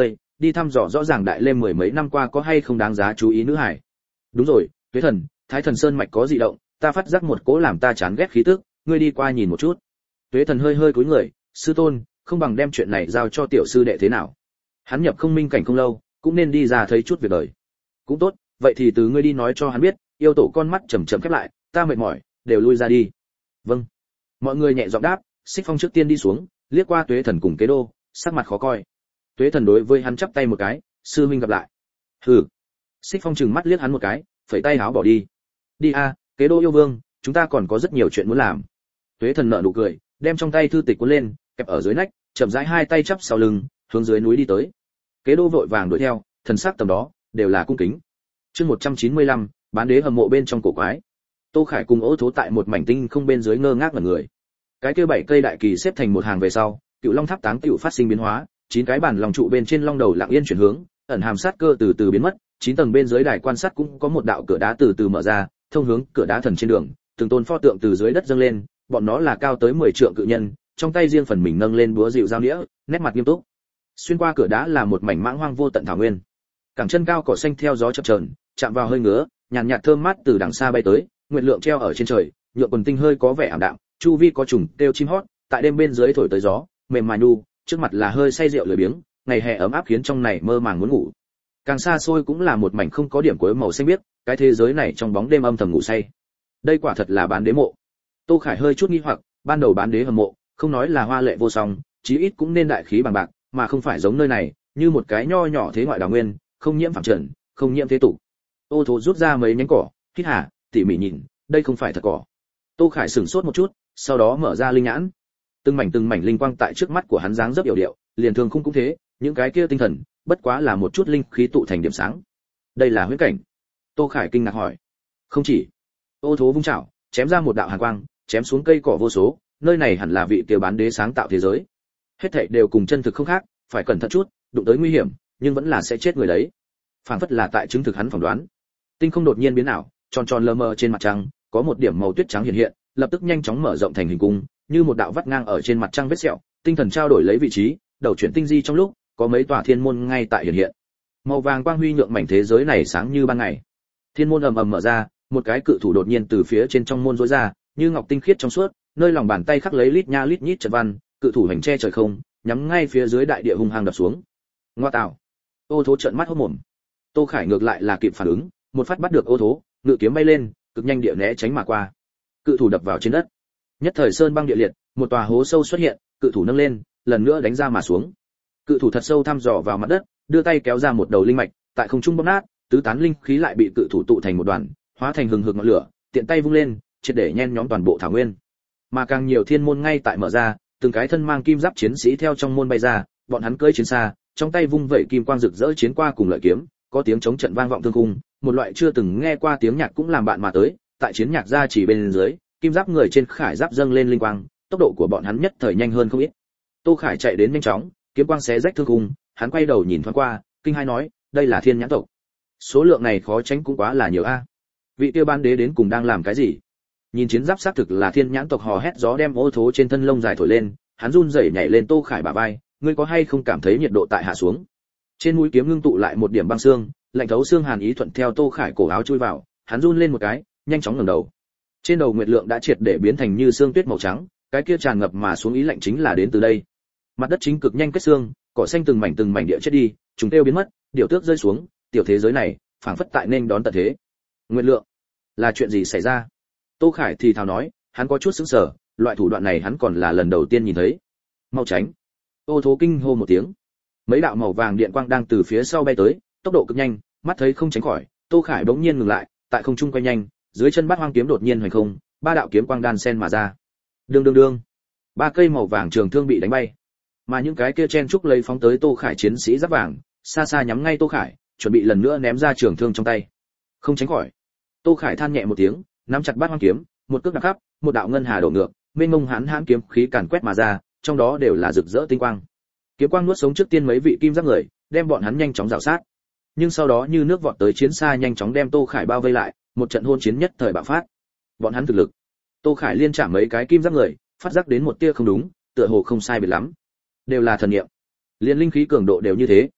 đi thăm dò rõ ràng đại lêm mười mấy năm qua có hay không đáng giá chú ý nữ hải. Đúng rồi, Tuế Thần, Thái Thần Sơn mạch có dị động, ta phát giác một cỗ làm ta chán ghét khí tức, ngươi đi qua nhìn một chút. Tuế Thần hơi hơi cúi người, sư tôn, không bằng đem chuyện này giao cho tiểu sư đệ thế nào? Hắn nhập không minh cảnh không lâu, cũng nên đi ra thấy chút việc đời. Cũng tốt, vậy thì từ ngươi đi nói cho hắn biết, yêu tổ con mắt chậm chậm khép lại, ta mệt mỏi, đều lui ra đi. Vâng. Mọi người nhẹ giọng đáp, Xích Phong trước tiên đi xuống, liếc qua Tuế Thần cùng Kế Đô, sắc mặt khó coi. Tuế Thần đối với hắn chắp tay một cái, sư huynh gặp lại. Hừ. Xích Phong trừng mắt liếc hắn một cái, phẩy tay áo bỏ đi. Đi a, Kế Đô yêu vương, chúng ta còn có rất nhiều chuyện muốn làm. Tuế Thần nở nụ cười, đem trong tay thư tịch cuốn lên, kẹp ở dưới nách, chậm rãi hai tay chắp sau lưng, hướng dưới núi đi tới. Kế Đô vội vàng đuổi theo, thần sắc tầm đó đều là cung kính. Chương một trăm chín mươi lăm, bán đế hầm mộ bên trong cổ quái. Tô Khải cùng Ô Thố tại một mảnh tinh không bên dưới ngơ ngác ngẩn người. Cái kia bảy cây đại kỳ xếp thành một hàng về sau, Cựu Long Tháp táng tiểu phát sinh biến hóa, chín cái bản lòng trụ bên trên long đầu lặng yên chuyển hướng, ẩn hàm sát cơ từ từ biến mất, chín tầng bên dưới đài quan sát cũng có một đạo cửa đá từ từ mở ra, thông hướng cửa đá thần trên đường, từng tôn pho tượng từ dưới đất dâng lên, bọn nó là cao tới mười trượng cự nhân, trong tay riêng phần mình nâng lên búa dịu dao nĩa, nét mặt nghiêm túc. Xuyên qua cửa đá là một mảnh mãng hoang vô tận thảo nguyên. Cẳng chân cao cỏ xanh theo gió chập chờn, chạm vào hơi ngứa, nhàn nhạt thơm mát từ đằng xa bay tới, nguyệt lượng treo ở trên trời, nhựa quần tinh hơi có vẻ ảm đạm, chu vi có trùng kêu chim hót, tại đêm bên dưới thổi tới gió, mềm mại nu, trước mặt là hơi say rượu lười biếng, ngày hè ấm áp khiến trong này mơ màng muốn ngủ. Càng xa xôi cũng là một mảnh không có điểm cuối màu xanh biếc, cái thế giới này trong bóng đêm âm thầm ngủ say. Đây quả thật là bán đế mộ. Tô Khải hơi chút nghi hoặc, ban đầu bán đế hầm mộ, không nói là hoa lệ vô song, chí ít cũng nên đại khí bằng bạc, mà không phải giống nơi này, như một cái nho nhỏ thế ngoại đào nguyên, không nhiễm phàm trần, không nhiễm thế tục. Ô Thố rút ra mấy nhánh cỏ, hít hà, tỉ mỉ nhìn, đây không phải thật cỏ. Tô Khải sửng sốt một chút, sau đó mở ra linh nhãn. Từng mảnh từng mảnh linh quang tại trước mắt của hắn dáng dấp yểu điệu, liền thường không cũng thế, những cái kia tinh thần, bất quá là một chút linh khí tụ thành điểm sáng. Đây là huyễn cảnh. Tô Khải kinh ngạc hỏi. Không chỉ. Ô Thố vung chảo, chém ra một đạo hàn quang, chém xuống cây cỏ vô số, nơi này hẳn là vị kia bán đế sáng tạo thế giới. Hết thảy đều cùng chân thực không khác, phải cẩn thận chút, đụng tới nguy hiểm, nhưng vẫn là sẽ chết người đấy. Phảng phất là tại chứng thực hắn phỏng đoán. Tinh không đột nhiên biến ảo, tròn tròn lờ mờ trên mặt trăng, có một điểm màu tuyết trắng hiện hiện, lập tức nhanh chóng mở rộng thành hình cung, như một đạo vắt ngang ở trên mặt trăng vết sẹo, tinh thần trao đổi lấy vị trí, đầu chuyển tinh di trong lúc, có mấy tòa thiên môn ngay tại hiện hiện. Màu vàng quang huy nhượng mảnh thế giới này sáng như ban ngày. Thiên môn ầm ầm mở ra, một cái cự thủ đột nhiên từ phía trên trong môn rỗi ra, như ngọc tinh khiết trong suốt, nơi lòng bàn tay khắc lấy lít nha lít nhít trận văn, cự thủ hành che trời không, nhắm ngay phía dưới đại địa hung hăng đập xuống. Ngoa tạo! Ô Thố trợn mắt hốt mồm. Tô Khải ngược lại là kịp phản ứng, một phát bắt được Ô Thố, ngự kiếm bay lên, cực nhanh địa né tránh mà qua. Cự thủ đập vào trên đất. Nhất thời sơn băng địa liệt, một tòa hố sâu xuất hiện, cự thủ nâng lên, lần nữa đánh ra mà xuống. Cự thủ thật sâu thăm dò vào mặt đất, đưa tay kéo ra một đầu linh mạch, tại không trung bóp nát, tứ tán linh khí lại bị cự thủ tụ thành một đoàn, hóa thành hừng hực ngọn lửa, tiện tay vung lên, triệt để nhen nhóm toàn bộ thảo nguyên. Mà càng nhiều thiên môn ngay tại mở ra, từng cái thân mang kim giáp chiến sĩ theo trong môn bay ra, bọn hắn cưỡi chiến xa, trong tay vung vẩy kim quang rực rỡ chiến qua cùng lợi kiếm, có tiếng chống trận vang vọng thương cung, một loại chưa từng nghe qua tiếng nhạc cũng làm bạn mà tới, tại chiến nhạc ra chỉ bên dưới, kim giáp người trên khải giáp dâng lên linh quang, tốc độ của bọn hắn nhất thời nhanh hơn không ít. Tô Khải chạy đến nhanh chóng, kiếm quang xé rách thương cung, hắn quay đầu nhìn thoáng qua, kinh hai nói, đây là thiên nhãn tộc. Số lượng này khó tránh cũng quá là nhiều a. Vị kia ban đế đến cùng đang làm cái gì? Nhìn chiến giáp xác thực là thiên nhãn tộc, hò hét gió đem Ô Thố trên thân lông dài thổi lên, hắn run rẩy nhảy lên Tô Khải bả vai, ngươi có hay không cảm thấy nhiệt độ tại hạ xuống? Trên mũi kiếm ngưng tụ lại một điểm băng xương, lạnh thấu xương hàn ý thuận theo Tô Khải cổ áo chui vào, hắn run lên một cái, nhanh chóng ngẩng đầu. Trên đầu nguyệt lượng đã triệt để biến thành như xương tuyết màu trắng, cái kia tràn ngập mà xuống ý lạnh chính là đến từ đây. Mặt đất chính cực nhanh kết xương, cỏ xanh từng mảnh từng mảnh địa chết đi, chúng tiêu biến mất, điều tước rơi xuống, tiểu thế giới này phảng phất tại nên đón tận thế. Nguyệt lượng, là chuyện gì xảy ra? Tô Khải thì thào nói, hắn có chút sững sờ, loại thủ đoạn này hắn còn là lần đầu tiên nhìn thấy. Mau tránh! Ô Thố kinh hô một tiếng. Mấy đạo màu vàng điện quang đang từ phía sau bay tới, tốc độ cực nhanh, mắt thấy không tránh khỏi, Tô Khải bỗng nhiên ngừng lại, tại không trung quay nhanh, dưới chân Bát Hoang kiếm đột nhiên hoành không, ba đạo kiếm quang đan sen mà ra. Đương đương đương, ba cây màu vàng trường thương bị đánh bay, mà những cái kia chen trúc lấy phóng tới Tô Khải chiến sĩ giáp vàng, xa xa nhắm ngay Tô Khải, chuẩn bị lần nữa ném ra trường thương trong tay. Không tránh khỏi. Tô Khải than nhẹ một tiếng, nắm chặt Bát Hoang kiếm, một cước đạp khắp, một đạo ngân hà đổ ngược, mênh mông hãn hãn kiếm khí càn quét mà ra, trong đó đều là rực rỡ tinh quang. Kiếm quang nuốt sống trước tiên mấy vị kim giáp người, đem bọn hắn nhanh chóng rào sát. Nhưng sau đó như nước vọt tới chiến xa nhanh chóng đem Tô Khải bao vây lại, một trận hôn chiến nhất thời bạo phát. Bọn hắn thực lực. Tô Khải liên chạm mấy cái kim giáp người, phát giác đến một tia không đúng, tựa hồ không sai biệt lắm. Đều là thần niệm. Liên linh khí cường độ đều như thế.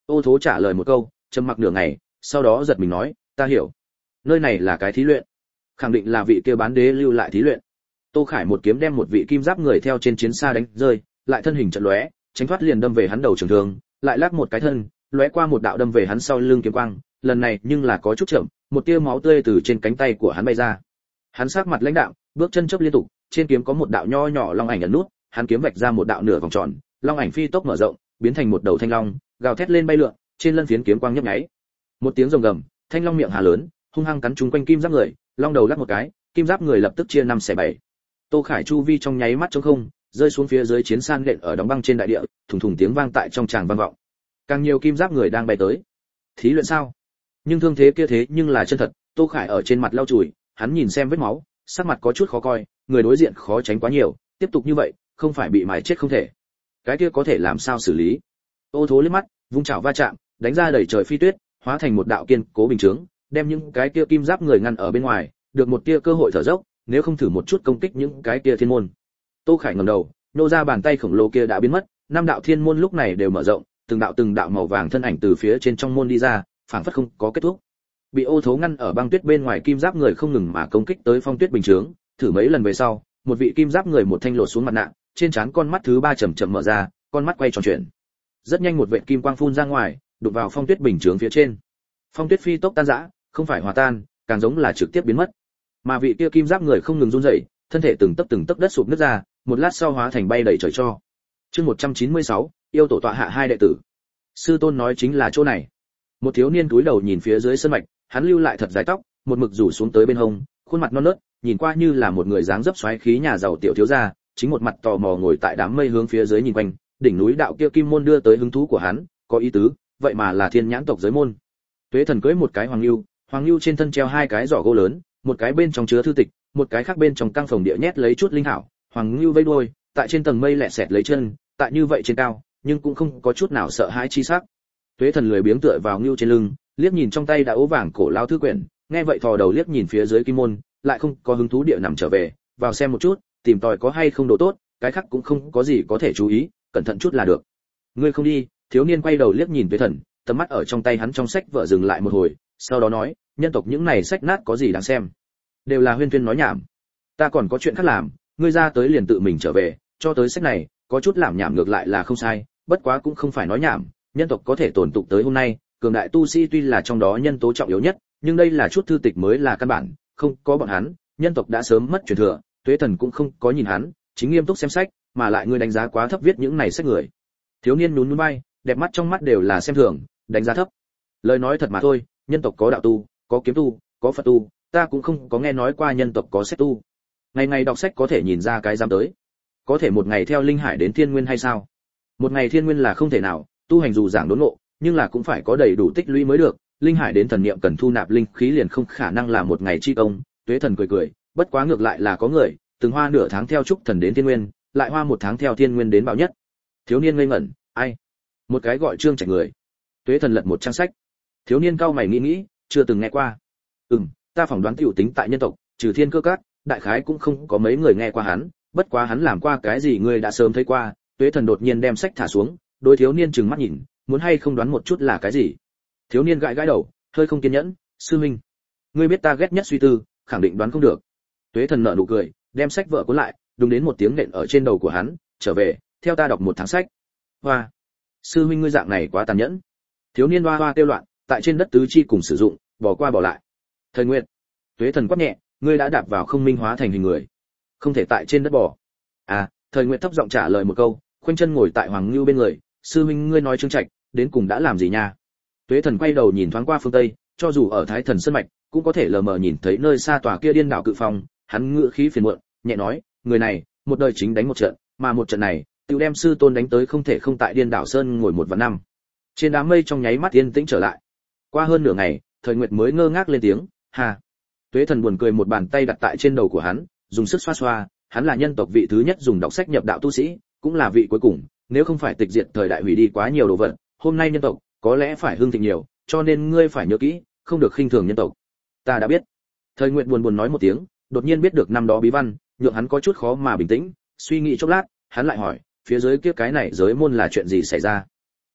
Ô Thố trả lời một câu, trầm mặc nửa ngày, sau đó giật mình nói, ta hiểu. Nơi này là cái thí luyện. Khẳng định là vị kia bán đế lưu lại thí luyện. Tô Khải một kiếm đem một vị kim giáp người theo trên chiến xa đánh rơi, lại thân hình chợt lóe, tránh thoát liền đâm về hắn đầu trường thương, lại lắc một cái thân, lóe qua một đạo đâm về hắn sau lưng kiếm quang, lần này nhưng là có chút chậm, một tia máu tươi từ trên cánh tay của hắn bay ra. Hắn sắc mặt lãnh đạm, bước chân chớp liên tục, trên kiếm có một đạo nho nhỏ long ảnh ẩn nút, hắn kiếm vạch ra một đạo nửa vòng tròn, long ảnh phi tốc mở rộng, biến thành một đầu thanh long, gào thét lên bay lượn, trên lân phiến kiếm quang nhấp nháy. Một tiếng rồng gầm, thanh long miệng hà lớn, hung hăng cắn trúng quanh kim giáp người, long đầu lắc một cái, kim giáp người lập tức chia năm xẻ bảy. Tô Khải chu vi trong nháy mắt trống không, rơi xuống phía dưới chiến san nện ở đóng băng trên đại địa, thùng thùng tiếng vang tại trong tràng vang vọng. Càng nhiều kim giáp người đang bay tới. Thí luyện sao? Nhưng thương thế kia thế nhưng là chân thật, Tô Khải ở trên mặt lau chùi, hắn nhìn xem vết máu, sắc mặt có chút khó coi, người đối diện khó tránh quá nhiều, tiếp tục như vậy, không phải bị mài chết không thể. Cái kia có thể làm sao xử lý? Ô Thố liếc mắt, vung chảo va chạm, đánh ra đầy trời phi tuyết, hóa thành một đạo kiên cố bình chướng, đem những cái kia kim giáp người ngăn ở bên ngoài, được một tia cơ hội thở dốc, nếu không thử một chút công kích những cái kia thiên môn. Tô Khải ngẩng đầu, nô ra bàn tay khổng lồ kia đã biến mất, năm đạo thiên môn lúc này đều mở rộng, từng đạo từng đạo màu vàng thân ảnh từ phía trên trong môn đi ra, phảng phất không có kết thúc. Bị Ô Thố ngăn ở băng tuyết bên ngoài kim giáp người không ngừng mà công kích tới phong tuyết bình chướng, thử mấy lần về sau, một vị kim giáp người một thanh lột xuống mặt nạ, trên trán con mắt thứ ba chậm chậm mở ra, con mắt quay tròn chuyển. Rất nhanh một vệt kim quang phun ra ngoài, đụng vào phong tuyết bình chướng phía trên. Phong tuyết phi tốc tan rã, không phải hòa tan, càng giống là trực tiếp biến mất. Mà vị kia kim giáp người không ngừng run rẩy, thân thể từng tấc từng tấc đất sụp nứt ra, một lát sau hóa thành bay đầy trời cho. Chương một trăm chín mươi sáu, yêu tổ tọa hạ hai đệ tử. Sư tôn nói chính là chỗ này. Một thiếu niên cúi đầu nhìn phía dưới sơn mạch, hắn lưu lại thật dài tóc, một mực rủ xuống tới bên hông, khuôn mặt non nớt, nhìn qua như là một người dáng dấp xoáy khí nhà giàu tiểu thiếu gia, chính một mặt tò mò ngồi tại đám mây hướng phía dưới nhìn quanh, đỉnh núi đạo kia kim môn đưa tới hứng thú của hắn, có ý tứ, vậy mà là thiên nhãn tộc giới môn. Tuế Thần cưỡi một cái hoàng lưu, hoàng lưu trên thân treo hai cái giỏ gỗ lớn, một cái bên trong chứa thư tịch, một cái khác bên trong căng phòng địa nhét lấy chút linh hảo, hoàng lưu vây đuôi, tại trên tầng mây lẹ sẹt lấy chân, tại như vậy trên cao, nhưng cũng không có chút nào sợ hãi chi sắc. Tuế Thần lười biếng tựa vào lưu trên lưng, liếc nhìn trong tay đã ố vàng cổ lao thư quyển, nghe vậy thò đầu liếc nhìn phía dưới kim môn, lại không có hứng thú địa nằm trở về, vào xem một chút, tìm tòi có hay không đồ tốt, cái khác cũng không có gì có thể chú ý, cẩn thận chút là được. Ngươi không đi? Thiếu niên quay đầu liếc nhìn Tuế Thần, tầm mắt ở trong tay hắn trong sách vợ dừng lại một hồi, sau đó nói, nhân tộc những này sách nát có gì đáng xem? Đều là huyên thuyên nói nhảm. Ta còn có chuyện khác làm, ngươi ra tới liền tự mình trở về, cho tới sách này, có chút làm nhảm ngược lại là không sai, bất quá cũng không phải nói nhảm, nhân tộc có thể tồn tụ tới hôm nay, cường đại tu sĩ tuy là trong đó nhân tố trọng yếu nhất, nhưng đây là chút thư tịch mới là căn bản, không có bọn hắn, nhân tộc đã sớm mất truyền thừa. Tuế Thần cũng không có nhìn hắn, chính nghiêm túc xem sách, mà lại ngươi đánh giá quá thấp viết những này sách người. Thiếu niên nhún nhún vai, đẹp mắt trong mắt đều là xem thường, đánh giá thấp. Lời nói thật mà thôi, nhân tộc có đạo tu, có kiếm tu, có Phật tu, ta cũng không có nghe nói qua nhân tộc có sách tu. Ngày ngày đọc sách có thể nhìn ra cái dám tới. Có thể một ngày theo linh hải đến thiên nguyên hay sao? Một ngày thiên nguyên là không thể nào, tu hành dù giảng đốn ngộ, nhưng là cũng phải có đầy đủ tích lũy mới được, linh hải đến thần niệm cần thu nạp linh khí liền không khả năng là một ngày chi công. Tuế Thần cười cười, bất quá ngược lại là có người, từng hoa nửa tháng theo trúc thần đến thiên nguyên, lại hoa một tháng theo thiên nguyên đến bạo nhất. Thiếu niên ngây ngẩn, ai? Một cái gọi Trương Trạch người. Tuế Thần lật một trang sách. Thiếu niên cau mày nghĩ nghĩ, chưa từng nghe qua. Ừm, ta phỏng đoán tiểu tính tại nhân tộc, trừ Thiên Cơ Các, đại khái cũng không có mấy người nghe qua hắn, bất quá hắn làm qua cái gì ngươi đã sớm thấy qua. Tuế Thần đột nhiên đem sách thả xuống, đối thiếu niên trừng mắt nhìn, muốn hay không đoán một chút là cái gì? Thiếu niên gãi gãi đầu, hơi không kiên nhẫn, sư huynh, ngươi biết ta ghét nhất suy tư, khẳng định đoán không được. Tuế Thần nở nụ cười, đem sách vợ cuốn lại, đúng đến một tiếng nện ở trên đầu của hắn, trở về, theo ta đọc một tháng sách. Hoa, sư huynh ngươi dạng này quá tàn nhẫn. Thiếu niên hoa hoa kêu loạn, tại trên đất tứ chi cùng sử dụng, bỏ qua bỏ lại. Thời Nguyệt, Tuế Thần quát nhẹ, ngươi đã đạp vào không minh hóa thành hình người, không thể tại trên đất bỏ. À, Thời Nguyệt thấp giọng trả lời một câu, khoanh chân ngồi tại Hoàng Nưu bên người, sư huynh ngươi nói Trương Trạch, đến cùng đã làm gì nha? Tuế Thần quay đầu nhìn thoáng qua phương tây, cho dù ở Thái Thần sơn mạch, cũng có thể lờ mờ nhìn thấy nơi xa tòa kia điên đảo cự phong, hắn ngựa khí phiền muộn, nhẹ nói, người này, một đời chính đánh một trận, mà một trận này, tiêu đem sư tôn đánh tới không thể không tại điên đảo sơn ngồi một vạn năm. Trên đám mây trong nháy mắt yên tĩnh trở lại. Qua hơn nửa ngày, Thời Nguyệt mới ngơ ngác lên tiếng, "Ha." Tuế Thần buồn cười một bàn tay đặt tại trên đầu của hắn, dùng sức xoa xoa, hắn là nhân tộc vị thứ nhất dùng đọc sách nhập đạo tu sĩ, cũng là vị cuối cùng, nếu không phải tịch diệt thời đại hủy đi quá nhiều đồ vật, hôm nay nhân tộc có lẽ phải hưng thịnh nhiều, cho nên ngươi phải nhớ kỹ, không được khinh thường nhân tộc. Ta đã biết. Thời Nguyệt buồn buồn nói một tiếng, đột nhiên biết được năm đó bí văn, nhượng hắn có chút khó mà bình tĩnh, suy nghĩ chốc lát, hắn lại hỏi, phía dưới kia cái này giới môn là chuyện gì xảy ra?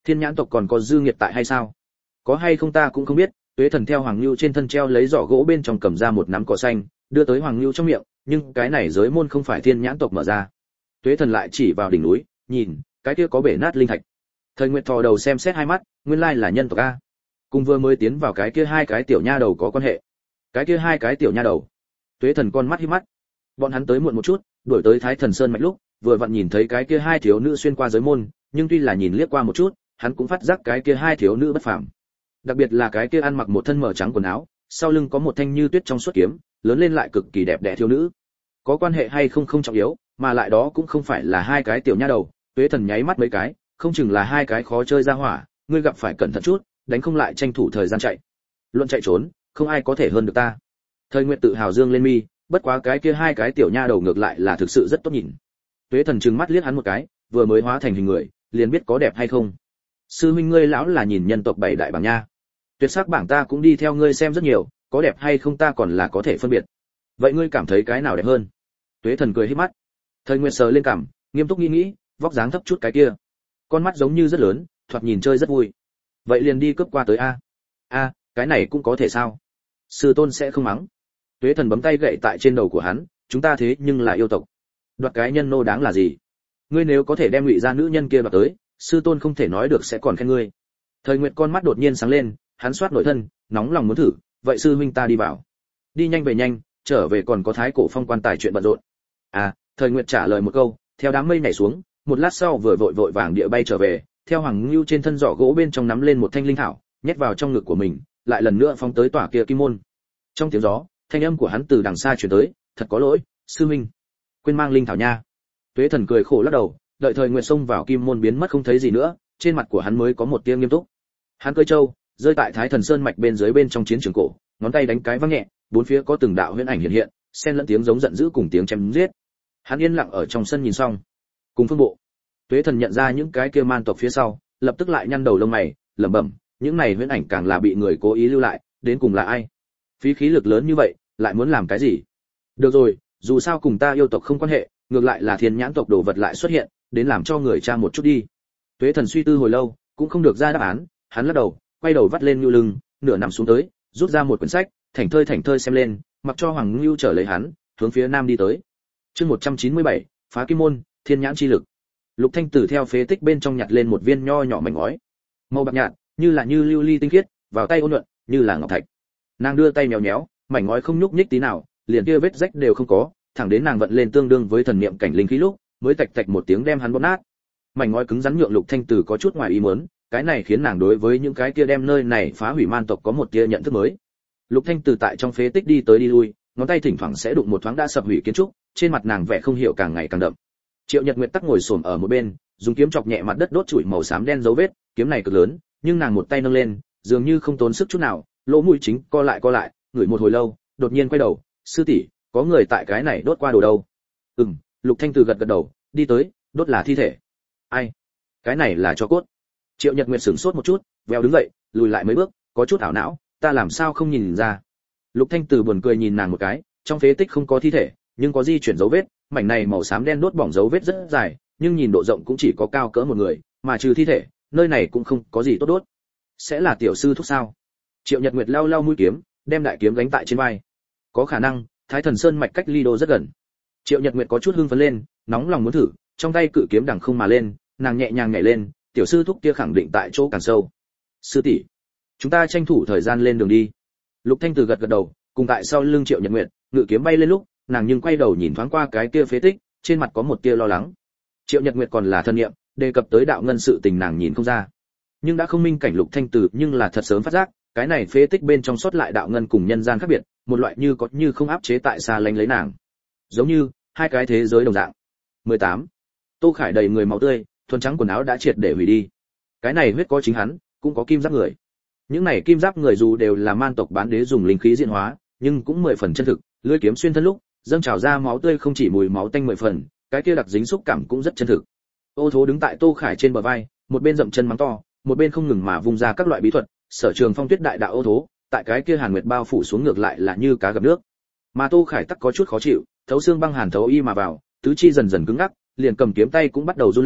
Thiên nhãn tộc còn có dư nghiệt tại hay sao? Có hay không ta cũng không biết. Tuế Thần theo Hoàng Nưu trên thân treo lấy giỏ gỗ bên trong cầm ra một nắm cỏ xanh, đưa tới Hoàng Nưu trong miệng, nhưng cái này giới môn không phải Thiên nhãn tộc mở ra. Tuế Thần lại chỉ vào đỉnh núi, nhìn, cái kia có bể nát linh thạch. Thời Nguyệt thò đầu xem xét hai mắt, nguyên lai là nhân tộc a. Cùng vừa mới tiến vào cái kia hai cái tiểu nha đầu có quan hệ. Cái kia hai cái tiểu nha đầu. Tuế Thần con mắt híp mắt. Bọn hắn tới muộn một chút, đuổi tới Thái Thần Sơn mạch lúc, vừa vặn nhìn thấy cái kia hai thiếu nữ xuyên qua giới môn, nhưng tuy là nhìn liếc qua một chút, hắn cũng phát giác cái kia hai thiếu nữ bất phàm. Đặc biệt là cái kia ăn mặc một thân mờ trắng quần áo, sau lưng có một thanh như tuyết trong suốt kiếm, lớn lên lại cực kỳ đẹp đẽ thiếu nữ. Có quan hệ hay không không trọng yếu, mà lại đó cũng không phải là hai cái tiểu nha đầu. Tuế Thần nháy mắt mấy cái, không chừng là hai cái khó chơi ra hỏa, ngươi gặp phải cẩn thận chút, đánh không lại tranh thủ thời gian chạy. Luận chạy trốn, không ai có thể hơn được ta. Thời Nguyệt tự hào dương lên mi, bất quá cái kia hai cái tiểu nha đầu ngược lại là thực sự rất tốt nhìn. Tuế Thần trừng mắt liếc hắn một cái, vừa mới hóa thành hình người, liền biết có đẹp hay không. Sư huynh ngươi lão là nhìn nhân tộc bảy đại bảng nha. Tuyệt sắc bảng ta cũng đi theo ngươi xem rất nhiều, có đẹp hay không ta còn là có thể phân biệt. Vậy ngươi cảm thấy cái nào đẹp hơn? Tuế Thần cười híp mắt. Thời Nguyệt sờ lên cằm, nghiêm túc nghĩ nghĩ, vóc dáng thấp chút cái kia. Con mắt giống như rất lớn, thoạt nhìn chơi rất vui. Vậy liền đi cướp qua tới a. A, cái này cũng có thể sao? Sư tôn sẽ không mắng. Tuế Thần bấm tay gậy tại trên đầu của hắn, chúng ta thế nhưng là yêu tộc. Đoạt cái nhân nô đáng là gì? Ngươi nếu có thể đem Ngụy gia nữ nhân kia đoạt tới, sư tôn không thể nói được sẽ còn khen ngươi. Thời Nguyệt con mắt đột nhiên sáng lên, hắn xoát nội thân, nóng lòng muốn thử, vậy sư huynh ta đi vào. Đi nhanh về nhanh, trở về còn có Thái Cổ Phong quan tài chuyện bận rộn. À, Thời Nguyệt trả lời một câu, theo đám mây nhảy xuống, một lát sau vừa vội vội vàng địa bay trở về, theo Hoàng Nưu trên thân giỏ gỗ bên trong nắm lên một thanh linh thảo, nhét vào trong ngực của mình, lại lần nữa phóng tới tòa kia kim môn. Trong tiếng gió, thanh âm của hắn từ đằng xa truyền tới, thật có lỗi, sư huynh, quên mang linh thảo nha. Tuế Thần cười khổ lắc đầu, đợi Thời Nguyệt xông vào kim môn biến mất không thấy gì nữa, trên mặt của hắn mới có một tia nghiêm túc. Hắn cưỡi trâu, rơi tại Thái Thần Sơn mạch bên dưới bên trong chiến trường cổ, ngón tay đánh cái vang nhẹ, bốn phía có từng đạo huyễn ảnh hiện hiện, xen lẫn tiếng giống giận dữ cùng tiếng chém giết. Hắn yên lặng ở trong sân nhìn xong. Cùng phương bộ, Tuế Thần nhận ra những cái kia man tộc phía sau, lập tức lại nhăn đầu lông mày, lẩm bẩm, những này huyễn ảnh càng là bị người cố ý lưu lại, đến cùng là ai? Phí khí lực lớn như vậy, lại muốn làm cái gì? Được rồi, dù sao cùng ta yêu tộc không quan hệ, ngược lại là Thiên nhãn tộc đồ vật lại xuất hiện, đến làm cho người tra một chút đi. Tuế Thần suy tư hồi lâu, cũng không được ra đáp án, hắn lắc đầu, quay đầu vắt lên nhu lưng, nửa nằm xuống tới, rút ra một quyển sách, thảnh thơi thảnh thơi xem lên, mặc cho Hoàng Nưu trở lấy hắn, hướng phía nam đi tới. Chương một trăm chín mươi bảy, phá kim môn, thiên nhãn chi lực. Lục Thanh Tử theo phế tích bên trong nhặt lên một viên nho nhỏ mảnh ngói, màu bạc nhạt, như là như lưu ly tinh khiết, vào tay ôn nhuận, như là ngọc thạch. Nàng đưa tay nhéo nhéo, mảnh ngói không nhúc nhích tí nào, liền kia vết rách đều không có, thẳng đến nàng vận lên tương đương với thần niệm cảnh linh khí lúc, mới tạch tạch một tiếng đem hắn bóp nát. Mảnh ngói cứng rắn nhượng Lục Thanh Tử có chút ngoài ý muốn, cái này khiến nàng đối với những cái kia đem nơi này phá hủy man tộc có một tia nhận thức mới. Lục Thanh Tử tại trong phế tích đi tới đi lui, ngón tay thỉnh thoảng sẽ đụng một thoáng đã sập hủy kiến trúc, trên mặt nàng vẻ không hiểu càng ngày càng đậm. Triệu Nhật Nguyệt tắc ngồi xổm ở một bên, dùng kiếm chọc nhẹ mặt đất đốt chùi màu xám đen dấu vết, kiếm này cực lớn, nhưng nàng một tay nâng lên, dường như không tốn sức chút nào, lỗ mũi chính co lại co lại, ngửi một hồi lâu, đột nhiên quay đầu, "Sư tỷ, có người tại cái này đốt qua đồ đâu?" "Ừm." Lục Thanh Từ gật gật đầu, đi tới, đốt là thi thể. "Ai? Cái này là cho cốt." Triệu Nhật Nguyệt sửng sốt một chút, vèo đứng dậy, lùi lại mấy bước, có chút ảo não, "Ta làm sao không nhìn ra?" Lục Thanh Từ buồn cười nhìn nàng một cái, trong phế tích không có thi thể, nhưng có di chuyển dấu vết, mảnh này màu xám đen đốt bỏng dấu vết rất dài, nhưng nhìn độ rộng cũng chỉ có cao cỡ một người, mà trừ thi thể, nơi này cũng không có gì tốt đốt. Sẽ là tiểu sư thúc sao? Triệu Nhật Nguyệt lau lau mũi kiếm, đem đại kiếm gánh tại trên vai. Có khả năng, Thái Thần Sơn mạch cách Ly Đô rất gần. Triệu Nhật Nguyệt có chút hưng phấn lên, nóng lòng muốn thử, trong tay cự kiếm đằng không mà lên, nàng nhẹ nhàng nhảy lên, tiểu sư thúc kia khẳng định tại chỗ càng sâu. Sư tỷ, chúng ta tranh thủ thời gian lên đường đi. Lục Thanh Từ gật gật đầu, cùng tại sau lưng Triệu Nhật Nguyệt, ngự kiếm bay lên lúc, nàng nhưng quay đầu nhìn thoáng qua cái kia phế tích, trên mặt có một tia lo lắng. Triệu Nhật Nguyệt còn là thân niệm, đề cập tới đạo ngân sự tình nàng nhìn không ra, nhưng đã không minh cảnh Lục Thanh Từ nhưng là thật sớm phát giác, cái này phế tích bên trong sót lại đạo ngân cùng nhân gian khác biệt, một loại như có như không áp chế tại xa lánh lấy nàng, giống như hai cái thế giới đồng dạng. mười tám. Tô Khải đầy người máu tươi, thuần trắng quần áo đã triệt để hủy đi. Cái này huyết có chính hắn, cũng có kim giáp người. Những này kim giáp người dù đều là man tộc bán đế dùng linh khí diễn hóa, nhưng cũng mười phần chân thực, lưỡi kiếm xuyên thân lúc, dâng trào ra máu tươi không chỉ mùi máu tanh mười phần, cái kia đặc dính xúc cảm cũng rất chân thực. Ô Thố đứng tại Tô Khải trên bờ vai, một bên dậm chân mắng to, một bên không ngừng mà vung ra các loại bí thuật, sở trường phong tuyết đại đạo Ô Thố, tại cái kia hàn nguyệt bao phủ xuống ngược lại là như cá gặp nước. Mà Tô Khải tắc có chút khó chịu, thấu xương băng hàn thấu y mà vào, tứ chi dần dần cứng ngắc, liền cầm kiếm tay cũng bắt đầu run lên,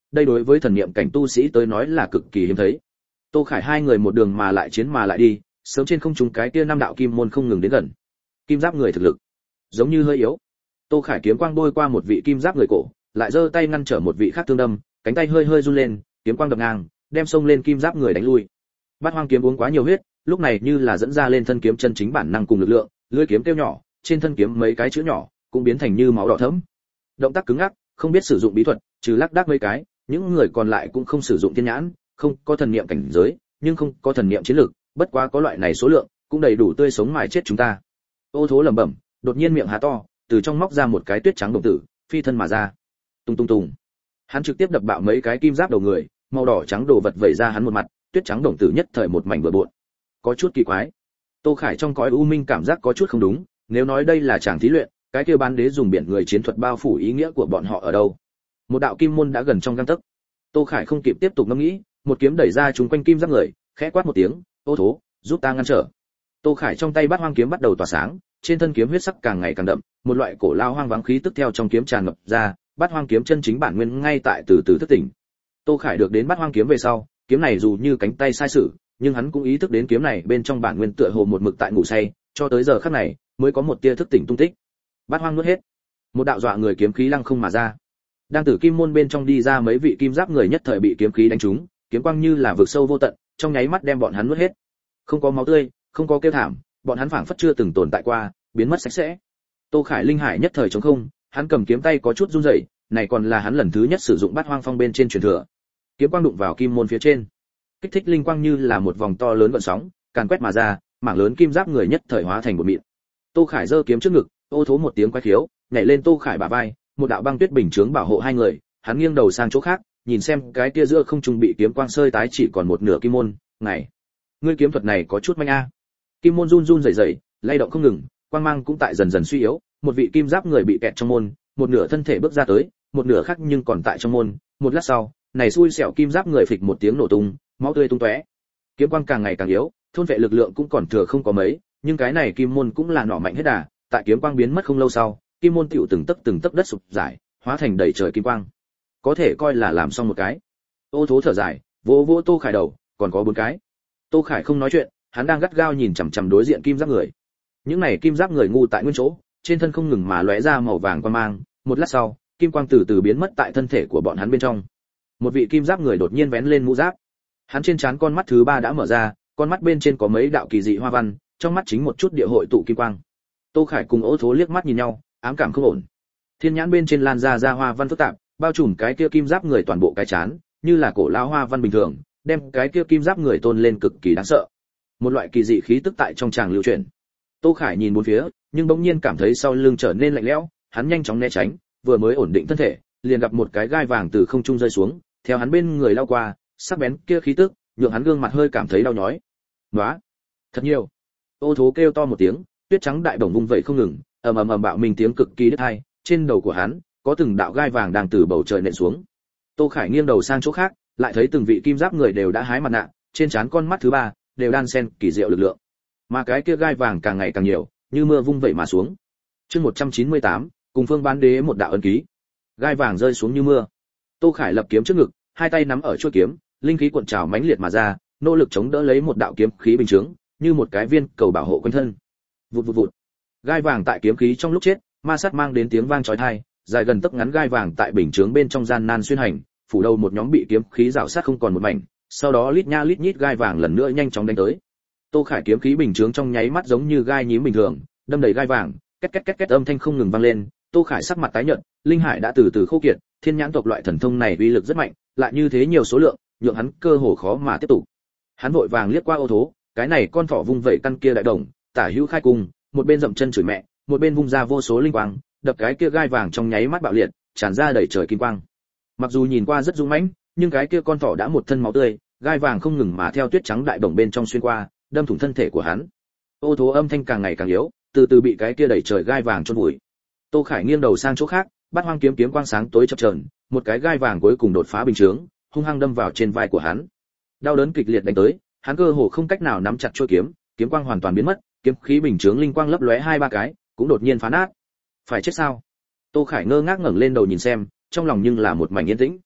đây đối với thần niệm cảnh tu sĩ tới nói là cực kỳ hiếm thấy. Tô Khải hai người một đường mà lại chiến mà lại đi, sớm trên không trung cái kia năm đạo kim môn không ngừng đến gần. Kim giáp người thực lực giống như hơi yếu. Tô Khải kiếm quang bôi qua một vị kim giáp người cổ, lại giơ tay ngăn trở một vị khác tương đâm, cánh tay hơi hơi run lên, kiếm quang đập ngang, đem xông lên kim giáp người đánh lui. Bát Hoang kiếm uống quá nhiều huyết, lúc này như là dẫn ra lên thân kiếm chân chính bản năng cùng lực lượng, lưỡi kiếm tiêu nhỏ, trên thân kiếm mấy cái chữ nhỏ cũng biến thành như máu đỏ thẫm. Động tác cứng ngắc, không biết sử dụng bí thuật, trừ lắc đắc mấy cái, những người còn lại cũng không sử dụng thiên nhãn, không có thần niệm cảnh giới, nhưng không có thần niệm chiến lược, bất quá có loại này số lượng, cũng đầy đủ tươi sống mài chết chúng ta. Ô Thố lẩm bẩm, đột nhiên miệng há to, từ trong móc ra một cái tuyết trắng đồng tử, phi thân mà ra. Tung tung tung. Hắn trực tiếp đập bạo mấy cái kim giáp đầu người, màu đỏ trắng đồ vật vẩy ra hắn một mặt, tuyết trắng đồng tử nhất thời một mảnh bừa bộn. Có chút kỳ quái. Tô Khải trong cõi u minh cảm giác có chút không đúng, nếu nói đây là chàng thí luyện, cái kia bán đế dùng biển người chiến thuật bao phủ ý nghĩa của bọn họ ở đâu? Một đạo kim môn đã gần trong gang tấc. Tô Khải không kịp tiếp tục ngẫm nghĩ, một kiếm đẩy ra chúng quanh kim giáp người, khẽ quát một tiếng, "Ô Thố, giúp ta ngăn trở." Tô Khải trong tay Bát Hoang kiếm bắt đầu tỏa sáng, trên thân kiếm huyết sắc càng ngày càng đậm, một loại cổ lao hoang vắng khí tức theo trong kiếm tràn ngập ra, Bát Hoang kiếm chân chính bản nguyên ngay tại từ từ thức tỉnh. Tô Khải được đến Bát Hoang kiếm về sau, kiếm này dù như cánh tay sai sử, nhưng hắn cũng ý thức đến kiếm này bên trong bản nguyên tựa hồ một mực tại ngủ say, cho tới giờ khắc này mới có một tia thức tỉnh tung tích. Bát Hoang nuốt hết, một đạo dọa người kiếm khí lăng không mà ra. Đang từ kim môn bên trong đi ra mấy vị kim giáp người nhất thời bị kiếm khí đánh trúng, kiếm quang như là vực sâu vô tận, trong nháy mắt đem bọn hắn nuốt hết. Không có máu tươi, không có kêu thảm, bọn hắn phảng phất chưa từng tồn tại qua, biến mất sạch sẽ. Tô Khải linh hải nhất thời trống không, hắn cầm kiếm tay có chút run rẩy, này còn là hắn lần thứ nhất sử dụng Bát Hoang phong bên trên truyền thừa. Kiếm quang đụng vào kim môn phía trên, kích thích linh quang như là một vòng to lớn gợn sóng, càn quét mà ra, mảng lớn kim giáp người nhất thời hóa thành một mịn. Tô Khải giơ kiếm trước ngực, Ô Thố một tiếng quái khiếu, nhảy lên Tô Khải bả vai, một đạo băng tuyết bình chướng bảo hộ hai người, hắn nghiêng đầu sang chỗ khác, nhìn xem cái kia giữa không trung bị kiếm quang sơi tái chỉ còn một nửa kim môn, "Này, ngươi kiếm thuật này có chút manh a." Kim môn run run rẩy rẩy, lay động không ngừng, quang mang cũng tại dần dần suy yếu, một vị kim giáp người bị kẹt trong môn, một nửa thân thể bước ra tới, một nửa khác nhưng còn tại trong môn, một lát sau, này xui xẻo kim giáp người phịch một tiếng nổ tung, máu tươi tung tóe. Kiếm quang càng ngày càng yếu, thôn vệ lực lượng cũng còn thừa không có mấy, nhưng cái này kim môn cũng là nỏ mạnh hết đà, tại kiếm quang biến mất không lâu sau, kim môn tiểu từng tấc từng tấc đất sụp giải, hóa thành đầy trời kim quang. Có thể coi là làm xong một cái. Ô Thố thở dài, vỗ vỗ Tô Khải đầu, còn có bốn cái. Tô Khải không nói chuyện, hắn đang gắt gao nhìn chằm chằm đối diện kim giáp người. Những này kim giáp người ngu tại nguyên chỗ, trên thân không ngừng mà lóe ra màu vàng quang mang, một lát sau, kim quang từ từ biến mất tại thân thể của bọn hắn bên trong. Một vị kim giáp người đột nhiên vén lên mũ giáp. Hắn trên trán con mắt thứ ba đã mở ra, con mắt bên trên có mấy đạo kỳ dị hoa văn, trong mắt chính một chút địa hội tụ kim quang. Tô Khải cùng Ô Thố liếc mắt nhìn nhau, ám cảm không ổn. Thiên nhãn bên trên lan ra ra hoa văn phức tạp, bao trùm cái kia kim giáp người toàn bộ cái trán, như là cổ lao hoa văn bình thường, đem cái kia kim giáp người tôn lên cực kỳ đáng sợ. Một loại kỳ dị khí tức tại trong tràng lưu chuyển. Tô Khải nhìn bốn phía, nhưng bỗng nhiên cảm thấy sau lưng trở nên lạnh lẽo, hắn nhanh chóng né tránh, vừa mới ổn định thân thể, liền gặp một cái gai vàng từ không trung rơi xuống, theo hắn bên người lao qua, sắc bén kia khí tức, nhượng hắn gương mặt hơi cảm thấy đau nhói. "Nóa, thật nhiều." Ô Thố kêu to một tiếng, tuyết trắng đại bổng vung vẩy không ngừng, ầm ầm ầm bạo minh tiếng cực kỳ đứt tai, trên đầu của hắn có từng đạo gai vàng đang từ bầu trời nện xuống. Tô Khải nghiêng đầu sang chỗ khác, lại thấy từng vị kim giáp người đều đã hái mặt nạ, trên trán con mắt thứ ba đều đan xen kỳ diệu lực lượng. Mà cái kia gai vàng càng ngày càng nhiều, như mưa vung vẩy mà xuống. Chương một trăm chín mươi tám, cùng Phương Bán Đế một đạo ấn ký. Gai vàng rơi xuống như mưa. Tô Khải lập kiếm trước ngực, hai tay nắm ở chuôi kiếm, linh khí cuộn trào mãnh liệt mà ra, nỗ lực chống đỡ lấy một đạo kiếm khí bình chướng, như một cái viên cầu bảo hộ quanh thân. Vụt vụt vụt. Gai vàng tại kiếm khí trong lúc chết, ma sát mang đến tiếng vang chói tai, dài gần tấc ngắn gai vàng tại bình chướng bên trong gian nan xuyên hành, phủ đầu một nhóm bị kiếm khí rào sát không còn một mảnh, sau đó lít nha lít nhít gai vàng lần nữa nhanh chóng đánh tới. Tô Khải kiếm khí bình chướng trong nháy mắt giống như gai nhím bình thường, đâm đầy gai vàng, két két két két âm thanh không ngừng vang lên. Tô Khải sắc mặt tái nhợt, linh hải đã từ từ khô kiệt, thiên nhãn tộc loại thần thông này uy lực rất mạnh, lại như thế nhiều số lượng, nhượng hắn cơ hồ khó mà tiếp tục. Hắn vội vàng liếc qua Ô Thố, cái này con thỏ vung vẩy căn kia đại đồng, tả hữu khai cung, một bên dậm chân chửi mẹ, một bên vung ra vô số linh quang, đập cái kia gai vàng trong nháy mắt bạo liệt, tràn ra đầy trời kim quang. Mặc dù nhìn qua rất dũng mãnh, nhưng cái kia con thỏ đã một thân máu tươi, gai vàng không ngừng mà theo tuyết trắng đại đồng bên trong xuyên qua, đâm thủng thân thể của hắn. Ô Thố âm thanh càng ngày càng yếu, từ từ bị cái kia đầy trời gai vàng chôn vùi. Tô Khải nghiêng đầu sang chỗ khác, Bát Hoang kiếm kiếm quang sáng tối chập chờn, một cái gai vàng cuối cùng đột phá bình chướng, hung hăng đâm vào trên vai của hắn. Đau đớn kịch liệt đánh tới, hắn cơ hồ không cách nào nắm chặt chuôi kiếm, kiếm quang hoàn toàn biến mất, kiếm khí bình chướng linh quang lấp lóe hai ba cái, cũng đột nhiên phá nát. Phải chết sao? Tô Khải ngơ ngác ngẩng lên đầu nhìn xem, trong lòng nhưng là một mảnh yên tĩnh.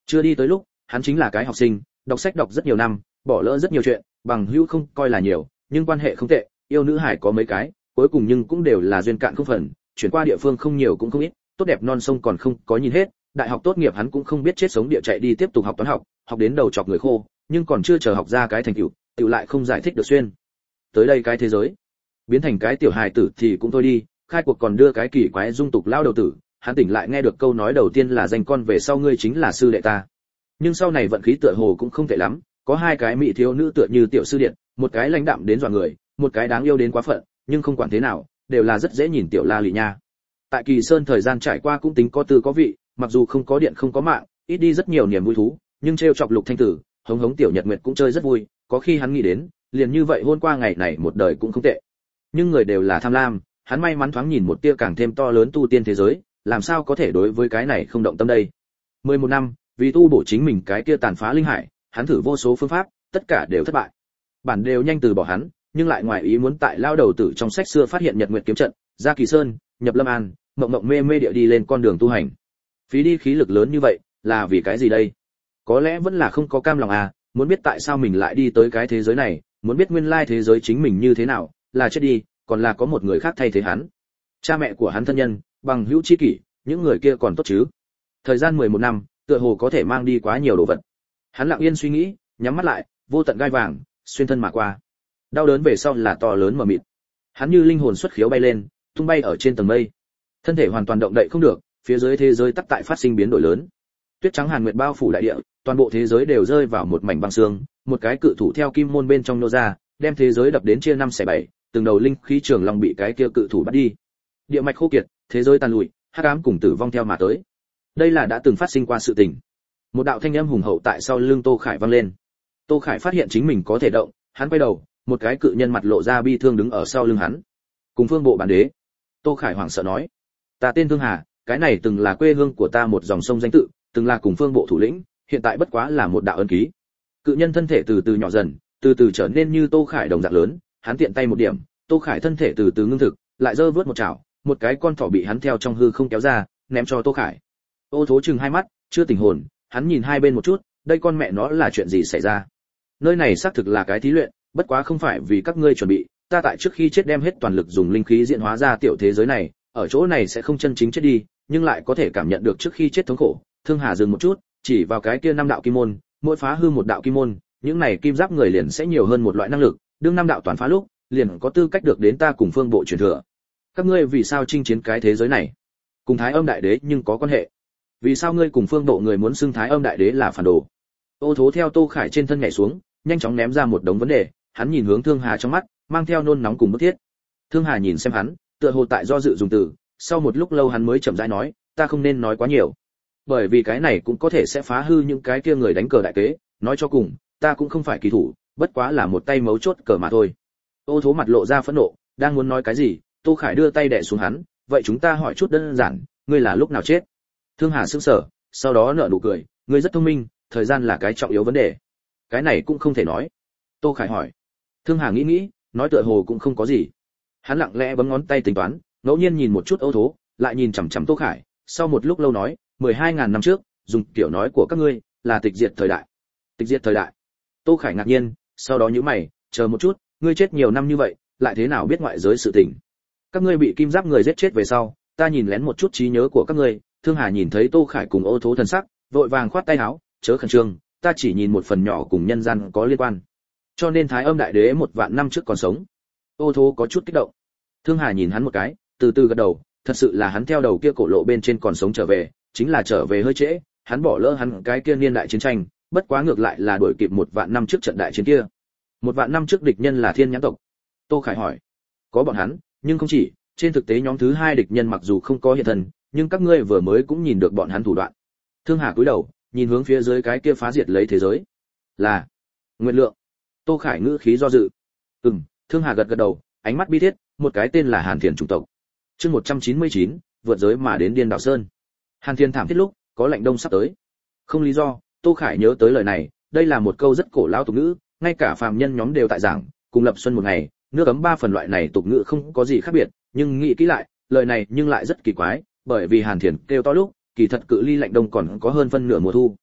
Chưa đi tới lúc, hắn chính là cái học sinh, đọc sách đọc rất nhiều năm, bỏ lỡ rất nhiều chuyện, bằng hữu không coi là nhiều, nhưng quan hệ không tệ, yêu nữ hải có mấy cái, cuối cùng nhưng cũng đều là duyên cạn không phần, chuyển qua địa phương không nhiều cũng không ít, tốt đẹp non sông còn không có nhìn hết, đại học tốt nghiệp hắn cũng không biết chết sống địa chạy đi tiếp tục học toán học, học đến đầu chọc người khô, nhưng còn chưa chờ học ra cái thành tựu, tựu lại không giải thích được xuyên. Tới đây cái thế giới, biến thành cái tiểu hài tử thì cũng thôi đi, khai cuộc còn đưa cái kỳ quái dung tục lao đầu tử, hắn tỉnh lại nghe được câu nói đầu tiên là danh con về sau ngươi chính là sư đệ ta. Nhưng sau này vận khí tựa hồ cũng không tệ lắm, có hai cái mỹ thiếu nữ tựa như tiểu sư điện, một cái lãnh đạm đến dọa người, một cái đáng yêu đến quá phận, nhưng không quản thế nào, đều là rất dễ nhìn tiểu la lị nha. Tại Kỳ Sơn thời gian trải qua cũng tính có tư có vị, mặc dù không có điện không có mạng, ít đi rất nhiều niềm vui thú, nhưng trêu chọc Lục Thanh Tử, hống hống tiểu Nhật Nguyệt cũng chơi rất vui, có khi hắn nghĩ đến, liền như vậy hôn qua ngày này một đời cũng không tệ. Nhưng người đều là tham lam, hắn may mắn thoáng nhìn một tia càng thêm to lớn tu tiên thế giới, làm sao có thể đối với cái này không động tâm đây. mười một năm, vì tu bổ chính mình cái kia tàn phá linh hải, hắn thử vô số phương pháp, tất cả đều thất bại. Bản đều nhanh từ bỏ hắn, nhưng lại ngoài ý muốn tại lao đầu tử trong sách xưa phát hiện Nhật Nguyệt kiếm trận, ra Kỳ Sơn, nhập Lâm An, mộng mộng mê mê địa đi lên con đường tu hành. Phí đi khí lực lớn như vậy, là vì cái gì đây? Có lẽ vẫn là không có cam lòng à, muốn biết tại sao mình lại đi tới cái thế giới này, muốn biết nguyên lai thế giới chính mình như thế nào, là chết đi, còn là có một người khác thay thế hắn. Cha mẹ của hắn thân nhân, bằng hữu chi kỷ, những người kia còn tốt chứ? Thời gian mười một năm, tựa hồ có thể mang đi quá nhiều đồ vật. Hắn lặng yên suy nghĩ, nhắm mắt lại, vô tận gai vàng xuyên thân mà qua. Đau đớn về sau là to lớn mờ mịt. Hắn như linh hồn xuất khiếu bay lên, tung bay ở trên tầng mây. Thân thể hoàn toàn động đậy không được, phía dưới thế giới tắc tại phát sinh biến đổi lớn. Tuyết trắng hàn nguyệt bao phủ đại địa, toàn bộ thế giới đều rơi vào một mảnh băng sương, một cái cự thủ theo kim môn bên trong nô ra, đem thế giới đập đến chia năm xẻ bảy, từng đầu linh khí trường long bị cái kia cự thủ bắt đi. Địa mạch khô kiệt, thế giới tàn lụi, hắc ám cùng tử vong theo mà tới. Đây là đã từng phát sinh qua sự tình. Một đạo thanh âm hùng hậu tại sau lưng Tô Khải vang lên. Tô Khải phát hiện chính mình có thể động, hắn quay đầu, một cái cự nhân mặt lộ ra bi thương đứng ở sau lưng hắn. Cùng Phương Bộ bản đế. Tô Khải hoảng sợ nói: "Ta tên Thương Hà, cái này từng là quê hương của ta một dòng sông danh tự, từng là cùng Phương Bộ thủ lĩnh, hiện tại bất quá là một đạo ân ký." Cự nhân thân thể từ từ nhỏ dần, từ từ trở nên như Tô Khải đồng dạng lớn, hắn tiện tay một điểm, Tô Khải thân thể từ từ ngưng thực, lại giơ vớt một chảo, một cái con thỏ bị hắn theo trong hư không kéo ra, ném cho Tô Khải. Ô Thố chừng hai mắt, chưa tỉnh hồn, hắn nhìn hai bên một chút, đây con mẹ nó là chuyện gì xảy ra? Nơi này xác thực là cái thí luyện, bất quá không phải vì các ngươi chuẩn bị, ta tại trước khi chết đem hết toàn lực dùng linh khí diễn hóa ra tiểu thế giới này, ở chỗ này sẽ không chân chính chết đi, nhưng lại có thể cảm nhận được trước khi chết thống khổ. Thương Hà dừng một chút, chỉ vào cái kia năm đạo kim môn, mỗi phá hư một đạo kim môn, những này kim giáp người liền sẽ nhiều hơn một loại năng lực, đương năm đạo toàn phá lúc, liền có tư cách được đến ta cùng Phương Bộ truyền thừa. Các ngươi vì sao chinh chiến cái thế giới này? Cùng Thái Âm Đại Đế nhưng có quan hệ. Vì sao ngươi cùng Phương Bộ người muốn xưng Thái Âm Đại Đế là phản đồ? Ô Thố theo Tô Khải trên thân nhảy xuống, nhanh chóng ném ra một đống vấn đề, hắn nhìn hướng Thương Hà trong mắt, mang theo nôn nóng cùng bức thiết. Thương Hà nhìn xem hắn, tựa hồ tại do dự dùng từ, sau một lúc lâu hắn mới chậm rãi nói, ta không nên nói quá nhiều, bởi vì cái này cũng có thể sẽ phá hư những cái kia người đánh cờ đại kế, nói cho cùng, ta cũng không phải kỳ thủ, bất quá là một tay mấu chốt cờ mà thôi. Ô Thố mặt lộ ra phẫn nộ, đang muốn nói cái gì, Tô Khải đưa tay đè xuống hắn, vậy chúng ta hỏi chút đơn giản, ngươi là lúc nào chết? Thương Hà sững sờ, sau đó nở nụ cười, ngươi rất thông minh, thời gian là cái trọng yếu vấn đề. Cái này cũng không thể nói. Tô Khải hỏi. Thương Hà nghĩ nghĩ, nói tựa hồ cũng không có gì. Hắn lặng lẽ bấm ngón tay tính toán, ngẫu nhiên nhìn một chút Ô Thố, lại nhìn chằm chằm Tô Khải, sau một lúc lâu nói, mười hai ngàn năm trước, dùng kiểu nói của các ngươi, là tịch diệt thời đại. Tịch diệt thời đại. Tô Khải ngạc nhiên, sau đó nhíu mày, chờ một chút, ngươi chết nhiều năm như vậy, lại thế nào biết ngoại giới sự tình? Các ngươi bị kim giáp người giết chết về sau, ta nhìn lén một chút trí nhớ của các ngươi. Thương Hà nhìn thấy Tô Khải cùng Ô Thố thần sắc, vội vàng khoát tay áo, chớ khẩn trương, ta chỉ nhìn một phần nhỏ cùng nhân gian có liên quan. Cho nên Thái Âm Đại Đế một vạn năm trước còn sống. Ô Thố có chút kích động. Thương Hà nhìn hắn một cái, từ từ gật đầu, thật sự là hắn theo đầu kia cổ lộ bên trên còn sống trở về, chính là trở về hơi trễ, hắn bỏ lỡ hắn cái kia niên đại chiến tranh, bất quá ngược lại là đuổi kịp một vạn năm trước trận đại chiến kia. Một vạn năm trước địch nhân là Thiên Nhãn tộc. Tô Khải hỏi. Có bọn hắn, nhưng không chỉ, trên thực tế nhóm thứ hai địch nhân mặc dù không có hiện thân, nhưng các ngươi vừa mới cũng nhìn được bọn hắn thủ đoạn. Thương Hà cúi đầu, nhìn hướng phía dưới cái kia phá diệt lấy thế giới. Là Nguyệt Lượng. Tô Khải ngữ khí do dự. Ừm, Thương Hà gật gật đầu, ánh mắt bi thiết, một cái tên là Hàn Thiền chủng tộc. Chương một trăm chín mươi chín, vượt giới mà đến Điên Đảo Sơn. Hàn Thiền thảm thiết lúc, có lạnh đông sắp tới. Không lý do, Tô Khải nhớ tới lời này, đây là một câu rất cổ lão tục ngữ, ngay cả phàm nhân nhóm đều tại giảng, cùng lập xuân một ngày, nước ấm ba phần loại này tục ngữ không có gì khác biệt, nhưng nghĩ kỹ lại, lời này nhưng lại rất kỳ quái, bởi vì Hàn Thiền kêu to lúc, kỳ thật cự ly lạnh đông còn có hơn phân nửa mùa thu.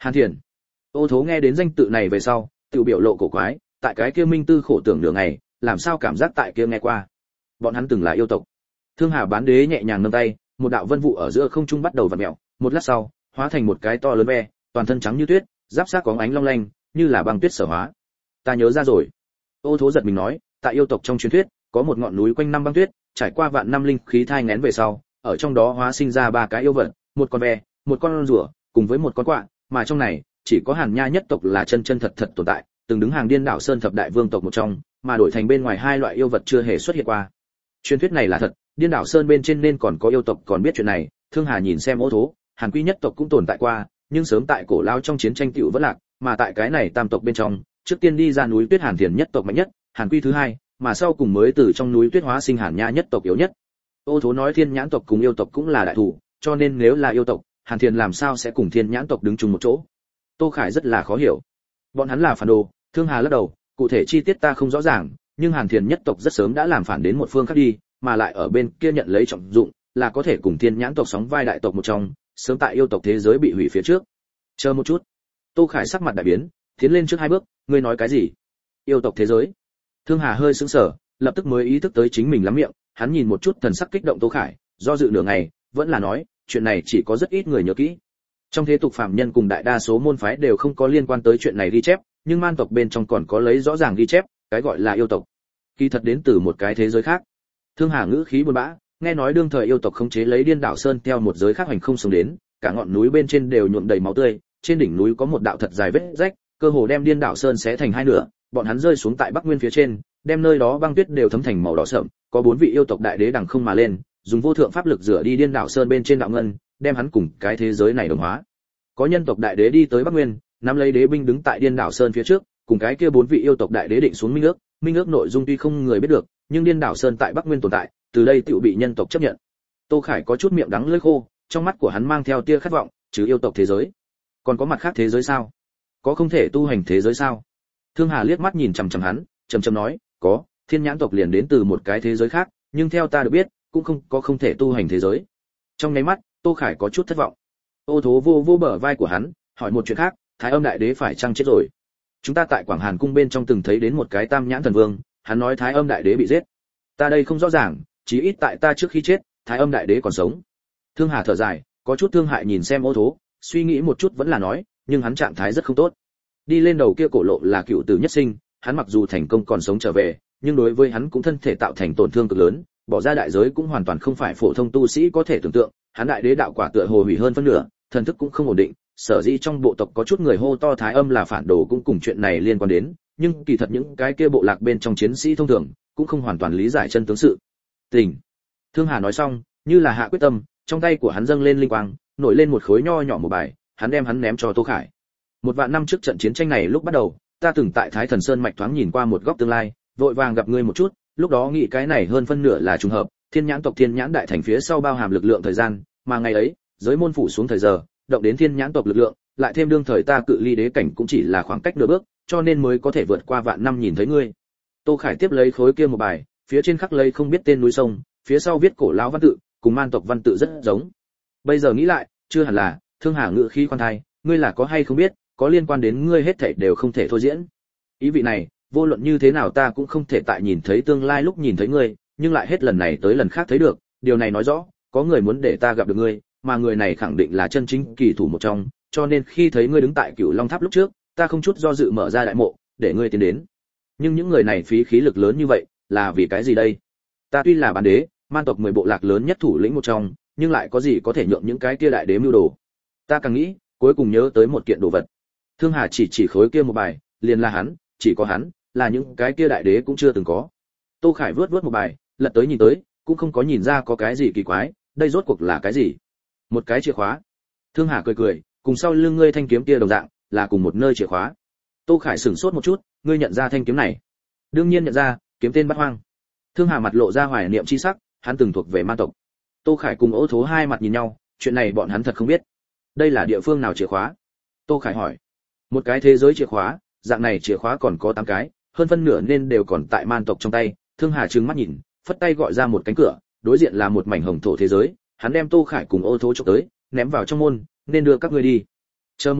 Hàn Thiền. Ô Thố nghe đến danh tự này về sau, tự biểu lộ cổ quái, tại cái kia minh tư khổ tưởng nửa ngày, làm sao cảm giác tại kia nghe qua. Bọn hắn từng là yêu tộc. Thương Hà Bán Đế nhẹ nhàng nâng tay, một đạo vân vụ ở giữa không trung bắt đầu vặn mèo, một lát sau, hóa thành một cái to lớn ve, toàn thân trắng như tuyết, giáp xác có ánh long lanh, như là băng tuyết sở hóa. Ta nhớ ra rồi. Ô Thố giật mình nói, tại yêu tộc trong truyền thuyết, có một ngọn núi quanh năm băng tuyết, trải qua vạn năm linh khí thai nghén về sau, ở trong đó hóa sinh ra ba cái yêu vật, một con ve, một con rùa, cùng với một con quạ, mà trong này, chỉ có Hàn Nha nhất tộc là chân chân thật thật tồn tại, từng đứng hàng Điên Đảo Sơn thập đại vương tộc một trong, mà đổi thành bên ngoài hai loại yêu vật chưa hề xuất hiện qua. Truyền thuyết này là thật, Điên Đảo Sơn bên trên nên còn có yêu tộc còn biết chuyện này. Thương Hà nhìn xem Ô Thố, Hàn Quy nhất tộc cũng tồn tại qua, nhưng sớm tại cổ lao trong chiến tranh tiểu vẫn lạc, mà tại cái này tam tộc bên trong, trước tiên đi ra núi Tuyết Hàn Thiền nhất tộc mạnh nhất, Hàn Quy thứ hai, mà sau cùng mới từ trong núi Tuyết hóa sinh Hàn Nha nhất tộc yếu nhất. Ô Thố nói Thiên Nhãn tộc cùng yêu tộc cũng là đại thủ, cho nên nếu là yêu tộc, Hàn Thiền làm sao sẽ cùng Thiên Nhãn tộc đứng chung một chỗ? Tô Khải rất là khó hiểu. Bọn hắn là phản đồ. Thương Hà lắc đầu, cụ thể chi tiết ta không rõ ràng, nhưng Hàn Thiền nhất tộc rất sớm đã làm phản đến một phương khác đi, mà lại ở bên kia nhận lấy trọng dụng, là có thể cùng Thiên Nhãn tộc sóng vai đại tộc một trong, sớm tại yêu tộc thế giới bị hủy phía trước. Chờ một chút. Tô Khải sắc mặt đại biến, tiến lên trước hai bước, ngươi nói cái gì? Yêu tộc thế giới? Thương Hà hơi sững sờ, lập tức mới ý thức tới chính mình lắm miệng, hắn nhìn một chút thần sắc kích động Tô Khải, do dự nửa ngày, vẫn là nói, chuyện này chỉ có rất ít người nhớ kỹ. Trong thế tục phàm nhân cùng đại đa số môn phái đều không có liên quan tới chuyện này ghi chép, nhưng man tộc bên trong còn có lấy rõ ràng ghi chép, cái gọi là yêu tộc. Kỳ thật đến từ một cái thế giới khác. Thương Hà ngữ khí buồn bã, nghe nói đương thời yêu tộc khống chế lấy Điên Đảo Sơn theo một giới khác hành không sống đến, cả ngọn núi bên trên đều nhuộm đầy máu tươi, trên đỉnh núi có một đạo thật dài vết rách, cơ hồ đem Điên Đảo Sơn xé thành hai nửa, bọn hắn rơi xuống tại Bắc Nguyên phía trên, đem nơi đó băng tuyết đều thấm thành màu đỏ sẫm, có bốn vị yêu tộc đại đế đằng không mà lên, dùng vô thượng pháp lực rửa đi Điên Đảo Sơn bên trên đạo ngân, đem hắn cùng cái thế giới này đồng hóa. Có nhân tộc đại đế đi tới Bắc Nguyên, nắm lấy đế binh đứng tại Điên Đảo Sơn phía trước, cùng cái kia bốn vị yêu tộc đại đế định xuống minh ước, minh ước nội dung tuy không người biết được, nhưng Điên Đảo Sơn tại Bắc Nguyên tồn tại, từ đây tựu bị nhân tộc chấp nhận. Tô Khải có chút miệng đắng lưỡi khô, trong mắt của hắn mang theo tia khát vọng, chứ yêu tộc thế giới, còn có mặt khác thế giới sao? Có không thể tu hành thế giới sao? Thương Hà liếc mắt nhìn chằm chằm hắn, trầm trầm nói, có, Thiên Nhãn tộc liền đến từ một cái thế giới khác, nhưng theo ta được biết, cũng không có không thể tu hành thế giới. Trong nháy mắt, Tô Khải có chút thất vọng. Ô Thố vô vô bờ vai của hắn, hỏi một chuyện khác, Thái Âm đại đế phải chăng chết rồi? Chúng ta tại Quảng Hàn cung bên trong từng thấy đến một cái Tam Nhãn thần vương, hắn nói Thái Âm đại đế bị giết. Ta đây không rõ ràng, chí ít tại ta trước khi chết, Thái Âm đại đế còn sống. Thương Hà thở dài, có chút thương hại nhìn xem Ô Thố, suy nghĩ một chút vẫn là nói, nhưng hắn trạng thái rất không tốt. Đi lên đầu kia cổ lộ là cựu tử nhất sinh, hắn mặc dù thành công còn sống trở về, nhưng đối với hắn cũng thân thể tạo thành tổn thương cực lớn, bỏ ra đại giới cũng hoàn toàn không phải phổ thông tu sĩ có thể tưởng tượng, hắn đại đế đạo quả tựa hồ hủy hơn phân nửa, thần thức cũng không ổn định, sở dĩ trong bộ tộc có chút người hô to Thái Âm là phản đồ cũng cùng chuyện này liên quan đến, nhưng kỳ thật những cái kia bộ lạc bên trong chiến sĩ thông thường cũng không hoàn toàn lý giải chân tướng sự tình. Thương Hà nói xong, như là hạ quyết tâm, trong tay của hắn dâng lên linh quang, nổi lên một khối nho nhỏ một bài, hắn đem hắn ném cho Tô Khải. Một vạn năm trước trận chiến tranh này lúc bắt đầu, ta từng tại Thái Thần Sơn mạch thoáng nhìn qua một góc tương lai, vội vàng gặp ngươi một chút, lúc đó nghĩ cái này hơn phân nửa là trùng hợp, Thiên Nhãn tộc Thiên Nhãn đại thành phía sau bao hàm lực lượng thời gian, mà ngày ấy, giới môn phủ xuống thời giờ, động đến Thiên Nhãn tộc lực lượng, lại thêm đương thời ta cự ly đế cảnh cũng chỉ là khoảng cách nửa bước, cho nên mới có thể vượt qua vạn năm nhìn thấy ngươi. Tô Khải tiếp lấy khối kia một bài, phía trên khắc lấy không biết tên núi sông, phía sau viết cổ lão văn tự, cùng man tộc văn tự rất giống. Bây giờ nghĩ lại, chưa hẳn là. Thương Hà ngự khí khoan thai, ngươi là có hay không biết, có liên quan đến ngươi hết thảy đều không thể thôi diễn. Ý vị này, vô luận như thế nào ta cũng không thể tại nhìn thấy tương lai lúc nhìn thấy ngươi, nhưng lại hết lần này tới lần khác thấy được, điều này nói rõ, có người muốn để ta gặp được ngươi, mà người này khẳng định là chân chính kỳ thủ một trong, cho nên khi thấy ngươi đứng tại Cửu Long Tháp lúc trước, ta không chút do dự mở ra đại mộ, để ngươi tiến đến. Nhưng những người này phí khí lực lớn như vậy, là vì cái gì đây? Ta tuy là bán đế, man tộc mười bộ lạc lớn nhất thủ lĩnh một trong, nhưng lại có gì có thể nhượng những cái kia đại đế mưu đồ? Ta càng nghĩ, cuối cùng nhớ tới một kiện đồ vật. Thương Hà chỉ chỉ khối kia một bài, liền là hắn, chỉ có hắn, là những cái kia đại đế cũng chưa từng có. Tô Khải vớt vớt một bài, lật tới nhìn tới, cũng không có nhìn ra có cái gì kỳ quái, đây rốt cuộc là cái gì? Một cái chìa khóa. Thương Hà cười cười, cùng sau lưng ngươi thanh kiếm kia đồng dạng, là cùng một nơi chìa khóa. Tô Khải sửng sốt một chút, ngươi nhận ra thanh kiếm này? Đương nhiên nhận ra, kiếm tên Bát Hoang. Thương Hà mặt lộ ra hoài niệm chi sắc, hắn từng thuộc về man tộc. Tô Khải cùng Ô Thố hai mặt nhìn nhau, chuyện này bọn hắn thật không biết. Đây là địa phương nào chìa khóa? Tô Khải hỏi. Một cái thế giới chìa khóa, dạng này chìa khóa còn có tám cái, hơn phân nửa nên đều còn tại man tộc trong tay. Thương Hà trừng mắt nhìn, phất tay gọi ra một cánh cửa, đối diện là một mảnh hồng thổ thế giới, hắn đem Tô Khải cùng Ô Thố chụp tới, ném vào trong môn, nên đưa các ngươi đi. Chờ một chút,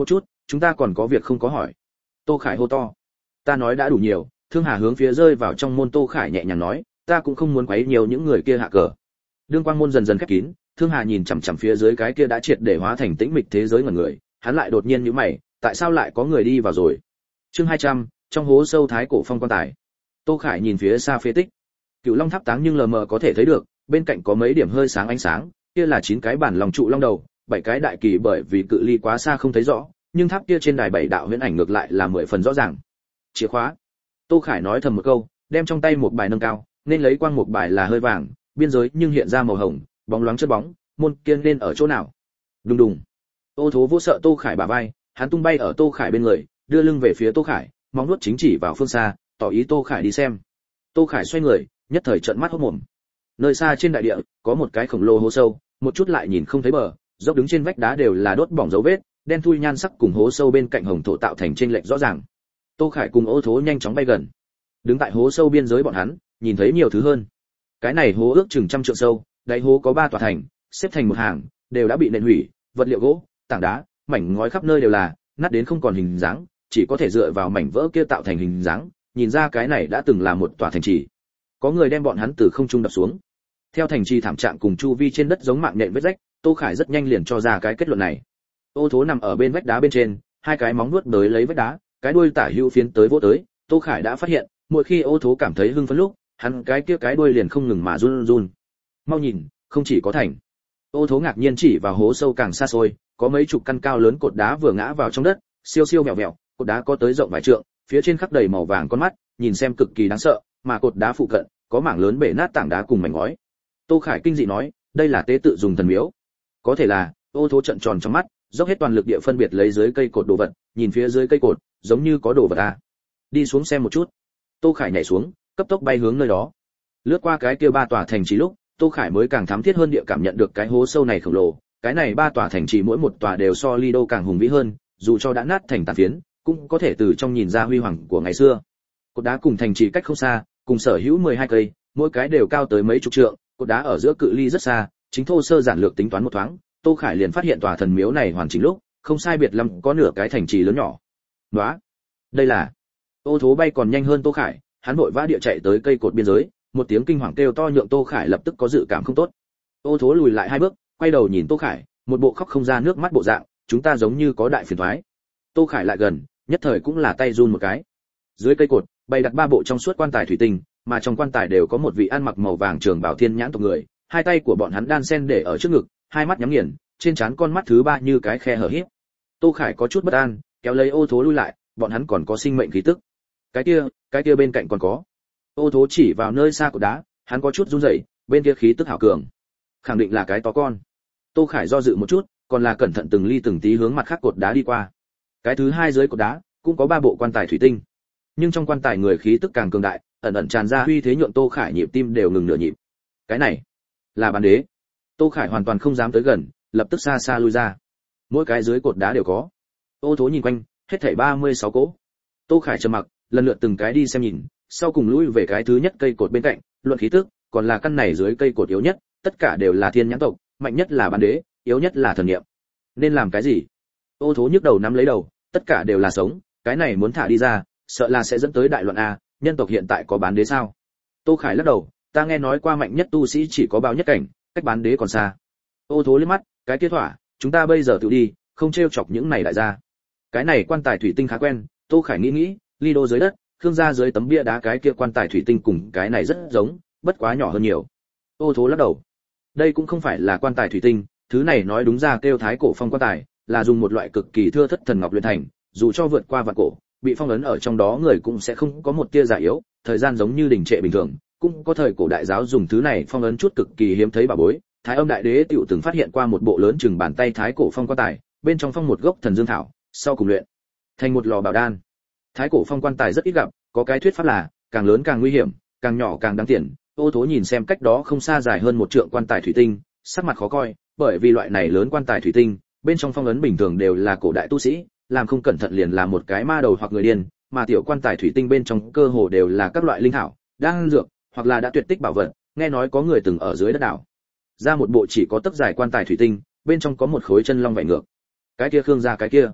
chúng ta còn có việc không có hỏi. Tô Khải hô to. Ta nói đã đủ nhiều. Thương Hà hướng phía rơi vào trong môn Tô Khải nhẹ nhàng nói, ta cũng không muốn quấy nhiều những người kia hạ cờ. Đương quang môn dần dần khép kín, Thương Hà nhìn chằm chằm phía dưới cái kia đã triệt để hóa thành tĩnh mịch thế giới ngẩn người, hắn lại đột nhiên nhíu mày, tại sao lại có người đi vào rồi? Chương hai trăm, trong hố sâu thái cổ phong quan tài. Tô Khải nhìn phía xa phế tích. Cựu Long Tháp táng nhưng lờ mờ có thể thấy được, bên cạnh có mấy điểm hơi sáng ánh sáng, kia là chín cái bản lòng trụ long đầu, bảy cái đại kỳ bởi vì cự ly quá xa không thấy rõ, nhưng tháp kia trên đài bảy đạo huyễn ảnh ngược lại là mười phần rõ ràng. Chìa khóa. Tô Khải nói thầm một câu, đem trong tay một bài nâng cao, nên lấy quang một bài là hơi vàng, biên giới nhưng hiện ra màu hồng, bóng loáng chất bóng, môn kia nên ở chỗ nào? Đùng đùng. Ô Thố vô sợ Tô Khải bả vai, hắn tung bay ở Tô Khải bên người, đưa lưng về phía Tô Khải, móng vuốt chính chỉ vào phương xa, tỏ ý Tô Khải đi xem. Tô Khải xoay người, nhất thời trợn mắt hốt mồm. Nơi xa trên đại địa, có một cái khổng lồ hố sâu, một chút lại nhìn không thấy bờ, dốc đứng trên vách đá đều là đốt bỏng dấu vết, đen thui nhan sắc cùng hố sâu bên cạnh hồng thổ tạo thành chênh lệch rõ ràng. Tô Khải cùng Ô Thố nhanh chóng bay gần. Đứng tại hố sâu biên giới bọn hắn, nhìn thấy nhiều thứ hơn. Cái này hố ước chừng trăm trượng sâu, đáy hố có ba tòa thành, xếp thành một hàng, đều đã bị nện hủy, vật liệu gỗ, tảng đá, mảnh ngói khắp nơi đều là, nát đến không còn hình dáng, chỉ có thể dựa vào mảnh vỡ kia tạo thành hình dáng, nhìn ra cái này đã từng là một tòa thành trì. Có người đem bọn hắn từ không trung đập xuống. Theo thành trì thảm trạng cùng chu vi trên đất giống mạng nhện vết rách, Tô Khải rất nhanh liền cho ra cái kết luận này. Ô Thố nằm ở bên vách đá bên trên, hai cái móng vuốt đới lấy vách đá, cái đuôi tả hữu phiến tới vỗ tới, Tô Khải đã phát hiện, mỗi khi Ô Thố cảm thấy hưng phấn lúc, hắn cái kia cái đuôi liền không ngừng mà run run. Mau nhìn, không chỉ có thành. Ô Thố ngạc nhiên chỉ vào hố sâu càng xa xôi, có mấy chục căn cao lớn cột đá vừa ngã vào trong đất, siêu siêu vẹo vẹo, cột đá có tới rộng vài trượng, phía trên khắc đầy màu vàng con mắt, nhìn xem cực kỳ đáng sợ, mà cột đá phụ cận có mảng lớn bể nát tảng đá cùng mảnh ngói. Tô Khải kinh dị nói, đây là tế tự dùng thần miếu. Có thể là, Ô Thố trợn tròn trong mắt, dốc hết toàn lực địa phân biệt lấy dưới cây cột đồ vật, nhìn phía dưới cây cột, giống như có đồ vật à. Đi xuống xem một chút. Tô Khải nhảy xuống, cấp tốc bay hướng nơi đó. Lướt qua cái kia ba tòa thành trì lúc, Tô Khải mới càng thám thiết hơn địa cảm nhận được cái hố sâu này khổng lồ, cái này ba tòa thành trì mỗi một tòa đều so Lido càng hùng vĩ hơn, dù cho đã nát thành tàn phiến, cũng có thể từ trong nhìn ra huy hoàng của ngày xưa. Cột đá cùng thành trì cách không xa, cùng sở hữu mười hai cây, mỗi cái đều cao tới mấy chục trượng, cột đá ở giữa cự ly rất xa, chính thô sơ giản lược tính toán một thoáng, Tô Khải liền phát hiện tòa thần miếu này hoàn chỉnh lúc, không sai biệt lắm có nửa cái thành trì lớn nhỏ. Đó, đây là. Ô Thố bay còn nhanh hơn Tô Khải, hắn vội vã địa chạy tới cây cột biên giới, một tiếng kinh hoàng kêu to nhượng Tô Khải lập tức có dự cảm không tốt. Ô Thố lùi lại hai bước, quay đầu nhìn Tô Khải, một bộ khóc không ra nước mắt bộ dạng, chúng ta giống như có đại phiền toái. Tô Khải lại gần, nhất thời cũng là tay run một cái. Dưới cây cột, bày đặt ba bộ trong suốt quan tài thủy tinh, mà trong quan tài đều có một vị ăn mặc màu vàng trường bào thiên nhãn tộc người, hai tay của bọn hắn đan sen để ở trước ngực, hai mắt nhắm nghiền, trên trán con mắt thứ ba như cái khe hở híp. Tô Khải có chút bất an, kéo lấy Ô Thố lui lại, bọn hắn còn có sinh mệnh khí tức. Cái kia, cái kia bên cạnh còn có. Ô Thố chỉ vào nơi xa của đá, hắn có chút run rẩy, bên kia khí tức hảo cường. Khẳng định là cái to con. Tô Khải do dự một chút, còn là cẩn thận từng ly từng tí hướng mặt khác cột đá đi qua. Cái thứ hai dưới cột đá cũng có ba bộ quan tài thủy tinh, nhưng trong quan tài người khí tức càng cường đại, ẩn ẩn tràn ra uy thế nhượng Tô Khải nhịp tim đều ngừng nửa nhịp. Cái này là bán đế. Tô Khải hoàn toàn không dám tới gần, lập tức xa xa lui ra. Mỗi cái dưới cột đá đều có. Ô Thố nhìn quanh, hết thảy ba mươi sáu cỗ. Tô Khải trầm mặc, lần lượt từng cái đi xem nhìn, sau cùng lui về cái thứ nhất cây cột bên cạnh, luận khí tức, còn là căn này dưới cây cột yếu nhất, tất cả đều là thiên nhãn tộc, mạnh nhất là bán đế, yếu nhất là thần niệm. Nên làm cái gì? Ô Thố nhức đầu nắm lấy đầu, tất cả đều là sống, cái này muốn thả đi ra, sợ là sẽ dẫn tới đại loạn a, nhân tộc hiện tại có bán đế sao? Tô Khải lắc đầu, ta nghe nói qua mạnh nhất tu sĩ chỉ có bao nhất cảnh, cách bán đế còn xa. Ô Thố liếc mắt, cái kia thỏa, chúng ta bây giờ tự đi, không trêu chọc những này đại gia. Cái này quan tài thủy tinh khá quen, Tô Khải nghĩ nghĩ, Lido dưới đất, Khương gia dưới tấm bia đá cái kia quan tài thủy tinh cùng cái này rất giống, bất quá nhỏ hơn nhiều. Ô Thố lắc đầu. Đây cũng không phải là quan tài thủy tinh, thứ này nói đúng ra kêu thái cổ phong quan tài, là dùng một loại cực kỳ thưa thất thần ngọc luyện thành, dù cho vượt qua vạn cổ, bị phong ấn ở trong đó người cũng sẽ không có một tia giả yếu, thời gian giống như đình trệ bình thường, cũng có thời cổ đại giáo dùng thứ này phong ấn chút cực kỳ hiếm thấy bảo bối. Thái Âm Đại Đế tiểu từng phát hiện qua một bộ lớn chừng bàn tay thái cổ phong quan tài, bên trong phong một gốc thần dương thảo, sau cùng luyện thành một lò bảo đan. Thái cổ phong quan tài rất ít gặp, có cái thuyết pháp là càng lớn càng nguy hiểm, càng nhỏ càng đáng tiền. Ô Thố nhìn xem cách đó không xa dài hơn một trượng quan tài thủy tinh, sắc mặt khó coi, bởi vì loại này lớn quan tài thủy tinh, bên trong phong ấn bình thường đều là cổ đại tu sĩ, làm không cẩn thận liền là một cái ma đầu hoặc người điên, mà tiểu quan tài thủy tinh bên trong cơ hồ đều là các loại linh thảo, đan dược, hoặc là đã tuyệt tích bảo vật, nghe nói có người từng ở dưới đất đảo ra một bộ chỉ có tấc dài quan tài thủy tinh, bên trong có một khối chân long vảy ngược. Cái kia Khương gia cái kia.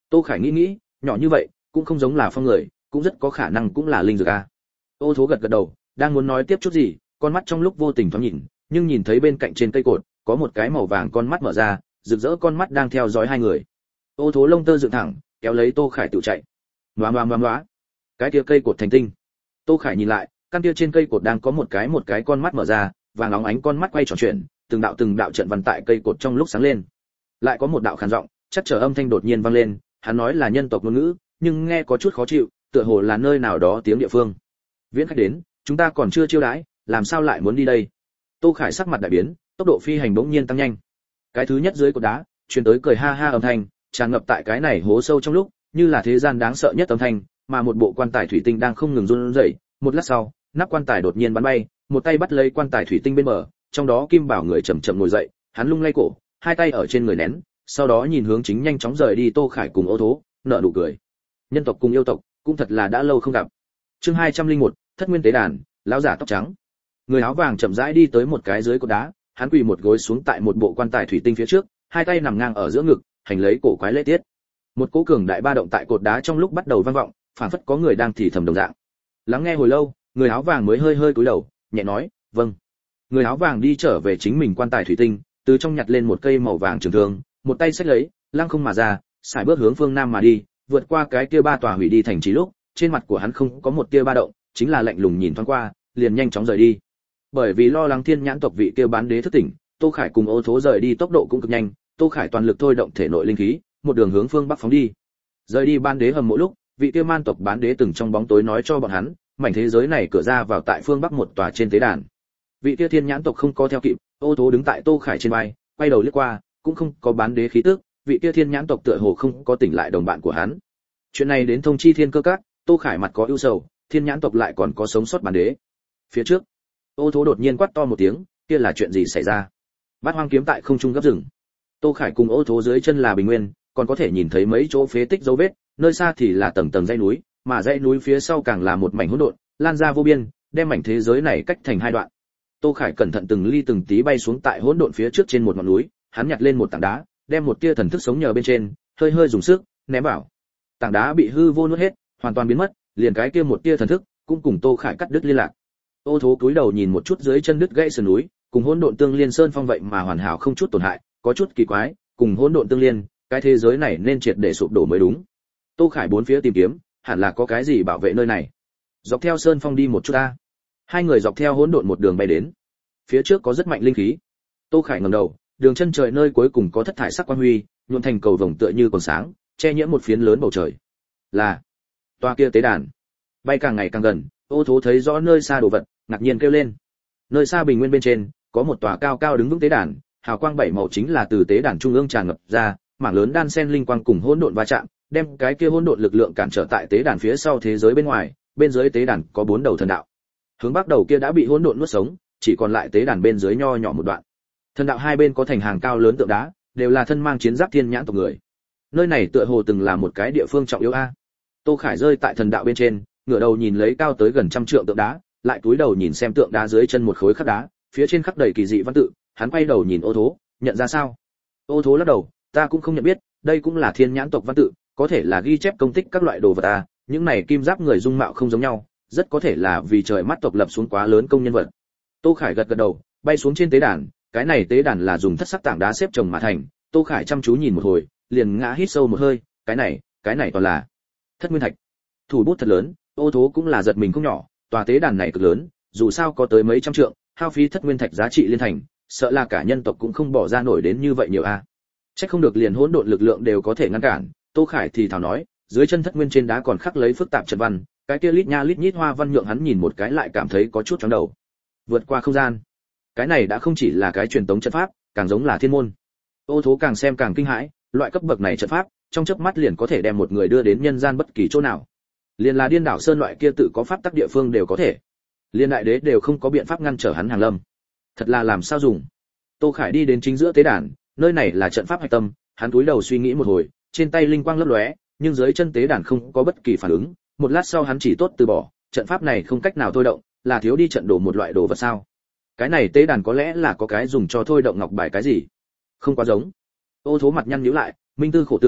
Tô Khải nghĩ nghĩ, nhỏ như vậy, cũng không giống là phong người, cũng rất có khả năng cũng là linh dược a. Ô Thố gật gật đầu, đang muốn nói tiếp chút gì, con mắt trong lúc vô tình thoáng nhìn, nhưng nhìn thấy bên cạnh trên cây cột có một cái màu vàng con mắt mở ra, rực rỡ con mắt đang theo dõi hai người. Ô Thố lông tơ dựng thẳng, kéo lấy Tô Khải tự chạy. Ngoá ngoá ngoá ngoá. Cái kia cây cột thành tinh. Tô Khải nhìn lại, căn kia trên cây cột đang có một cái một cái con mắt mở ra, vàng óng ánh con mắt quay tròn chuyển, từng đạo từng đạo trận văn tại cây cột trong lúc sáng lên. Lại có một đạo khàn giọng, chắc chờ âm thanh đột nhiên vang lên, hắn nói là nhân tộc ngôn ngữ, nhưng nghe có chút khó chịu, tựa hồ là nơi nào đó tiếng địa phương. Viễn khách đến, chúng ta còn chưa chiêu đãi, làm sao lại muốn đi đây? Tô Khải sắc mặt đại biến, tốc độ phi hành bỗng nhiên tăng nhanh. Cái thứ nhất dưới cột đá, truyền tới cười ha ha âm thanh, tràn ngập tại cái này hố sâu trong lúc, như là thế gian đáng sợ nhất âm thanh, mà một bộ quan tài thủy tinh đang không ngừng run rẩy. Một lát sau, nắp quan tài đột nhiên bắn bay, một tay bắt lấy quan tài thủy tinh bên bờ, trong đó Kim Bảo người chậm chậm ngồi dậy, hắn lung lay cổ, hai tay ở trên người nén, sau đó nhìn hướng chính nhanh chóng rời đi Tô Khải cùng Ô Thố, nở nụ cười. Nhân tộc cùng yêu tộc, cũng thật là đã lâu không gặp. Chương hai trăm lẻ một, Thất Nguyên tế đàn, lão giả tóc trắng. Người áo vàng chậm rãi đi tới một cái dưới cột đá, hắn quỳ một gối xuống tại một bộ quan tài thủy tinh phía trước, hai tay nằm ngang ở giữa ngực, hành lấy cổ quái lễ tiết. Một cỗ cường đại ba động tại cột đá trong lúc bắt đầu vang vọng, phảng phất có người đang thì thầm đồng dạng. Lắng nghe hồi lâu, người áo vàng mới hơi hơi cúi đầu, nhẹ nói, "Vâng." Người áo vàng đi trở về chính mình quan tài thủy tinh, từ trong nhặt lên một cây màu vàng trường thương, một tay xách lấy, lăng không mà ra, sải bước hướng phương nam mà đi, vượt qua cái kia ba tòa hủy đi thành trì lúc, trên mặt của hắn không có một tia ba động, chính là lạnh lùng nhìn thoáng qua, liền nhanh chóng rời đi. Bởi vì lo lắng Thiên Nhãn tộc vị kia bán đế thức tỉnh, Tô Khải cùng Ô Thố rời đi tốc độ cũng cực nhanh, Tô Khải toàn lực thôi động thể nội linh khí, một đường hướng phương bắc phóng đi. Rời đi bán đế hầm mỗi lúc, vị kia man tộc bán đế từng trong bóng tối nói cho bọn hắn, mảnh thế giới này cửa ra vào tại phương bắc một tòa trên tế đàn. Vị kia Thiên Nhãn tộc không có theo kịp, Ô Thố đứng tại Tô Khải trên vai, quay đầu liếc qua, cũng không có bán đế khí tức, vị kia Thiên Nhãn tộc tựa hồ không có tỉnh lại đồng bạn của hắn. Chuyện này đến thông chi Thiên Cơ Các, Tô Khải mặt có ưu sầu, Thiên Nhãn tộc lại còn có sống sót bán đế. Phía trước, Ô Thố đột nhiên quát to một tiếng, kia là chuyện gì xảy ra? Bát Hoang kiếm tại không trung gấp rừng. Tô Khải cùng Ô Thố dưới chân là bình nguyên, còn có thể nhìn thấy mấy chỗ phế tích dấu vết, nơi xa thì là tầng tầng dãy núi, mà dãy núi phía sau càng là một mảnh hỗn độn, lan ra vô biên, đem mảnh thế giới này cách thành hai đoạn. Tô Khải cẩn thận từng ly từng tí bay xuống tại hỗn độn phía trước trên một ngọn núi, hắn nhặt lên một tảng đá, đem một tia thần thức sống nhờ bên trên, hơi hơi dùng sức ném vào. Tảng đá bị hư vô nuốt hết, hoàn toàn biến mất, liền cái kia một tia thần thức cũng cùng Tô Khải cắt đứt liên lạc. Ô Thố cúi đầu nhìn một chút dưới chân đứt gãy sườn núi, cùng hỗn độn tương liên sơn phong vậy mà hoàn hảo không chút tổn hại, có chút kỳ quái, cùng hỗn độn tương liên, cái thế giới này nên triệt để sụp đổ mới đúng. Tô Khải bốn phía tìm kiếm, hẳn là có cái gì bảo vệ nơi này. Dọc theo sơn phong đi một chút ta. Hai người dọc theo hỗn độn một đường bay đến. Phía trước có rất mạnh linh khí. Tô Khải ngẩng đầu, đường chân trời nơi cuối cùng có thất thải sắc quang huy, nhuộm thành cầu vồng tựa như còn sáng, che nhiễm một phiến lớn bầu trời. Là toa kia tế đàn. Bay càng ngày càng gần, Ô Thố thấy rõ nơi xa đồ vật, ngạc nhiên kêu lên. Nơi xa bình nguyên bên trên, có một tòa cao cao đứng vững tế đàn, hào quang bảy màu chính là từ tế đàn trung ương tràn ngập ra, mảng lớn đan sen linh quang cùng hỗn độn va chạm, đem cái kia hỗn độn lực lượng cản trở tại tế đàn phía sau thế giới bên ngoài, bên dưới tế đàn có bốn đầu thần đạo. Hướng bắc đầu kia đã bị hỗn độn nuốt sống, chỉ còn lại tế đàn bên dưới nho nhỏ một đoạn. Thần đạo hai bên có thành hàng cao lớn tượng đá, đều là thân mang chiến giáp Thiên Nhãn tộc người. Nơi này tựa hồ từng là một cái địa phương trọng yếu a. Tô Khải rơi tại thần đạo bên trên, ngửa đầu nhìn lấy cao tới gần trăm trượng tượng đá, lại cúi đầu nhìn xem tượng đá dưới chân một khối khắc đá, phía trên khắc đầy kỳ dị văn tự, hắn quay đầu nhìn Ô Thố, nhận ra sao? Ô Thố lắc đầu, ta cũng không nhận biết, đây cũng là Thiên Nhãn tộc văn tự, có thể là ghi chép công tích các loại đồ vật a, những này kim giáp người dung mạo không giống nhau, rất có thể là vì trời mắt tộc lập xuống quá lớn công nhân vật. Tô Khải gật gật đầu, bay xuống trên tế đàn, cái này tế đàn là dùng thất sắc tảng đá xếp chồng mà thành. Tô Khải chăm chú nhìn một hồi, liền ngã hít sâu một hơi, cái này, cái này toàn là Thất Nguyên Thạch. Thủ bút thật lớn, Ô Thố cũng là giật mình không nhỏ, tòa tế đàn này cực lớn, dù sao có tới mấy trăm trượng, hao phí Thất Nguyên Thạch giá trị liên thành, sợ là cả nhân tộc cũng không bỏ ra nổi đến như vậy nhiều a. À. Chắc không được liền hỗn độn lực lượng đều có thể ngăn cản, Tô Khải thì thào nói, dưới chân Thất Nguyên trên đá còn khắc lấy phức tạp trận văn, cái kia lít nha lít nhít hoa văn nhượng hắn nhìn một cái lại cảm thấy có chút chóng đầu. Vượt qua không gian, cái này đã không chỉ là cái truyền tống trận pháp, càng giống là thiên môn. Ô Thố càng xem càng kinh hãi, loại cấp bậc này trận pháp, trong chớp mắt liền có thể đem một người đưa đến nhân gian bất kỳ chỗ nào. Liên là Điên Đảo Sơn loại kia tự có pháp tắc địa phương đều có thể. Liên đại đế đều không có biện pháp ngăn trở hắn hàng lâm. Thật là làm sao dùng. Tô Khải đi đến chính giữa tế đàn, nơi này là trận pháp hạch tâm, hắn cúi đầu suy nghĩ một hồi, trên tay linh quang lấp lóe, nhưng dưới chân tế đàn không có bất kỳ phản ứng, một lát sau hắn chỉ tốt từ bỏ, trận pháp này không cách nào thôi động, là thiếu đi trận đồ một loại đồ vật sao? Cái này tế đàn có lẽ là có cái dùng cho thôi động ngọc bài cái gì? Không quá giống. Ô Thố mặt nhăn nhíu lại, minh tư khổ tưởng,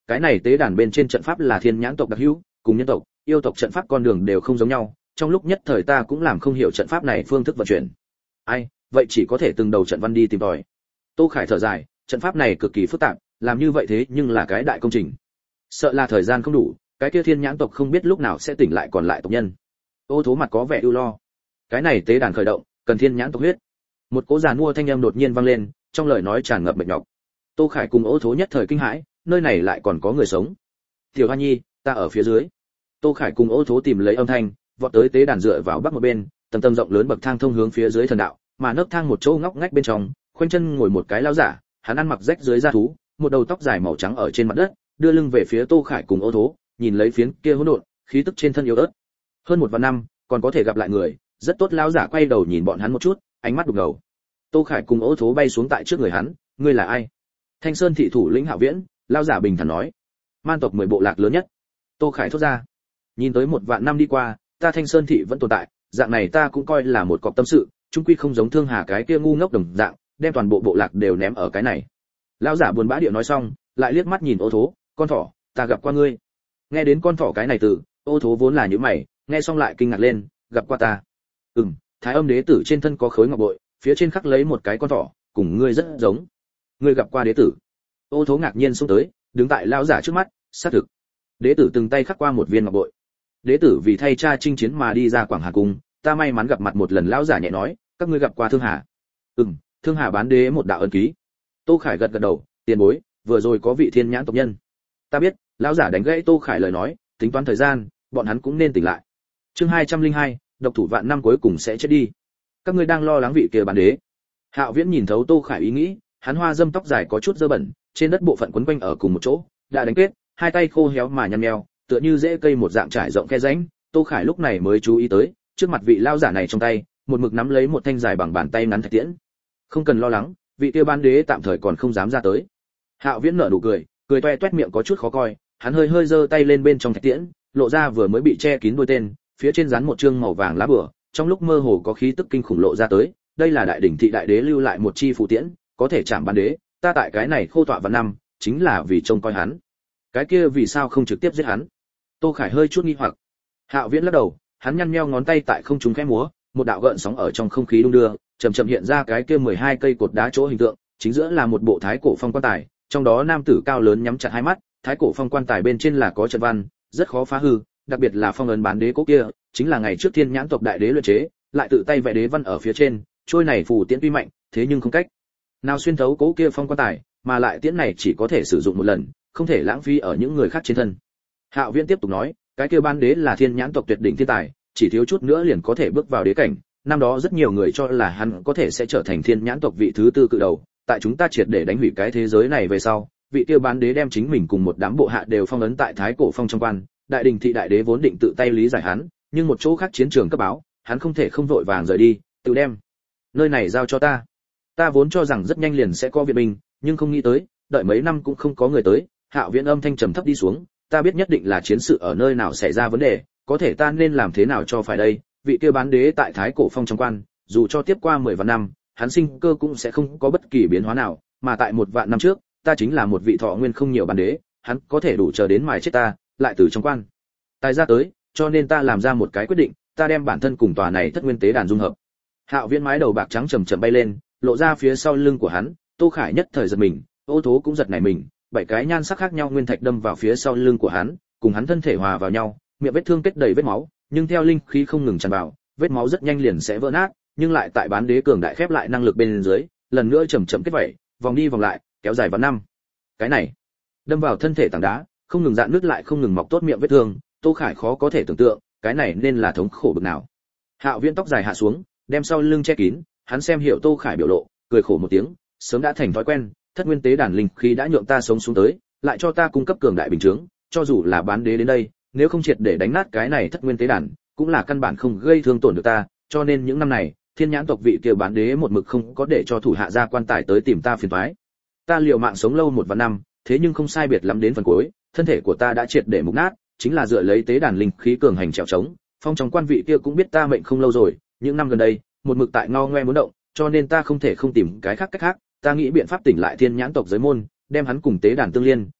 Cái này tế đàn bên trên trận pháp là thiên nhãn tộc đặc hữu, cùng nhân tộc, yêu tộc trận pháp con đường đều không giống nhau, trong lúc nhất thời ta cũng làm không hiểu trận pháp này phương thức vận chuyển. Ai, vậy chỉ có thể từng đầu trận văn đi tìm tòi. Tô Khải thở dài, trận pháp này cực kỳ phức tạp, làm như vậy thế nhưng là cái đại công trình. Sợ là thời gian không đủ, cái kia thiên nhãn tộc không biết lúc nào sẽ tỉnh lại còn lại tộc nhân. Ô Thố mặt có vẻ ưu lo. Cái này tế đàn khởi động, cần thiên nhãn tộc huyết. Một cỗ giàn mua thanh âm đột nhiên vang lên, trong lời nói tràn ngập mệt nhọc. Tô Khải cùng Ô Thố nhất thời kinh hãi, nơi này lại còn có người sống. Tiểu Hoa Nhi, ta ở phía dưới. Tô Khải cùng Ô Thố tìm lấy âm thanh, vọt tới tế đàn dựa vào bắc một bên, tầng tầng rộng lớn bậc thang thông hướng phía dưới thần đạo, mà nấc thang một chỗ ngóc ngách bên trong, khoanh chân ngồi một cái lão giả, hắn ăn mặc rách dưới da thú, một đầu tóc dài màu trắng ở trên mặt đất, đưa lưng về phía Tô Khải cùng Ô Thố, nhìn lấy phiến kia hỗn độn, khí tức trên thân yếu ớt. Hơn một vạn năm, còn có thể gặp lại người, rất tốt. Lão giả quay đầu nhìn bọn hắn một chút, ánh mắt đục ngầu. Tô Khải cùng Ô Thố bay xuống tại trước người hắn, ngươi là ai? Thanh Sơn thị thủ lĩnh Hạo Viễn, lão giả bình thản nói. Man tộc mười bộ lạc lớn nhất. Tô Khải thốt ra. Nhìn tới một vạn năm đi qua, ta Thanh Sơn thị vẫn tồn tại, dạng này ta cũng coi là một cọc tâm sự, chung quy không giống Thương Hà cái kia ngu ngốc đồng dạng, đem toàn bộ bộ lạc đều ném ở cái này. Lão giả buồn bã điệu nói xong, lại liếc mắt nhìn Ô Thố, con thỏ, ta gặp qua ngươi. Nghe đến con thỏ cái này từ, Ô Thố vốn là nhíu mày, nghe xong lại kinh ngạc lên, gặp qua ta. Ừm, Thái Âm đế tử trên thân có khối ngọc bội, phía trên khắc lấy một cái con thỏ, cùng ngươi rất giống. Ngươi gặp qua đế tử? Ô Thố ngạc nhiên xông tới, đứng tại lão giả trước mắt, xác thực. Đế tử từng tay khắc qua một viên ngọc bội. Đế tử vì thay cha chinh chiến mà đi ra Quảng Hà cung, ta may mắn gặp mặt một lần. Lão giả nhẹ nói, các ngươi gặp qua Thương Hà? Ừm, Thương Hà bán đế một đạo ân ký. Tô Khải gật gật đầu, tiền bối, vừa rồi có vị thiên nhãn tộc nhân. Ta biết. Lão giả đánh gãy Tô Khải lời nói, tính toán thời gian, bọn hắn cũng nên tỉnh lại. Chương hai trăm lẻ hai, độc thủ vạn năm cuối cùng sẽ chết đi. Các ngươi đang lo lắng vị kia bán đế. Hạo Viễn nhìn thấu Tô Khải ý nghĩ, hắn hoa dâm tóc dài có chút dơ bẩn, trên đất bộ phận quấn quanh ở cùng một chỗ, đã đánh kết, hai tay khô héo mà nhăn nheo, tựa như rễ cây một dạng trải rộng khe rãnh. Tô Khải lúc này mới chú ý tới, trước mặt vị lão giả này trong tay, một mực nắm lấy một thanh dài bằng bàn tay ngắn thạch tiễn. Không cần lo lắng, vị kia bán đế tạm thời còn không dám ra tới. Hạo Viễn nở nụ cười, cười toe toét miệng có chút khó coi, hắn hơi hơi giơ tay lên bên trong thạch tiễn, lộ ra vừa mới bị che kín đuôi tên, phía trên dán một chương màu vàng lá bùa, trong lúc mơ hồ có khí tức kinh khủng lộ ra tới, đây là đại đỉnh thị đại đế lưu lại một chi phù tiễn, có thể chạm bán đế, ta tại cái này khô tọa vạn năm, chính là vì trông coi hắn. Cái kia vì sao không trực tiếp giết hắn? Tô Khải hơi chút nghi hoặc. Hạo Viễn lắc đầu, hắn nhăn nheo ngón tay tại không trung khẽ múa, một đạo gợn sóng ở trong không khí đung đưa, chậm chậm hiện ra cái kia mười hai cây cột đá chỗ hình tượng, chính giữa là một bộ thái cổ phong quan tài, trong đó nam tử cao lớn nhắm chặt hai mắt, thái cổ phong quan tài bên trên là có trận văn, rất khó phá hư, đặc biệt là phong ấn bán đế cố kia, chính là ngày trước thiên nhãn tộc đại đế luyện chế, lại tự tay vẽ đế văn ở phía trên, trôi này phù tiễn tuy mạnh, thế nhưng không cách nào xuyên thấu cố kia phong quan tài, mà lại tiễn này chỉ có thể sử dụng một lần, không thể lãng phí ở những người khác trên thân. Hạo Viễn tiếp tục nói, cái kia bán đế là thiên nhãn tộc tuyệt đỉnh thiên tài, chỉ thiếu chút nữa liền có thể bước vào đế cảnh, năm đó rất nhiều người cho là hắn có thể sẽ trở thành thiên nhãn tộc vị thứ tư cự đầu, tại chúng ta triệt để đánh hủy cái thế giới này về sau, vị kia bán đế đem chính mình cùng một đám bộ hạ đều phong ấn tại thái cổ phong trong quan, đại đình thị đại đế vốn định tự tay lý giải hắn, nhưng một chỗ khác chiến trường cấp báo, hắn không thể không vội vàng rời đi, tự đem nơi này giao cho ta. Ta vốn cho rằng rất nhanh liền sẽ có viện binh, nhưng không nghĩ tới, đợi mấy năm cũng không có người tới. Hạo Viễn âm thanh trầm thấp đi xuống, ta biết nhất định là chiến sự ở nơi nào xảy ra vấn đề, có thể ta nên làm thế nào cho phải đây? Vị kia bán đế tại thái cổ phong trong quan, dù cho tiếp qua mười vạn năm, hắn sinh cơ cũng sẽ không có bất kỳ biến hóa nào, mà tại một vạn năm trước, ta chính là một vị thọ nguyên không nhiều bán đế, hắn có thể đủ chờ đến mài chết ta, lại từ trong quan tài ra tới, cho nên ta làm ra một cái quyết định, ta đem bản thân cùng tòa này thất nguyên tế đàn dung hợp. Hạo Viễn mái đầu bạc trắng chầm chậm bay lên, lộ ra phía sau lưng của hắn, Tô Khải nhất thời giật mình, Ô Thố cũng giật nảy mình, bảy cái nhan sắc khác nhau nguyên thạch đâm vào phía sau lưng của hắn, cùng hắn thân thể hòa vào nhau, miệng vết thương kết đầy vết máu, nhưng theo linh khí không ngừng tràn vào, vết máu rất nhanh liền sẽ vỡ nát, nhưng lại tại bán đế cường đại khép lại năng lực bên dưới, lần nữa chậm chậm kết vảy, vòng đi vòng lại, kéo dài vạn năm. Cái này, đâm vào thân thể tảng đá, không ngừng dạn nứt lại không ngừng mọc tốt miệng vết thương, Tô Khải khó có thể tưởng tượng, cái này nên là thống khổ bực nào. Hạo Viễn tóc dài hạ xuống, đem sau lưng che kín, hắn xem hiểu Tô Khải biểu lộ, cười khổ một tiếng, sớm đã thành thói quen, thất nguyên tế đàn linh khí đã nhượng ta sống xuống tới, lại cho ta cung cấp cường đại bình chứng, cho dù là bán đế đến đây, nếu không triệt để đánh nát cái này thất nguyên tế đàn, cũng là căn bản không gây thương tổn được ta, cho nên những năm này, thiên nhãn tộc vị kia bán đế một mực không có để cho thủ hạ ra quan tài tới tìm ta phiền toái. Ta liều mạng sống lâu một vạn năm, thế nhưng không sai biệt lắm đến phần cuối, thân thể của ta đã triệt để mục nát, chính là dựa lấy tế đàn linh khí cường hành trèo trống, phong trong quan vị kia cũng biết ta mệnh không lâu rồi, những năm gần đây, một mực tại ngao ngoe muốn động, cho nên ta không thể không tìm cái khác cách khác, ta nghĩ biện pháp tỉnh lại thiên nhãn tộc giới môn, đem hắn cùng tế đàn tương liên,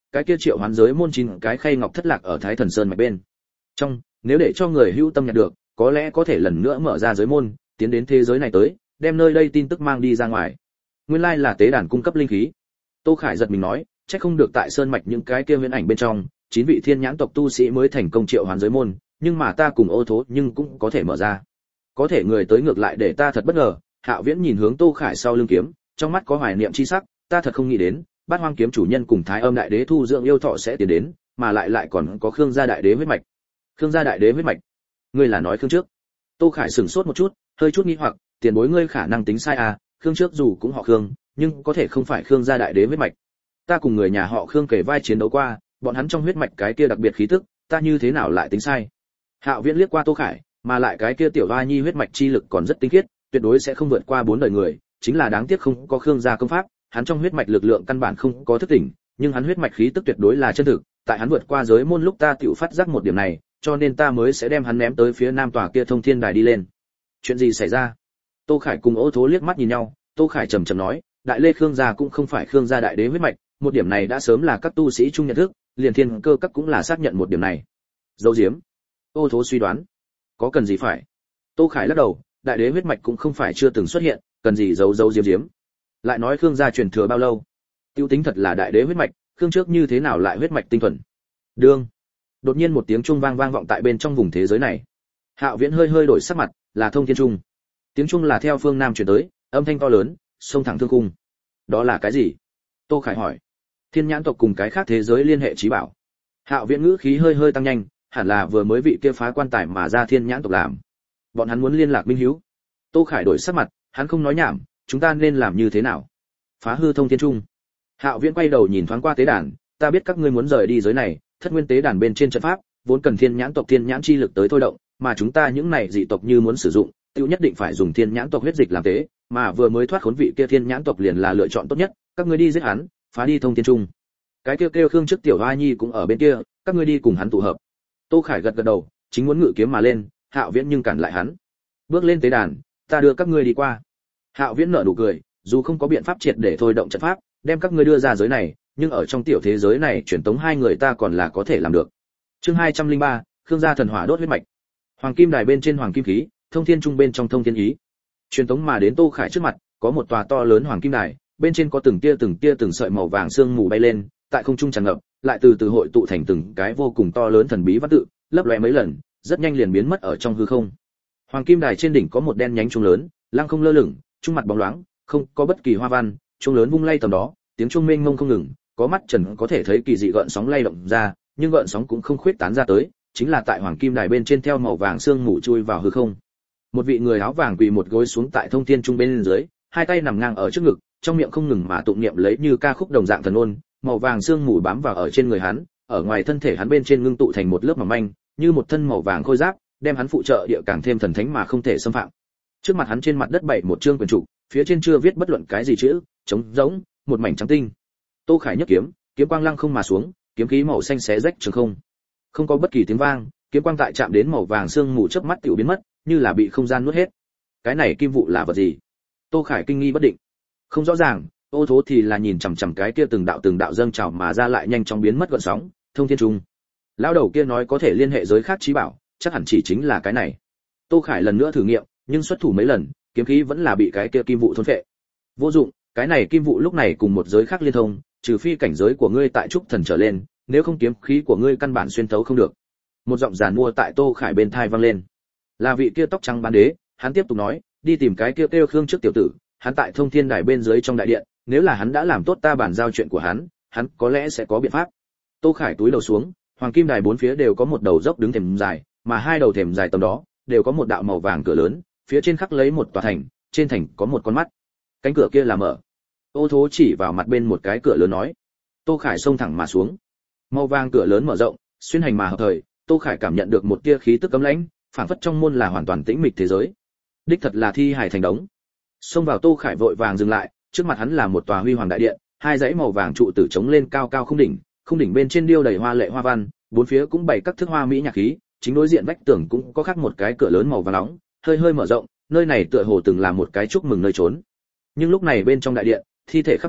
cái kia triệu hoán giới môn chín cái khay ngọc thất lạc ở Thái Thần Sơn mạch bên trong, nếu để cho người hữu tâm nhặt được, có lẽ có thể lần nữa mở ra giới môn, tiến đến thế giới này tới, đem nơi đây tin tức mang đi ra ngoài. Nguyên lai là tế đàn cung cấp linh khí. Tô Khải giật mình nói, chắc không được tại sơn mạch những cái kia huyễn ảnh bên trong, chín vị thiên nhãn tộc tu sĩ mới thành công triệu hoán giới môn, nhưng mà ta cùng Ô Thố nhưng cũng có thể mở ra. Có thể người tới ngược lại để ta thật bất ngờ. Hạo Viễn nhìn hướng Tô Khải sau lưng kiếm, trong mắt có hoài niệm chi sắc, ta thật không nghĩ đến, Bát Hoang kiếm chủ nhân cùng Thái Âm đại đế thu dưỡng yêu thọ sẽ tiến đến, mà lại lại còn có Khương gia đại đế huyết mạch. Khương gia đại đế huyết mạch? Ngươi là nói Khương trước? Tô Khải sửng sốt một chút, hơi chút nghi hoặc, tiền bối ngươi khả năng tính sai à, Khương trước dù cũng họ Khương, nhưng có thể không phải Khương gia đại đế huyết mạch. Ta cùng người nhà họ Khương kể vai chiến đấu qua, bọn hắn trong huyết mạch cái kia đặc biệt khí tức, ta như thế nào lại tính sai? Hạo Viễn liếc qua Tô Khải, mà lại cái kia tiểu oa nhi huyết mạch chi lực còn rất tinh khiết, tuyệt đối sẽ không vượt qua bốn đời người, chính là đáng tiếc không có Khương gia công pháp, hắn trong huyết mạch lực lượng căn bản không có thức tỉnh, nhưng hắn huyết mạch khí tức tuyệt đối là chân thực, tại hắn vượt qua giới môn lúc ta tiểu phát giác một điểm này, cho nên ta mới sẽ đem hắn ném tới phía nam tòa kia thông thiên đài đi lên. Chuyện gì xảy ra? Tô Khải cùng Ô Thố liếc mắt nhìn nhau, Tô Khải trầm trầm nói, đại lê Khương gia cũng không phải Khương gia đại đế huyết mạch, một điểm này đã sớm là các tu sĩ chung nhận thức, liền thiên cơ các cũng là xác nhận một điểm này. Dấu diếm? Ô Thố suy đoán. Có cần gì phải? Tô Khải lắc đầu, đại đế huyết mạch cũng không phải chưa từng xuất hiện, cần gì giấu giấu diếm diếm. Lại nói Khương gia truyền thừa bao lâu? Tiêu tính thật là đại đế huyết mạch, Khương trước như thế nào lại huyết mạch tinh thuần? Đương. Đột nhiên một tiếng trung vang vang vọng tại bên trong vùng thế giới này. Hạo Viễn hơi hơi đổi sắc mặt, là thông thiên trung. Tiếng trung là theo phương nam truyền tới, âm thanh to lớn, xông thẳng thương khung. Đó là cái gì? Tô Khải hỏi. Thiên nhãn tộc cùng cái khác thế giới liên hệ trí bảo. Hạo Viễn ngữ khí hơi hơi tăng nhanh, hẳn là vừa mới vị kia phá quan tài mà ra thiên nhãn tộc làm. Bọn hắn muốn liên lạc minh hữu. Tô Khải đổi sắc mặt, hắn không nói nhảm, chúng ta nên làm như thế nào? Phá hư thông thiên trung. Hạo Viễn quay đầu nhìn thoáng qua tế đàn, ta biết các ngươi muốn rời đi giới này, thất nguyên tế đàn bên trên trận pháp vốn cần thiên nhãn tộc thiên nhãn chi lực tới thôi động, mà chúng ta những này dị tộc như muốn sử dụng, tiêu nhất định phải dùng thiên nhãn tộc huyết dịch làm tế, mà vừa mới thoát khốn vị kia thiên nhãn tộc liền là lựa chọn tốt nhất, các ngươi đi giết hắn, phá đi thông thiên trung. Cái kêu kêu Khương trước tiểu hoa nhi cũng ở bên kia, các ngươi đi cùng hắn tụ hợp. Tô Khải gật gật đầu, chính muốn ngự kiếm mà lên, Hạo Viễn nhưng cản lại hắn. Bước lên tế đàn, ta đưa các ngươi đi qua. Hạo Viễn nở nụ cười, dù không có biện pháp triệt để thôi động trận pháp, đem các ngươi đưa ra giới này, nhưng ở trong tiểu thế giới này truyền tống hai người ta còn là có thể làm được. Chương hai trăm linh ba, Khương gia thần hỏa đốt huyết mạch. Hoàng kim đài bên trên hoàng kim khí, thông thiên trung bên trong thông thiên ý. Truyền tống mà đến Tô Khải trước mặt, có một tòa to lớn hoàng kim đài, bên trên có từng tia từng tia từng sợi màu vàng sương mù bay lên, tại không trung tràn ngập, lại từ từ hội tụ thành từng cái vô cùng to lớn thần bí văn tự, lấp lóe mấy lần, rất nhanh liền biến mất ở trong hư không. Hoàng kim đài trên đỉnh có một đen nhánh chuông lớn, lăng không lơ lửng, trung mặt bóng loáng, không có bất kỳ hoa văn, chuông lớn vung lay tầm đó, tiếng chuông mênh mông không ngừng, có mắt trần có thể thấy kỳ dị gợn sóng lay động ra, nhưng gợn sóng cũng không khuyết tán ra tới, chính là tại hoàng kim đài bên trên theo màu vàng sương mù chui vào hư không. Một vị người áo vàng quỳ một gối xuống tại thông thiên trung bên dưới, hai tay nằm ngang ở trước ngực, trong miệng không ngừng mà tụng niệm lấy như ca khúc đồng dạng thần ngôn, màu vàng sương mù bám vào ở trên người hắn, ở ngoài thân thể hắn bên trên ngưng tụ thành một lớp mỏng manh, như một thân màu vàng khôi giáp, đem hắn phụ trợ địa càng thêm thần thánh mà không thể xâm phạm. Trước mặt hắn trên mặt đất bảy một chương quyển trục, phía trên chưa viết bất luận cái gì chữ, trống rỗng, một mảnh trắng tinh. Tô Khải nhấc kiếm, kiếm quang lăng không mà xuống, kiếm khí màu xanh xé rách trường không. Không có bất kỳ tiếng vang, kiếm quang tại chạm đến màu vàng sương mù chớp mắt tiểu biến mất, như là bị không gian nuốt hết. Cái này kim vụ là vật gì? Tô Khải kinh nghi bất định. Không rõ ràng, Ô Thố thì là nhìn chằm chằm cái kia từng đạo từng đạo dâng trào mà ra lại nhanh chóng biến mất gợn sóng, thông thiên trung. Lão đầu kia nói có thể liên hệ giới khác trí bảo, chắc hẳn chỉ chính là cái này. Tô Khải lần nữa thử nghiệm, nhưng xuất thủ mấy lần, kiếm khí vẫn là bị cái kia kim vụ thôn phệ. Vô dụng, cái này kim vụ lúc này cùng một giới khác liên thông, trừ phi cảnh giới của ngươi tại trúc thần trở lên, nếu không kiếm khí của ngươi căn bản xuyên thấu không được. Một giọng giàn mua tại Tô Khải bên tai vang lên. Là vị kia tóc trắng bán đế, hắn tiếp tục nói, đi tìm cái kia kêu Khương trước tiểu tử, hắn tại thông thiên đài bên dưới trong đại điện, nếu là hắn đã làm tốt ta bản giao chuyện của hắn, hắn có lẽ sẽ có biện pháp. Tô Khải túi đầu xuống, hoàng kim đài bốn phía đều có một đầu dốc đứng thềm dài, mà hai đầu thềm dài tầm đó đều có một đạo màu vàng cửa lớn, phía trên khắc lấy một tòa thành, trên thành có một con mắt. Cánh cửa kia là mở. Ô Thố chỉ vào mặt bên một cái cửa lớn nói. Tô Khải xông thẳng mà xuống. Màu vàng cửa lớn mở rộng, xuyên hành mà hợp thời, Tô Khải cảm nhận được một tia khí tức cấm lãnh, phảng phất trong môn là hoàn toàn tĩnh mịch thế giới. Đích thật là thi hải thành đống. Xông vào Tô Khải vội vàng dừng lại, trước mặt hắn là một tòa huy hoàng đại điện, hai dãy màu vàng trụ tử chống lên cao cao không đỉnh, không đỉnh bên trên điêu đầy hoa lệ hoa văn, bốn phía cũng bày các thức hoa mỹ nhạc khí, chính đối diện vách tường cũng có khắc một cái cửa lớn màu vàng nóng, hơi hơi mở rộng, nơi này tựa hồ từng là một cái chúc mừng nơi trốn. Nhưng lúc này bên trong đại điện, thi thể khắp nơi,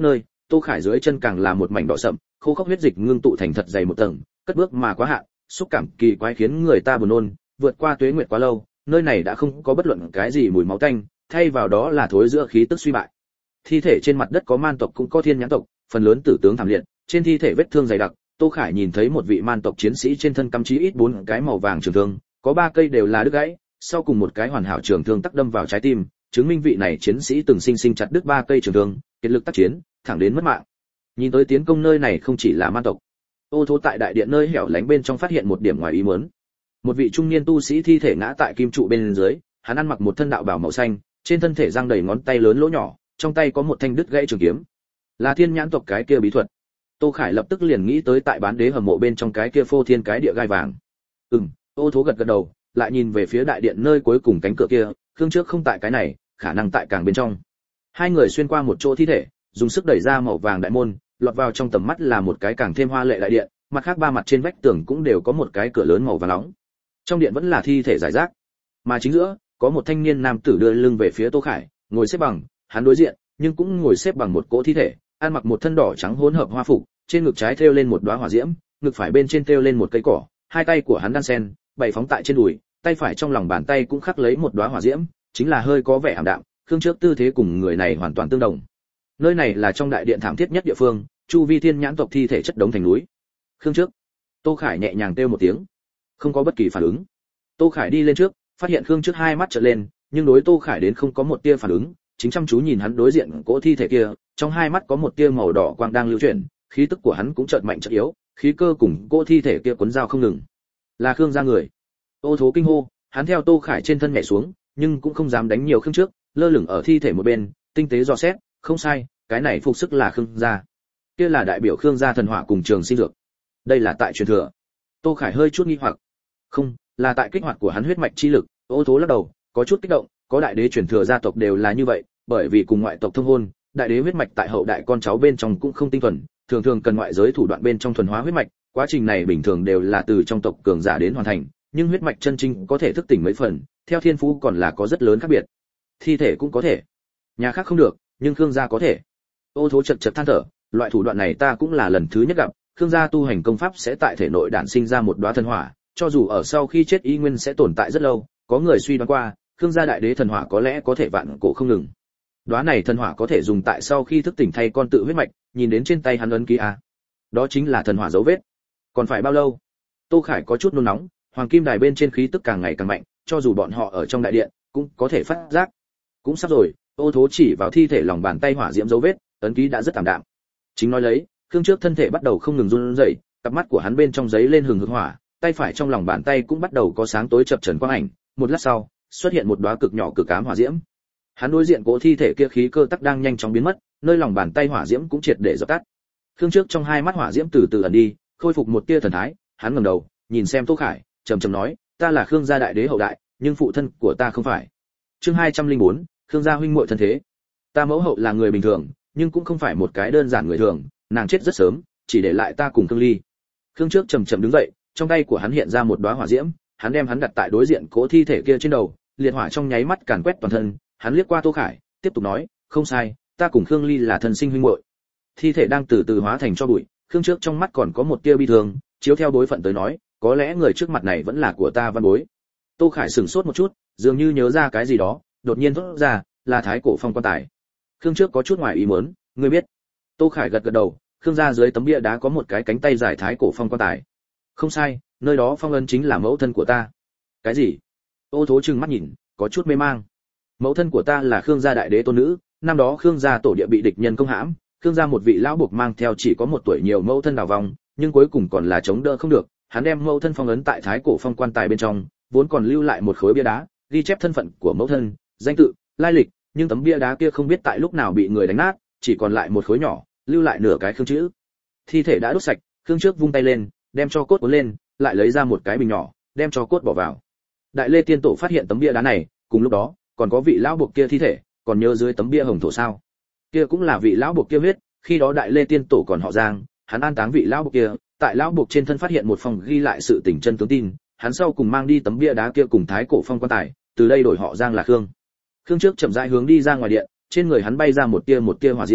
Tô Khải dưới chân càng là một mảnh đỏ sậm, khô khốc huyết dịch ngưng tụ thành thật dày một tầng, cất bước mà quá hạn, xúc cảm kỳ quái khiến người ta buồn nôn, vượt qua tuế nguyệt quá lâu, nơi này đã không có bất luận cái gì mùi máu tanh, thay vào đó là thối giữa khí tức suy bại. Thi thể trên mặt đất có man tộc cũng có thiên nhãn tộc, phần lớn tử tướng thảm liệt, trên thi thể vết thương dày đặc. Tô Khải nhìn thấy một vị man tộc chiến sĩ trên thân cắm chí ít bốn cái màu vàng trường thương, có ba cây đều là đứt gãy, sau cùng một cái hoàn hảo trường thương tắc đâm vào trái tim, chứng minh vị này chiến sĩ từng sinh sinh chặt đứt ba cây trường thương, kiệt lực tác chiến, thẳng đến mất mạng. Nhìn tới tiến công nơi này không chỉ là man tộc. Ô Thố tại đại điện nơi hẻo lánh bên trong phát hiện một điểm ngoài ý muốn. Một vị trung niên tu sĩ thi thể ngã tại kim trụ bên dưới, hắn ăn mặc một thân đạo bào màu xanh, trên thân thể răng đầy ngón tay lớn lỗ nhỏ, trong tay có một thanh đứt gãy trường kiếm. Là thiên nhãn tộc cái kia bí thuật. Tô Khải lập tức liền nghĩ tới tại bán đế hầm mộ bên trong cái kia phô thiên cái địa gai vàng. Ừm, Ô Thố gật gật đầu, lại nhìn về phía đại điện nơi cuối cùng cánh cửa kia, khương trước không tại cái này, khả năng tại càng bên trong. Hai người xuyên qua một chỗ thi thể, dùng sức đẩy ra màu vàng đại môn, lọt vào trong tầm mắt là một cái càng thêm hoa lệ đại điện, mặt khác ba mặt trên vách tường cũng đều có một cái cửa lớn màu vàng nóng. Trong điện vẫn là thi thể rải rác, mà chính giữa có một thanh niên nam tử đưa lưng về phía Tô Khải, ngồi xếp bằng, hắn đối diện, nhưng cũng ngồi xếp bằng một cỗ thi thể, ăn mặc một thân đỏ trắng hỗn hợp hoa phục, trên ngực trái thêu lên một đóa hỏa diễm, ngực phải bên trên thêu lên một cây cỏ, hai tay của hắn đan sen, bảy phóng tại trên đùi, tay phải trong lòng bàn tay cũng khắc lấy một đóa hỏa diễm, chính là hơi có vẻ ảm đạm, khương trước tư thế cùng người này hoàn toàn tương đồng. Nơi này là trong đại điện thảm thiết nhất địa phương, chu vi thiên nhãn tộc thi thể chất đống thành núi. Khương trước. Tô Khải nhẹ nhàng kêu một tiếng, không có bất kỳ phản ứng. Tô Khải đi lên trước, phát hiện Khương trước hai mắt trợn lên, nhưng đối Tô Khải đến không có một tia phản ứng, chính chăm chú nhìn hắn đối diện cỗ thi thể kia, trong hai mắt có một tia màu đỏ quang đang lưu chuyển, khí tức của hắn cũng chợt mạnh chợt yếu, khí cơ cùng cỗ thi thể kia cuốn dao không ngừng. Là Khương gia người. Ô Thố kinh hô, hắn theo Tô Khải trên thân nhảy xuống, nhưng cũng không dám đánh nhiều Khương trước, lơ lửng ở thi thể một bên, tinh tế dò xét, không sai, cái này phục sức là Khương gia. Kia là đại biểu Khương gia thần hỏa cùng trường sinh dược. Đây là tại truyền thừa. Tô Khải hơi chút nghi hoặc. Không, là tại kích hoạt của hắn huyết mạch chi lực. Ô Thố lắc đầu, có chút kích động, có đại đế truyền thừa gia tộc đều là như vậy, bởi vì cùng ngoại tộc thông hôn, đại đế huyết mạch tại hậu đại con cháu bên trong cũng không tinh thuần, thường thường cần ngoại giới thủ đoạn bên trong thuần hóa huyết mạch, quá trình này bình thường đều là từ trong tộc cường giả đến hoàn thành, nhưng huyết mạch chân chính có thể thức tỉnh mấy phần, theo thiên phú còn là có rất lớn khác biệt. Thi thể cũng có thể, nhà khác không được, nhưng Khương gia có thể. Ô Thố chật chật than thở, loại thủ đoạn này ta cũng là lần thứ nhất gặp, Khương gia tu hành công pháp sẽ tại thể nội đản sinh ra một đóa thần hỏa, cho dù ở sau khi chết y nguyên sẽ tồn tại rất lâu, có người suy đoán qua, Khương gia đại đế thần hỏa có lẽ có thể vạn cổ không ngừng. Đóa này thần hỏa có thể dùng tại sau khi thức tỉnh thay con tự huyết mạch, nhìn đến trên tay hắn ấn ký a. Đó chính là thần hỏa dấu vết. Còn phải bao lâu? Tô Khải có chút nôn nóng, hoàng kim đài bên trên khí tức càng ngày càng mạnh, cho dù bọn họ ở trong đại điện, cũng có thể phát giác. Cũng sắp rồi, Ô Thố chỉ vào thi thể lòng bàn tay hỏa diễm dấu vết, ấn ký đã rất tạm đạm. Chính nói lấy, Khương trước thân thể bắt đầu không ngừng run rẩy, cặp mắt của hắn bên trong giấy lên hừng hực hỏa, tay phải trong lòng bàn tay cũng bắt đầu có sáng tối chập chờn quang ảnh, một lát sau, xuất hiện một đóa cực nhỏ cực ám hỏa diễm. Hắn đối diện cỗ thi thể kia khí cơ tắc đang nhanh chóng biến mất, nơi lòng bàn tay hỏa diễm cũng triệt để dập tắt. Khương trước trong hai mắt hỏa diễm từ từ ẩn đi, khôi phục một tia thần thái, hắn ngẩng đầu, nhìn xem Tô Khải, trầm trầm nói, ta là Khương gia đại đế hậu đại, nhưng phụ thân của ta không phải. Chương hai trăm lẻ bốn, Khương gia huynh muội thân thế. Ta mẫu hậu là người bình thường, nhưng cũng không phải một cái đơn giản người thường, nàng chết rất sớm, chỉ để lại ta cùng Khương Ly. Khương trước trầm trầm đứng dậy, trong tay của hắn hiện ra một đóa hỏa diễm, hắn đem hắn đặt tại đối diện cỗ thi thể kia trên đầu, liệt hỏa trong nháy mắt càn quét toàn thân, hắn liếc qua Tô Khải, tiếp tục nói, không sai, ta cùng Khương Ly là thân sinh huynh muội. Thi thể đang từ từ hóa thành cho bụi, Khương trước trong mắt còn có một tia bi thương, chiếu theo đối phận tới nói, có lẽ người trước mặt này vẫn là của ta văn bối. Tô Khải sửng sốt một chút, dường như nhớ ra cái gì đó, đột nhiên thốt ra, là Thái Cổ Phong quan tài. Khương trước có chút ngoài ý muốn, ngươi biết? Tô Khải gật gật đầu, Khương gia dưới tấm bia đá có một cái cánh tay dài Thái Cổ Phong quan tài. Không sai, nơi đó phong ấn chính là mẫu thân của ta. Cái gì? Ô Thố trừng mắt nhìn, có chút mê mang. Mẫu thân của ta là Khương gia đại đế tôn nữ, năm đó Khương gia tổ địa bị địch nhân công hãm, Khương gia một vị lão buộc mang theo chỉ có một tuổi nhiều mẫu thân đào vong, nhưng cuối cùng còn là chống đỡ không được, hắn đem mẫu thân phong ấn tại Thái Cổ Phong quan tài bên trong, vốn còn lưu lại một khối bia đá, ghi chép thân phận của mẫu thân, danh tự, lai lịch, nhưng tấm bia đá kia không biết tại lúc nào bị người đánh nát, chỉ còn lại một khối nhỏ, lưu lại nửa cái Khương chữ. Thi thể đã đốt sạch, Khương trước vung tay lên, đem cho cốt cuốn lên, lại lấy ra một cái bình nhỏ, đem cho cốt bỏ vào. Đại Lê Tiên Tổ phát hiện tấm bia đá này, cùng lúc đó, còn có vị lão buộc kia thi thể, còn nhớ dưới tấm bia hồng thổ sao? Kia cũng là vị lão buộc kia huyết, khi đó Đại Lê Tiên Tổ còn họ Giang, hắn an táng vị lão buộc kia, tại lão buộc trên thân phát hiện một phòng ghi lại sự tình chân tướng tin, hắn sau cùng mang đi tấm bia đá kia cùng Thái Cổ Phong quan tài, từ đây đổi họ Giang là Khương. Khương trước chậm rãi hướng đi ra ngoài điện, trên người hắn bay ra một tia một tia hỏa diễm,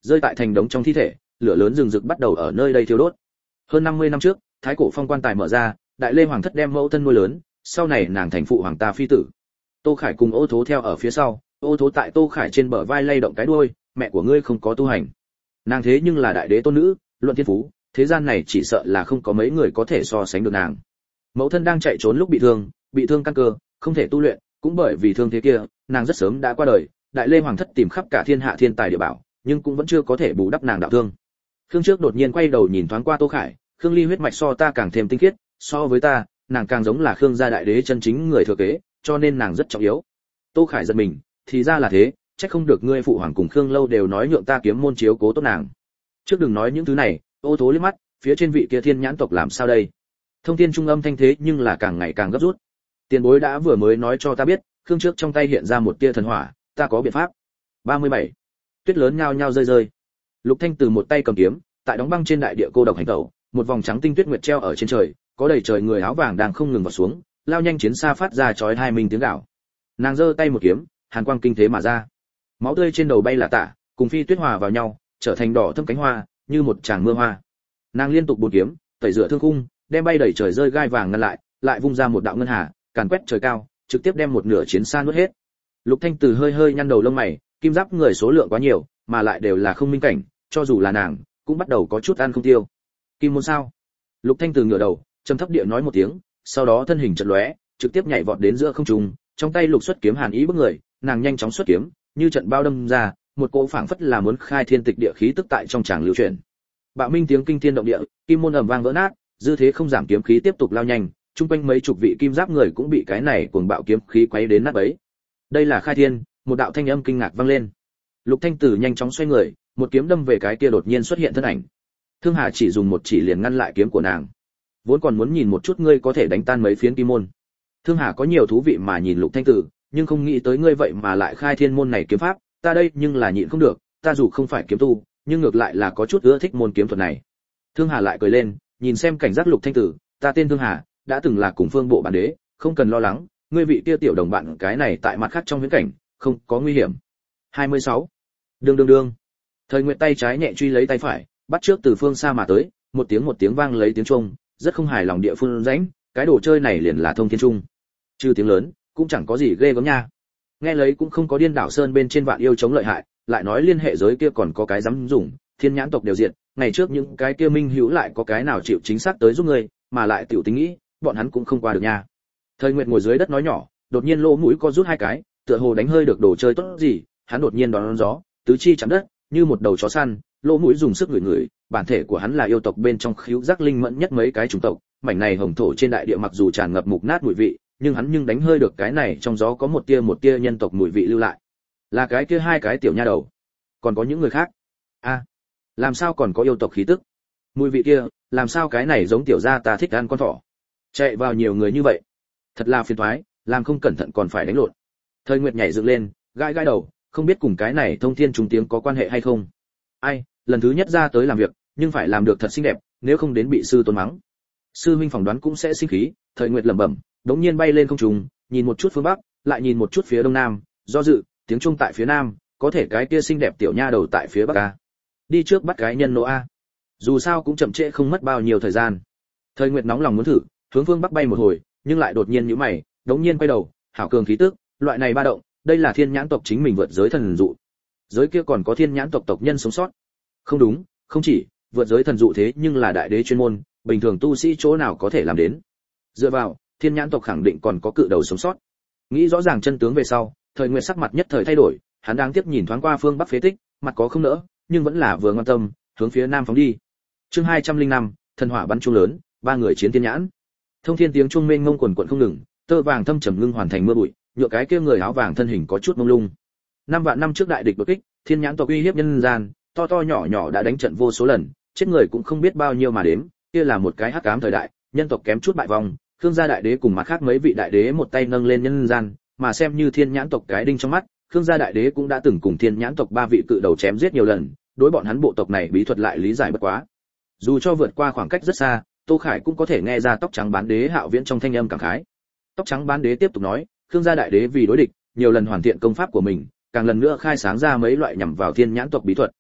rơi tại thành đống trong thi thể, lửa lớn rừng rực bắt đầu ở nơi đây thiêu đốt. Hơn năm mươi năm trước, thái cổ phong quan tài mở ra, đại lê hoàng thất đem mẫu thân nuôi lớn, sau này nàng thành phụ hoàng ta phi tử. Tô Khải cùng Ô Thố theo ở phía sau, Ô Thố tại Tô Khải trên bờ vai lay động cái đuôi, mẹ của ngươi không có tu hành. Nàng thế nhưng là đại đế tôn nữ, luận thiên phú, thế gian này chỉ sợ là không có mấy người có thể so sánh được nàng. Mẫu thân đang chạy trốn lúc bị thương, bị thương căn cơ, không thể tu luyện, cũng bởi vì thương thế kia, nàng rất sớm đã qua đời. Đại lê hoàng thất tìm khắp cả thiên hạ thiên tài địa bảo, nhưng cũng vẫn chưa có thể bù đắp nàng đạo thương. Khương Trước đột nhiên quay đầu nhìn thoáng qua Tô Khải, Khương Ly huyết mạch so ta càng thêm tinh khiết, so với ta, nàng càng giống là Khương gia đại đế chân chính người thừa kế, cho nên nàng rất trọng yếu. Tô Khải giật mình, thì ra là thế, chắc không được ngươi phụ hoàng cùng Khương Lâu đều nói nhượng ta kiếm môn chiếu cố tốt nàng. Trước đừng nói những thứ này, Ô Thố liếc mắt, phía trên vị kia thiên nhãn tộc làm sao đây? Thông thiên trung âm thanh thế nhưng là càng ngày càng gấp rút. Tiền bối đã vừa mới nói cho ta biết, Khương Trước trong tay hiện ra một tia thần hỏa, ta có biện pháp. ba mươi bảy. Tuyết lớn nhao nhao rơi rơi. Lục Thanh từ một tay cầm kiếm, tại đóng băng trên đại địa cô độc hành tẩu, một vòng trắng tinh tuyết nguyệt treo ở trên trời, có đầy trời người áo vàng đang không ngừng vào xuống, lao nhanh chiến xa phát ra chói hai mình tiếng gào. Nàng giơ tay một kiếm, hàn quang kinh thế mà ra. Máu tươi trên đầu bay là tả, cùng phi tuyết hòa vào nhau, trở thành đỏ thẫm cánh hoa, như một tràng mưa hoa. Nàng liên tục bốn kiếm, tẩy rửa thương khung, đem bay đầy trời rơi gai vàng ngăn lại, lại vung ra một đạo ngân hà, càn quét trời cao, trực tiếp đem một nửa chiến xa nuốt hết. Lục Thanh Từ hơi hơi nhăn đầu lông mày, kim giáp người số lượng quá nhiều, mà lại đều là không minh cảnh, cho dù là nàng, cũng bắt đầu có chút ăn không tiêu. Kim môn sao? Lục Thanh Từ ngửa đầu, trầm thấp địa nói một tiếng, sau đó thân hình chợt lóe, trực tiếp nhảy vọt đến giữa không trung, trong tay lục xuất kiếm hàn ý bức người, nàng nhanh chóng xuất kiếm, như trận bao đâm ra, một cỗ phảng phất là muốn khai thiên tịch địa khí tức tại trong tràng lưu truyền. Bạo minh tiếng kinh thiên động địa, kim môn ầm vang vỡ nát, dư thế không giảm kiếm khí tiếp tục lao nhanh, trung quanh mấy chục vị kim giáp người cũng bị cái này cuồng bạo kiếm khí quấy đến nát bấy. Đây là khai thiên, một đạo thanh âm kinh ngạc vang lên. Lục Thanh Tử nhanh chóng xoay người, một kiếm đâm về cái kia đột nhiên xuất hiện thân ảnh. Thương Hà chỉ dùng một chỉ liền ngăn lại kiếm của nàng. Vốn còn muốn nhìn một chút ngươi có thể đánh tan mấy phiến kim môn. Thương Hà có nhiều thú vị mà nhìn Lục Thanh Tử, nhưng không nghĩ tới ngươi vậy mà lại khai thiên môn này kiếm pháp, ta đây nhưng là nhịn không được, ta dù không phải kiếm tu, nhưng ngược lại là có chút ưa thích môn kiếm thuật này. Thương Hà lại cười lên, nhìn xem cảnh giác Lục Thanh Tử, ta tên Thương Hà, đã từng là cùng Phương Bộ bản đế, không cần lo lắng, ngươi vị kia tiểu đồng bạn cái này tại mặt khác trong viễn cảnh, không có nguy hiểm. hai mươi sáu. Đương đương đương. Thời Nguyệt tay trái nhẹ truy lấy tay phải, bắt trước từ phương xa mà tới, một tiếng một tiếng vang lấy tiếng chuông, rất không hài lòng địa phương rãnh, cái đồ chơi này liền là thông thiên trung. Trừ tiếng lớn, cũng chẳng có gì ghê gớm nha. Nghe lấy cũng không có điên đảo sơn bên trên vạn yêu chống lợi hại, lại nói liên hệ giới kia còn có cái dám dùng, thiên nhãn tộc đều diện, ngày trước những cái kia minh hữu lại có cái nào chịu chính xác tới giúp ngươi, mà lại tiểu tính nghĩ, bọn hắn cũng không qua được nha. Thời Nguyệt ngồi dưới đất nói nhỏ, đột nhiên lỗ mũi co rút hai cái, tựa hồ đánh hơi được đồ chơi tốt gì, hắn đột nhiên đón gió, tứ chi chạm đất, như một đầu chó săn, lỗ mũi dùng sức ngửi ngửi, bản thể của hắn là yêu tộc bên trong khíu giác linh mẫn nhất mấy cái chủng tộc, mảnh này hồng thổ trên đại địa mặc dù tràn ngập mục nát mùi vị, nhưng hắn nhưng đánh hơi được cái này trong gió có một tia một tia nhân tộc mùi vị lưu lại. Là cái kia hai cái tiểu nha đầu, còn có những người khác. A, à, làm sao còn có yêu tộc khí tức? Mùi vị kia, làm sao cái này giống tiểu gia ta thích ăn con thỏ. Chạy vào nhiều người như vậy, thật là phiền toái, làm không cẩn thận còn phải đánh lộn. Thời Nguyệt nhảy dựng lên, gãi gãi đầu, không biết cùng cái này thông thiên trùng tiếng có quan hệ hay không. Ai, lần thứ nhất ra tới làm việc, nhưng phải làm được thật xinh đẹp, nếu không đến bị sư tôn mắng. Sư huynh phỏng đoán cũng sẽ sinh khí. Thời Nguyệt lẩm bẩm, đống nhiên bay lên không trung, nhìn một chút phương bắc, lại nhìn một chút phía đông nam, do dự, tiếng chuông tại phía nam, có thể cái kia xinh đẹp tiểu nha đầu tại phía bắc a. Đi trước bắt cái nhân nô a. Dù sao cũng chậm trễ không mất bao nhiêu thời gian. Thời Nguyệt nóng lòng muốn thử, hướng phương bắc bay một hồi, nhưng lại đột nhiên nhíu mày, đống nhiên quay đầu, hảo cường khí tức, loại này ba động, đây là thiên nhãn tộc chính mình vượt giới thần dụ. Giới kia còn có thiên nhãn tộc tộc nhân sống sót. Không đúng, không chỉ, vượt giới thần dụ thế nhưng là đại đế chuyên môn, bình thường tu sĩ chỗ nào có thể làm đến. Dựa vào, thiên nhãn tộc khẳng định còn có cự đầu sống sót. Nghĩ rõ ràng chân tướng về sau, Thời Nguyệt sắc mặt nhất thời thay đổi, hắn đang tiếp nhìn thoáng qua phương bắc phế tích, mặt có không nỡ, nhưng vẫn là vừa ngoan tâm, hướng phía nam phóng đi. Chương hai trăm linh năm, thần hỏa bắn chuông lớn, ba người chiến thiên nhãn. Thông thiên tiếng chuông mênh mông quần quần không ngừng, tơ vàng thâm trầm ngưng hoàn thành mưa bụi, nhựa cái kia người áo vàng thân hình có chút mông lung. Năm vạn năm trước đại địch đột kích, thiên nhãn tộc uy hiếp nhân gian, to to nhỏ nhỏ đã đánh trận vô số lần, chết người cũng không biết bao nhiêu mà đếm, kia là một cái hắc ám thời đại, nhân tộc kém chút bại vong, Khương gia đại đế cùng mặt khác mấy vị đại đế một tay nâng lên nhân gian, mà xem như thiên nhãn tộc cái đinh trong mắt, Khương gia đại đế cũng đã từng cùng thiên nhãn tộc ba vị cự đầu chém giết nhiều lần, đối bọn hắn bộ tộc này bí thuật lại lý giải bất quá. Dù cho vượt qua khoảng cách rất xa, Tô Khải cũng có thể nghe ra tóc trắng bán đế Hạo Viễn trong thanh âm cảm khái. Tóc trắng bán đế tiếp tục nói, Khương gia đại đế vì đối địch, nhiều lần hoàn thiện công pháp của mình, càng lần nữa khai sáng ra mấy loại nhằm vào thiên nhãn tộc bí thuật.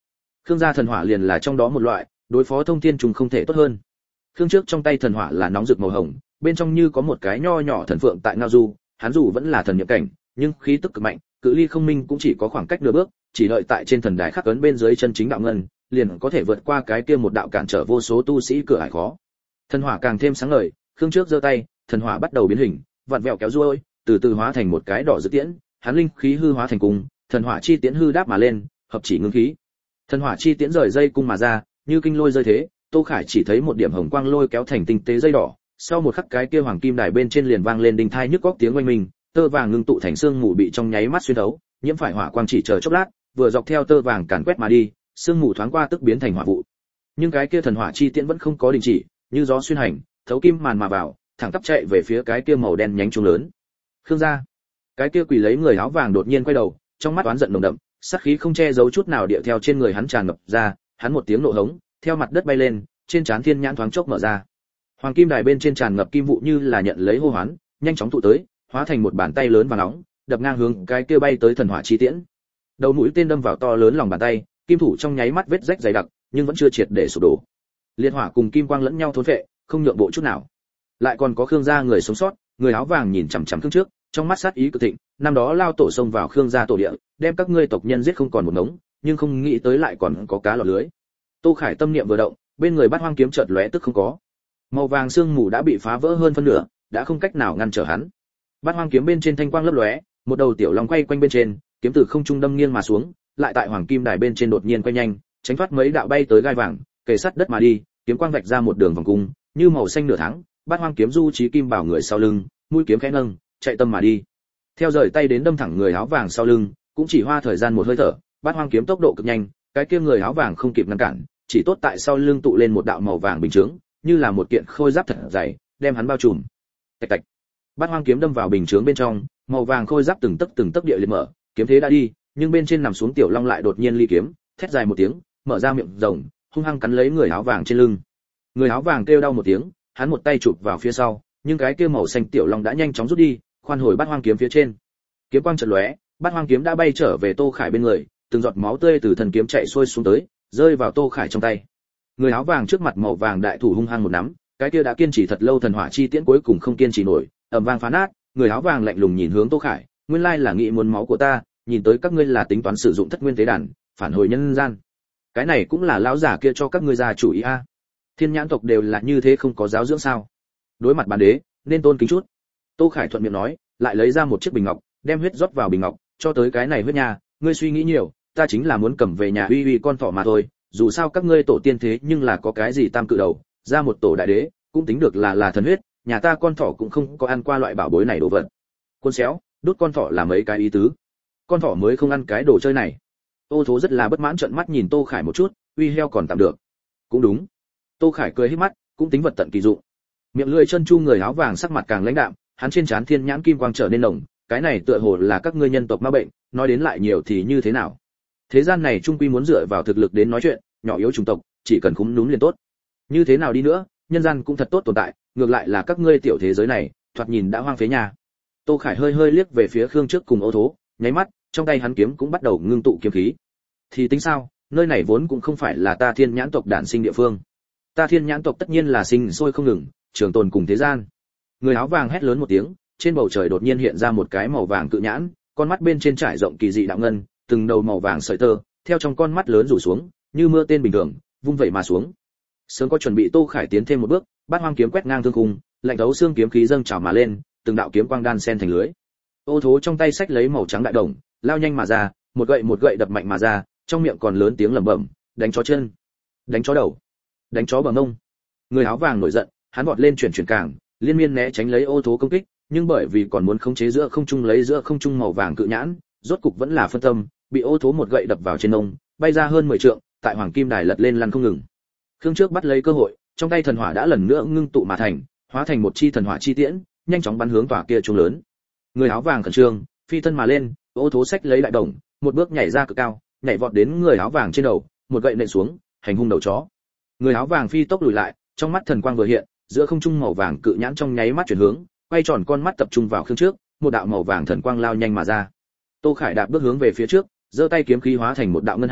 Khương gia thần hỏa liền là trong đó một loại, đối phó thông thiên trùng không thể tốt hơn. Khương trước trong tay thần hỏa là nóng rực màu hồng, bên trong như có một cái nho nhỏ thần phượng tại ngao du, hắn dù vẫn là thần nhập cảnh, nhưng khí tức cực mạnh, cự ly không minh cũng chỉ có khoảng cách nửa bước, chỉ đợi tại trên thần đài khắc ấn bên dưới chân chính đạo ngân, liền có thể vượt qua cái kia một đạo cản trở vô số tu sĩ cửa ải khó. Thần hỏa càng thêm sáng ngời, Khương trước giơ tay, thần hỏa bắt đầu biến hình, vặn vẹo kéo ruôi, từ từ hóa thành một cái đỏ dự tiễn, hắn linh khí hư hóa thành cung, thần hỏa chi tiễn hư đáp mà lên, hợp chỉ ngưng khí. Thần hỏa chi tiễn rời dây cung mà ra, như kinh lôi rơi thế, Tô Khải chỉ thấy một điểm hồng quang lôi kéo thành tinh tế dây đỏ, sau một khắc cái kia hoàng kim đài bên trên liền vang lên đinh thai nhức góc tiếng oanh minh, tơ vàng ngưng tụ thành xương mù bị trong nháy mắt xuyên thấu, nhiễm phải hỏa quang chỉ chờ chốc lát, vừa dọc theo tơ vàng càn quét mà đi, xương mù thoáng qua tức biến thành hỏa vụ. Nhưng cái kia thần hỏa chi tiễn vẫn không có đình chỉ, như gió xuyên hành, thấu kim màn mà vào, thẳng tắp chạy về phía cái kia màu đen nhánh trung lớn. Khương gia, cái kia quỷ lấy người áo vàng đột nhiên quay đầu, trong mắt oán giận nồng đậm, sát khí không che giấu chút nào địa theo trên người hắn tràn ngập ra, hắn một tiếng nộ hống, theo mặt đất bay lên, trên trán thiên nhãn thoáng chốc mở ra. Hoàng kim đài bên trên tràn ngập kim vụ như là nhận lấy hô hoán, nhanh chóng tụ tới, hóa thành một bàn tay lớn và nóng, đập ngang hướng cái kia bay tới thần hỏa chi tiễn. Đầu mũi tên đâm vào to lớn lòng bàn tay, kim thủ trong nháy mắt vết rách dày đặc, nhưng vẫn chưa triệt để sụp đổ. Liệt hỏa cùng kim quang lẫn nhau thôn phệ, không nhượng bộ chút nào. Lại còn có Khương gia người sống sót, người áo vàng nhìn chằm chằm Khương trước, trong mắt sát ý cực thịnh, năm đó lao tổ xông vào Khương gia tổ địa, đem các ngươi tộc nhân giết không còn một ngống, nhưng không nghĩ tới lại còn có cá lọt lưới. Tô Khải tâm niệm vừa động, bên người Bát Hoang kiếm chợt lóe tức không có. Màu vàng xương mù đã bị phá vỡ hơn phân nửa, đã không cách nào ngăn trở hắn. Bát Hoang kiếm bên trên thanh quang lấp lóe, một đầu tiểu long quay quanh bên trên, kiếm từ không trung đâm nghiêng mà xuống, lại tại hoàng kim đài bên trên đột nhiên quay nhanh, tránh thoát mấy đạo bay tới gai vàng, kề sát đất mà đi, kiếm quang vạch ra một đường vòng cung, như màu xanh nửa tháng, Bát Hoang kiếm du trí kim bảo người sau lưng, mũi kiếm khẽ nâng, chạy tâm mà đi. Theo rời tay đến đâm thẳng người áo vàng sau lưng, cũng chỉ hoa thời gian một hơi thở, Bát Hoang kiếm tốc độ cực nhanh, cái kia người áo vàng không kịp ngăn cản, chỉ tốt tại sau lưng tụ lên một đạo màu vàng bình chướng, như là một kiện khôi giáp thật dày, đem hắn bao trùm. Tạch tạch. Bát Hoang kiếm đâm vào bình chướng bên trong, màu vàng khôi giáp từng tấc từng tấc địa liệt mở, kiếm thế đã đi, nhưng bên trên nằm xuống tiểu long lại đột nhiên ly kiếm, thét dài một tiếng, mở ra miệng rồng, hung hăng cắn lấy người áo vàng trên lưng. Người áo vàng kêu đau một tiếng, hắn một tay chụp vào phía sau, nhưng cái kia màu xanh tiểu long đã nhanh chóng rút đi, khoan hồi Bát Hoang kiếm phía trên. Kiếm quang chợt lóe, Bát Hoang kiếm đã bay trở về Tô Khải bên người, từng giọt máu tươi từ thần kiếm chạy xuôi xuống tới, rơi vào Tô Khải trong tay. Người áo vàng trước mặt màu vàng đại thủ hung hăng một nắm, cái kia đã kiên trì thật lâu thần hỏa chi tiễn cuối cùng không kiên trì nổi, ầm vang phá nát. Người áo vàng lạnh lùng nhìn hướng Tô Khải, nguyên lai là nghĩ muốn máu của ta, nhìn tới các ngươi là tính toán sử dụng thất nguyên tế đàn, phản hồi nhân gian. Cái này cũng là lão giả kia cho các ngươi ra chủ ý a. Thiên nhãn tộc đều là như thế không có giáo dưỡng sao? Đối mặt bản đế, nên tôn kính chút. Tô Khải thuận miệng nói, lại lấy ra một chiếc bình ngọc, đem huyết rót vào bình ngọc, cho tới cái này huyết nha, ngươi suy nghĩ nhiều, ta chính là muốn cầm về nhà uy uy con thỏ mà thôi, dù sao các ngươi tổ tiên thế nhưng là có cái gì tam cự đầu, ra một tổ đại đế, cũng tính được là là thần huyết, nhà ta con thỏ cũng không có ăn qua loại bảo bối này đồ vật. Quân xéo, đốt con thỏ là mấy cái ý tứ. Con thỏ mới không ăn cái đồ chơi này. Ô Thố rất là bất mãn trợn mắt nhìn Tô Khải một chút, uy heo còn tạm được. Cũng đúng. Tô Khải cười híp mắt, cũng tính vật tận kỳ dụng. Miệng lưỡi chân chu người áo vàng sắc mặt càng lãnh đạm, hắn trên trán thiên nhãn kim quang trở nên nồng, cái này tựa hồ là các ngươi nhân tộc ma bệnh, nói đến lại nhiều thì như thế nào? Thế gian này trung quy muốn dựa vào thực lực đến nói chuyện, nhỏ yếu chủng tộc, chỉ cần khúm núm liền tốt. Như thế nào đi nữa, nhân gian cũng thật tốt tồn tại, ngược lại là các ngươi tiểu thế giới này, thoạt nhìn đã hoang phế nhà. Tô Khải hơi hơi liếc về phía Khương trước cùng Ô Thố, nháy mắt, trong tay hắn kiếm cũng bắt đầu ngưng tụ kiếm khí. Thì tính sao, nơi này vốn cũng không phải là ta thiên nhãn tộc đản sinh địa phương. Ta thiên nhãn tộc tất nhiên là sinh sôi không ngừng, trường tồn cùng thế gian. Người áo vàng hét lớn một tiếng, trên bầu trời đột nhiên hiện ra một cái màu vàng cự nhãn, con mắt bên trên trải rộng kỳ dị đạo ngân, từng đầu màu vàng sợi tơ, theo trong con mắt lớn rủ xuống, như mưa tên bình thường, vung vẩy mà xuống. Sớm có chuẩn bị Tô Khải tiến thêm một bước, Bát Hoang kiếm quét ngang thương khung, lạnh thấu xương kiếm khí dâng trào mà lên, từng đạo kiếm quang đan xen thành lưới. Ô Thố trong tay xách lấy màu trắng đại đồng, lao nhanh mà ra, một gậy một gậy đập mạnh mà ra, trong miệng còn lớn tiếng lẩm bẩm, đánh chó chân, đánh chó đầu, đánh chó bờ mông. Người áo vàng nổi giận, hắn vọt lên chuyển chuyển càng, liên miên né tránh lấy Ô Thố công kích, nhưng bởi vì còn muốn khống chế giữa không trung lấy giữa không trung màu vàng cự nhãn, rốt cục vẫn là phân tâm, bị Ô Thố một gậy đập vào trên ông, bay ra hơn mười trượng, tại hoàng kim đài lật lên lăn không ngừng. Khương trước bắt lấy cơ hội, trong tay thần hỏa đã lần nữa ngưng tụ mà thành, hóa thành một chi thần hỏa chi tiễn, nhanh chóng bắn hướng tòa kia trung lớn. Người áo vàng khẩn trương, phi thân mà lên, Ô Thố xách lấy đại đồng, một bước nhảy ra cực cao, nhảy vọt đến người áo vàng trên đầu, một gậy nện xuống, hành hung đầu chó. Người áo vàng phi tốc lùi lại, trong mắt thần quang vừa hiện, giữa không trung màu vàng cự nhãn trong nháy mắt chuyển hướng, quay tròn con mắt tập trung vào Khương trước, một đạo màu vàng thần quang lao nhanh mà ra. Tô Khải đạp bước hướng về phía trước, giơ tay kiếm khí hóa thành một đạo ngân hà,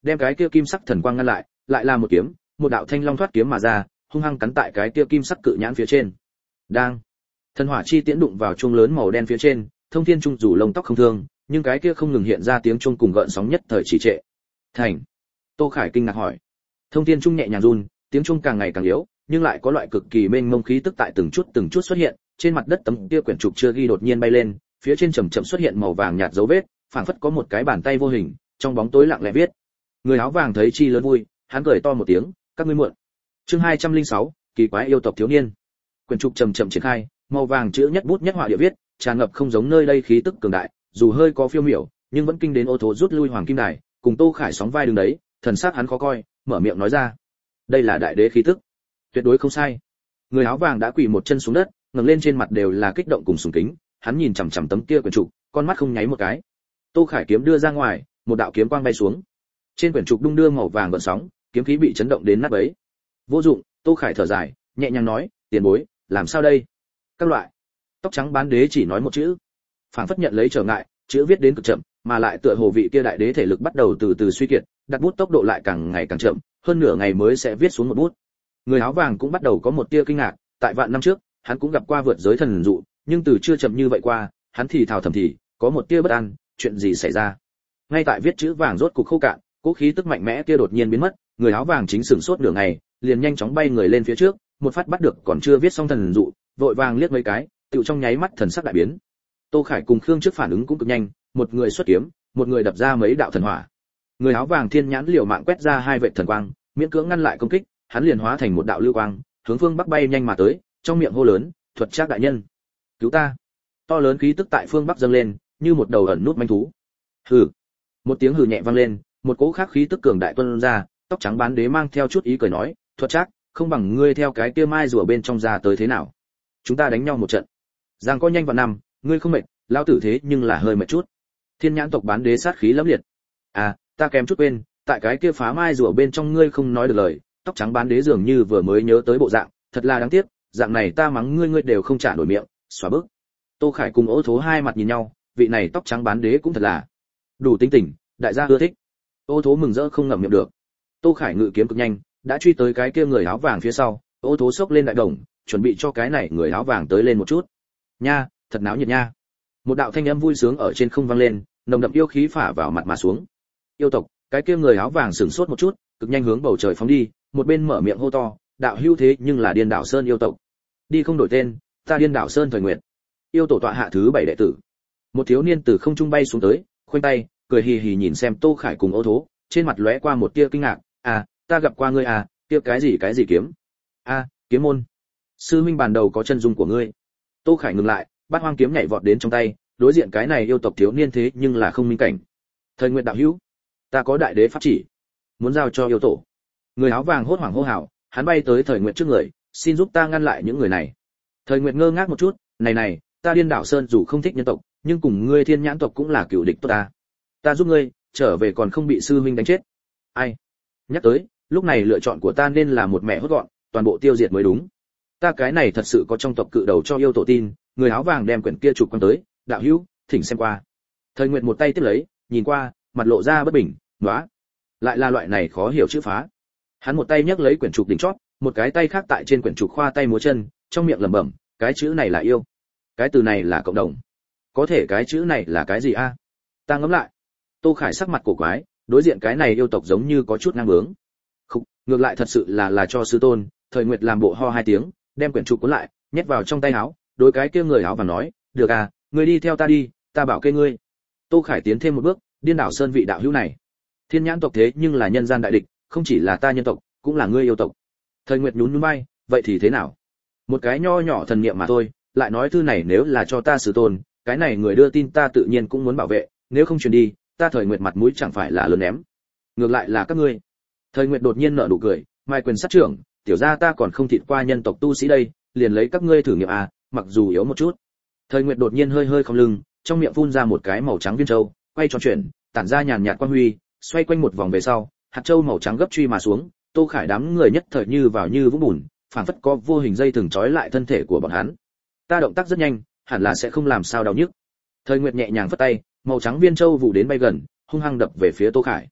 đem cái kia kim sắc thần quang ngăn lại, lại là một kiếm, một đạo thanh long thoát kiếm mà ra, hung hăng cắn tại cái kia kim sắc cự nhãn phía trên. Đang, thần hỏa chi tiễn đụng vào chuông lớn màu đen phía trên, thông thiên trung dù lông tóc không thương, nhưng cái kia không ngừng hiện ra tiếng chuông cùng gợn sóng nhất thời chỉ trệ. Thành. Tô Khải kinh ngạc hỏi. Thông thiên trung nhẹ nhàng run, tiếng chuông càng ngày càng yếu, nhưng lại có loại cực kỳ mênh mông khí tức tại từng chút từng chút xuất hiện, trên mặt đất tấm kia quyển trục chưa ghi đột nhiên bay lên, phía trên chậm chậm xuất hiện màu vàng nhạt dấu vết, phảng phất có một cái bàn tay vô hình, trong bóng tối lặng lẽ viết. Người áo vàng thấy chi lớn vui, hắn cười to một tiếng, các ngươi muộn. Chương hai trăm lẻ sáu, kỳ quái yêu tộc thiếu niên. Quyển trục chậm chậm triển khai, màu vàng chữ nhất bút nhất họa địa viết, tràn ngập không giống nơi đây khí tức cường đại, dù hơi có phiêu miểu, nhưng vẫn kinh đến Ô Thố rút lui hoàng kim đài, cùng Tô Khải sóng vai đứng đấy, thần sắc hắn khó coi, mở miệng nói ra: "Đây là đại đế khí tức." Tuyệt đối không sai. Người áo vàng đã quỳ một chân xuống đất, ngẩng lên trên mặt đều là kích động cùng sùng kính, hắn nhìn chằm chằm tấm kia quyển trục, con mắt không nháy một cái. Tô Khải kiếm đưa ra ngoài, một đạo kiếm quang bay xuống. Trên quyển trục đung đưa màu vàng gợn sóng, kiếm khí bị chấn động đến nát bấy. Vô dụng, Tô Khải thở dài, nhẹ nhàng nói: "Tiền bối, làm sao đây?" Các loại. Tóc trắng bán đế chỉ nói một chữ, phảng phất nhận lấy trở ngại, chữ viết đến cực chậm, mà lại tựa hồ vị kia đại đế thể lực bắt đầu từ từ suy kiệt, đặt bút tốc độ lại càng ngày càng chậm, hơn nửa ngày mới sẽ viết xuống một bút. Người áo vàng cũng bắt đầu có một tia kinh ngạc, tại vạn năm trước, hắn cũng gặp qua vượt giới thần dụ, nhưng từ chưa chậm như vậy qua, hắn thì thào thầm thì, có một tia bất an, chuyện gì xảy ra? Ngay tại viết chữ vàng rốt cục khô cạn, cố khí tức mạnh mẽ kia đột nhiên biến mất, người áo vàng chính sửng sốt nửa ngày, liền nhanh chóng bay người lên phía trước, một phát bắt được còn chưa viết xong thần dụ, vội vàng liếc mấy cái, tựu trong nháy mắt thần sắc đại biến. Tô Khải cùng Khương trước phản ứng cũng cực nhanh, một người xuất kiếm, một người đập ra mấy đạo thần hỏa. Người áo vàng thiên nhãn liều mạng quét ra hai vệt thần quang, miễn cưỡng ngăn lại công kích, hắn liền hóa thành một đạo lưu quang, hướng phương bắc bay nhanh mà tới, trong miệng hô lớn: "Thuật trác đại nhân, cứu ta!" To lớn khí tức tại phương bắc dâng lên, như một đầu ẩn nút manh thú. Hừ. Một tiếng hừ nhẹ vang lên, một cỗ khác khí tức cường đại tuôn ra, tóc trắng bán đế mang theo chút ý cười nói: "Thuật trác, không bằng ngươi theo cái kia mai rùa bên trong ra tới thế nào? Chúng ta đánh nhau một trận. Giang có nhanh vào năm, ngươi không mệt, lão tử thế nhưng là hơi mệt chút." Thiên nhãn tộc bán đế sát khí lẫm liệt. "À, ta kém chút quên, tại cái kia phá mai rùa bên trong ngươi không nói được lời." Tóc trắng bán đế dường như vừa mới nhớ tới bộ dạng, thật là đáng tiếc, dạng này ta mắng ngươi ngươi đều không trả nổi miệng, xóa bước. Tô Khải cùng Ô Thố hai mặt nhìn nhau, vị này tóc trắng bán đế cũng thật là đủ tính tình, đại gia ưa thích. Ô Thố mừng rỡ không ngậm miệng được. Tô Khải ngự kiếm cực nhanh, đã truy tới cái kia người áo vàng phía sau, Ô Thố xốc lên đại đồng, chuẩn bị cho cái này người áo vàng tới lên một chút. Nha, thật náo nhiệt nha. Một đạo thanh âm vui sướng ở trên không vang lên, nồng đậm yêu khí phả vào mặt mà xuống. Yêu tộc, cái kia người áo vàng sửng sốt một chút, cực nhanh hướng bầu trời phóng đi, một bên mở miệng hô to: "Đạo hữu thế nhưng là Điên Đảo Sơn yêu tộc. Đi không đổi tên, ta Điên Đảo Sơn Thời Nguyệt." Yêu tổ tọa hạ thứ bảy đệ tử. Một thiếu niên từ không trung bay xuống tới, khoanh tay, cười hì hì nhìn xem Tô Khải cùng Ô Thố, trên mặt lóe qua một tia kinh ngạc: "À, ta gặp qua ngươi à, kia cái gì cái gì kiếm?" "A, kiếm môn. Sư huynh bàn đầu có chân dung của ngươi." Tô Khải ngừng lại, bát hoang kiếm nhảy vọt đến trong tay, đối diện cái này yêu tộc thiếu niên thế nhưng là không minh cảnh. "Thời Nguyệt đạo hữu, ta có đại đế pháp chỉ, muốn giao cho yêu tổ." Người áo vàng hốt hoảng hô hào, hắn bay tới Thời Nguyệt trước người, "Xin giúp ta ngăn lại những người này." Thời Nguyệt ngơ ngác một chút, "Này này, ta Điên Đảo Sơn dù không thích nhân tộc, nhưng cùng ngươi Thiên Nhãn tộc cũng là cựu địch tốt ta. Ta giúp ngươi, trở về còn không bị sư huynh đánh chết." "Ai? Nhắc tới, lúc này lựa chọn của ta nên là một mẹ hốt gọn, toàn bộ tiêu diệt mới đúng. Ta cái này thật sự có trong tộc cự đầu cho yêu tổ tin." Người áo vàng đem quyển kia chụp quan tới, "Đạo hữu, thỉnh xem qua." Thời Nguyệt một tay tiếp lấy, nhìn qua, mặt lộ ra bất bình, "Nóa, lại là loại này khó hiểu chữ phá." Hắn một tay nhấc lấy quyển trục đỉnh chót, một cái tay khác tại trên quyển trục khoa tay múa chân, trong miệng lẩm bẩm: "Cái chữ này là yêu, cái từ này là cộng đồng, có thể cái chữ này là cái gì a?" Ta ngẫm lại. Tô Khải sắc mặt cổ quái, đối diện cái này yêu tộc giống như có chút ngang bướng. Không, ngược lại thật sự là là cho sư tôn. Thời Nguyệt làm bộ ho hai tiếng, đem quyển trục cuốn lại, nhét vào trong tay áo, đối cái kia người áo vàng nói: "Được à, ngươi đi theo ta đi, ta bảo kê ngươi." Tô Khải tiến thêm một bước, Điên Đảo Sơn vị đạo hữu này, Thiên Nhãn tộc thế nhưng là nhân gian đại địch, không chỉ là ta nhân tộc, cũng là ngươi yêu tộc. Thời Nguyệt nhún nhún vai, "Vậy thì thế nào? Một cái nho nhỏ thần niệm mà thôi, lại nói thư này nếu là cho ta sư tôn, cái này người đưa tin ta tự nhiên cũng muốn bảo vệ, nếu không truyền đi, ta Thời Nguyệt mặt mũi chẳng phải là lớn ném. Ngược lại là các ngươi." Thời Nguyệt đột nhiên nở nụ cười, "Mai quyền sát trưởng, tiểu gia ta còn không thịt qua nhân tộc tu sĩ đây, liền lấy các ngươi thử nghiệm à, mặc dù yếu một chút." Thời Nguyệt đột nhiên hơi hơi cong lưng, trong miệng phun ra một cái màu trắng viên châu, quay tròn chuyển, tản ra nhàn nhạt quang huy, xoay quanh một vòng về sau, hạt châu màu trắng gấp truy mà xuống, Tô Khải đám người nhất thời như vào như vũng bùn, phảng phất có vô hình dây thừng trói lại thân thể của bọn hắn. Ta động tác rất nhanh, hẳn là sẽ không làm sao đau nhức. Thời Nguyệt nhẹ nhàng phất tay, màu trắng viên châu vụ đến bay gần, hung hăng đập về phía Tô Khải.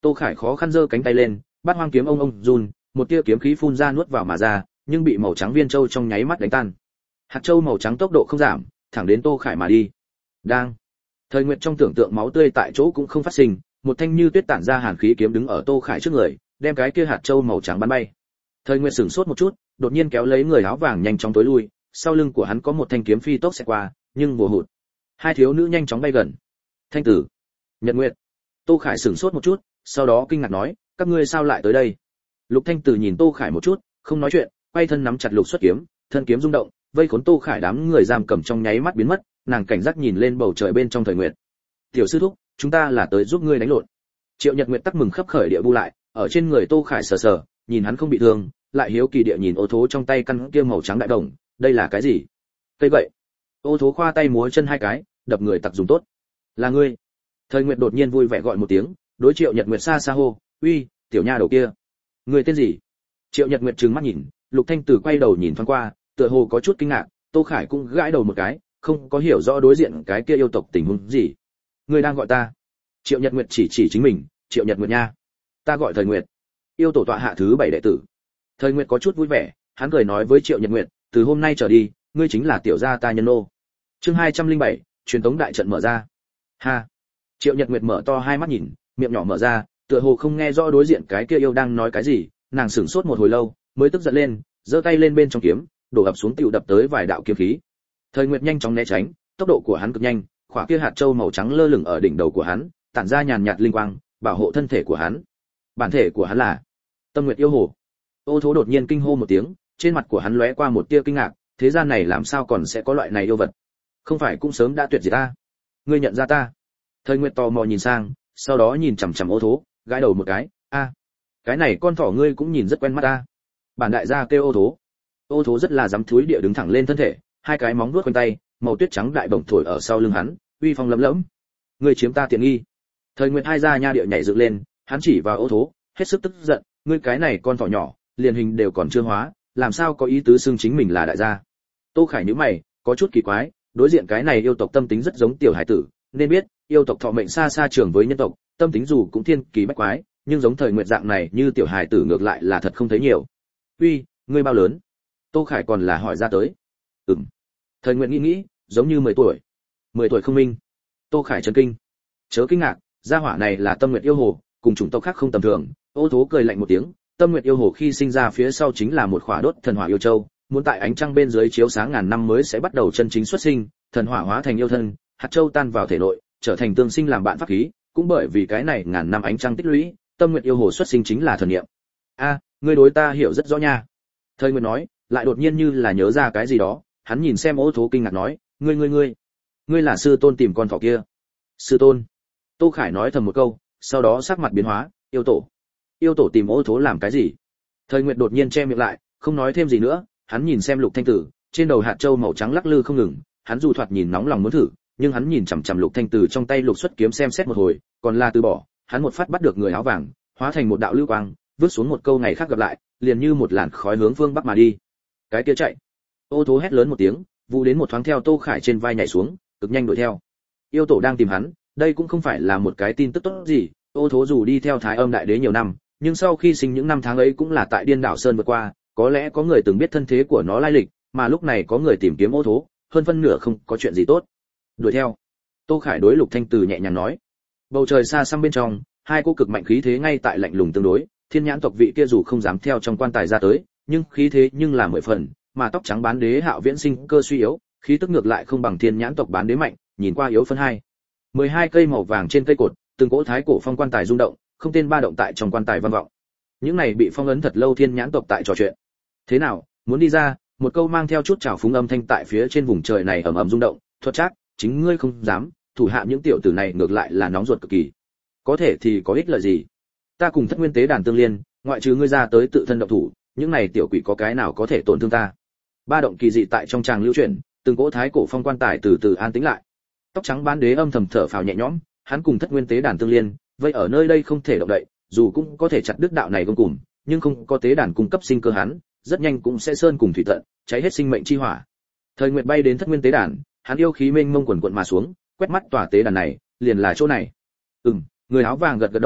Tô Khải khó khăn giơ cánh tay lên, bát hoang kiếm ông ông run, một tia kiếm khí phun ra nuốt vào mà ra, nhưng bị màu trắng viên châu trong nháy mắt đánh tan. Hạt châu màu trắng tốc độ không giảm, thẳng đến Tô Khải mà đi. Đang. Thời Nguyệt trong tưởng tượng máu tươi tại chỗ cũng không phát sinh, một thanh như tuyết tản ra hàn khí kiếm đứng ở Tô Khải trước người, đem cái kia hạt châu màu trắng bắn bay. Thời Nguyệt sửng sốt một chút, đột nhiên kéo lấy người áo vàng nhanh chóng tối lui, sau lưng của hắn có một thanh kiếm phi tốc xẹt qua, nhưng vô hụt. Hai thiếu nữ nhanh chóng bay gần. Thanh Tử, Nhật Nguyệt. Tô Khải sửng sốt một chút, sau đó kinh ngạc nói, các ngươi sao lại tới đây? Lục Thanh Tử nhìn Tô Khải một chút, không nói chuyện, quay thân nắm chặt lục xuất kiếm, thân kiếm rung động, vây khốn Tô Khải đám người giam cầm trong nháy mắt biến mất, nàng cảnh giác nhìn lên bầu trời bên trong Thời Nguyệt. Tiểu sư thúc, chúng ta là tới giúp ngươi đánh lộn. Triệu Nhật Nguyệt tắc mừng khấp khởi địa bu lại, ở trên người Tô Khải sờ sờ, nhìn hắn không bị thương, lại hiếu kỳ địa nhìn ô thố trong tay căn kia màu trắng đại đồng, đây là cái gì? Cây gậy. Ô thố khoa tay múa chân hai cái, đập người tặc dùng tốt. Là ngươi. Thời Nguyệt đột nhiên vui vẻ gọi một tiếng, đối Triệu Nhật Nguyệt xa xa hô, uy, tiểu nha đầu kia, ngươi tên gì? Triệu Nhật Nguyệt trừng mắt nhìn, Lục Thanh Tử quay đầu nhìn thoáng qua, tựa hồ có chút kinh ngạc, Tô Khải cũng gãi đầu một cái, không có hiểu rõ đối diện cái kia yêu tộc tình huống gì. Ngươi đang gọi ta? Triệu Nhật Nguyệt chỉ chỉ chính mình, Triệu Nhật Nguyệt nha. Ta gọi Thời Nguyệt, yêu tổ tọa hạ thứ bảy đệ tử. Thời Nguyệt có chút vui vẻ, hắn cười nói với Triệu Nhật Nguyệt, từ hôm nay trở đi, ngươi chính là tiểu gia ta nhân nô. Chương hai trăm lẻ bảy, truyền tống đại trận mở ra. Ha. Triệu Nhật Nguyệt mở to hai mắt nhìn, miệng nhỏ mở ra, tựa hồ không nghe rõ đối diện cái kia yêu đang nói cái gì, nàng sửng sốt một hồi lâu, mới tức giận lên, giơ tay lên bên trong kiếm, đổ ập xuống tiểu đập tới vài đạo kiếm khí. Thời Nguyệt nhanh chóng né tránh, tốc độ của hắn cực nhanh, khỏa kia hạt châu màu trắng lơ lửng ở đỉnh đầu của hắn, tản ra nhàn nhạt linh quang, bảo hộ thân thể của hắn. Bản thể của hắn là Tâm Nguyệt yêu hồ. Ô Thố đột nhiên kinh hô một tiếng, trên mặt của hắn lóe qua một tia kinh ngạc, thế gian này làm sao còn sẽ có loại này yêu vật? Không phải cũng sớm đã tuyệt diệt ta? Ngươi nhận ra ta? Thời Nguyệt tò mò nhìn sang, sau đó nhìn chằm chằm Ô Thố, gãi đầu một cái, a, cái này con thỏ ngươi cũng nhìn rất quen mắt ta. Bản đại gia kêu Ô Thố. Ô Thố rất là dám thúi địa đứng thẳng lên thân thể, hai cái móng vuốt quanh tay, màu tuyết trắng đại bổng thổi ở sau lưng hắn, uy phong lấm lẫm. Ngươi chiếm ta tiện nghi. Thời Nguyệt hai gia nha địa nhảy dựng lên, hắn chỉ vào Ô Thố, hết sức tức giận, ngươi cái này con thỏ nhỏ, liền hình đều còn chưa hóa, làm sao có ý tứ xưng chính mình là đại gia? Tô Khải nhíu mày, có chút kỳ quái, đối diện cái này yêu tộc tâm tính rất giống tiểu hải tử, nên biết, yêu tộc thọ mệnh xa xa trường với nhân tộc, tâm tính dù cũng thiên kỳ bách quái, nhưng giống Thời Nguyệt dạng này như tiểu hải tử ngược lại là thật không thấy nhiều. Uy, ngươi bao lớn? Tô Khải còn là hỏi ra tới. Ừm. Thời Nguyệt nghĩ nghĩ, giống như mười tuổi. mười tuổi không minh. Tô Khải chấn kinh. Chớ kinh ngạc, gia hỏa này là Tâm Nguyệt yêu hồ, cùng chủng tộc khác không tầm thường. Ô Thố cười lạnh một tiếng, Tâm Nguyệt yêu hồ khi sinh ra phía sau chính là một khỏa đốt thần hỏa yêu châu, muốn tại ánh trăng bên dưới chiếu sáng ngàn năm mới sẽ bắt đầu chân chính xuất sinh, thần hỏa hóa thành yêu thân, hạt châu tan vào thể nội, trở thành tương sinh làm bạn pháp khí, cũng bởi vì cái này ngàn năm ánh trăng tích lũy, Tâm Nguyệt yêu hồ xuất sinh chính là thần niệm. A, ngươi đối ta hiểu rất rõ nha. Thời Nguyệt nói, lại đột nhiên như là nhớ ra cái gì đó, hắn nhìn xem Ô Thố kinh ngạc nói, ngươi ngươi ngươi, ngươi là sư tôn tìm con thỏ kia? Sư tôn? Tô Khải nói thầm một câu, sau đó sắc mặt biến hóa, yêu tổ. Yêu tổ tìm Ô Thố làm cái gì? Thời Nguyệt đột nhiên che miệng lại, không nói thêm gì nữa, hắn nhìn xem Lục Thanh Tử, trên đầu hạt châu màu trắng lắc lư không ngừng, hắn dù thoạt nhìn nóng lòng muốn thử, nhưng hắn nhìn chằm chằm Lục Thanh Tử trong tay lục xuất kiếm xem xét một hồi, còn là từ bỏ, hắn một phát bắt được người áo vàng, hóa thành một đạo lưu quang, vứt xuống một câu ngày khác gặp lại, liền như một làn khói hướng phương bắc mà đi. Cái kia chạy. Ô Thố hét lớn một tiếng, vụ đến một thoáng theo Tô Khải trên vai nhảy xuống, cực nhanh đuổi theo. Yêu tổ đang tìm hắn, đây cũng không phải là một cái tin tức tốt gì, Ô Thố dù đi theo Thái Âm đại đế nhiều năm, nhưng sau khi sinh những năm tháng ấy cũng là tại Điên Đảo Sơn vượt qua, có lẽ có người từng biết thân thế của nó lai lịch, mà lúc này có người tìm kiếm Ô Thố, hơn phân nửa không có chuyện gì tốt. Đuổi theo. Tô Khải đối Lục Thanh Từ nhẹ nhàng nói. Bầu trời xa xăm bên trong, hai cô cực mạnh khí thế ngay tại lạnh lùng tương đối, Thiên Nhãn tộc vị kia dù không dám theo trong quan tài ra tới, nhưng khí thế nhưng là mười phần, mà tóc trắng bán đế Hạo Viễn sinh cơ suy yếu, khí tức ngược lại không bằng Thiên Nhãn tộc bán đế mạnh, nhìn qua yếu phân hai. mười hai cây màu vàng trên cây cột, từng cỗ thái cổ phong quan tài rung động, không tên ba động tại trong quan tài vang vọng. Những này bị phong ấn thật lâu Thiên Nhãn tộc tại trò chuyện. Thế nào, muốn đi ra? Một câu mang theo chút trào phúng âm thanh tại phía trên vùng trời này ầm ầm rung động, thuật chắc, chính ngươi không dám, thủ hạ những tiểu tử này ngược lại là nóng ruột cực kỳ. Có thể thì có ích lợi gì? Ta cùng Thất Nguyên Tế đàn tương liên, ngoại trừ ngươi ra tới tự thân động thủ, những này tiểu quỷ có cái nào có thể tổn thương ta? Ba động kỳ dị tại trong tràng lưu chuyển, từng cỗ thái cổ phong quan tài từ từ an tĩnh lại. Tóc trắng bán đế âm thầm thở phào nhẹ nhõm, hắn cùng Thất Nguyên Tế đàn tương liên, vậy ở nơi đây không thể động đậy, dù cũng có thể chặt đứt đạo này gông cùm, nhưng không có tế đàn cung cấp sinh cơ hắn, rất nhanh cũng sẽ sơn cùng thủy tận, cháy hết sinh mệnh chi hỏa. Thời Nguyệt bay đến Thất Nguyên Tế đàn, hắn yêu khí mênh mông quần quần mà xuống, quét mắt tòa tế đàn này, liền là chỗ này. Ừm, người áo vàng gật gật đầu,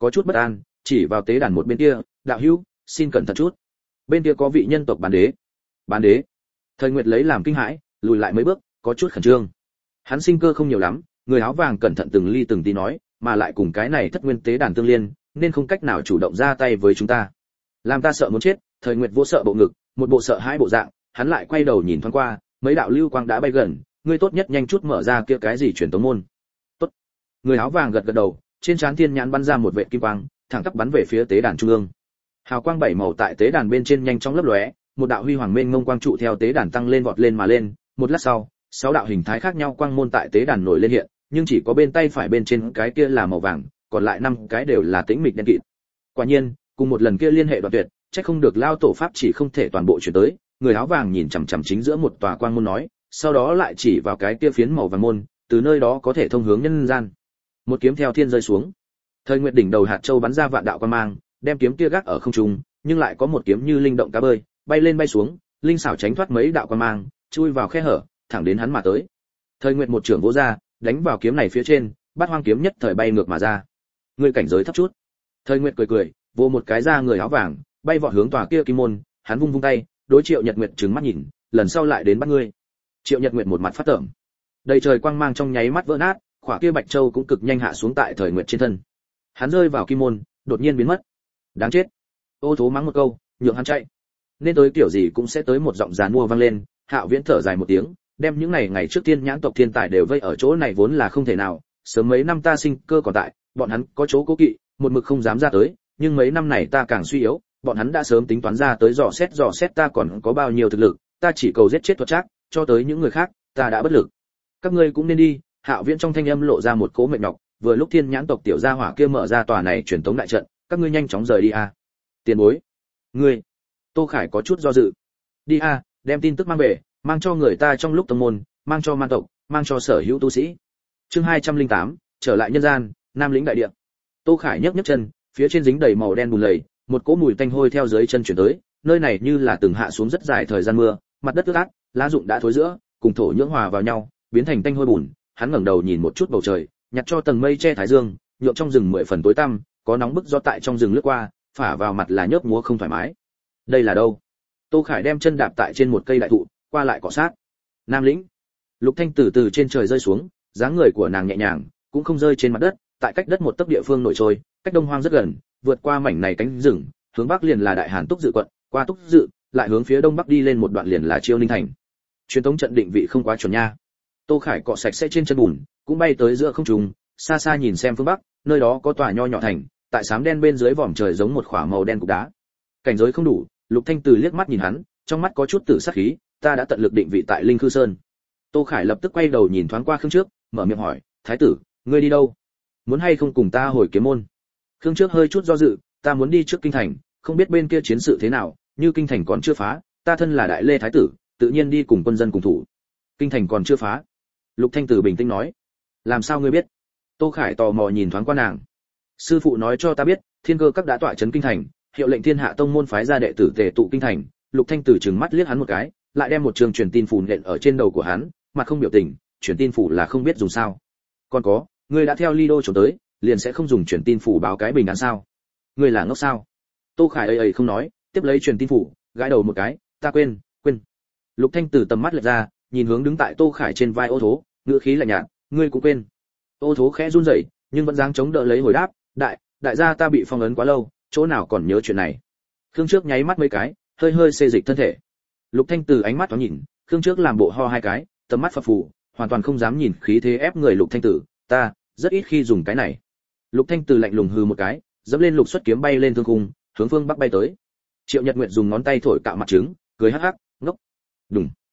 có chút bất an, chỉ vào tế đàn một bên kia, đạo hữu, xin cẩn thận chút. Bên kia có vị nhân tộc bán đế. Bán đế? Thời Nguyệt lấy làm kinh hãi, lùi lại mấy bước, có chút khẩn trương. Hắn sinh cơ không nhiều lắm, người áo vàng cẩn thận từng ly từng tí nói, mà lại cùng cái này thất nguyên tế đàn tương liên, nên không cách nào chủ động ra tay với chúng ta. Làm ta sợ muốn chết. Thời Nguyệt vô sợ bộ ngực, một bộ sợ hãi bộ dạng, hắn lại quay đầu nhìn thoáng qua, mấy đạo lưu quang đã bay gần, ngươi tốt nhất nhanh chút mở ra kia cái gì truyền tống môn. Tốt. Người áo vàng gật gật đầu, trên trán thiên nhãn bắn ra một vệt kim quang, thẳng tắp bắn về phía tế đàn trung ương. Hào quang bảy màu tại tế đàn bên trên nhanh chóng lấp lóe, một đạo huy hoàng mênh mông quang trụ theo tế đàn tăng lên vọt lên mà lên, một lát sau, sáu đạo hình thái khác nhau quang môn tại tế đàn nổi lên hiện, nhưng chỉ có bên tay phải bên trên cái kia là màu vàng, còn lại năm cái đều là tĩnh mịch đen kịt. Quả nhiên, cùng một lần kia liên hệ đoạn tuyệt, chắc không được lao tổ pháp chỉ không thể toàn bộ chuyển tới. Người áo vàng nhìn chằm chằm chính giữa một tòa quang môn nói, sau đó lại chỉ vào cái kia phiến màu vàng môn, từ nơi đó có thể thông hướng nhân gian. Một kiếm theo thiên rơi xuống. Thời Nguyệt đỉnh đầu hạt châu bắn ra vạn đạo quang mang, đem kiếm kia gác ở không trung, nhưng lại có một kiếm như linh động cá bơi, bay lên bay xuống, linh xảo tránh thoát mấy đạo quang mang, chui vào khe hở, thẳng đến hắn mà tới. Thời Nguyệt một trường vỗ ra, đánh vào kiếm này phía trên, Bát Hoang kiếm nhất thời bay ngược mà ra. Người cảnh giới thấp chút. Thời Nguyệt cười cười, vỗ một cái ra người áo vàng, bay vọt hướng tòa kia kim môn, hắn vung vung tay, đối Triệu Nhật Nguyệt trừng mắt nhìn, lần sau lại đến bắt ngươi. Triệu Nhật Nguyệt một mặt phát tởm. Đầy trời quang mang trong nháy mắt vỡ nát, khỏa kia bạch châu cũng cực nhanh hạ xuống tại Thời Nguyệt trên thân. Hắn rơi vào kim môn, đột nhiên biến mất. Đáng chết. Ô Thố mắng một câu, nhượng hắn chạy. Nên tới kiểu gì cũng sẽ tới một giọng giàn mua vang lên, Hạo Viễn thở dài một tiếng, đem những ngày ngày trước tiên nhãn tộc thiên tài đều vây ở chỗ này vốn là không thể nào, sớm mấy năm ta sinh cơ còn tại, bọn hắn có chỗ cố kỵ, một mực không dám ra tới, nhưng mấy năm này ta càng suy yếu, bọn hắn đã sớm tính toán ra tới dò xét dò xét ta còn có bao nhiêu thực lực, ta chỉ cầu giết chết thuật trác, cho tới những người khác, ta đã bất lực. Các ngươi cũng nên đi. Hạo Viễn trong thanh âm lộ ra một cố mệt nhọc, vừa lúc thiên nhãn tộc tiểu gia hỏa kia mở ra tòa này truyền tống đại trận, các ngươi nhanh chóng rời đi a. Tiền bối. Ngươi. Tô Khải có chút do dự. Đi a, đem tin tức mang về, mang cho người ta trong lúc tông môn, mang cho man tộc, mang cho sở hữu tu sĩ. Chương hai trăm lẻ tám, trở lại nhân gian, Nam lĩnh đại địa. Tô Khải nhấc nhấc chân, phía trên dính đầy màu đen bùn lầy, một cỗ mùi tanh hôi theo dưới chân chuyển tới, nơi này như là từng hạ xuống rất dài thời gian mưa, mặt đất ướt át, lá rụng đã thối rữa, cùng thổ nhưỡng hòa vào nhau, biến thành tanh hôi bùn. Hắn ngẩng đầu nhìn một chút bầu trời, nhặt cho tầng mây che thái dương, nhộn trong rừng mười phần tối tăm, có nóng bức gió tại trong rừng lướt qua, phả vào mặt là nhớp múa không thoải mái. Đây là đâu? Tô Khải đem chân đạp tại trên một cây đại thụ, qua lại cọ sát. Nam lĩnh. Lục Thanh từ từ trên trời rơi xuống, dáng người của nàng nhẹ nhàng, cũng không rơi trên mặt đất, tại cách đất một tấc địa phương nổi trôi, cách Đông Hoang rất gần, vượt qua mảnh này cánh rừng, hướng bắc liền là Đại Hàn Túc Dự quận, qua Túc Dự, lại hướng phía đông bắc đi lên một đoạn liền là Chiêu Ninh thành. Truyền thống trận định vị không quá chuẩn nha. Tô Khải cọ sạch sẽ trên chân bùn, cũng bay tới giữa không trung, xa xa nhìn xem phương bắc, nơi đó có tòa nho nhỏ thành, tại xám đen bên dưới vòm trời giống một khỏa màu đen cục đá. Cảnh giới không đủ, Lục Thanh Từ liếc mắt nhìn hắn, trong mắt có chút tử sát khí, ta đã tận lực định vị tại Linh Khư Sơn. Tô Khải lập tức quay đầu nhìn thoáng qua Khương Trước, mở miệng hỏi, thái tử, ngươi đi đâu? Muốn hay không cùng ta hồi Kiếm môn? Khương Trước hơi chút do dự, ta muốn đi trước kinh thành, không biết bên kia chiến sự thế nào, như kinh thành còn chưa phá, ta thân là đại lê thái tử, tự nhiên đi cùng quân dân cùng thủ. Kinh thành còn chưa phá. Lục Thanh Từ bình tĩnh nói, làm sao ngươi biết? Tô Khải tò mò nhìn thoáng qua nàng. Sư phụ nói cho ta biết, Thiên Cơ các đã tọa trấn kinh thành, hiệu lệnh thiên hạ tông môn phái ra đệ tử tề tụ kinh thành. Lục Thanh Từ trừng mắt liếc hắn một cái, lại đem một trường truyền tin phủ nện ở trên đầu của hắn, mặt không biểu tình, truyền tin phủ là không biết dùng sao. Còn có, ngươi đã theo Lido trốn tới, liền sẽ không dùng truyền tin phủ báo cái bình án sao? Ngươi là ngốc sao? Tô Khải ây ây không nói, tiếp lấy truyền tin phủ, gãi đầu một cái, ta quên, quên. Lục Thanh Từ tầm mắt lệch ra, nhìn hướng đứng tại Tô Khải trên vai Ô Thố, ngữ khí lạnh nhạt, ngươi cũng quên. Ô Thố khẽ run rẩy, nhưng vẫn dáng chống đỡ lấy hồi đáp, đại, đại gia ta bị phong ấn quá lâu, chỗ nào còn nhớ chuyện này. Khương Trước nháy mắt mấy cái, hơi hơi xê dịch thân thể. Lục Thanh Từ ánh mắt thoáng nhìn, Khương Trước làm bộ ho hai cái, tầm mắt phập phù, hoàn toàn không dám nhìn khí thế ép người Lục Thanh Từ, ta rất ít khi dùng cái này. Lục Thanh Từ lạnh lùng hừ một cái, dẫm lên lục xuất kiếm bay lên thương khung, hướng phương bắc bay tới. Triệu Nhật Nguyệt dùng ngón tay thổi cạo mặt trứng, cười hắc hắc, ngốc. Đùng.